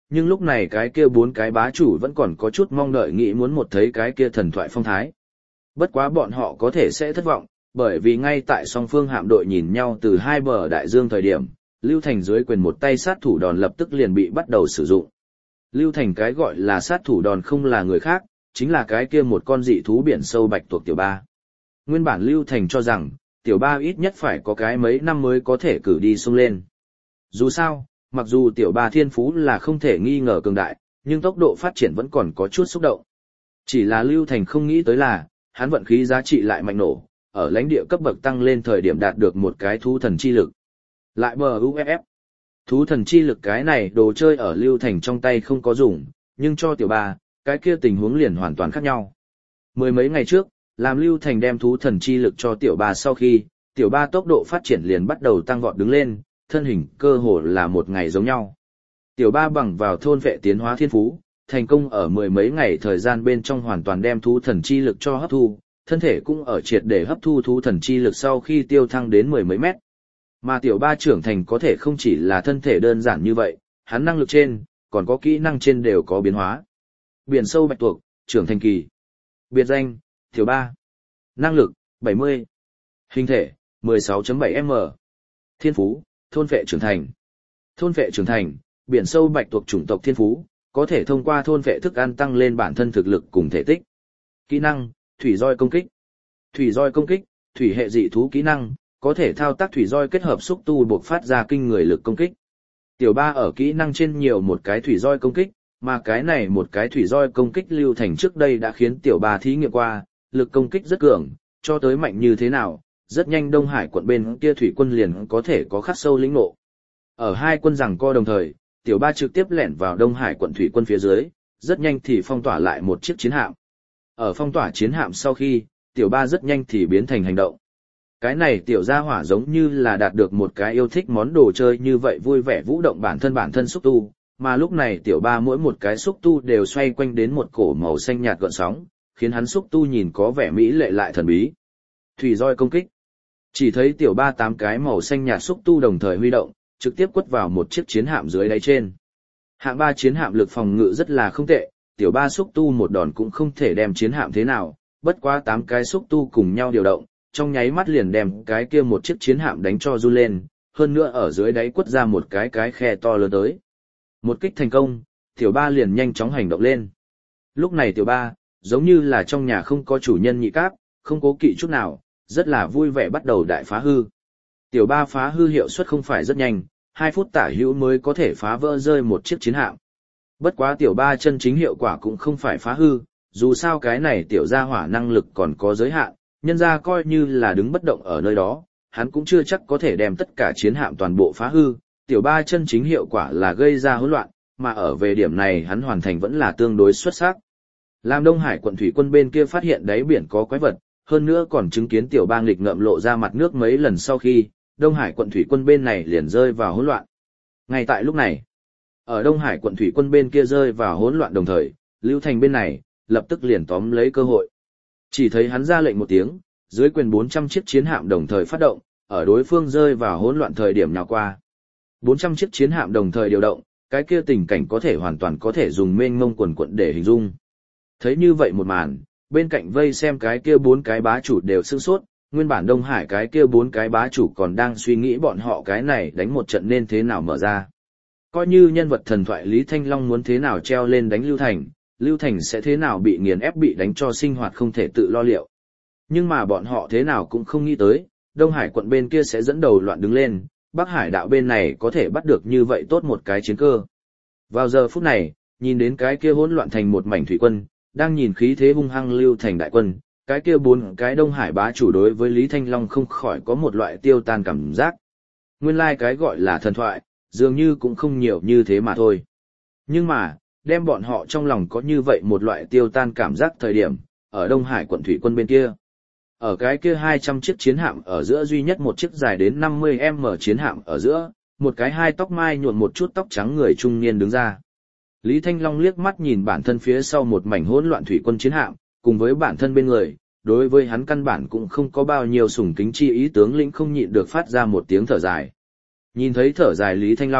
nhưng lúc này cái kia bốn cái bá chủ vẫn còn có chút mong đợi nghĩ muốn một thấy cái kia thần thoại phong thái. Bất quá bọn họ có thể sẽ thất vọng, bởi vì ngay tại song phương hạm đội nhìn nhau từ hai bờ đại dương thời điểm, Lưu Thành dưới quyền một tay sát thủ đòn lập tức liền bị bắt đầu sử dụng. Lưu Thành cái gọi là sát thủ đòn không là người khác, chính là cái kia một con dị thú biển sâu bạch tuộc tiểu ba. Nguyên bản Lưu Thành cho rằng, tiểu ba ít nhất phải có cái mấy năm mới có thể cử đi sông lên. Dù sao, mặc dù tiểu ba thiên phú là không thể nghi ngờ cường đại, nhưng tốc độ phát triển vẫn còn có chút xúc động. Chỉ là Lưu Thành không nghĩ tới là, hắn vận khí giá trị lại mạnh nổ, ở lãnh địa cấp bậc tăng lên thời điểm đạt được một cái thú thần chi lực. Lại bờ u ép ép. Thú thần chi lực cái này đồ chơi ở Lưu Thành trong tay không có dùng, nhưng cho tiểu ba, cái kia tình huống liền hoàn toàn khác nhau. Mười mấy ngày trước, làm Lưu Thành đem thú thần chi lực cho tiểu ba sau khi, tiểu ba tốc độ phát triển liền bắt đầu tăng vọt đứng lên, thân hình cơ hồ là một ngày giống nhau. Tiểu ba bằng vào thôn vệ tiến hóa thiên phú, thành công ở mười mấy ngày thời gian bên trong hoàn toàn đem thú thần chi lực cho hấp thu, thân thể cũng ở triệt để hấp thu thú thần chi lực sau khi tiêu thăng đến mười mấy mét. Mà tiểu ba trưởng thành có thể không chỉ là thân thể đơn giản như vậy, hắn năng lực trên, còn có kỹ năng trên đều có biến hóa. Biển sâu bạch tuộc, trưởng thành kỳ. Biệt danh, tiểu ba. Năng lực, bảy mươi. Hình thể, mười sáu phẩy bảy m. Thiên phú, thôn vệ trưởng thành. Thôn vệ trưởng thành, biển sâu bạch tuộc chủng tộc thiên phú, có thể thông qua thôn vệ thức ăn tăng lên bản thân thực lực cùng thể tích. Kỹ năng, thủy roi công kích. Thủy roi công kích, thủy hệ dị thú kỹ năng, có thể thao tác thủy roi kết hợp xúc tu buộc phát ra kinh người lực công kích. Tiểu ba ở kỹ năng trên nhiều một cái thủy roi công kích, mà cái này một cái thủy roi công kích Lưu Thành trước đây đã khiến tiểu ba thí nghiệm qua, lực công kích rất cường, cho tới mạnh như thế nào, rất nhanh Đông Hải quận bên kia thủy quân liền có thể có khắc sâu lĩnh ngộ. Ở hai quân giằng co đồng thời, tiểu ba trực tiếp lẻn vào Đông Hải quận thủy quân phía dưới, rất nhanh thì phong tỏa lại một chiếc chiến hạm. Ở phong tỏa chiến hạm sau khi, tiểu ba rất nhanh thì biến thành hành động. Cái này tiểu gia hỏa giống như là đạt được một cái yêu thích món đồ chơi như vậy vui vẻ vũ động bản thân bản thân xúc tu, mà lúc này tiểu ba mỗi một cái xúc tu đều xoay quanh đến một cổ màu xanh nhạt gợn sóng, khiến hắn xúc tu nhìn có vẻ mỹ lệ lại thần bí. Thủy roi công kích. Chỉ thấy tiểu ba tám cái màu xanh nhạt xúc tu đồng thời huy động, trực tiếp quất vào một chiếc chiến hạm dưới đáy trên. Hạng ba chiến hạm lực phòng ngự rất là không tệ, tiểu ba xúc tu một đòn cũng không thể đem chiến hạm thế nào, bất quá tám cái xúc tu cùng nhau điều động, trong nháy mắt liền đem cái kia một chiếc chiến hạm đánh cho run lên, hơn nữa ở dưới đáy quất ra một cái cái khe to lớn tới. Một kích thành công, tiểu ba liền nhanh chóng hành động lên. Lúc này tiểu ba, giống như là trong nhà không có chủ nhân nhị cáp, không cố kỵ chút nào, rất là vui vẻ bắt đầu đại phá hư. Tiểu ba phá hư hiệu suất không phải rất nhanh, hai phút tả hữu mới có thể phá vỡ rơi một chiếc chiến hạm. Bất quá tiểu ba chân chính hiệu quả cũng không phải phá hư, dù sao cái này tiểu gia hỏa năng lực còn có giới hạn, nhân ra coi như là đứng bất động ở nơi đó, hắn cũng chưa chắc có thể đem tất cả chiến hạm toàn bộ phá hư, tiểu ba chân chính hiệu quả là gây ra hỗn loạn, mà ở về điểm này hắn hoàn thành vẫn là tương đối xuất sắc. Làm Đông Hải quận thủy quân bên kia phát hiện đáy biển có quái vật, hơn nữa còn chứng kiến tiểu ba nghịch ngợm lộ ra mặt nước mấy lần sau khi, Đông Hải quận thủy quân bên này liền rơi vào hỗn loạn. Ngay tại lúc này, ở Đông Hải quận thủy quân bên kia rơi vào hỗn loạn đồng thời, Lưu Thành bên này, lập tức liền tóm lấy cơ hội. Chỉ thấy hắn ra lệnh một tiếng, dưới quyền bốn trăm chiếc chiến hạm đồng thời phát động, ở đối phương rơi vào hỗn loạn thời điểm nào qua. bốn trăm chiếc chiến hạm đồng thời điều động, cái kia tình cảnh có thể hoàn toàn có thể dùng mênh mông quần quận để hình dung. Thấy như vậy một màn, bên cạnh vây xem cái kia bốn cái bá chủ đều sửng sốt, nguyên bản Đông Hải cái kia bốn cái bá chủ còn đang suy nghĩ bọn họ cái này đánh một trận nên thế nào mở ra. Coi như nhân vật thần thoại Lý Thanh Long muốn thế nào treo lên đánh Lưu Thành, Lưu Thành sẽ thế nào bị nghiền ép bị đánh cho sinh hoạt không thể tự lo liệu. Nhưng mà bọn họ thế nào cũng không nghĩ tới, Đông Hải quận bên kia sẽ dẫn đầu loạn đứng lên, Bắc Hải đạo bên này có thể bắt được như vậy tốt một cái chiến cơ. Vào giờ phút này, nhìn đến cái kia hỗn loạn thành một mảnh thủy quân, đang nhìn khí thế hung hăng Lưu Thành đại quân, cái kia bốn cái Đông Hải bá chủ đối với Lý Thanh Long không khỏi có một loại tiêu tan cảm giác. Nguyên lai like cái gọi là thần thoại, dường như cũng không nhiều như thế mà thôi. Nhưng mà, đem bọn họ trong lòng có như vậy một loại tiêu tan cảm giác thời điểm, ở Đông Hải quận thủy quân bên kia. Ở cái kia hai trăm chiếc chiến hạm ở giữa duy nhất một chiếc dài đến năm mươi mét chiến hạm ở giữa, một cái hai tóc mai nhuộm một chút tóc trắng người trung niên đứng ra. Lý Thanh Long liếc mắt nhìn bản thân phía sau một mảnh hỗn loạn thủy quân chiến hạm, cùng với bản thân bên người, đối với hắn căn bản cũng không có bao nhiêu sủng kính chi ý, tướng lĩnh không nhịn được phát ra một tiếng thở dài. Nhìn thấy thở dài Lý Thanh Long,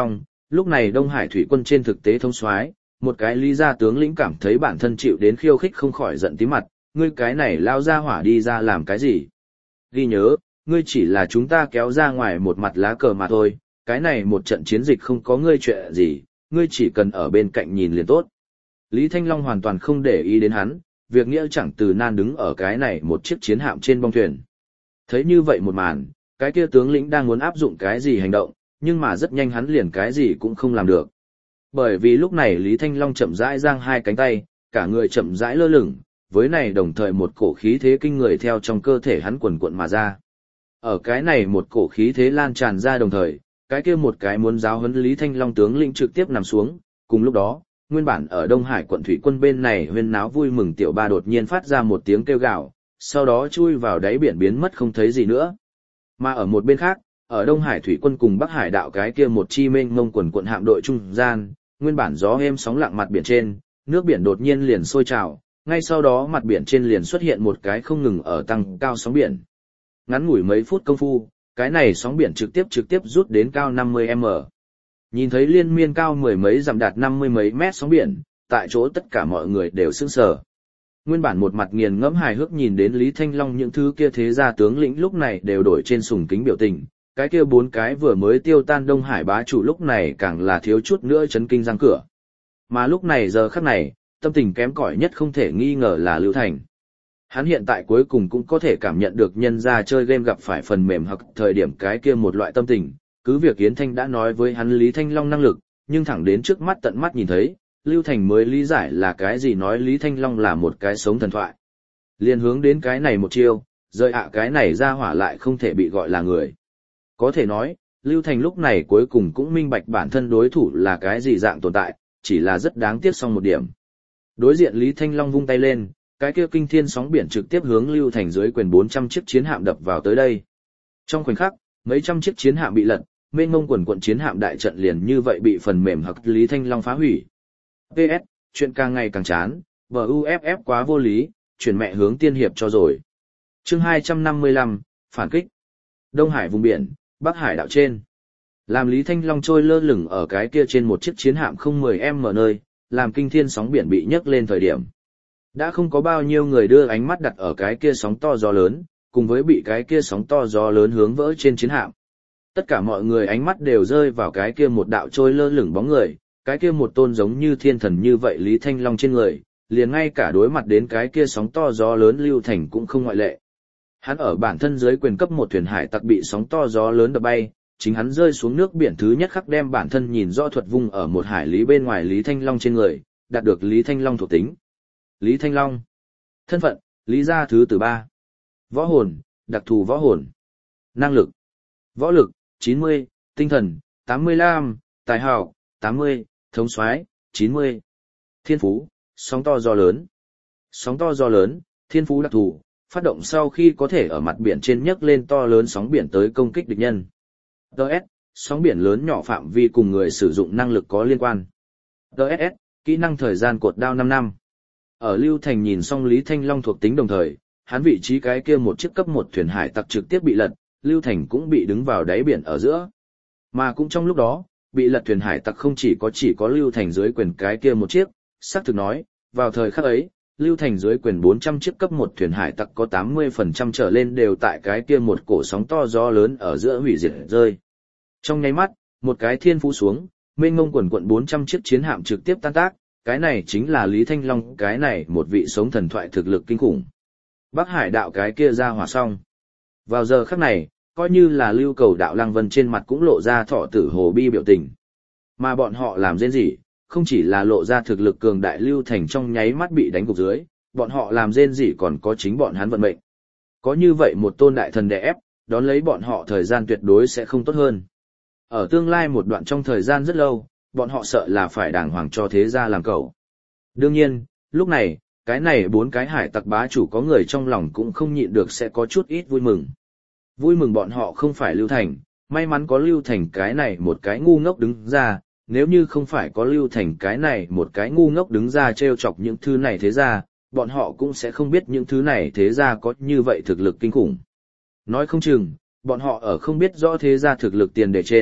Lúc này Đông Hải thủy quân trên thực tế thống soái, một cái Lý gia tướng lĩnh cảm thấy bản thân chịu đến khiêu khích không khỏi giận tí mặt, ngươi cái này lao ra hỏa đi ra làm cái gì? Ghi nhớ, ngươi chỉ là chúng ta kéo ra ngoài một mặt lá cờ mà thôi, cái này một trận chiến dịch không có ngươi chuyện gì, ngươi chỉ cần ở bên cạnh nhìn liền tốt. Lý Thanh Long hoàn toàn không để ý đến hắn, việc nghĩa chẳng từ nan đứng ở cái này một chiếc chiến hạm trên bong thuyền. Thấy như vậy một màn, cái kia tướng lĩnh đang muốn áp dụng cái gì hành động, nhưng mà rất nhanh hắn liền cái gì cũng không làm được. Bởi vì lúc này Lý Thanh Long chậm rãi giang hai cánh tay, cả người chậm rãi lơ lửng, với này đồng thời một cổ khí thế kinh người theo trong cơ thể hắn quần cuộn mà ra. Ở cái này một cổ khí thế lan tràn ra đồng thời, cái kia một cái muốn giáo huấn Lý Thanh Long tướng lĩnh trực tiếp nằm xuống, cùng lúc đó, nguyên bản ở Đông Hải quận thủy quân bên này huyên náo vui mừng tiểu ba đột nhiên phát ra một tiếng kêu gào, sau đó chui vào đáy biển biến mất không thấy gì nữa. Mà ở một bên khác, ở Đông Hải thủy quân cùng Bắc Hải đạo cái kia một chi mênh mông quần quận hạm đội trung gian, nguyên bản gió êm sóng lặng mặt biển trên, nước biển đột nhiên liền sôi trào, ngay sau đó mặt biển trên liền xuất hiện một cái không ngừng ở tăng cao sóng biển. Ngắn ngủi mấy phút công phu, cái này sóng biển trực tiếp trực tiếp rút đến cao năm mươi mét. Nhìn thấy liên miên cao mười mấy dặm đạt năm mươi mấy mét sóng biển, tại chỗ tất cả mọi người đều sững sờ. Nguyên bản một mặt nghiền ngẫm hài hước nhìn đến Lý Thanh Long những thứ kia thế gia tướng lĩnh lúc này đều đổi trên sùng kính biểu tình, cái kia bốn cái vừa mới tiêu tan Đông Hải bá chủ lúc này càng là thiếu chút nữa chấn kinh răng cửa. Mà lúc này giờ khắc này, tâm tình kém cỏi nhất không thể nghi ngờ là Lưu Thành. Hắn hiện tại cuối cùng cũng có thể cảm nhận được nhân gia chơi game gặp phải phần mềm hoặc thời điểm cái kia một loại tâm tình, cứ việc Yến Thanh đã nói với hắn Lý Thanh Long năng lực, nhưng thẳng đến trước mắt tận mắt nhìn thấy, Lưu Thành mới lý giải là cái gì nói Lý Thanh Long là một cái sống thần thoại. Liên hướng đến cái này một chiêu, rời ạ cái này ra hỏa lại không thể bị gọi là người. Có thể nói, Lưu Thành lúc này cuối cùng cũng minh bạch bản thân đối thủ là cái gì dạng tồn tại, chỉ là rất đáng tiếc xong một điểm. Đối diện Lý Thanh Long vung tay lên, cái kia kinh thiên sóng biển trực tiếp hướng Lưu Thành dưới quyền bốn trăm chiếc chiến hạm đập vào tới đây. Trong khoảnh khắc, mấy trăm chiếc chiến hạm bị lật, mênh mông quần quận chiến hạm đại trận liền như vậy bị phần mềm hoặc Lý Thanh Long phá hủy. pê ét, chuyện càng ngày càng chán, bờ u ép ép quá vô lý, chuyển mẹ hướng tiên hiệp cho rồi. Chương hai trăm năm mươi lăm, phản kích. Đông Hải vùng biển, Bắc Hải đảo trên. Làm Lý Thanh Long trôi lơ lửng ở cái kia trên một chiếc chiến hạm không mười em ở nơi, làm kinh thiên sóng biển bị nhấc lên thời điểm. Đã không có bao nhiêu người đưa ánh mắt đặt ở cái kia sóng to gió lớn, cùng với bị cái kia sóng to gió lớn hướng vỡ trên chiến hạm. Tất cả mọi người ánh mắt đều rơi vào cái kia một đạo trôi lơ lửng bóng người, cái kia một tôn giống như thiên thần như vậy Lý Thanh Long trên người, liền ngay cả đối mặt đến cái kia sóng to gió lớn Lưu Thành cũng không ngoại lệ. Hắn ở bản thân dưới quyền cấp một thuyền hải tặc bị sóng to gió lớn đập bay, chính hắn rơi xuống nước biển thứ nhất khắc đem bản thân nhìn rõ thuật vung ở một hải lý bên ngoài Lý Thanh Long trên người, đạt được Lý Thanh Long thuộc tính. Lý Thanh Long. Thân phận, Lý gia thứ tử ba. Võ hồn, đặc thù võ hồn. Năng lực. Võ lực, chín mươi, tinh thần, tám mươi lăm, tài hảo, tám mươi, thống soái, chín mươi. Thiên phú, sóng to gió lớn. Sóng to gió lớn, thiên phú đặc thù, phát động sau khi có thể ở mặt biển trên nhấc lên to lớn sóng biển tới công kích địch nhân. đê ét, sóng biển lớn nhỏ phạm vi cùng người sử dụng năng lực có liên quan. đê ét ét, kỹ năng thời gian cột đao năm năm. Ở Lưu Thành nhìn xong Lý Thanh Long thuộc tính đồng thời, hắn vị trí cái kia một chiếc cấp một thuyền hải tặc trực tiếp bị lật, Lưu Thành cũng bị đứng vào đáy biển ở giữa. Mà cũng trong lúc đó, bị lật thuyền hải tặc không chỉ có chỉ có Lưu Thành dưới quyền cái kia một chiếc, xác thực nói, vào thời khắc ấy, Lưu Thành dưới quyền bốn trăm chiếc cấp một thuyền hải tặc có tám mươi phần trăm trở lên đều tại cái kia một cổ sóng to gió lớn ở giữa hủy diệt rơi. Trong nháy mắt, một cái thiên phú xuống, mênh mông quần quận bốn trăm chiếc chiến hạm trực tiếp tan tác, cái này chính là Lý Thanh Long, cái này một vị sống thần thoại thực lực kinh khủng. Bắc Hải đạo cái kia ra hỏa xong. Vào giờ khắc này, coi như là Lưu Cầu đạo Lăng Vân trên mặt cũng lộ ra thọ tử hồ bi biểu tình. Mà bọn họ làm rên gì, không chỉ là lộ ra thực lực cường đại Lưu Thành trong nháy mắt bị đánh gục dưới, bọn họ làm rên gì còn có chính bọn hắn vận mệnh. Có như vậy một tôn đại thần đè ép, đón lấy bọn họ thời gian tuyệt đối sẽ không tốt hơn. Ở tương lai một đoạn trong thời gian rất lâu, bọn họ sợ là phải đàng hoàng cho thế gia làm cẩu. Đương nhiên, lúc này, cái này bốn cái hải tặc bá chủ có người trong lòng cũng không nhịn được sẽ có chút ít vui mừng. Vui mừng bọn họ không phải Lưu Thành, may mắn có Lưu Thành cái này một cái ngu ngốc đứng ra, nếu như không phải có Lưu Thành cái này một cái ngu ngốc đứng ra trêu chọc những thứ này thế gia, bọn họ cũng sẽ không biết những thứ này thế gia có như vậy thực lực kinh khủng. Nói không chừng, bọn họ ở không biết rõ thế gia thực lực tiền đề trên,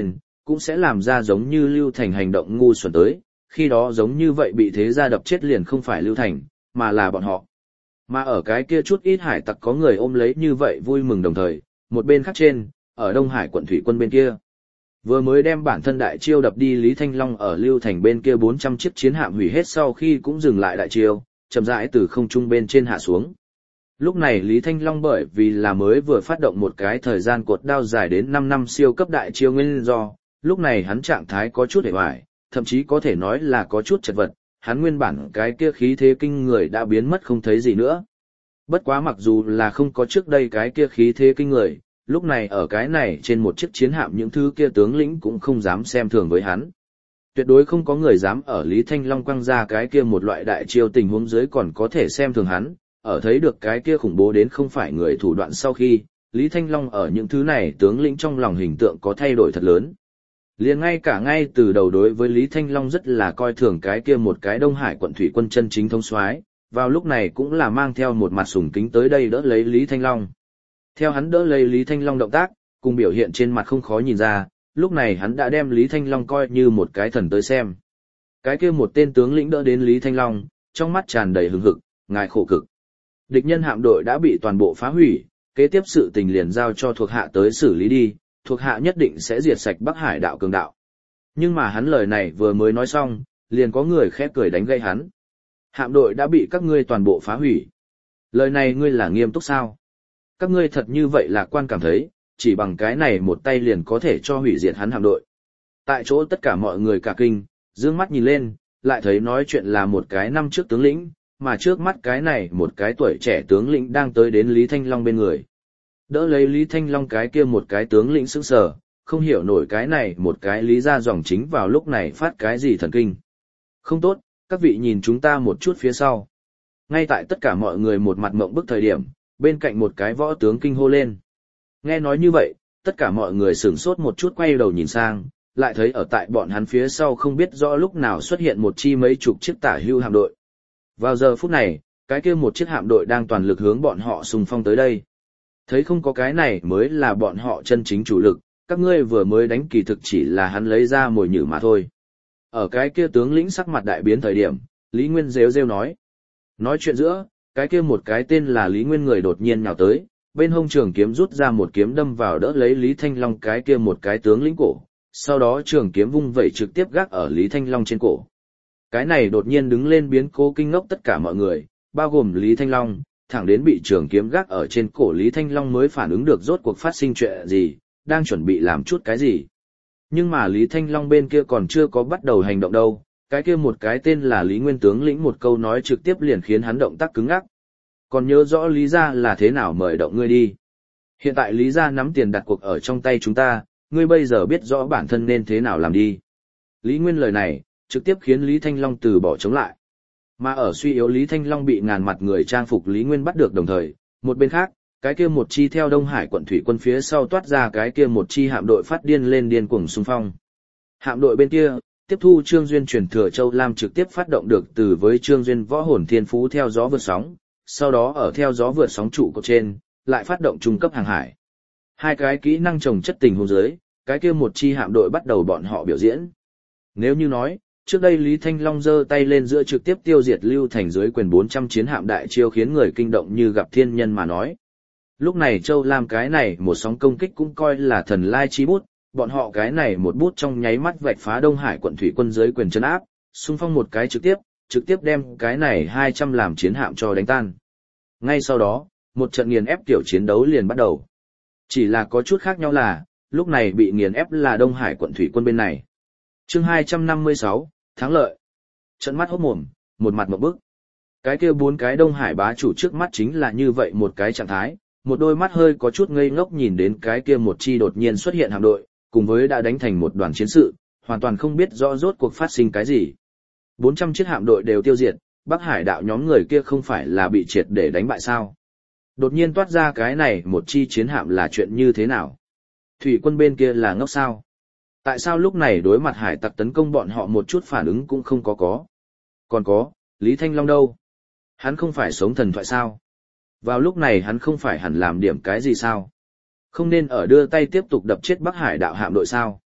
cũng sẽ làm ra giống như Lưu Thành hành động ngu xuẩn tới, khi đó giống như vậy bị thế gia đập chết liền không phải Lưu Thành, mà là bọn họ. Mà ở cái kia chút ít hải tặc có người ôm lấy như vậy vui mừng đồng thời, một bên khác trên, ở Đông Hải quận thủy quân bên kia. Vừa mới đem bản thân đại chiêu đập đi Lý Thanh Long ở Lưu Thành bên kia bốn trăm chiếc chiến hạm hủy hết sau khi cũng dừng lại đại chiêu, chậm rãi từ không trung bên trên hạ xuống. Lúc này Lý Thanh Long bởi vì là mới vừa phát động một cái thời gian cột đao dài đến năm năm siêu cấp đại chiêu nguyên do, lúc này hắn trạng thái có chút hề hoài, thậm chí có thể nói là có chút chật vật, hắn nguyên bản cái kia khí thế kinh người đã biến mất không thấy gì nữa. Bất quá mặc dù là không có trước đây cái kia khí thế kinh người, lúc này ở cái này trên một chiếc chiến hạm những thứ kia tướng lĩnh cũng không dám xem thường với hắn. Tuyệt đối không có người dám ở Lý Thanh Long quăng ra cái kia một loại đại chiêu tình huống dưới còn có thể xem thường hắn, ở thấy được cái kia khủng bố đến không phải người thủ đoạn sau khi, Lý Thanh Long ở những thứ này tướng lĩnh trong lòng hình tượng có thay đổi thật lớn. Liền ngay cả ngay từ đầu đối với Lý Thanh Long rất là coi thường cái kia một cái Đông Hải quận thủy quân chân chính thống soái, vào lúc này cũng là mang theo một mặt sùng kính tới đây đỡ lấy Lý Thanh Long. Theo hắn đỡ lấy Lý Thanh Long động tác, cùng biểu hiện trên mặt không khó nhìn ra, lúc này hắn đã đem Lý Thanh Long coi như một cái thần tới xem. Cái kia một tên tướng lĩnh đỡ đến Lý Thanh Long, trong mắt tràn đầy hừng hực, ngài khổ cực. Địch nhân hạm đội đã bị toàn bộ phá hủy, kế tiếp sự tình liền giao cho thuộc hạ tới xử lý đi, thuộc hạ nhất định sẽ diệt sạch Bắc Hải đạo cường đạo. Nhưng mà hắn lời này vừa mới nói xong, liền có người khẽ cười đánh gây hắn. Hạm đội đã bị các ngươi toàn bộ phá hủy. Lời này ngươi là nghiêm túc sao? Các ngươi thật như vậy là quan cảm thấy, chỉ bằng cái này một tay liền có thể cho hủy diệt hắn hạm đội. Tại chỗ tất cả mọi người cả kinh, dương mắt nhìn lên, lại thấy nói chuyện là một cái năm trước tướng lĩnh, mà trước mắt cái này một cái tuổi trẻ tướng lĩnh đang tới đến Lý Thanh Long bên người. Đỡ lấy Lý Thanh Long cái kia một cái tướng lĩnh sững sờ, không hiểu nổi cái này một cái lý ra dòng chính vào lúc này phát cái gì thần kinh. Không tốt, các vị nhìn chúng ta một chút phía sau. Ngay tại tất cả mọi người một mặt mộng bức thời điểm, bên cạnh một cái võ tướng kinh hô lên. Nghe nói như vậy, tất cả mọi người sửng sốt một chút quay đầu nhìn sang, lại thấy ở tại bọn hắn phía sau không biết rõ lúc nào xuất hiện một chi mấy chục chiếc tả hưu hạm đội. Vào giờ phút này, cái kia một chiếc hạm đội đang toàn lực hướng bọn họ xung phong tới đây. Thấy không có cái này mới là bọn họ chân chính chủ lực, các ngươi vừa mới đánh kỳ thực chỉ là hắn lấy ra mồi nhử mà thôi. Ở cái kia tướng lĩnh sắc mặt đại biến thời điểm, Lý Nguyên rêu rêu nói. Nói chuyện giữa, cái kia một cái tên là Lý Nguyên người đột nhiên nhào tới, bên hông trường kiếm rút ra một kiếm đâm vào đỡ lấy Lý Thanh Long cái kia một cái tướng lĩnh cổ, sau đó trường kiếm vung vẩy trực tiếp gác ở Lý Thanh Long trên cổ. Cái này đột nhiên đứng lên biến cố kinh ngốc tất cả mọi người, bao gồm Lý Thanh Long, thẳng đến bị trường kiếm gác ở trên cổ Lý Thanh Long mới phản ứng được rốt cuộc phát sinh chuyện gì, đang chuẩn bị làm chút cái gì. Nhưng mà Lý Thanh Long bên kia còn chưa có bắt đầu hành động đâu, cái kia một cái tên là Lý Nguyên tướng lĩnh một câu nói trực tiếp liền khiến hắn động tác cứng ngắc. Còn nhớ rõ Lý gia là thế nào mời động ngươi đi. Hiện tại Lý gia nắm tiền đặt cuộc ở trong tay chúng ta, ngươi bây giờ biết rõ bản thân nên thế nào làm đi. Lý Nguyên lời này, trực tiếp khiến Lý Thanh Long từ bỏ chống lại. Mà ở suy yếu Lý Thanh Long bị ngàn mặt người trang phục Lý Nguyên bắt được đồng thời, một bên khác, cái kia một chi theo Đông Hải quận thủy quân phía sau toát ra cái kia một chi hạm đội phát điên lên điên cuồng xung phong. Hạm đội bên kia, tiếp thu Trương Duyên truyền thừa Châu Lam trực tiếp phát động được từ với Trương Duyên võ hồn thiên phú theo gió vượt sóng, sau đó ở theo gió vượt sóng trụ cột trên, lại phát động trung cấp hàng hải. Hai cái kỹ năng chồng chất tình huống dưới, cái kia một chi hạm đội bắt đầu bọn họ biểu diễn. Nếu như nói, trước đây Lý Thanh Long giơ tay lên giữa trực tiếp tiêu diệt Lưu Thành dưới quyền bốn trăm chiến hạm đại chiêu khiến người kinh động như gặp thiên nhân mà nói. Lúc này Châu Lam cái này một sóng công kích cũng coi là thần lai chi bút, bọn họ cái này một bút trong nháy mắt vạch phá Đông Hải quận thủy quân dưới quyền trấn áp, xung phong một cái trực tiếp, trực tiếp đem cái này hai trăm làm chiến hạm cho đánh tan. Ngay sau đó, một trận nghiền ép tiểu chiến đấu liền bắt đầu. Chỉ là có chút khác nhau là, lúc này bị nghiền ép là Đông Hải quận thủy quân bên này. Chương hai trăm năm mươi sáu, thắng lợi. Trận mắt hốt mồm, một mặt một bức. Cái kia bốn cái Đông Hải bá chủ trước mắt chính là như vậy một cái trạng thái, một đôi mắt hơi có chút ngây ngốc nhìn đến cái kia một chi đột nhiên xuất hiện hạm đội, cùng với đã đánh thành một đoàn chiến sự, hoàn toàn không biết rõ rốt cuộc phát sinh cái gì. bốn trăm chiếc hạm đội đều tiêu diệt, Bắc Hải đạo nhóm người kia không phải là bị triệt để đánh bại sao? Đột nhiên toát ra cái này một chi chiến hạm là chuyện như thế nào? Thủy quân bên kia là ngốc sao? Tại sao lúc này đối mặt hải tặc tấn công bọn họ một chút phản ứng cũng không có có? Còn có, Lý Thanh Long đâu? Hắn không phải sống thần thoại sao? Vào lúc này hắn không phải hẳn làm điểm cái gì sao? Không nên ở đưa tay tiếp tục đập chết Bắc Hải đạo hạm đội sao?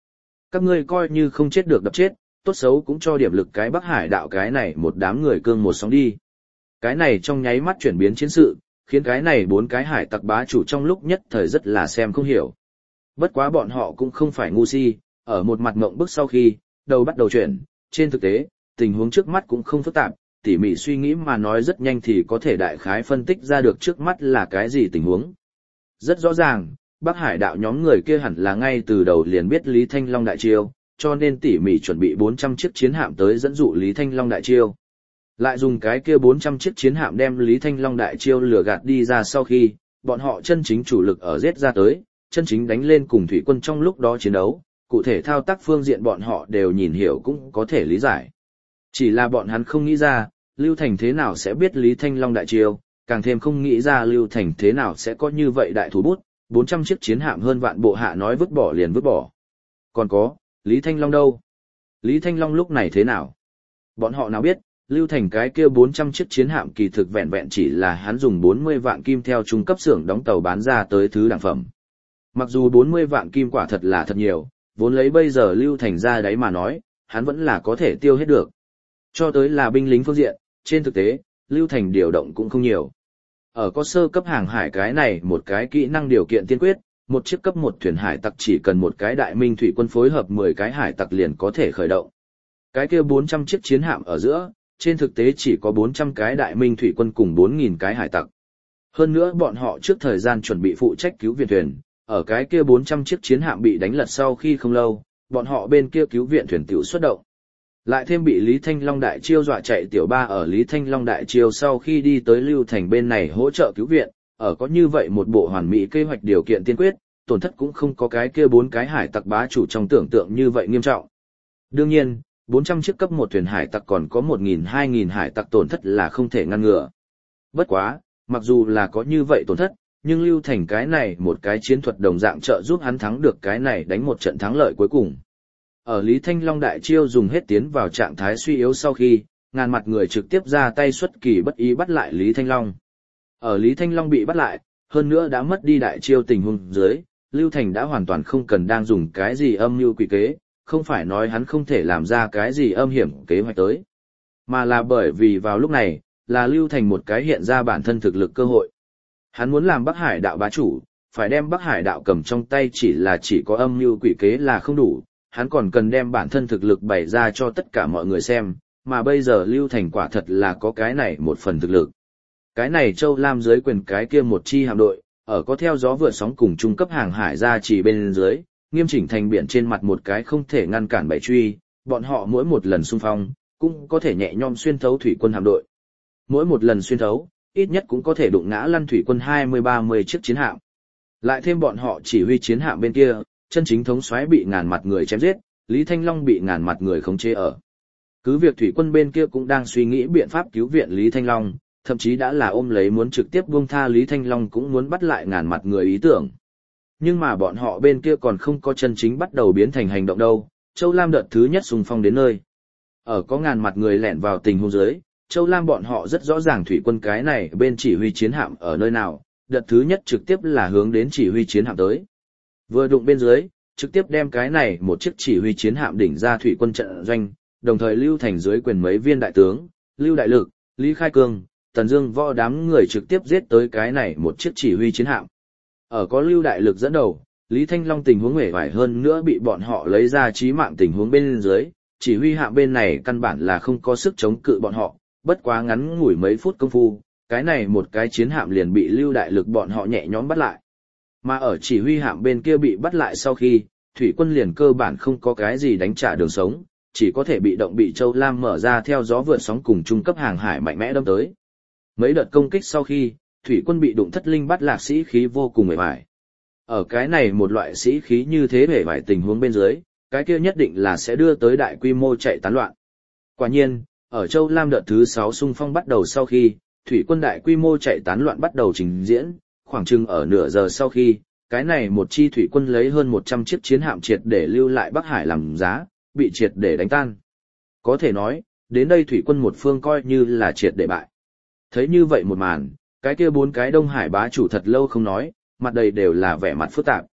Các ngươi coi như không chết được đập chết, tốt xấu cũng cho điểm lực cái Bắc Hải đạo cái này một đám người cương một sóng đi. Cái này trong nháy mắt chuyển biến chiến sự, khiến cái này bốn cái hải tặc bá chủ trong lúc nhất thời rất là xem không hiểu. Bất quá bọn họ cũng không phải ngu si, ở một mặt ngộng bức sau khi, đầu bắt đầu chuyển, trên thực tế, tình huống trước mắt cũng không phức tạp, tỉ mỉ suy nghĩ mà nói rất nhanh thì có thể đại khái phân tích ra được trước mắt là cái gì tình huống. Rất rõ ràng, Bắc Hải đạo nhóm người kia hẳn là ngay từ đầu liền biết Lý Thanh Long đại chiêu, cho nên tỉ mỉ chuẩn bị bốn trăm chiếc chiến hạm tới dẫn dụ Lý Thanh Long đại chiêu. Lại dùng cái kia bốn trăm chiếc chiến hạm đem Lý Thanh Long đại chiêu lừa gạt đi ra sau khi, bọn họ chân chính chủ lực ở giết ra tới, chân chính đánh lên cùng thủy quân trong lúc đó chiến đấu, cụ thể thao tác phương diện bọn họ đều nhìn hiểu cũng có thể lý giải. Chỉ là bọn hắn không nghĩ ra, Lưu Thành thế nào sẽ biết Lý Thanh Long đại chiêu, càng thêm không nghĩ ra Lưu Thành thế nào sẽ có như vậy đại thủ bút, bốn trăm chiếc chiến hạm hơn vạn bộ hạ nói vứt bỏ liền vứt bỏ. Còn có, Lý Thanh Long đâu? Lý Thanh Long lúc này thế nào? Bọn họ nào biết, Lưu Thành cái kia bốn trăm chiếc chiến hạm kỳ thực vẹn vẹn chỉ là hắn dùng bốn mươi vạn kim theo trung cấp xưởng đóng tàu bán ra tới thứ đẳng phẩm. Mặc dù bốn mươi vạn kim quả thật là thật nhiều, vốn lấy bây giờ Lưu Thành ra đấy mà nói, hắn vẫn là có thể tiêu hết được. Cho tới là binh lính phương diện, trên thực tế, Lưu Thành điều động cũng không nhiều. Ở có sơ cấp hàng hải cái này một cái kỹ năng điều kiện tiên quyết, một chiếc cấp một thuyền hải tặc chỉ cần một cái đại minh thủy quân phối hợp mười cái hải tặc liền có thể khởi động. Cái kia bốn trăm chiếc chiến hạm ở giữa, trên thực tế chỉ có bốn trăm cái đại minh thủy quân cùng bốn nghìn cái hải tặc. Hơn nữa bọn họ trước thời gian chuẩn bị phụ trách cứu viện thuyền, ở cái kia bốn trăm chiếc chiến hạm bị đánh lật sau khi không lâu, bọn họ bên kia cứu viện thuyền tiểu xuất động. Lại thêm bị Lý Thanh Long đại chiêu dọa chạy tiểu ba ở Lý Thanh Long đại chiêu sau khi đi tới Lưu Thành bên này hỗ trợ cứu viện, ở có như vậy một bộ hoàn mỹ kế hoạch điều kiện tiên quyết, tổn thất cũng không có cái kia bốn cái hải tặc bá chủ trong tưởng tượng như vậy nghiêm trọng. Đương nhiên, bốn trăm chiếc cấp một thuyền hải tặc còn có một nghìn hai nghìn hải tặc tổn thất là không thể ngăn ngừa. Bất quá, mặc dù là có như vậy tổn thất, nhưng Lưu Thành cái này một cái chiến thuật đồng dạng trợ giúp hắn thắng được cái này đánh một trận thắng lợi cuối cùng. Ở Lý Thanh Long đại chiêu dùng hết tiến vào trạng thái suy yếu sau khi, ngàn mặt người trực tiếp ra tay xuất kỳ bất ý bắt lại Lý Thanh Long. Ở Lý Thanh Long bị bắt lại, hơn nữa đã mất đi đại chiêu tình huống dưới, Lưu Thành đã hoàn toàn không cần đang dùng cái gì âm mưu quỷ kế, không phải nói hắn không thể làm ra cái gì âm hiểm kế hoạch tới, mà là bởi vì vào lúc này, là Lưu Thành một cái hiện ra bản thân thực lực cơ hội. Hắn muốn làm Bắc Hải đạo bá chủ, phải đem Bắc Hải đạo cầm trong tay chỉ là chỉ có âm mưu quỷ kế là không đủ, hắn còn cần đem bản thân thực lực bày ra cho tất cả mọi người xem, mà bây giờ Lưu Thành quả thật là có cái này một phần thực lực. Cái này Châu Lam dưới quyền cái kia một chi hạm đội, ở có theo gió vượt sóng cùng trung cấp hàng hải ra chỉ bên dưới, nghiêm chỉnh thành biển trên mặt một cái không thể ngăn cản bảy truy, bọn họ mỗi một lần xung phong, cũng có thể nhẹ nhõm xuyên thấu thủy quân hạm đội. Mỗi một lần xuyên thấu, ít nhất cũng có thể đụng ngã lăn thủy quân hai mươi ba mươi chiếc chiến hạm. Lại thêm bọn họ chỉ huy chiến hạm bên kia, chân chính thống soái bị ngàn mặt người chém giết, Lý Thanh Long bị ngàn mặt người khống chế ở. Cứ việc thủy quân bên kia cũng đang suy nghĩ biện pháp cứu viện Lý Thanh Long, thậm chí đã là ôm lấy muốn trực tiếp buông tha Lý Thanh Long cũng muốn bắt lại ngàn mặt người ý tưởng. Nhưng mà bọn họ bên kia còn không có chân chính bắt đầu biến thành hành động đâu, Châu Lam đợt thứ nhất xung phong đến nơi. Ở có ngàn mặt người lẻn vào tình huống dưới, Châu Lam bọn họ rất rõ ràng thủy quân cái này bên chỉ huy chiến hạm ở nơi nào, đợt thứ nhất trực tiếp là hướng đến chỉ huy chiến hạm tới. Vừa đụng bên dưới, trực tiếp đem cái này một chiếc chỉ huy chiến hạm đỉnh ra thủy quân trận doanh, đồng thời Lưu Thành dưới quyền mấy viên đại tướng, Lưu Đại Lực, Lý Khai Cương, Tần Dương Võ đám người trực tiếp giết tới cái này một chiếc chỉ huy chiến hạm. Ở có Lưu Đại Lực dẫn đầu, Lý Thanh Long tình huống nguy hiểm hơn nữa bị bọn họ lấy ra chí mạng tình huống bên dưới, chỉ huy hạm bên này căn bản là không có sức chống cự bọn họ, bất quá ngắn ngủi mấy phút công phu, cái này một cái chiến hạm liền bị Lưu Đại Lực bọn họ nhẹ nhõm bắt lại. Mà ở chỉ huy hạm bên kia bị bắt lại sau khi, thủy quân liền cơ bản không có cái gì đánh trả đường sống, chỉ có thể bị động bị Châu Lam mở ra theo gió vượt sóng cùng trung cấp hàng hải mạnh mẽ đâm tới. Mấy đợt công kích sau khi, thủy quân bị đụng thất linh bắt lạc sĩ khí vô cùng mệt mỏi. Ở cái này một loại sĩ khí như thế vẻ vải tình huống bên dưới, cái kia nhất định là sẽ đưa tới đại quy mô chạy tán loạn. Quả nhiên, ở Châu Lam đợt thứ sáu xung phong bắt đầu sau khi, thủy quân đại quy mô chạy tán loạn bắt đầu trình diễn, khoảng chừng ở nửa giờ sau khi, cái này một chi thủy quân lấy hơn một trăm chiếc chiến hạm triệt để lưu lại Bắc Hải làm giá, bị triệt để đánh tan. Có thể nói, đến đây thủy quân một phương coi như là triệt để bại. Thấy như vậy một màn, cái kia bốn cái Đông Hải bá chủ thật lâu không nói, mặt đầy đều là vẻ mặt phức tạp.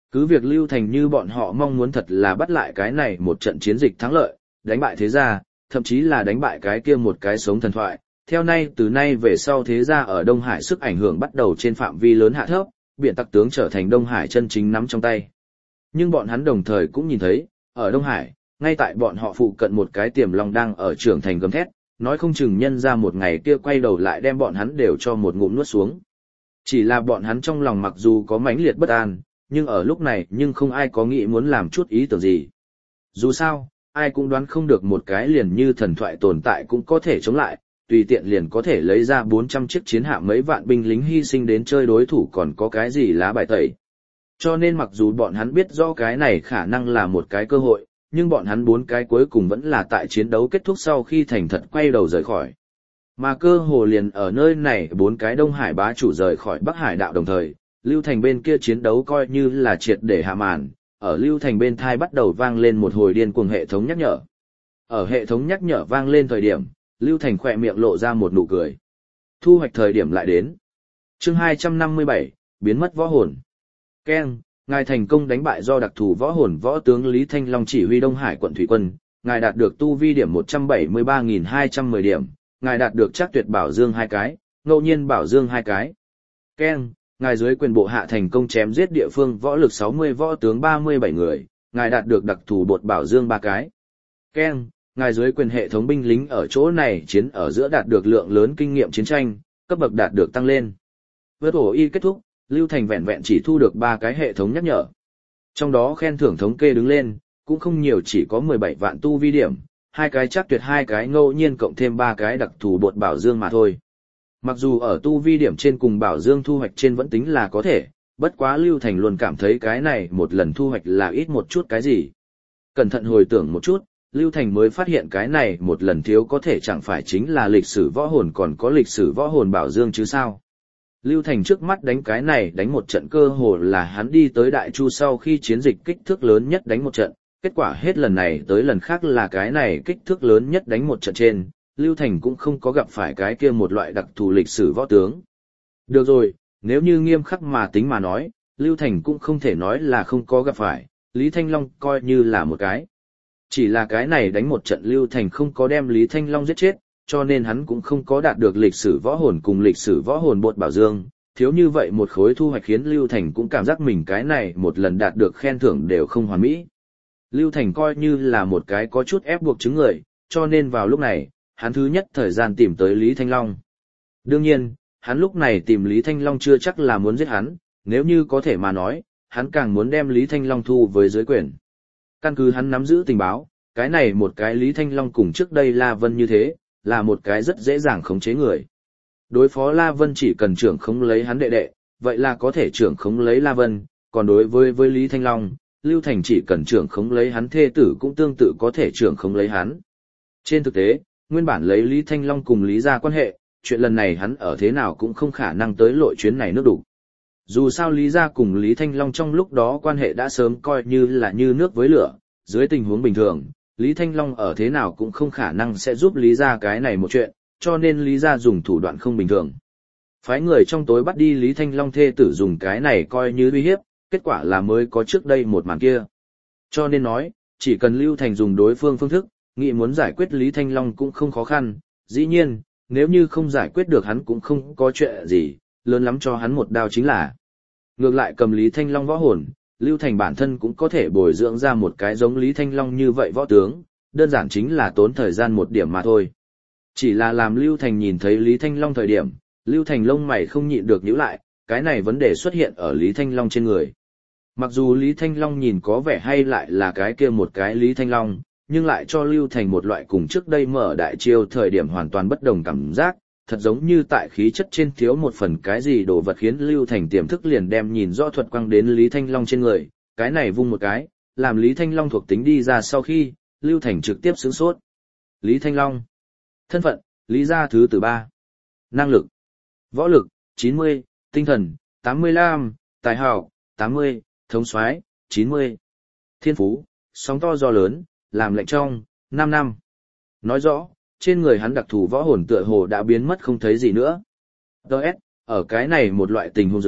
Cứ việc Lưu Thành như bọn họ mong muốn thật là bắt lại cái này một trận chiến dịch thắng lợi, đánh bại thế gia, thậm chí là đánh bại cái kia một cái sống thần thoại. Theo nay từ nay về sau thế gia ở Đông Hải sức ảnh hưởng bắt đầu trên phạm vi lớn hạ thấp, biển tặc tướng trở thành Đông Hải chân chính nắm trong tay. Nhưng bọn hắn đồng thời cũng nhìn thấy, ở Đông Hải, ngay tại bọn họ phụ cận một cái tiềm long đang ở trưởng thành gầm thét, nói không chừng nhân ra một ngày kia quay đầu lại đem bọn hắn đều cho một ngụm nuốt xuống. Chỉ là bọn hắn trong lòng mặc dù có mãnh liệt bất an, nhưng ở lúc này nhưng không ai có nghĩ muốn làm chút ý tưởng gì. Dù sao, ai cũng đoán không được một cái liền như thần thoại tồn tại cũng có thể chống lại, tùy tiện liền có thể lấy ra bốn trăm chiếc chiến hạm mấy vạn binh lính hy sinh đến chơi đối thủ còn có cái gì lá bài tẩy. Cho nên mặc dù bọn hắn biết rõ cái này khả năng là một cái cơ hội, nhưng bọn hắn bốn cái cuối cùng vẫn là tại chiến đấu kết thúc sau khi thành thật quay đầu rời khỏi. Mà cơ hồ liền ở nơi này bốn cái Đông Hải bá chủ rời khỏi Bắc Hải đạo đồng thời, Lưu Thành bên kia chiến đấu coi như là triệt để hạ màn, ở Lưu Thành bên thai bắt đầu vang lên một hồi điên cuồng hệ thống nhắc nhở. Ở hệ thống nhắc nhở vang lên thời điểm, Lưu Thành khỏe miệng lộ ra một nụ cười. Thu hoạch thời điểm lại đến. Chương hai trăm năm mươi bảy, biến mất võ hồn. Keng, ngài thành công đánh bại do đặc thù võ hồn võ tướng Lý Thanh Long chỉ huy Đông Hải quận thủy quân, ngài đạt được tu vi điểm một trăm bảy mươi ba nghìn hai trăm mười điểm, ngài đạt được chắc tuyệt bảo dương hai cái, ngẫu nhiên bảo dương hai cái. Keng, ngài dưới quyền bộ hạ thành công chém giết địa phương võ lực sáu mươi võ tướng ba mươi bảy người, ngài đạt được đặc thù bột bảo dương ba cái. Keng, ngài dưới quyền hệ thống binh lính ở chỗ này chiến ở giữa đạt được lượng lớn kinh nghiệm chiến tranh, cấp bậc đạt được tăng lên. Vượt ổ y kết thúc, Lưu Thành vẹn vẹn chỉ thu được ba cái hệ thống nhắc nhở. Trong đó khen thưởng thống kê đứng lên, cũng không nhiều, chỉ có mười bảy vạn tu vi điểm, hai cái chắc tuyệt hai cái ngẫu nhiên cộng thêm ba cái đặc thù bột bảo dương mà thôi. Mặc dù ở tu vi điểm trên cùng bảo dương thu hoạch trên vẫn tính là có thể, bất quá Lưu Thành luôn cảm thấy cái này một lần thu hoạch là ít một chút cái gì. Cẩn thận hồi tưởng một chút, Lưu Thành mới phát hiện cái này một lần thiếu có thể chẳng phải chính là lịch sử võ hồn còn có lịch sử võ hồn bảo dương chứ sao. Lưu Thành trước mắt đánh cái này đánh một trận cơ hồ là hắn đi tới Đại Chu sau khi chiến dịch kích thước lớn nhất đánh một trận, kết quả hết lần này tới lần khác là cái này kích thước lớn nhất đánh một trận trên, Lưu Thành cũng không có gặp phải cái kia một loại đặc thù lịch sử võ tướng. Được rồi, nếu như nghiêm khắc mà tính mà nói, Lưu Thành cũng không thể nói là không có gặp phải, Lý Thanh Long coi như là một cái. Chỉ là cái này đánh một trận Lưu Thành không có đem Lý Thanh Long giết chết, cho nên hắn cũng không có đạt được lịch sử võ hồn cùng lịch sử võ hồn bột bảo dương, thiếu như vậy một khối thu hoạch khiến Lưu Thành cũng cảm giác mình cái này một lần đạt được khen thưởng đều không hoàn mỹ. Lưu Thành coi như là một cái có chút ép buộc chứng người, cho nên vào lúc này, hắn thứ nhất thời gian tìm tới Lý Thanh Long. Đương nhiên, hắn lúc này tìm Lý Thanh Long chưa chắc là muốn giết hắn, nếu như có thể mà nói, hắn càng muốn đem Lý Thanh Long thu với dưới quyền. Căn cứ hắn nắm giữ tình báo, cái này một cái Lý Thanh Long cùng trước đây La Vân như thế, là một cái rất dễ dàng khống chế người. Đối phó La Vân chỉ cần trưởng khống lấy hắn đệ đệ, vậy là có thể trưởng khống lấy La Vân, còn đối với với Lý Thanh Long, Lưu Thành chỉ cần trưởng khống lấy hắn thê tử cũng tương tự có thể trưởng khống lấy hắn. Trên thực tế, nguyên bản lấy Lý Thanh Long cùng Lý gia quan hệ, chuyện lần này hắn ở thế nào cũng không khả năng tới lội chuyến này nước đủ. Dù sao Lý gia cùng Lý Thanh Long trong lúc đó quan hệ đã sớm coi như là như nước với lửa, dưới tình huống bình thường, Lý Thanh Long ở thế nào cũng không khả năng sẽ giúp Lý gia cái này một chuyện, cho nên Lý gia dùng thủ đoạn không bình thường. Phái người trong tối bắt đi Lý Thanh Long thê tử dùng cái này coi như uy hiếp, kết quả là mới có trước đây một màn kia. Cho nên nói, chỉ cần Lưu Thành dùng đối phương phương thức, nghĩ muốn giải quyết Lý Thanh Long cũng không khó khăn, dĩ nhiên, nếu như không giải quyết được hắn cũng không có chuyện gì, lớn lắm cho hắn một đao chính là. Ngược lại cầm Lý Thanh Long võ hồn, Lưu Thành bản thân cũng có thể bồi dưỡng ra một cái giống Lý Thanh Long như vậy võ tướng, đơn giản chính là tốn thời gian một điểm mà thôi. Chỉ là làm Lưu Thành nhìn thấy Lý Thanh Long thời điểm, Lưu Thành lông mày không nhịn được nhíu lại, cái này vấn đề xuất hiện ở Lý Thanh Long trên người. Mặc dù Lý Thanh Long nhìn có vẻ hay lại là cái kia một cái Lý Thanh Long, nhưng lại cho Lưu Thành một loại cùng trước đây mở đại chiêu thời điểm hoàn toàn bất đồng cảm giác, thật giống như tại khí chất trên thiếu một phần cái gì đồ vật khiến Lưu Thành tiềm thức liền đem nhìn rõ thuật quang đến Lý Thanh Long trên người, cái này vung một cái, làm Lý Thanh Long thuộc tính đi ra sau khi, Lưu Thành trực tiếp sửng sốt. Lý Thanh Long. Thân phận, Lý gia thứ tử ba. Năng lực. Võ lực, chín mươi, tinh thần, tám mươi lăm, tài hảo, tám mươi, thống soái, chín mươi. Thiên phú, sóng to gió lớn, làm lệnh trong, năm năm. Nói rõ, trên người hắn đặc thù võ hồn tựa hồ đã biến mất không thấy gì nữa. Đợt, ở cái này một loại tình huống dưới,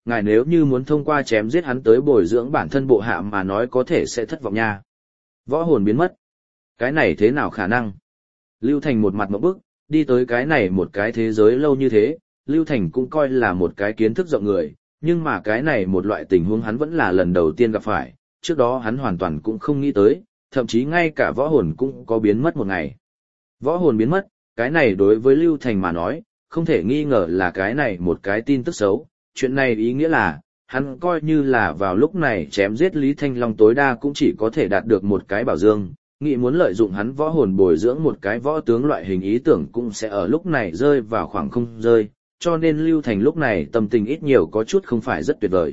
ngài nếu như muốn thông qua chém giết hắn tới bồi dưỡng bản thân bộ hạ mà nói có thể sẽ thất vọng nha. Võ hồn biến mất. Cái này thế nào khả năng? Lưu Thành một mặt ngộp bức, đi tới cái này một cái thế giới lâu như thế, Lưu Thành cũng coi là một cái kiến thức rộng người, nhưng mà cái này một loại tình huống hắn vẫn là lần đầu tiên gặp phải, trước đó hắn hoàn toàn cũng không nghĩ tới, thậm chí ngay cả võ hồn cũng có biến mất một ngày. Võ hồn biến mất, cái này đối với Lưu Thành mà nói, không thể nghi ngờ là cái này một cái tin tức xấu, chuyện này ý nghĩa là, hắn coi như là vào lúc này chém giết Lý Thanh Long tối đa cũng chỉ có thể đạt được một cái bảo dương, nghĩ muốn lợi dụng hắn võ hồn bồi dưỡng một cái võ tướng loại hình ý tưởng cũng sẽ ở lúc này rơi vào khoảng không rơi, cho nên Lưu Thành lúc này tâm tình ít nhiều có chút không phải rất tuyệt vời.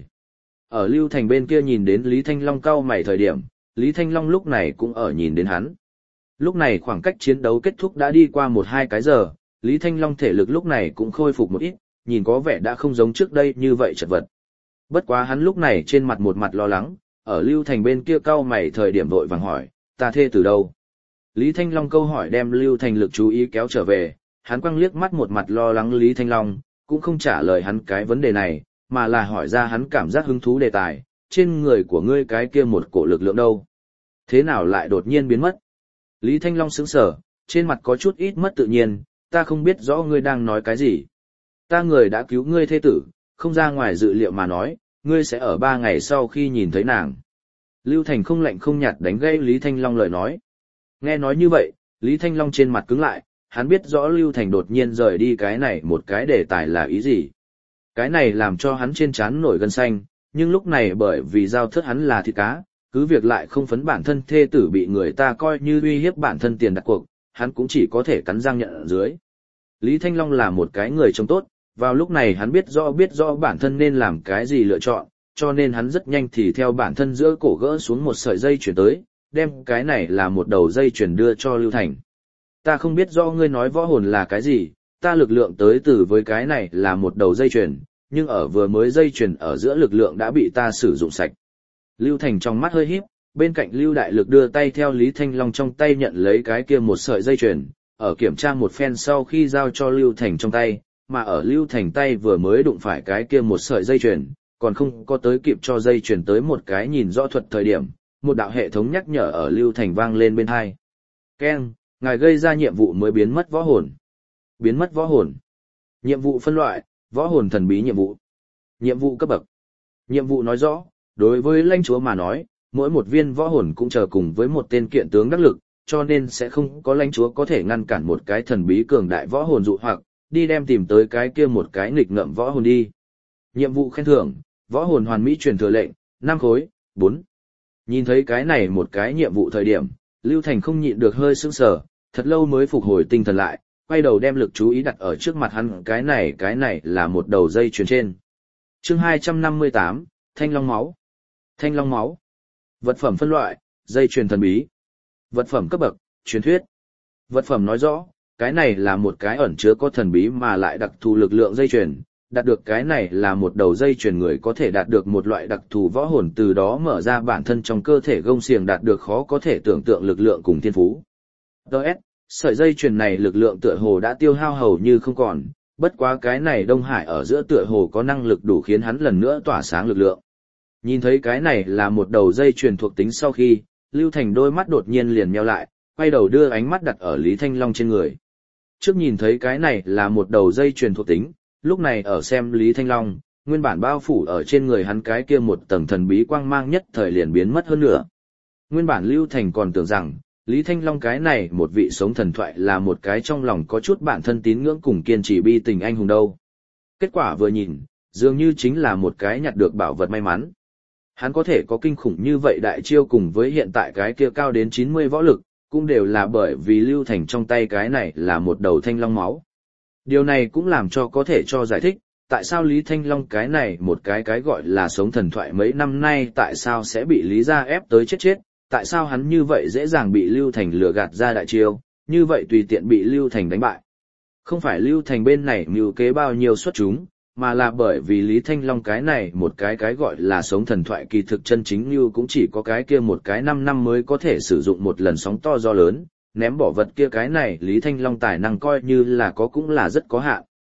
Ở Lưu Thành bên kia nhìn đến Lý Thanh Long cau mày thời điểm, Lý Thanh Long lúc này cũng ở nhìn đến hắn. Lúc này khoảng cách chiến đấu kết thúc đã đi qua một hai cái giờ, Lý Thanh Long thể lực lúc này cũng khôi phục một ít, nhìn có vẻ đã không giống trước đây như vậy chật vật. Bất quá hắn lúc này trên mặt một mặt lo lắng, ở Lưu Thành bên kia cau mày thời điểm vội vàng hỏi, ta thê từ đâu? Lý Thanh Long câu hỏi đem Lưu Thành lực chú ý kéo trở về, hắn quăng liếc mắt một mặt lo lắng Lý Thanh Long, cũng không trả lời hắn cái vấn đề này, mà là hỏi ra hắn cảm giác hứng thú đề tài, trên người của ngươi cái kia một cổ lực lượng đâu? Thế nào lại đột nhiên biến mất? Lý Thanh Long sững sờ, trên mặt có chút ít mất tự nhiên, ta không biết rõ ngươi đang nói cái gì. Ta người đã cứu ngươi thê tử, không ra ngoài dự liệu mà nói, ngươi sẽ ở ba ngày sau khi nhìn thấy nàng. Lưu Thành không lạnh không nhạt đánh gây Lý Thanh Long lời nói. Nghe nói như vậy, Lý Thanh Long trên mặt cứng lại, hắn biết rõ Lưu Thành đột nhiên rời đi cái này một cái đề tài là ý gì. Cái này làm cho hắn trên trán nổi gân xanh, nhưng lúc này bởi vì giao thất hắn là thịt cá, cứ việc lại không phấn bản thân thê tử bị người ta coi như uy hiếp bản thân tiền đặt cuộc, hắn cũng chỉ có thể cắn răng nhận ở dưới. Lý Thanh Long là một cái người trông tốt, vào lúc này hắn biết rõ biết rõ bản thân nên làm cái gì lựa chọn, cho nên hắn rất nhanh thì theo bản thân giữa cổ gỡ xuống một sợi dây chuyển tới, đem cái này là một đầu dây chuyển đưa cho Lưu Thành. Ta không biết rõ ngươi nói võ hồn là cái gì, ta lực lượng tới từ với cái này là một đầu dây chuyền, nhưng ở vừa mới dây chuyền ở giữa lực lượng đã bị ta sử dụng sạch. Lưu Thành trong mắt hơi híp, bên cạnh Lưu Đại Lực đưa tay theo Lý Thanh Long trong tay nhận lấy cái kia một sợi dây chuyền, ở kiểm tra một phen sau khi giao cho Lưu Thành trong tay, mà ở Lưu Thành tay vừa mới đụng phải cái kia một sợi dây chuyền, còn không có tới kịp cho dây chuyền tới một cái nhìn rõ thuật thời điểm, một đạo hệ thống nhắc nhở ở Lưu Thành vang lên bên tai. Keng, ngài gây ra nhiệm vụ mới biến mất võ hồn. Biến mất võ hồn. Nhiệm vụ phân loại, võ hồn thần bí nhiệm vụ. Nhiệm vụ cấp bậc. Nhiệm vụ nói rõ, đối với lãnh chúa mà nói, mỗi một viên võ hồn cũng chờ cùng với một tên kiện tướng đắc lực, cho nên sẽ không có lãnh chúa có thể ngăn cản một cái thần bí cường đại võ hồn dụ hoặc, đi đem tìm tới cái kia một cái nghịch ngợm võ hồn đi. Nhiệm vụ khen thưởng, võ hồn hoàn mỹ truyền thừa lệnh, năm khối, bốn. Nhìn thấy cái này một cái nhiệm vụ thời điểm, Lưu Thành không nhịn được hơi sững sờ, thật lâu mới phục hồi tinh thần lại, quay đầu đem lực chú ý đặt ở trước mặt hắn, cái này cái này là một đầu dây chuyền trên. Chương hai trăm năm mươi tám, Thanh Long máu. Thanh Long máu. Vật phẩm phân loại, dây chuyền thần bí. Vật phẩm cấp bậc, truyền thuyết. Vật phẩm nói rõ, cái này là một cái ẩn chứa có thần bí mà lại đặc thù lực lượng dây chuyền, đạt được cái này là một đầu dây chuyền người có thể đạt được một loại đặc thù võ hồn, từ đó mở ra bản thân trong cơ thể gông xiềng đạt được khó có thể tưởng tượng lực lượng cùng thiên phú. đê ét, sợi dây chuyền này lực lượng tựa hồ đã tiêu hao hầu như không còn, bất quá cái này Đông Hải ở giữa tựa hồ có năng lực đủ khiến hắn lần nữa tỏa sáng lực lượng. Nhìn thấy cái này là một đầu dây chuyền thuộc tính sau khi, Lưu Thành đôi mắt đột nhiên liền nheo lại, quay đầu đưa ánh mắt đặt ở Lý Thanh Long trên người. Trước nhìn thấy cái này là một đầu dây chuyền thuộc tính, lúc này ở xem Lý Thanh Long, nguyên bản bao phủ ở trên người hắn cái kia một tầng thần bí quang mang nhất thời liền biến mất hơn nữa. Nguyên bản Lưu Thành còn tưởng rằng, Lý Thanh Long cái này một vị sống thần thoại là một cái trong lòng có chút bản thân tín ngưỡng cùng kiên trì bi tình anh hùng đâu. Kết quả vừa nhìn, dường như chính là một cái nhặt được bảo vật may mắn. Hắn có thể có kinh khủng như vậy đại chiêu cùng với hiện tại cái kia cao đến chín mươi võ lực, cũng đều là bởi vì Lưu Thành trong tay cái này là một đầu thanh long máu. Điều này cũng làm cho có thể cho giải thích, tại sao Lý Thanh Long cái này một cái cái gọi là sống thần thoại mấy năm nay tại sao sẽ bị Lý gia ép tới chết chết, tại sao hắn như vậy dễ dàng bị Lưu Thành lừa gạt ra đại chiêu, như vậy tùy tiện bị Lưu Thành đánh bại. Không phải Lưu Thành bên này mưu kế bao nhiêu xuất chúng, mà là bởi vì Lý Thanh Long cái này một cái cái gọi là sống thần thoại kỳ thực chân chính như cũng chỉ có cái kia một cái năm năm mới có thể sử dụng một lần sóng to gió lớn, ném bỏ vật kia cái này Lý Thanh Long tài năng coi như là có cũng là rất có hạn.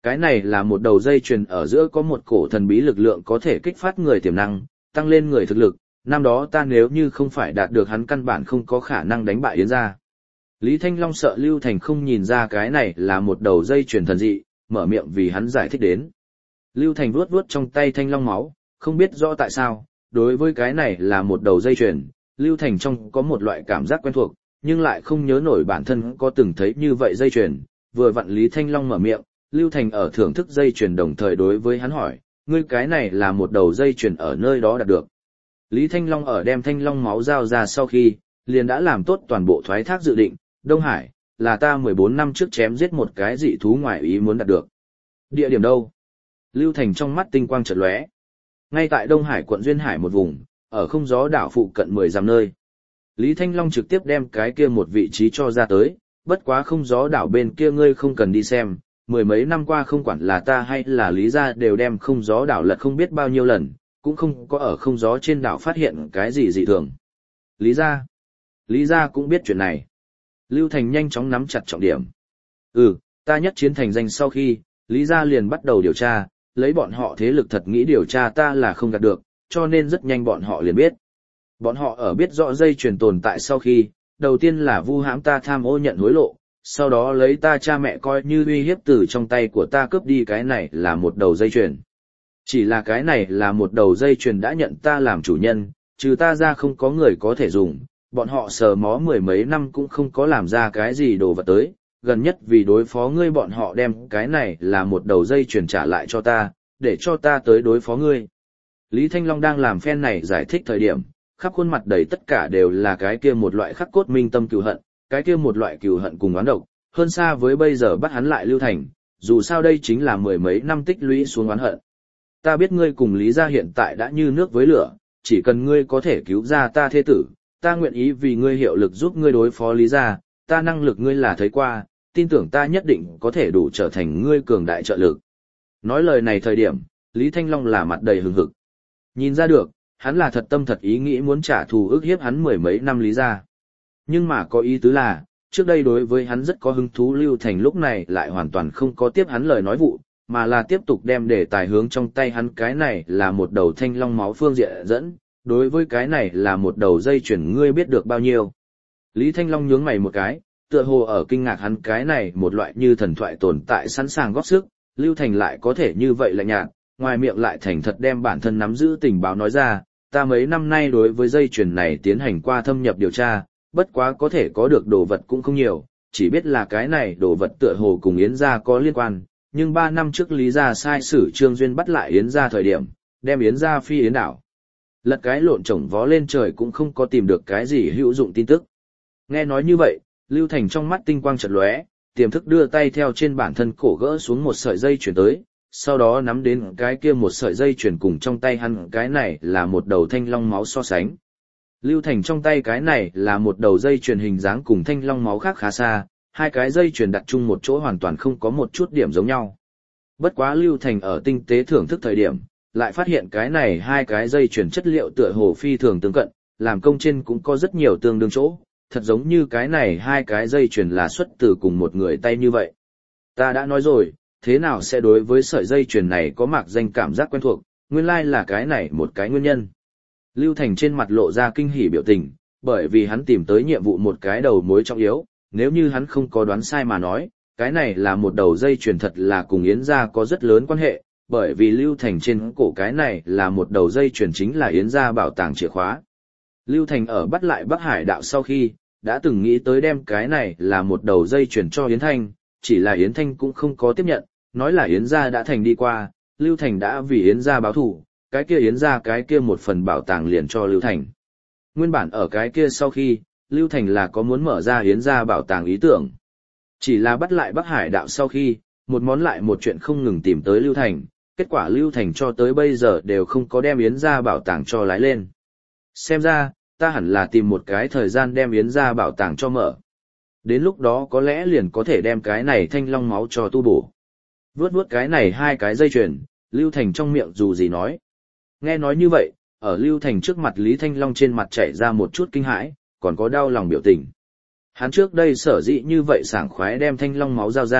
Cái này là một đầu dây chuyền ở giữa có một cổ thần bí lực lượng có thể kích phát người tiềm năng, tăng lên người thực lực, năm đó ta nếu như không phải đạt được hắn căn bản không có khả năng đánh bại Yến gia. Lý Thanh Long sợ Lưu Thành không nhìn ra cái này là một đầu dây chuyền thần dị, mở miệng vì hắn giải thích đến. Lưu Thành vuốt vuốt trong tay thanh long máu, không biết rõ tại sao, đối với cái này là một đầu dây chuyền, Lưu Thành trong có một loại cảm giác quen thuộc, nhưng lại không nhớ nổi bản thân có từng thấy như vậy dây chuyền. Vừa vặn Lý Thanh Long mở miệng, Lưu Thành ở thưởng thức dây chuyền đồng thời đối với hắn hỏi, ngươi cái này là một đầu dây chuyền ở nơi đó đạt được. Lý Thanh Long ở đem thanh long máu giao ra sau khi, liền đã làm tốt toàn bộ thoái thác dự định, Đông Hải, là ta mười bốn năm trước chém giết một cái dị thú ngoại ý muốn đạt được. Địa điểm đâu? Lưu Thành trong mắt tinh quang chợt lóe. Ngay tại Đông Hải quận Duyên Hải một vùng, ở không gió đảo phụ cận mười dặm nơi. Lý Thanh Long trực tiếp đem cái kia một vị trí cho ra tới, bất quá không gió đảo bên kia ngươi không cần đi xem, mười mấy năm qua không quản là ta hay là Lý gia đều đem không gió đảo lật không biết bao nhiêu lần, cũng không có ở không gió trên đảo phát hiện cái gì dị thường. Lý gia? Lý gia cũng biết chuyện này. Lưu Thành nhanh chóng nắm chặt trọng điểm. Ừ, ta nhất chiến thành danh sau khi, Lý gia liền bắt đầu điều tra, lấy bọn họ thế lực thật nghĩ điều tra ta là không gạt được, cho nên rất nhanh bọn họ liền biết. Bọn họ ở biết rõ dây chuyền tồn tại sau khi, đầu tiên là vu hãm ta tham ô nhận hối lộ, sau đó lấy ta cha mẹ coi như uy hiếp từ trong tay của ta cướp đi cái này là một đầu dây chuyền. Chỉ là cái này là một đầu dây chuyền đã nhận ta làm chủ nhân, trừ ta ra không có người có thể dùng, bọn họ sờ mó mười mấy năm cũng không có làm ra cái gì đồ vật tới, gần nhất vì đối phó ngươi bọn họ đem cái này là một đầu dây chuyền trả lại cho ta, để cho ta tới đối phó ngươi. Lý Thanh Long đang làm phen này giải thích thời điểm, khắp khuôn mặt đầy tất cả đều là cái kia một loại khắc cốt minh tâm cừu hận, cái kia một loại cừu hận cùng oán độc, hơn xa với bây giờ bắt hắn lại Lưu Thành, dù sao đây chính là mười mấy năm tích lũy xuống oán hận. Ta biết ngươi cùng Lý gia hiện tại đã như nước với lửa, chỉ cần ngươi có thể cứu ra ta thê tử, ta nguyện ý vì ngươi hiệu lực giúp ngươi đối phó Lý gia, ta năng lực ngươi là thấy qua, tin tưởng ta nhất định có thể đủ trở thành ngươi cường đại trợ lực. Nói lời này thời điểm, Lý Thanh Long là mặt đầy hừng hực. Nhìn ra được, hắn là thật tâm thật ý nghĩ muốn trả thù ức hiếp hắn mười mấy năm Lý gia. Nhưng mà có ý tứ là, trước đây đối với hắn rất có hứng thú Lưu Thành lúc này lại hoàn toàn không có tiếp hắn lời nói vụ, mà là tiếp tục đem đề tài hướng trong tay hắn cái này là một đầu thanh long máu phương diện dẫn, đối với cái này là một đầu dây chuyển ngươi biết được bao nhiêu. Lý Thanh Long nhướng mày một cái, tựa hồ ở kinh ngạc hắn cái này một loại như thần thoại tồn tại sẵn sàng góp sức, Lưu Thành lại có thể như vậy lạnh nhạt, ngoài miệng lại thành thật đem bản thân nắm giữ tình báo nói ra, ta mấy năm nay đối với dây chuyền này tiến hành qua thâm nhập điều tra, bất quá có thể có được đồ vật cũng không nhiều, chỉ biết là cái này đồ vật tựa hồ cùng Yến gia có liên quan, nhưng ba năm trước Lý gia sai sử Trương Duyên bắt lại Yến gia thời điểm, đem Yến gia phi Yến đảo. Lật cái lộn trổng vó lên trời cũng không có tìm được cái gì hữu dụng tin tức. Nghe nói như vậy, Lưu Thành trong mắt tinh quang chợt lóe, tiềm thức đưa tay theo trên bản thân cổ gỡ xuống một sợi dây chuyển tới, sau đó nắm đến cái kia một sợi dây chuyển cùng trong tay hắn cái này là một đầu thanh long máu so sánh. Lưu Thành trong tay cái này là một đầu dây chuyền hình dáng cùng thanh long máu khác khá xa, hai cái dây chuyền đặt chung một chỗ hoàn toàn không có một chút điểm giống nhau. Bất quá Lưu Thành ở tinh tế thưởng thức thời điểm, lại phát hiện cái này hai cái dây chuyền chất liệu tựa hồ phi thường tương cận, làm công trên cũng có rất nhiều tương đương chỗ, thật giống như cái này hai cái dây chuyền là xuất từ cùng một người tay như vậy. Ta đã nói rồi, thế nào sẽ đối với sợi dây chuyền này có mạc danh cảm giác quen thuộc, nguyên lai là cái này một cái nguyên nhân. Lưu Thành trên mặt lộ ra kinh hỉ biểu tình, bởi vì hắn tìm tới nhiệm vụ một cái đầu mối trọng yếu, nếu như hắn không có đoán sai mà nói, cái này là một đầu dây chuyền thật là cùng Yến gia có rất lớn quan hệ, bởi vì Lưu Thành trên cổ cái này là một đầu dây chuyền chính là Yến gia bảo tàng chìa khóa. Lưu Thành ở bắt lại Bắc Hải đạo sau khi, đã từng nghĩ tới đem cái này là một đầu dây chuyền cho Yến Thanh, chỉ là Yến Thanh cũng không có tiếp nhận, nói là Yến gia đã thành đi qua, Lưu Thành đã vì Yến gia báo thù, cái kia Yến gia cái kia một phần bảo tàng liền cho Lưu Thành. Nguyên bản ở cái kia sau khi, Lưu Thành là có muốn mở ra Yến gia bảo tàng ý tưởng. Chỉ là bắt lại Bắc Hải đạo sau khi, một món lại một chuyện không ngừng tìm tới Lưu Thành, kết quả Lưu Thành cho tới bây giờ đều không có đem Yến gia bảo tàng cho lái lên. Xem ra, ta hẳn là tìm một cái thời gian đem Yến gia bảo tàng cho mở. Đến lúc đó có lẽ liền có thể đem cái này thanh long máu cho tu bổ. Vuốt vuốt cái này hai cái dây chuyền, Lưu Thành trong miệng dù gì nói. Nghe nói như vậy, ở Lưu Thành trước mặt Lý Thanh Long trên mặt chảy ra một chút kinh hãi, còn có đau lòng biểu tình. Hắn trước đây sở dĩ như vậy sảng khoái đem thanh long máu giao ra,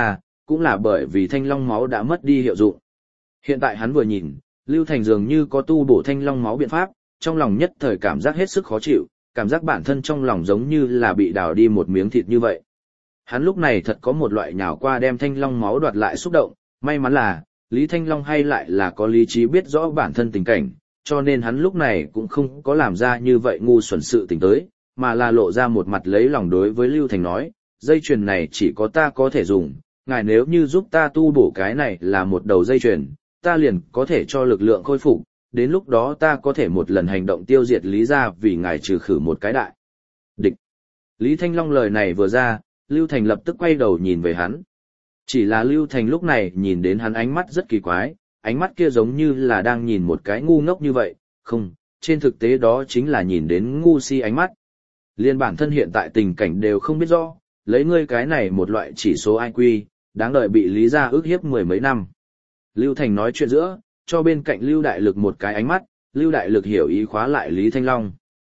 cũng là bởi vì thanh long máu đã mất đi hiệu dụng. Hiện tại hắn vừa nhìn, Lưu Thành dường như có tu bổ thanh long máu biện pháp, trong lòng nhất thời cảm giác hết sức khó chịu, cảm giác bản thân trong lòng giống như là bị đào đi một miếng thịt như vậy. Hắn lúc này thật có một loại nhào qua đem thanh long máu đoạt lại xúc động, may mắn là, Lý Thanh Long hay lại là có lý trí biết rõ bản thân tình cảnh, cho nên hắn lúc này cũng không có làm ra như vậy ngu xuẩn sự tình tới, mà là lộ ra một mặt lấy lòng đối với Lưu Thành nói, dây chuyền này chỉ có ta có thể dùng, ngài nếu như giúp ta tu bổ cái này là một đầu dây chuyền, ta liền có thể cho lực lượng khôi phục, đến lúc đó ta có thể một lần hành động tiêu diệt Lý gia vì ngài trừ khử một cái đại địch. Lý Thanh Long lời này vừa ra, Lưu Thành lập tức quay đầu nhìn về hắn. Chỉ là Lưu Thành lúc này nhìn đến hắn ánh mắt rất kỳ quái, ánh mắt kia giống như là đang nhìn một cái ngu ngốc như vậy, không, trên thực tế đó chính là nhìn đến ngu si ánh mắt. Liên bản thân hiện tại tình cảnh đều không biết rõ, lấy ngươi cái này một loại chỉ số i kiu, đáng đợi bị Lý gia ức hiếp mười mấy năm. Lưu Thành nói chuyện giữa, cho bên cạnh Lưu Đại Lực một cái ánh mắt, Lưu Đại Lực hiểu ý khóa lại Lý Thanh Long.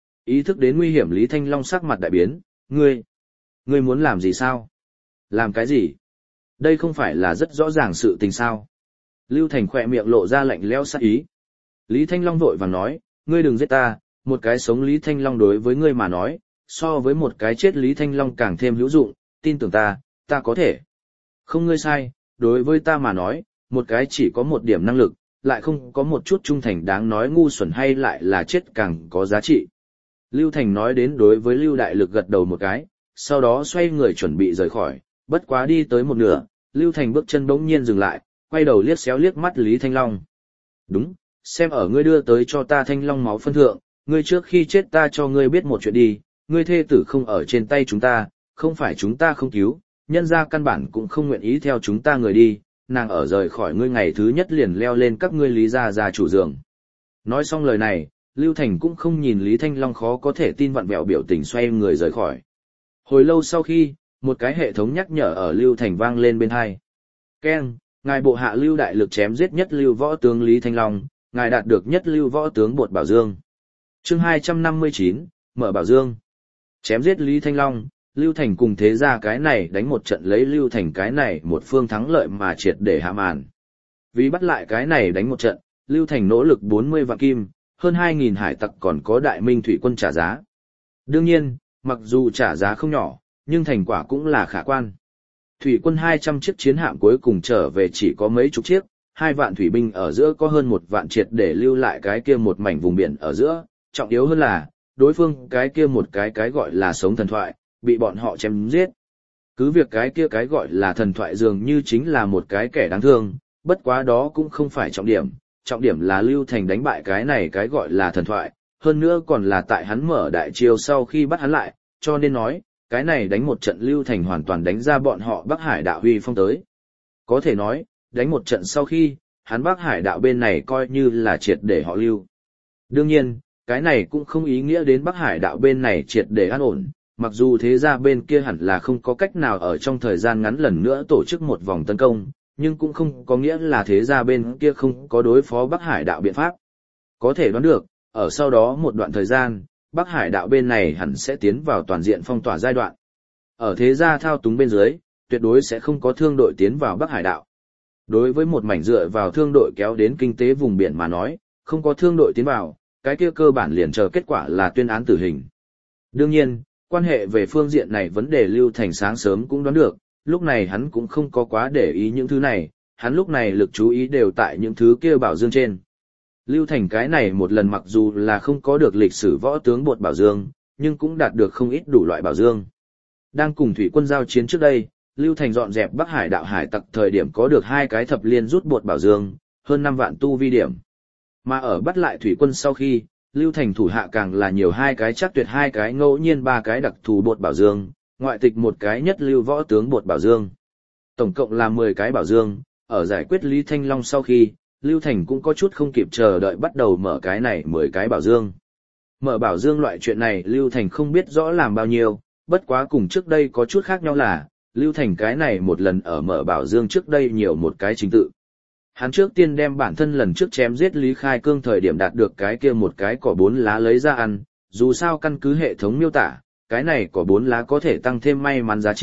Ý thức đến nguy hiểm Lý Thanh Long sắc mặt đại biến, ngươi, ngươi muốn làm gì sao? Làm cái gì? Đây không phải là rất rõ ràng sự tình sao? Lưu Thành khỏe miệng lộ ra lạnh lẽo sát ý. Lý Thanh Long vội vàng nói, ngươi đừng giết ta, một cái sống Lý Thanh Long đối với ngươi mà nói, so với một cái chết Lý Thanh Long càng thêm hữu dụng, tin tưởng ta, ta có thể. Không ngươi sai, đối với ta mà nói, một cái chỉ có một điểm năng lực, lại không có một chút trung thành đáng nói ngu xuẩn hay lại là chết càng có giá trị. Lưu Thành nói đến đối với Lưu Đại Lực gật đầu một cái, sau đó xoay người chuẩn bị rời khỏi, bất quá đi tới một nửa, Lưu Thành bước chân bỗng nhiên dừng lại, quay đầu liếc xéo liếc mắt Lý Thanh Long. Đúng, xem ở ngươi đưa tới cho ta thanh long máu phân thượng, ngươi trước khi chết ta cho ngươi biết một chuyện đi, ngươi thê tử không ở trên tay chúng ta, không phải chúng ta không cứu, nhân ra căn bản cũng không nguyện ý theo chúng ta người đi, nàng ở rời khỏi ngươi ngày thứ nhất liền leo lên các ngươi Lý gia gia chủ giường. Nói xong lời này, Lưu Thành cũng không nhìn Lý Thanh Long khó có thể tin vặn vẹo biểu tình xoay người rời khỏi. Hồi lâu sau khi, một cái hệ thống nhắc nhở ở Lưu Thành vang lên bên hai. Keng, ngài bộ hạ Lưu Đại Lực chém giết nhất lưu võ tướng Lý Thanh Long, ngài đạt được nhất lưu võ tướng Bột Bảo Dương. Chương hai trăm năm mươi chín, mở Bảo Dương. Chém giết Lý Thanh Long, Lưu Thành cùng thế gia cái này đánh một trận lấy Lưu Thành cái này một phương thắng lợi mà triệt để hạ màn. Vì bắt lại cái này đánh một trận, Lưu Thành nỗ lực bốn mươi vạn kim, hơn hai nghìn hải tặc còn có đại minh thủy quân trả giá. Đương nhiên, mặc dù trả giá không nhỏ, nhưng thành quả cũng là khả quan. Thủy quân hai trăm chiếc chiến hạm cuối cùng trở về chỉ có mấy chục chiếc, hai vạn thủy binh ở giữa có hơn một vạn triệt để lưu lại cái kia một mảnh vùng biển ở giữa, trọng yếu hơn là, đối phương cái kia một cái cái gọi là sống thần thoại, bị bọn họ chém giết. Cứ việc cái kia cái gọi là thần thoại dường như chính là một cái kẻ đáng thương, bất quá đó cũng không phải trọng điểm, trọng điểm là Lưu Thành đánh bại cái này cái gọi là thần thoại, hơn nữa còn là tại hắn mở đại chiêu sau khi bắt hắn lại, cho nên nói, cái này đánh một trận Lưu Thành hoàn toàn đánh ra bọn họ Bắc Hải đạo huy phong tới. Có thể nói, đánh một trận sau khi, hắn Bắc Hải đạo bên này coi như là triệt để họ Lưu. Đương nhiên, cái này cũng không ý nghĩa đến Bắc Hải đạo bên này triệt để an ổn, mặc dù thế ra bên kia hẳn là không có cách nào ở trong thời gian ngắn lần nữa tổ chức một vòng tấn công, nhưng cũng không có nghĩa là thế ra bên kia không có đối phó Bắc Hải đạo biện pháp. Có thể đoán được, ở sau đó một đoạn thời gian, Bắc Hải đạo bên này hẳn sẽ tiến vào toàn diện phong tỏa giai đoạn. Ở thế gia thao túng bên dưới, tuyệt đối sẽ không có thương đội tiến vào Bắc Hải đạo. Đối với một mảnh dựa vào thương đội kéo đến kinh tế vùng biển mà nói, không có thương đội tiến vào, cái kia cơ bản liền chờ kết quả là tuyên án tử hình. Đương nhiên, quan hệ về phương diện này vấn đề Lưu Thành sáng sớm cũng đoán được, lúc này hắn cũng không có quá để ý những thứ này, hắn lúc này lực chú ý đều tại những thứ kia bảo dương trên. Lưu Thành cái này một lần mặc dù là không có được lịch sử võ tướng Bột Bảo Dương, nhưng cũng đạt được không ít đủ loại bảo dương. Đang cùng thủy quân giao chiến trước đây, Lưu Thành dọn dẹp Bắc Hải đạo hải tặc thời điểm có được hai cái thập liên rút Bột Bảo Dương, hơn năm vạn tu vi điểm. Mà ở bắt lại thủy quân sau khi, Lưu Thành thủ hạ càng là nhiều hai cái chắc tuyệt hai cái ngẫu nhiên ba cái đặc thù Bột Bảo Dương, ngoại tịch một cái nhất lưu võ tướng Bột Bảo Dương. Tổng cộng là mười cái bảo dương, ở giải quyết Lý Thanh Long sau khi, Lưu Thành cũng có chút không kịp chờ đợi bắt đầu mở cái này mười cái bảo dương. Mở bảo dương loại chuyện này Lưu Thành không biết rõ làm bao nhiêu, bất quá cùng trước đây có chút khác nhau là, Lưu Thành cái này một lần ở mở bảo dương trước đây nhiều một cái trình tự. Hắn trước tiên đem bản thân lần trước chém giết Lý Khai Cương thời điểm đạt được cái kia một cái cỏ bốn lá lấy ra ăn, dù sao căn cứ hệ thống miêu tả, cái này cỏ bốn lá có thể tăng thêm may mắn giá trị,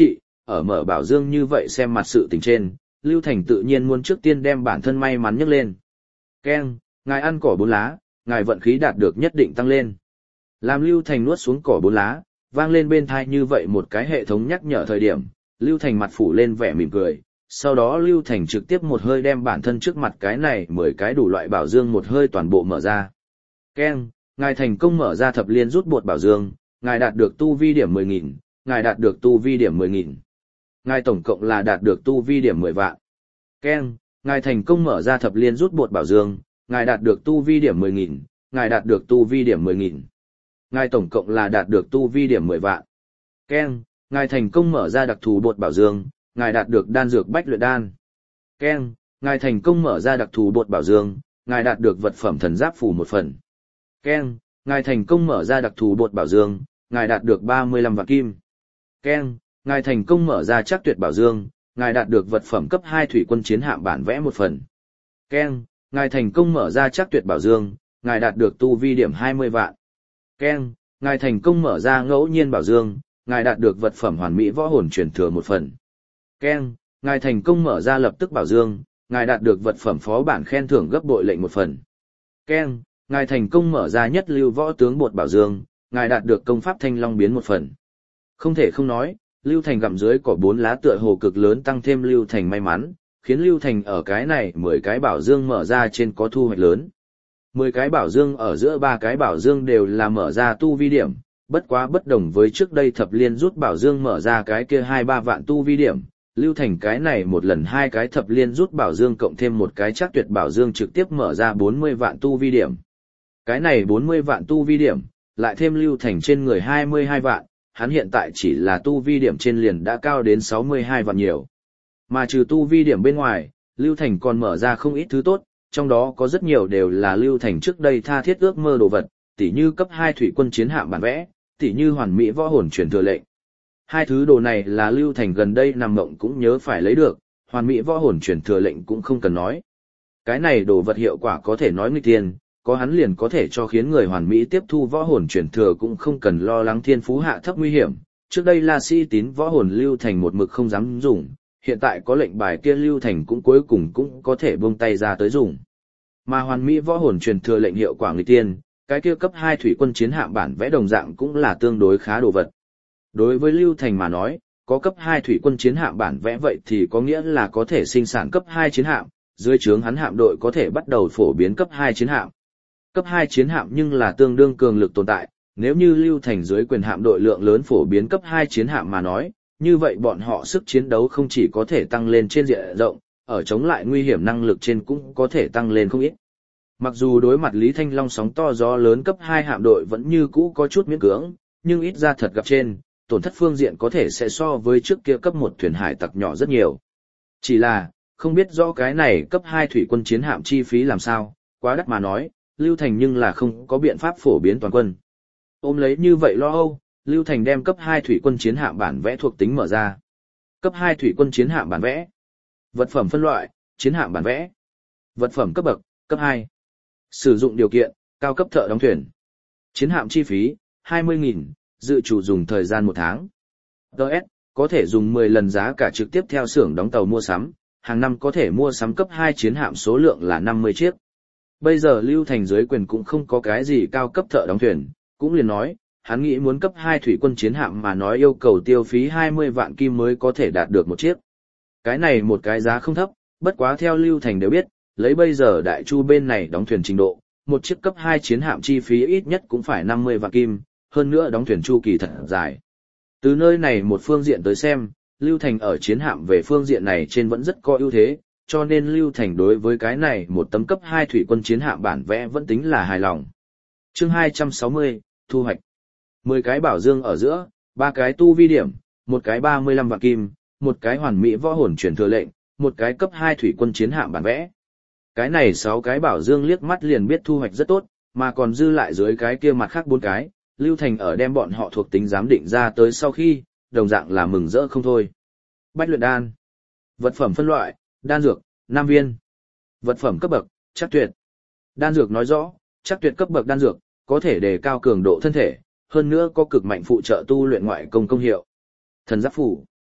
ở mở bảo dương như vậy xem mặt sự tình trên, Lưu Thành tự nhiên muốn trước tiên đem bản thân may mắn nhấc lên. Keng, ngài ăn cỏ bốn lá, ngài vận khí đạt được nhất định tăng lên. Làm Lưu Thành nuốt xuống cỏ bốn lá, vang lên bên tai như vậy một cái hệ thống nhắc nhở thời điểm, Lưu Thành mặt phủ lên vẻ mỉm cười, sau đó Lưu Thành trực tiếp một hơi đem bản thân trước mặt cái này mười cái đủ loại bảo dương một hơi toàn bộ mở ra. Keng, ngài thành công mở ra thập liên rút bột bảo dương, ngài đạt được tu vi điểm mười nghìn, ngài đạt được tu vi điểm mười nghìn. Ngài tổng cộng là đạt được tu vi điểm mười vạn. Keng, ngài thành công mở ra thập liên rút bột bảo dương, ngài đạt được tu vi điểm mười nghìn, ngài đạt được tu vi điểm mười nghìn. Ngài tổng cộng là đạt được tu vi điểm mười vạn. Keng, ngài thành công mở ra đặc thù bột bảo dương, ngài đạt được đan dược bách luyện đan. Keng, ngài thành công mở ra đặc thù bột bảo dương, ngài đạt được vật phẩm thần giáp phù một phần. Keng, ngài thành công mở ra đặc thù bột bảo dương, ngài đạt được ba mươi lăm vạn kim. Keng, ngài thành công mở ra chắc tuyệt bảo dương, ngài đạt được vật phẩm cấp hai thủy quân chiến hạm bản vẽ một phần. Keng, ngài thành công mở ra chắc tuyệt bảo dương, ngài đạt được tu vi điểm hai mươi vạn. Keng, ngài thành công mở ra ngẫu nhiên bảo dương, ngài đạt được vật phẩm hoàn mỹ võ hồn truyền thừa một phần. Keng, ngài thành công mở ra lập tức bảo dương, ngài đạt được vật phẩm phó bản khen thưởng gấp bội lệnh một phần. Keng, ngài thành công mở ra nhất lưu võ tướng bột bảo dương, ngài đạt được công pháp thanh long biến một phần. Không thể không nói, Lưu Thành gặm dưới cỏ bốn lá tựa hồ cực lớn tăng thêm Lưu Thành may mắn, khiến Lưu Thành ở cái này mười cái bảo dương mở ra trên có thu hoạch lớn. mười cái bảo dương ở giữa ba cái bảo dương đều là mở ra tu vi điểm, bất quá bất đồng với trước đây thập liên rút bảo dương mở ra cái kia hai ba vạn tu vi điểm, Lưu Thành cái này một lần hai cái thập liên rút bảo dương cộng thêm một cái chắc tuyệt bảo dương trực tiếp mở ra bốn mươi vạn tu vi điểm. Cái này bốn mươi vạn tu vi điểm, lại thêm Lưu Thành trên người hai mươi hai vạn, hắn hiện tại chỉ là tu vi điểm trên liền đã cao đến sáu mươi hai vạn nhiều. Mà trừ tu vi điểm bên ngoài, Lưu Thành còn mở ra không ít thứ tốt, trong đó có rất nhiều đều là Lưu Thành trước đây tha thiết ước mơ đồ vật, tỉ như cấp hai thủy quân chiến hạm bản vẽ, tỉ như hoàn mỹ võ hồn truyền thừa lệnh. Hai thứ đồ này là Lưu Thành gần đây nằm mộng cũng nhớ phải lấy được, hoàn mỹ võ hồn truyền thừa lệnh cũng không cần nói. Cái này đồ vật hiệu quả có thể nói nguy tiên, có hắn liền có thể cho khiến người hoàn mỹ tiếp thu võ hồn truyền thừa cũng không cần lo lắng thiên phú hạ thấp nguy hiểm. Trước đây La Sĩ Tín võ hồn Lưu Thành một mực không dám dùng, hiện tại có lệnh bài kia Lưu Thành cũng cuối cùng cũng có thể buông tay ra tới dùng. Mà hoàn mỹ võ hồn truyền thừa lệnh hiệu quả nguy tiên, cái kia cấp hai thủy quân chiến hạm bản vẽ đồng dạng cũng là tương đối khá đồ vật. Đối với Lưu Thành mà nói, có cấp hai thủy quân chiến hạm bản vẽ vậy thì có nghĩa là có thể sinh sản cấp hai chiến hạm, dưới trướng hắn hạm đội có thể bắt đầu phổ biến cấp hai chiến hạm. Cấp hai chiến hạm nhưng là tương đương cường lực tồn tại, nếu như Lưu Thành dưới quyền hạm đội lượng lớn phổ biến cấp hai chiến hạm mà nói, như vậy bọn họ sức chiến đấu không chỉ có thể tăng lên trên diện rộng, ở chống lại nguy hiểm năng lực trên cũng có thể tăng lên không ít. Mặc dù đối mặt Lý Thanh Long sóng to gió lớn cấp hai hạm đội vẫn như cũ có chút miễn cưỡng, nhưng ít ra thật gặp trên, tổn thất phương diện có thể sẽ so với trước kia cấp một thuyền hải tặc nhỏ rất nhiều. Chỉ là, không biết rõ cái này cấp hai thủy quân chiến hạm chi phí làm sao, quá đắt mà nói, Lưu Thành nhưng là không có biện pháp phổ biến toàn quân. Ôm lấy như vậy lo âu, Lưu Thành đem cấp hai thủy quân chiến hạm bản vẽ thuộc tính mở ra. Cấp hai thủy quân chiến hạm bản vẽ. Vật phẩm phân loại, chiến hạm bản vẽ. Vật phẩm cấp bậc, cấp hai. Sử dụng điều kiện, cao cấp thợ đóng thuyền. Chiến hạm chi phí, hai mươi nghìn, dự trù dùng thời gian một tháng. đê ét, có thể dùng mười lần giá cả trực tiếp theo xưởng đóng tàu mua sắm, hàng năm có thể mua sắm cấp hai chiến hạm số lượng là năm mươi chiếc. Bây giờ Lưu Thành dưới quyền cũng không có cái gì cao cấp thợ đóng thuyền, cũng liền nói, hắn nghĩ muốn cấp hai thủy quân chiến hạm mà nói yêu cầu tiêu phí hai mươi vạn kim mới có thể đạt được một chiếc. Cái này một cái giá không thấp, bất quá theo Lưu Thành đều biết, lấy bây giờ Đại Chu bên này đóng thuyền trình độ, một chiếc cấp hai chiến hạm chi phí ít nhất cũng phải năm mươi vạn kim, hơn nữa đóng thuyền chu kỳ thật dài. Từ nơi này một phương diện tới xem, Lưu Thành ở chiến hạm về phương diện này trên vẫn rất có ưu thế, cho nên Lưu Thành đối với cái này một tấm cấp hai thủy quân chiến hạm bản vẽ vẫn tính là hài lòng. Chương hai trăm sáu mươi, thu hoạch. mười cái bảo dương ở giữa, ba cái tu vi điểm, một cái ba mươi lăm vạn kim, một cái hoàn mỹ võ hồn truyền thừa lệnh, một cái cấp hai thủy quân chiến hạm bản vẽ. Cái này sáu cái bảo dương liếc mắt liền biết thu hoạch rất tốt, mà còn dư lại dưới cái kia mặt khác bốn cái, Lưu Thành ở đem bọn họ thuộc tính giám định ra tới sau khi, đồng dạng là mừng rỡ không thôi. Bách luyện đan. Vật phẩm phân loại, đan dược, năm viên. Vật phẩm cấp bậc, chắc tuyệt. Đan dược nói rõ, chắc tuyệt cấp bậc đan dược, có thể đề cao cường độ thân thể, hơn nữa có cực mạnh phụ trợ tu luyện ngoại công công hiệu. Thần giáp phủ.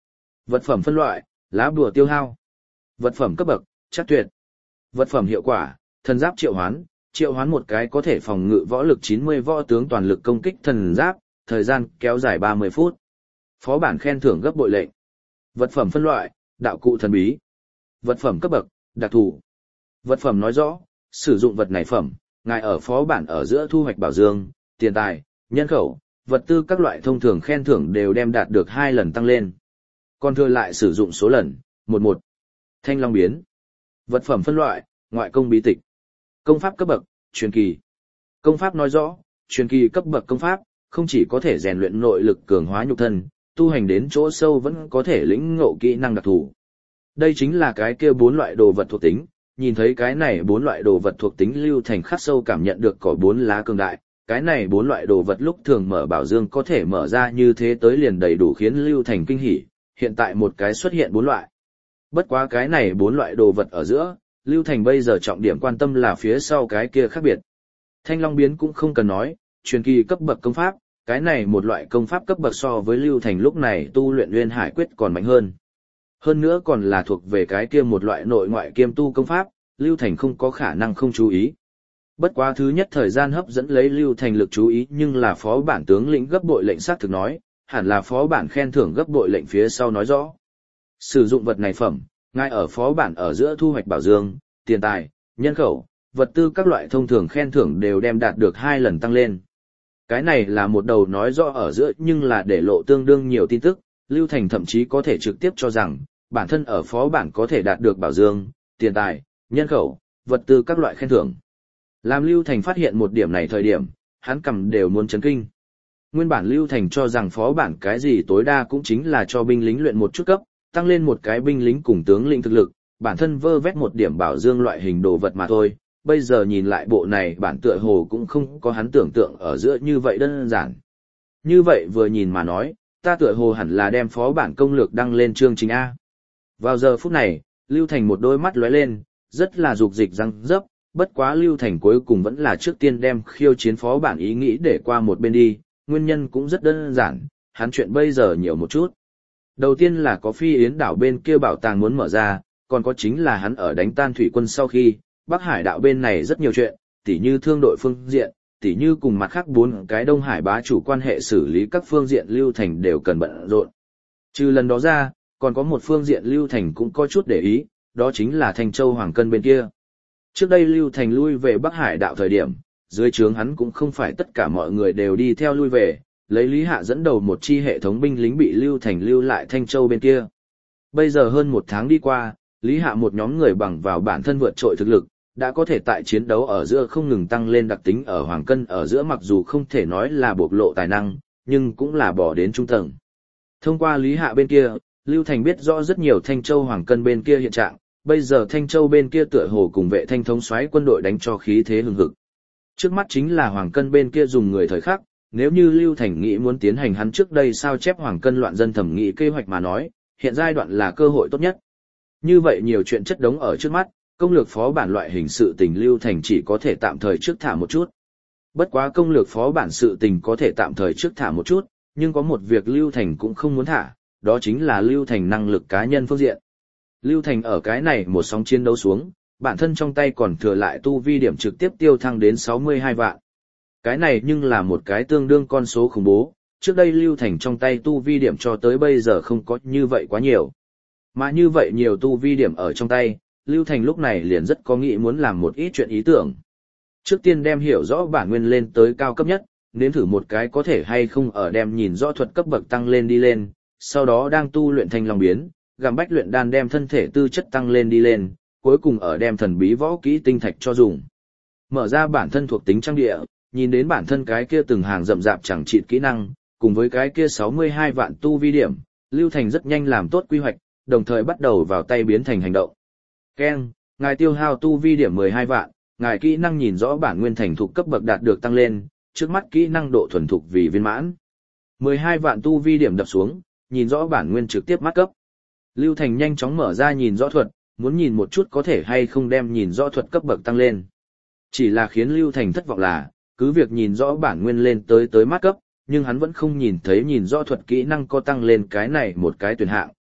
Vật phẩm phân loại, lá bùa tiêu hao. Vật phẩm cấp bậc, chắc tuyệt. Vật phẩm hiệu quả, thần giáp triệu hoán, triệu hoán một cái có thể phòng ngự võ lực chín mươi võ tướng toàn lực công kích thần giáp, thời gian kéo dài ba mươi phút. Phó bản khen thưởng gấp bội lệnh. Vật phẩm phân loại, đạo cụ thần bí. Vật phẩm cấp bậc, đặc thù. Vật phẩm nói rõ, sử dụng vật này phẩm, ngài ở phó bản ở giữa thu hoạch bảo dương, tiền tài, nhân khẩu, vật tư các loại thông thường khen thưởng đều đem đạt được hai lần tăng lên. Còn thừa lại sử dụng số lần, một một. Thanh long biến. Vật phẩm phân loại, ngoại công bí tịch. Công pháp cấp bậc, truyền kỳ. Công pháp nói rõ, truyền kỳ cấp bậc công pháp, không chỉ có thể rèn luyện nội lực cường hóa nhục thân, tu hành đến chỗ sâu vẫn có thể lĩnh ngộ kỹ năng đặc thù. Đây chính là cái kia bốn loại đồ vật thuộc tính, nhìn thấy cái này bốn loại đồ vật thuộc tính Lưu Thành khắc sâu cảm nhận được có bốn lá cường đại, cái này bốn loại đồ vật lúc thường mở bảo dương có thể mở ra như thế tới liền đầy đủ khiến Lưu Thành kinh hỉ, hiện tại một cái xuất hiện bốn loại. Bất quá cái này bốn loại đồ vật ở giữa, Lưu Thành bây giờ trọng điểm quan tâm là phía sau cái kia khác biệt. Thanh Long biến cũng không cần nói, truyền kỳ cấp bậc công pháp, cái này một loại công pháp cấp bậc so với Lưu Thành lúc này tu luyện Nguyên Hải Quyết còn mạnh hơn. Hơn nữa còn là thuộc về cái kia một loại nội ngoại kiêm tu công pháp, Lưu Thành không có khả năng không chú ý. Bất quá thứ nhất thời gian hấp dẫn lấy Lưu Thành lực chú ý nhưng là phó bản tướng lĩnh gấp bội lệnh xác thực nói, hẳn là phó bản khen thưởng gấp bội lệnh phía sau nói rõ. Sử dụng vật này phẩm, ngay ở phó bản ở giữa thu hoạch bảo dương, tiền tài, nhân khẩu, vật tư các loại thông thường khen thưởng đều đem đạt được hai lần tăng lên. Cái này là một đầu nói rõ ở giữa nhưng là để lộ tương đương nhiều tin tức, Lưu Thành thậm chí có thể trực tiếp cho rằng, bản thân ở phó bản có thể đạt được bảo dương, tiền tài, nhân khẩu, vật tư các loại khen thưởng. Làm Lưu Thành phát hiện một điểm này thời điểm, hắn cầm đều muốn chấn kinh. Nguyên bản Lưu Thành cho rằng phó bản cái gì tối đa cũng chính là cho binh lính luyện một chút cấp, tăng lên một cái binh lính cùng tướng lĩnh thực lực, bản thân vơ vét một điểm bảo dương loại hình đồ vật mà thôi. Bây giờ nhìn lại bộ này bản tựa hồ cũng không có hắn tưởng tượng ở giữa như vậy đơn giản. Như vậy vừa nhìn mà nói, ta tựa hồ hẳn là đem phó bản công lược đăng lên chương trình A. Vào giờ phút này, Lưu Thành một đôi mắt lóe lên, rất là dục dịch răng dấp, bất quá Lưu Thành cuối cùng vẫn là trước tiên đem khiêu chiến phó bản ý nghĩ để qua một bên đi, nguyên nhân cũng rất đơn giản, hắn chuyện bây giờ nhiều một chút. Đầu tiên là có Phi Yến đảo bên kia bảo tàng muốn mở ra, còn có chính là hắn ở đánh tan thủy quân sau khi, Bắc Hải đạo bên này rất nhiều chuyện, tỉ như thương đội phương diện, tỉ như cùng mặt khác bốn cái Đông Hải bá chủ quan hệ xử lý các phương diện Lưu Thành đều cần bận rộn. Trừ lần đó ra, còn có một phương diện Lưu Thành cũng có chút để ý, đó chính là Thanh Châu Hoàng Cân bên kia. Trước đây Lưu Thành lui về Bắc Hải đạo thời điểm, dưới trướng hắn cũng không phải tất cả mọi người đều đi theo lui về, lấy Lý Hạ dẫn đầu một chi hệ thống binh lính bị Lưu Thành lưu lại Thanh Châu bên kia. Bây giờ hơn một tháng đi qua, Lý Hạ một nhóm người bằng vào bản thân vượt trội thực lực, đã có thể tại chiến đấu ở giữa không ngừng tăng lên đặc tính ở Hoàng Cân ở giữa, mặc dù không thể nói là bộc lộ tài năng, nhưng cũng là bỏ đến trung tầng. Thông qua Lý Hạ bên kia, Lưu Thành biết rõ rất nhiều Thanh Châu Hoàng Cân bên kia hiện trạng, bây giờ Thanh Châu bên kia tựa hồ cùng vệ thanh thống soái quân đội đánh cho khí thế hừng hực. Trước mắt chính là Hoàng Cân bên kia dùng người thời khắc, nếu như Lưu Thành nghĩ muốn tiến hành hắn trước đây sao chép Hoàng Cân loạn dân thẩm nghị kế hoạch mà nói, hiện giai đoạn là cơ hội tốt nhất. Như vậy nhiều chuyện chất đống ở trước mắt, công lược phó bản loại hình sự tình Lưu Thành chỉ có thể tạm thời trước thả một chút. Bất quá công lược phó bản sự tình có thể tạm thời trước thả một chút, nhưng có một việc Lưu Thành cũng không muốn thả, đó chính là Lưu Thành năng lực cá nhân phương diện. Lưu Thành ở cái này một sóng chiến đấu xuống, bản thân trong tay còn thừa lại tu vi điểm trực tiếp tiêu thăng đến sáu mươi hai vạn. Cái này nhưng là một cái tương đương con số khủng bố, trước đây Lưu Thành trong tay tu vi điểm cho tới bây giờ không có như vậy quá nhiều. Mà như vậy nhiều tu vi điểm ở trong tay, Lưu Thành lúc này liền rất có nghĩ muốn làm một ít chuyện ý tưởng. Trước tiên đem hiểu rõ bản nguyên lên tới cao cấp nhất, nếm thử một cái có thể hay không ở đem nhìn rõ thuật cấp bậc tăng lên đi lên, sau đó đang tu luyện thanh long biến, gặm bách luyện đan đem thân thể tư chất tăng lên đi lên, cuối cùng ở đem thần bí võ kỹ tinh thạch cho dùng. Mở ra bản thân thuộc tính trang địa, nhìn đến bản thân cái kia từng hàng rậm rạp chẳng chịt kỹ năng, cùng với cái kia sáu mươi hai vạn tu vi điểm, Lưu Thành rất nhanh làm tốt quy hoạch, đồng thời bắt đầu vào tay biến thành hành động. Ken, ngài tiêu hao tu vi điểm mười hai vạn, ngài kỹ năng nhìn rõ bản nguyên thành thục cấp bậc đạt được tăng lên, trước mắt kỹ năng độ thuần thục vì viên mãn. mười hai vạn tu vi điểm đập xuống, nhìn rõ bản nguyên trực tiếp mắt cấp. Lưu Thành nhanh chóng mở ra nhìn rõ thuật, muốn nhìn một chút có thể hay không đem nhìn rõ thuật cấp bậc tăng lên. Chỉ là khiến Lưu Thành thất vọng là, cứ việc nhìn rõ bản nguyên lên tới tới mắt cấp, nhưng hắn vẫn không nhìn thấy nhìn rõ thuật kỹ năng có tăng lên cái này một cái tuyển hạng,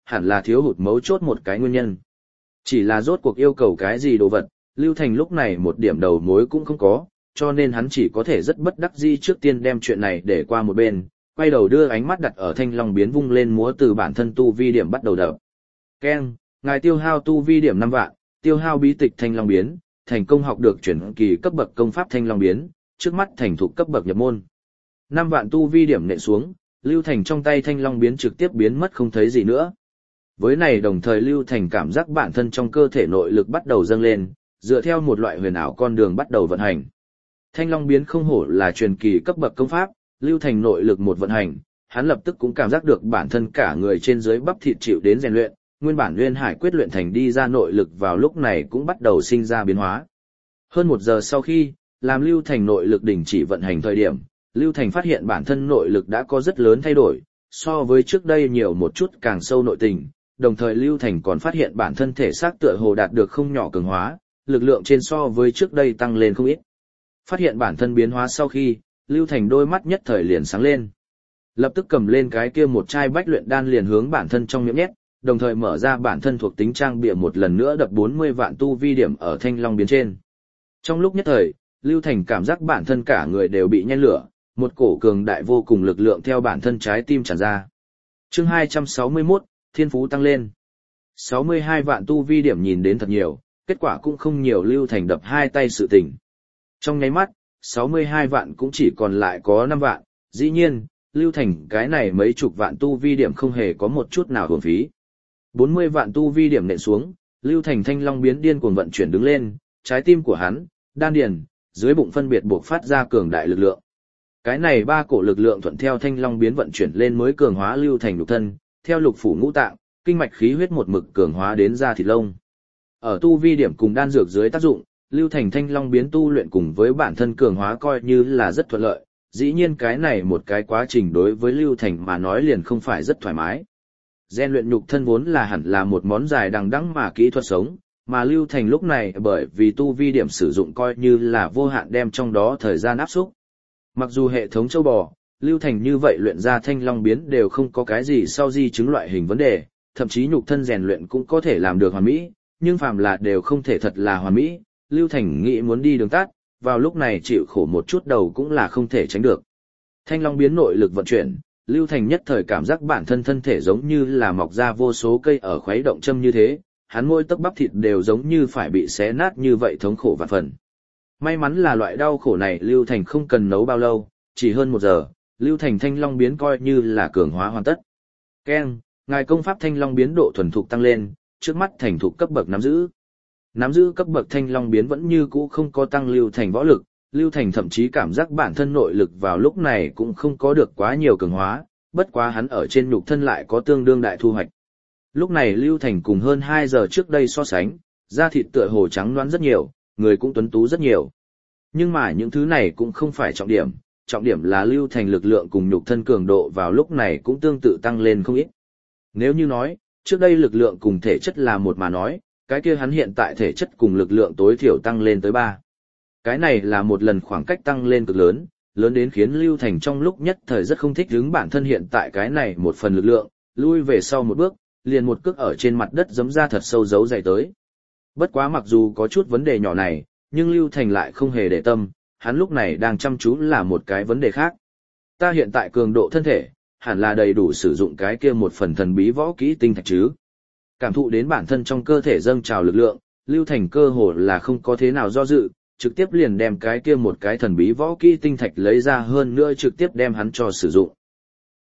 hẳn là thiếu hụt mấu chốt một cái nguyên nhân. Chỉ là rốt cuộc yêu cầu cái gì đồ vật, Lưu Thành lúc này một điểm đầu mối cũng không có, cho nên hắn chỉ có thể rất bất đắc dĩ trước tiên đem chuyện này để qua một bên, quay đầu đưa ánh mắt đặt ở thanh long biến vung lên múa từ bản thân tu vi điểm bắt đầu đập. Keng, ngài tiêu hao tu vi điểm năm vạn, tiêu hao bí tịch thanh long biến, thành công học được chuyển kỳ cấp bậc công pháp thanh long biến, trước mắt thành thục cấp bậc nhập môn. năm vạn tu vi điểm nện xuống, Lưu Thành trong tay thanh long biến trực tiếp biến mất không thấy gì nữa. Với này đồng thời Lưu Thành cảm giác bản thân trong cơ thể nội lực bắt đầu dâng lên, dựa theo một loại huyền ảo con đường bắt đầu vận hành. Thanh long biến không hổ là truyền kỳ cấp bậc công pháp, Lưu Thành nội lực một vận hành, hắn lập tức cũng cảm giác được bản thân cả người trên dưới bắp thịt chịu đến rèn luyện, nguyên bản Nguyên Hải quyết luyện thành đi ra nội lực vào lúc này cũng bắt đầu sinh ra biến hóa. Hơn một giờ sau khi, làm Lưu Thành nội lực đình chỉ vận hành thời điểm, Lưu Thành phát hiện bản thân nội lực đã có rất lớn thay đổi, so với trước đây nhiều một chút càng sâu nội tình, đồng thời Lưu Thành còn phát hiện bản thân thể xác tựa hồ đạt được không nhỏ cường hóa, lực lượng trên so với trước đây tăng lên không ít. Phát hiện bản thân biến hóa sau khi, Lưu Thành đôi mắt nhất thời liền sáng lên. Lập tức cầm lên cái kia một chai bách luyện đan liền hướng bản thân trong miệng nhét, đồng thời mở ra bản thân thuộc tính trang bịa một lần nữa đập bốn mươi vạn tu vi điểm ở thanh long biến trên. Trong lúc nhất thời, Lưu Thành cảm giác bản thân cả người đều bị nhen lửa, một cổ cường đại vô cùng lực lượng theo bản thân trái tim tràn ra. Chương hai trăm sáu mươi mốt, Thiên phú tăng lên. sáu mươi hai vạn tu vi điểm nhìn đến thật nhiều, kết quả cũng không nhiều. Lưu Thành đập hai tay sự tình. Trong nháy mắt, sáu mươi hai vạn cũng chỉ còn lại có năm vạn, dĩ nhiên, Lưu Thành cái này mấy chục vạn tu vi điểm không hề có một chút nào uổng phí. bốn mươi vạn tu vi điểm nện xuống, Lưu Thành thanh long biến điên cuồng vận chuyển đứng lên, trái tim của hắn, đan điền, dưới bụng phân biệt buộc phát ra cường đại lực lượng. Cái này ba cổ lực lượng thuận theo thanh long biến vận chuyển lên mới cường hóa Lưu Thành lục thân, theo lục phủ ngũ tạng, kinh mạch khí huyết một mực cường hóa đến da thịt lông. Ở tu vi điểm cùng đan dược dưới tác dụng, Lưu Thành thanh long biến tu luyện cùng với bản thân cường hóa coi như là rất thuận lợi, dĩ nhiên cái này một cái quá trình đối với Lưu Thành mà nói liền không phải rất thoải mái. Gen luyện nhục thân vốn là hẳn là một món dài đằng đẵng mà kỹ thuật sống, mà Lưu Thành lúc này bởi vì tu vi điểm sử dụng coi như là vô hạn đem trong đó thời gian áp xúc. Mặc dù hệ thống châu bò, Lưu Thành như vậy luyện ra thanh long biến đều không có cái gì sau di chứng loại hình vấn đề, thậm chí nhục thân rèn luyện cũng có thể làm được hoàn mỹ, nhưng phàm là đều không thể thật là hoàn mỹ, Lưu Thành nghĩ muốn đi đường tắt, vào lúc này chịu khổ một chút đầu cũng là không thể tránh được. Thanh long biến nội lực vận chuyển, Lưu Thành nhất thời cảm giác bản thân thân thể giống như là mọc ra vô số cây ở khuấy động châm như thế, hắn môi tấc bắp thịt đều giống như phải bị xé nát như vậy thống khổ vạn phần. May mắn là loại đau khổ này Lưu Thành không cần nấu bao lâu, chỉ hơn một giờ, Lưu Thành thanh long biến coi như là cường hóa hoàn tất. Keng, ngài công pháp thanh long biến độ thuần thục tăng lên, trước mắt thành thục cấp bậc nắm giữ. Nắm giữ cấp bậc thanh long biến vẫn như cũ không có tăng Lưu Thành võ lực, Lưu Thành thậm chí cảm giác bản thân nội lực vào lúc này cũng không có được quá nhiều cường hóa, bất quá hắn ở trên nhục thân lại có tương đương đại thu hoạch. Lúc này Lưu Thành cùng hơn hai giờ trước đây so sánh, da thịt tựa hồ trắng nõn rất nhiều, người cũng tuấn tú rất nhiều. Nhưng mà những thứ này cũng không phải trọng điểm, trọng điểm là Lưu Thành lực lượng cùng nhục thân cường độ vào lúc này cũng tương tự tăng lên không ít. Nếu như nói, trước đây lực lượng cùng thể chất là một mà nói, cái kia hắn hiện tại thể chất cùng lực lượng tối thiểu tăng lên tới ba. Cái này là một lần khoảng cách tăng lên cực lớn, lớn đến khiến Lưu Thành trong lúc nhất thời rất không thích ứng bản thân hiện tại cái này một phần lực lượng, lui về sau một bước, liền một cước ở trên mặt đất giẫm ra thật sâu dấu dày tới. Bất quá mặc dù có chút vấn đề nhỏ này, nhưng Lưu Thành lại không hề để tâm, hắn lúc này đang chăm chú là một cái vấn đề khác. Ta hiện tại cường độ thân thể, hẳn là đầy đủ sử dụng cái kia một phần thần bí võ kỹ tinh thạch chứ. Cảm thụ đến bản thân trong cơ thể dâng trào lực lượng, Lưu Thành cơ hồ là không có thế nào do dự, trực tiếp liền đem cái kia một cái thần bí võ kỹ tinh thạch lấy ra hơn nữa trực tiếp đem hắn cho sử dụng.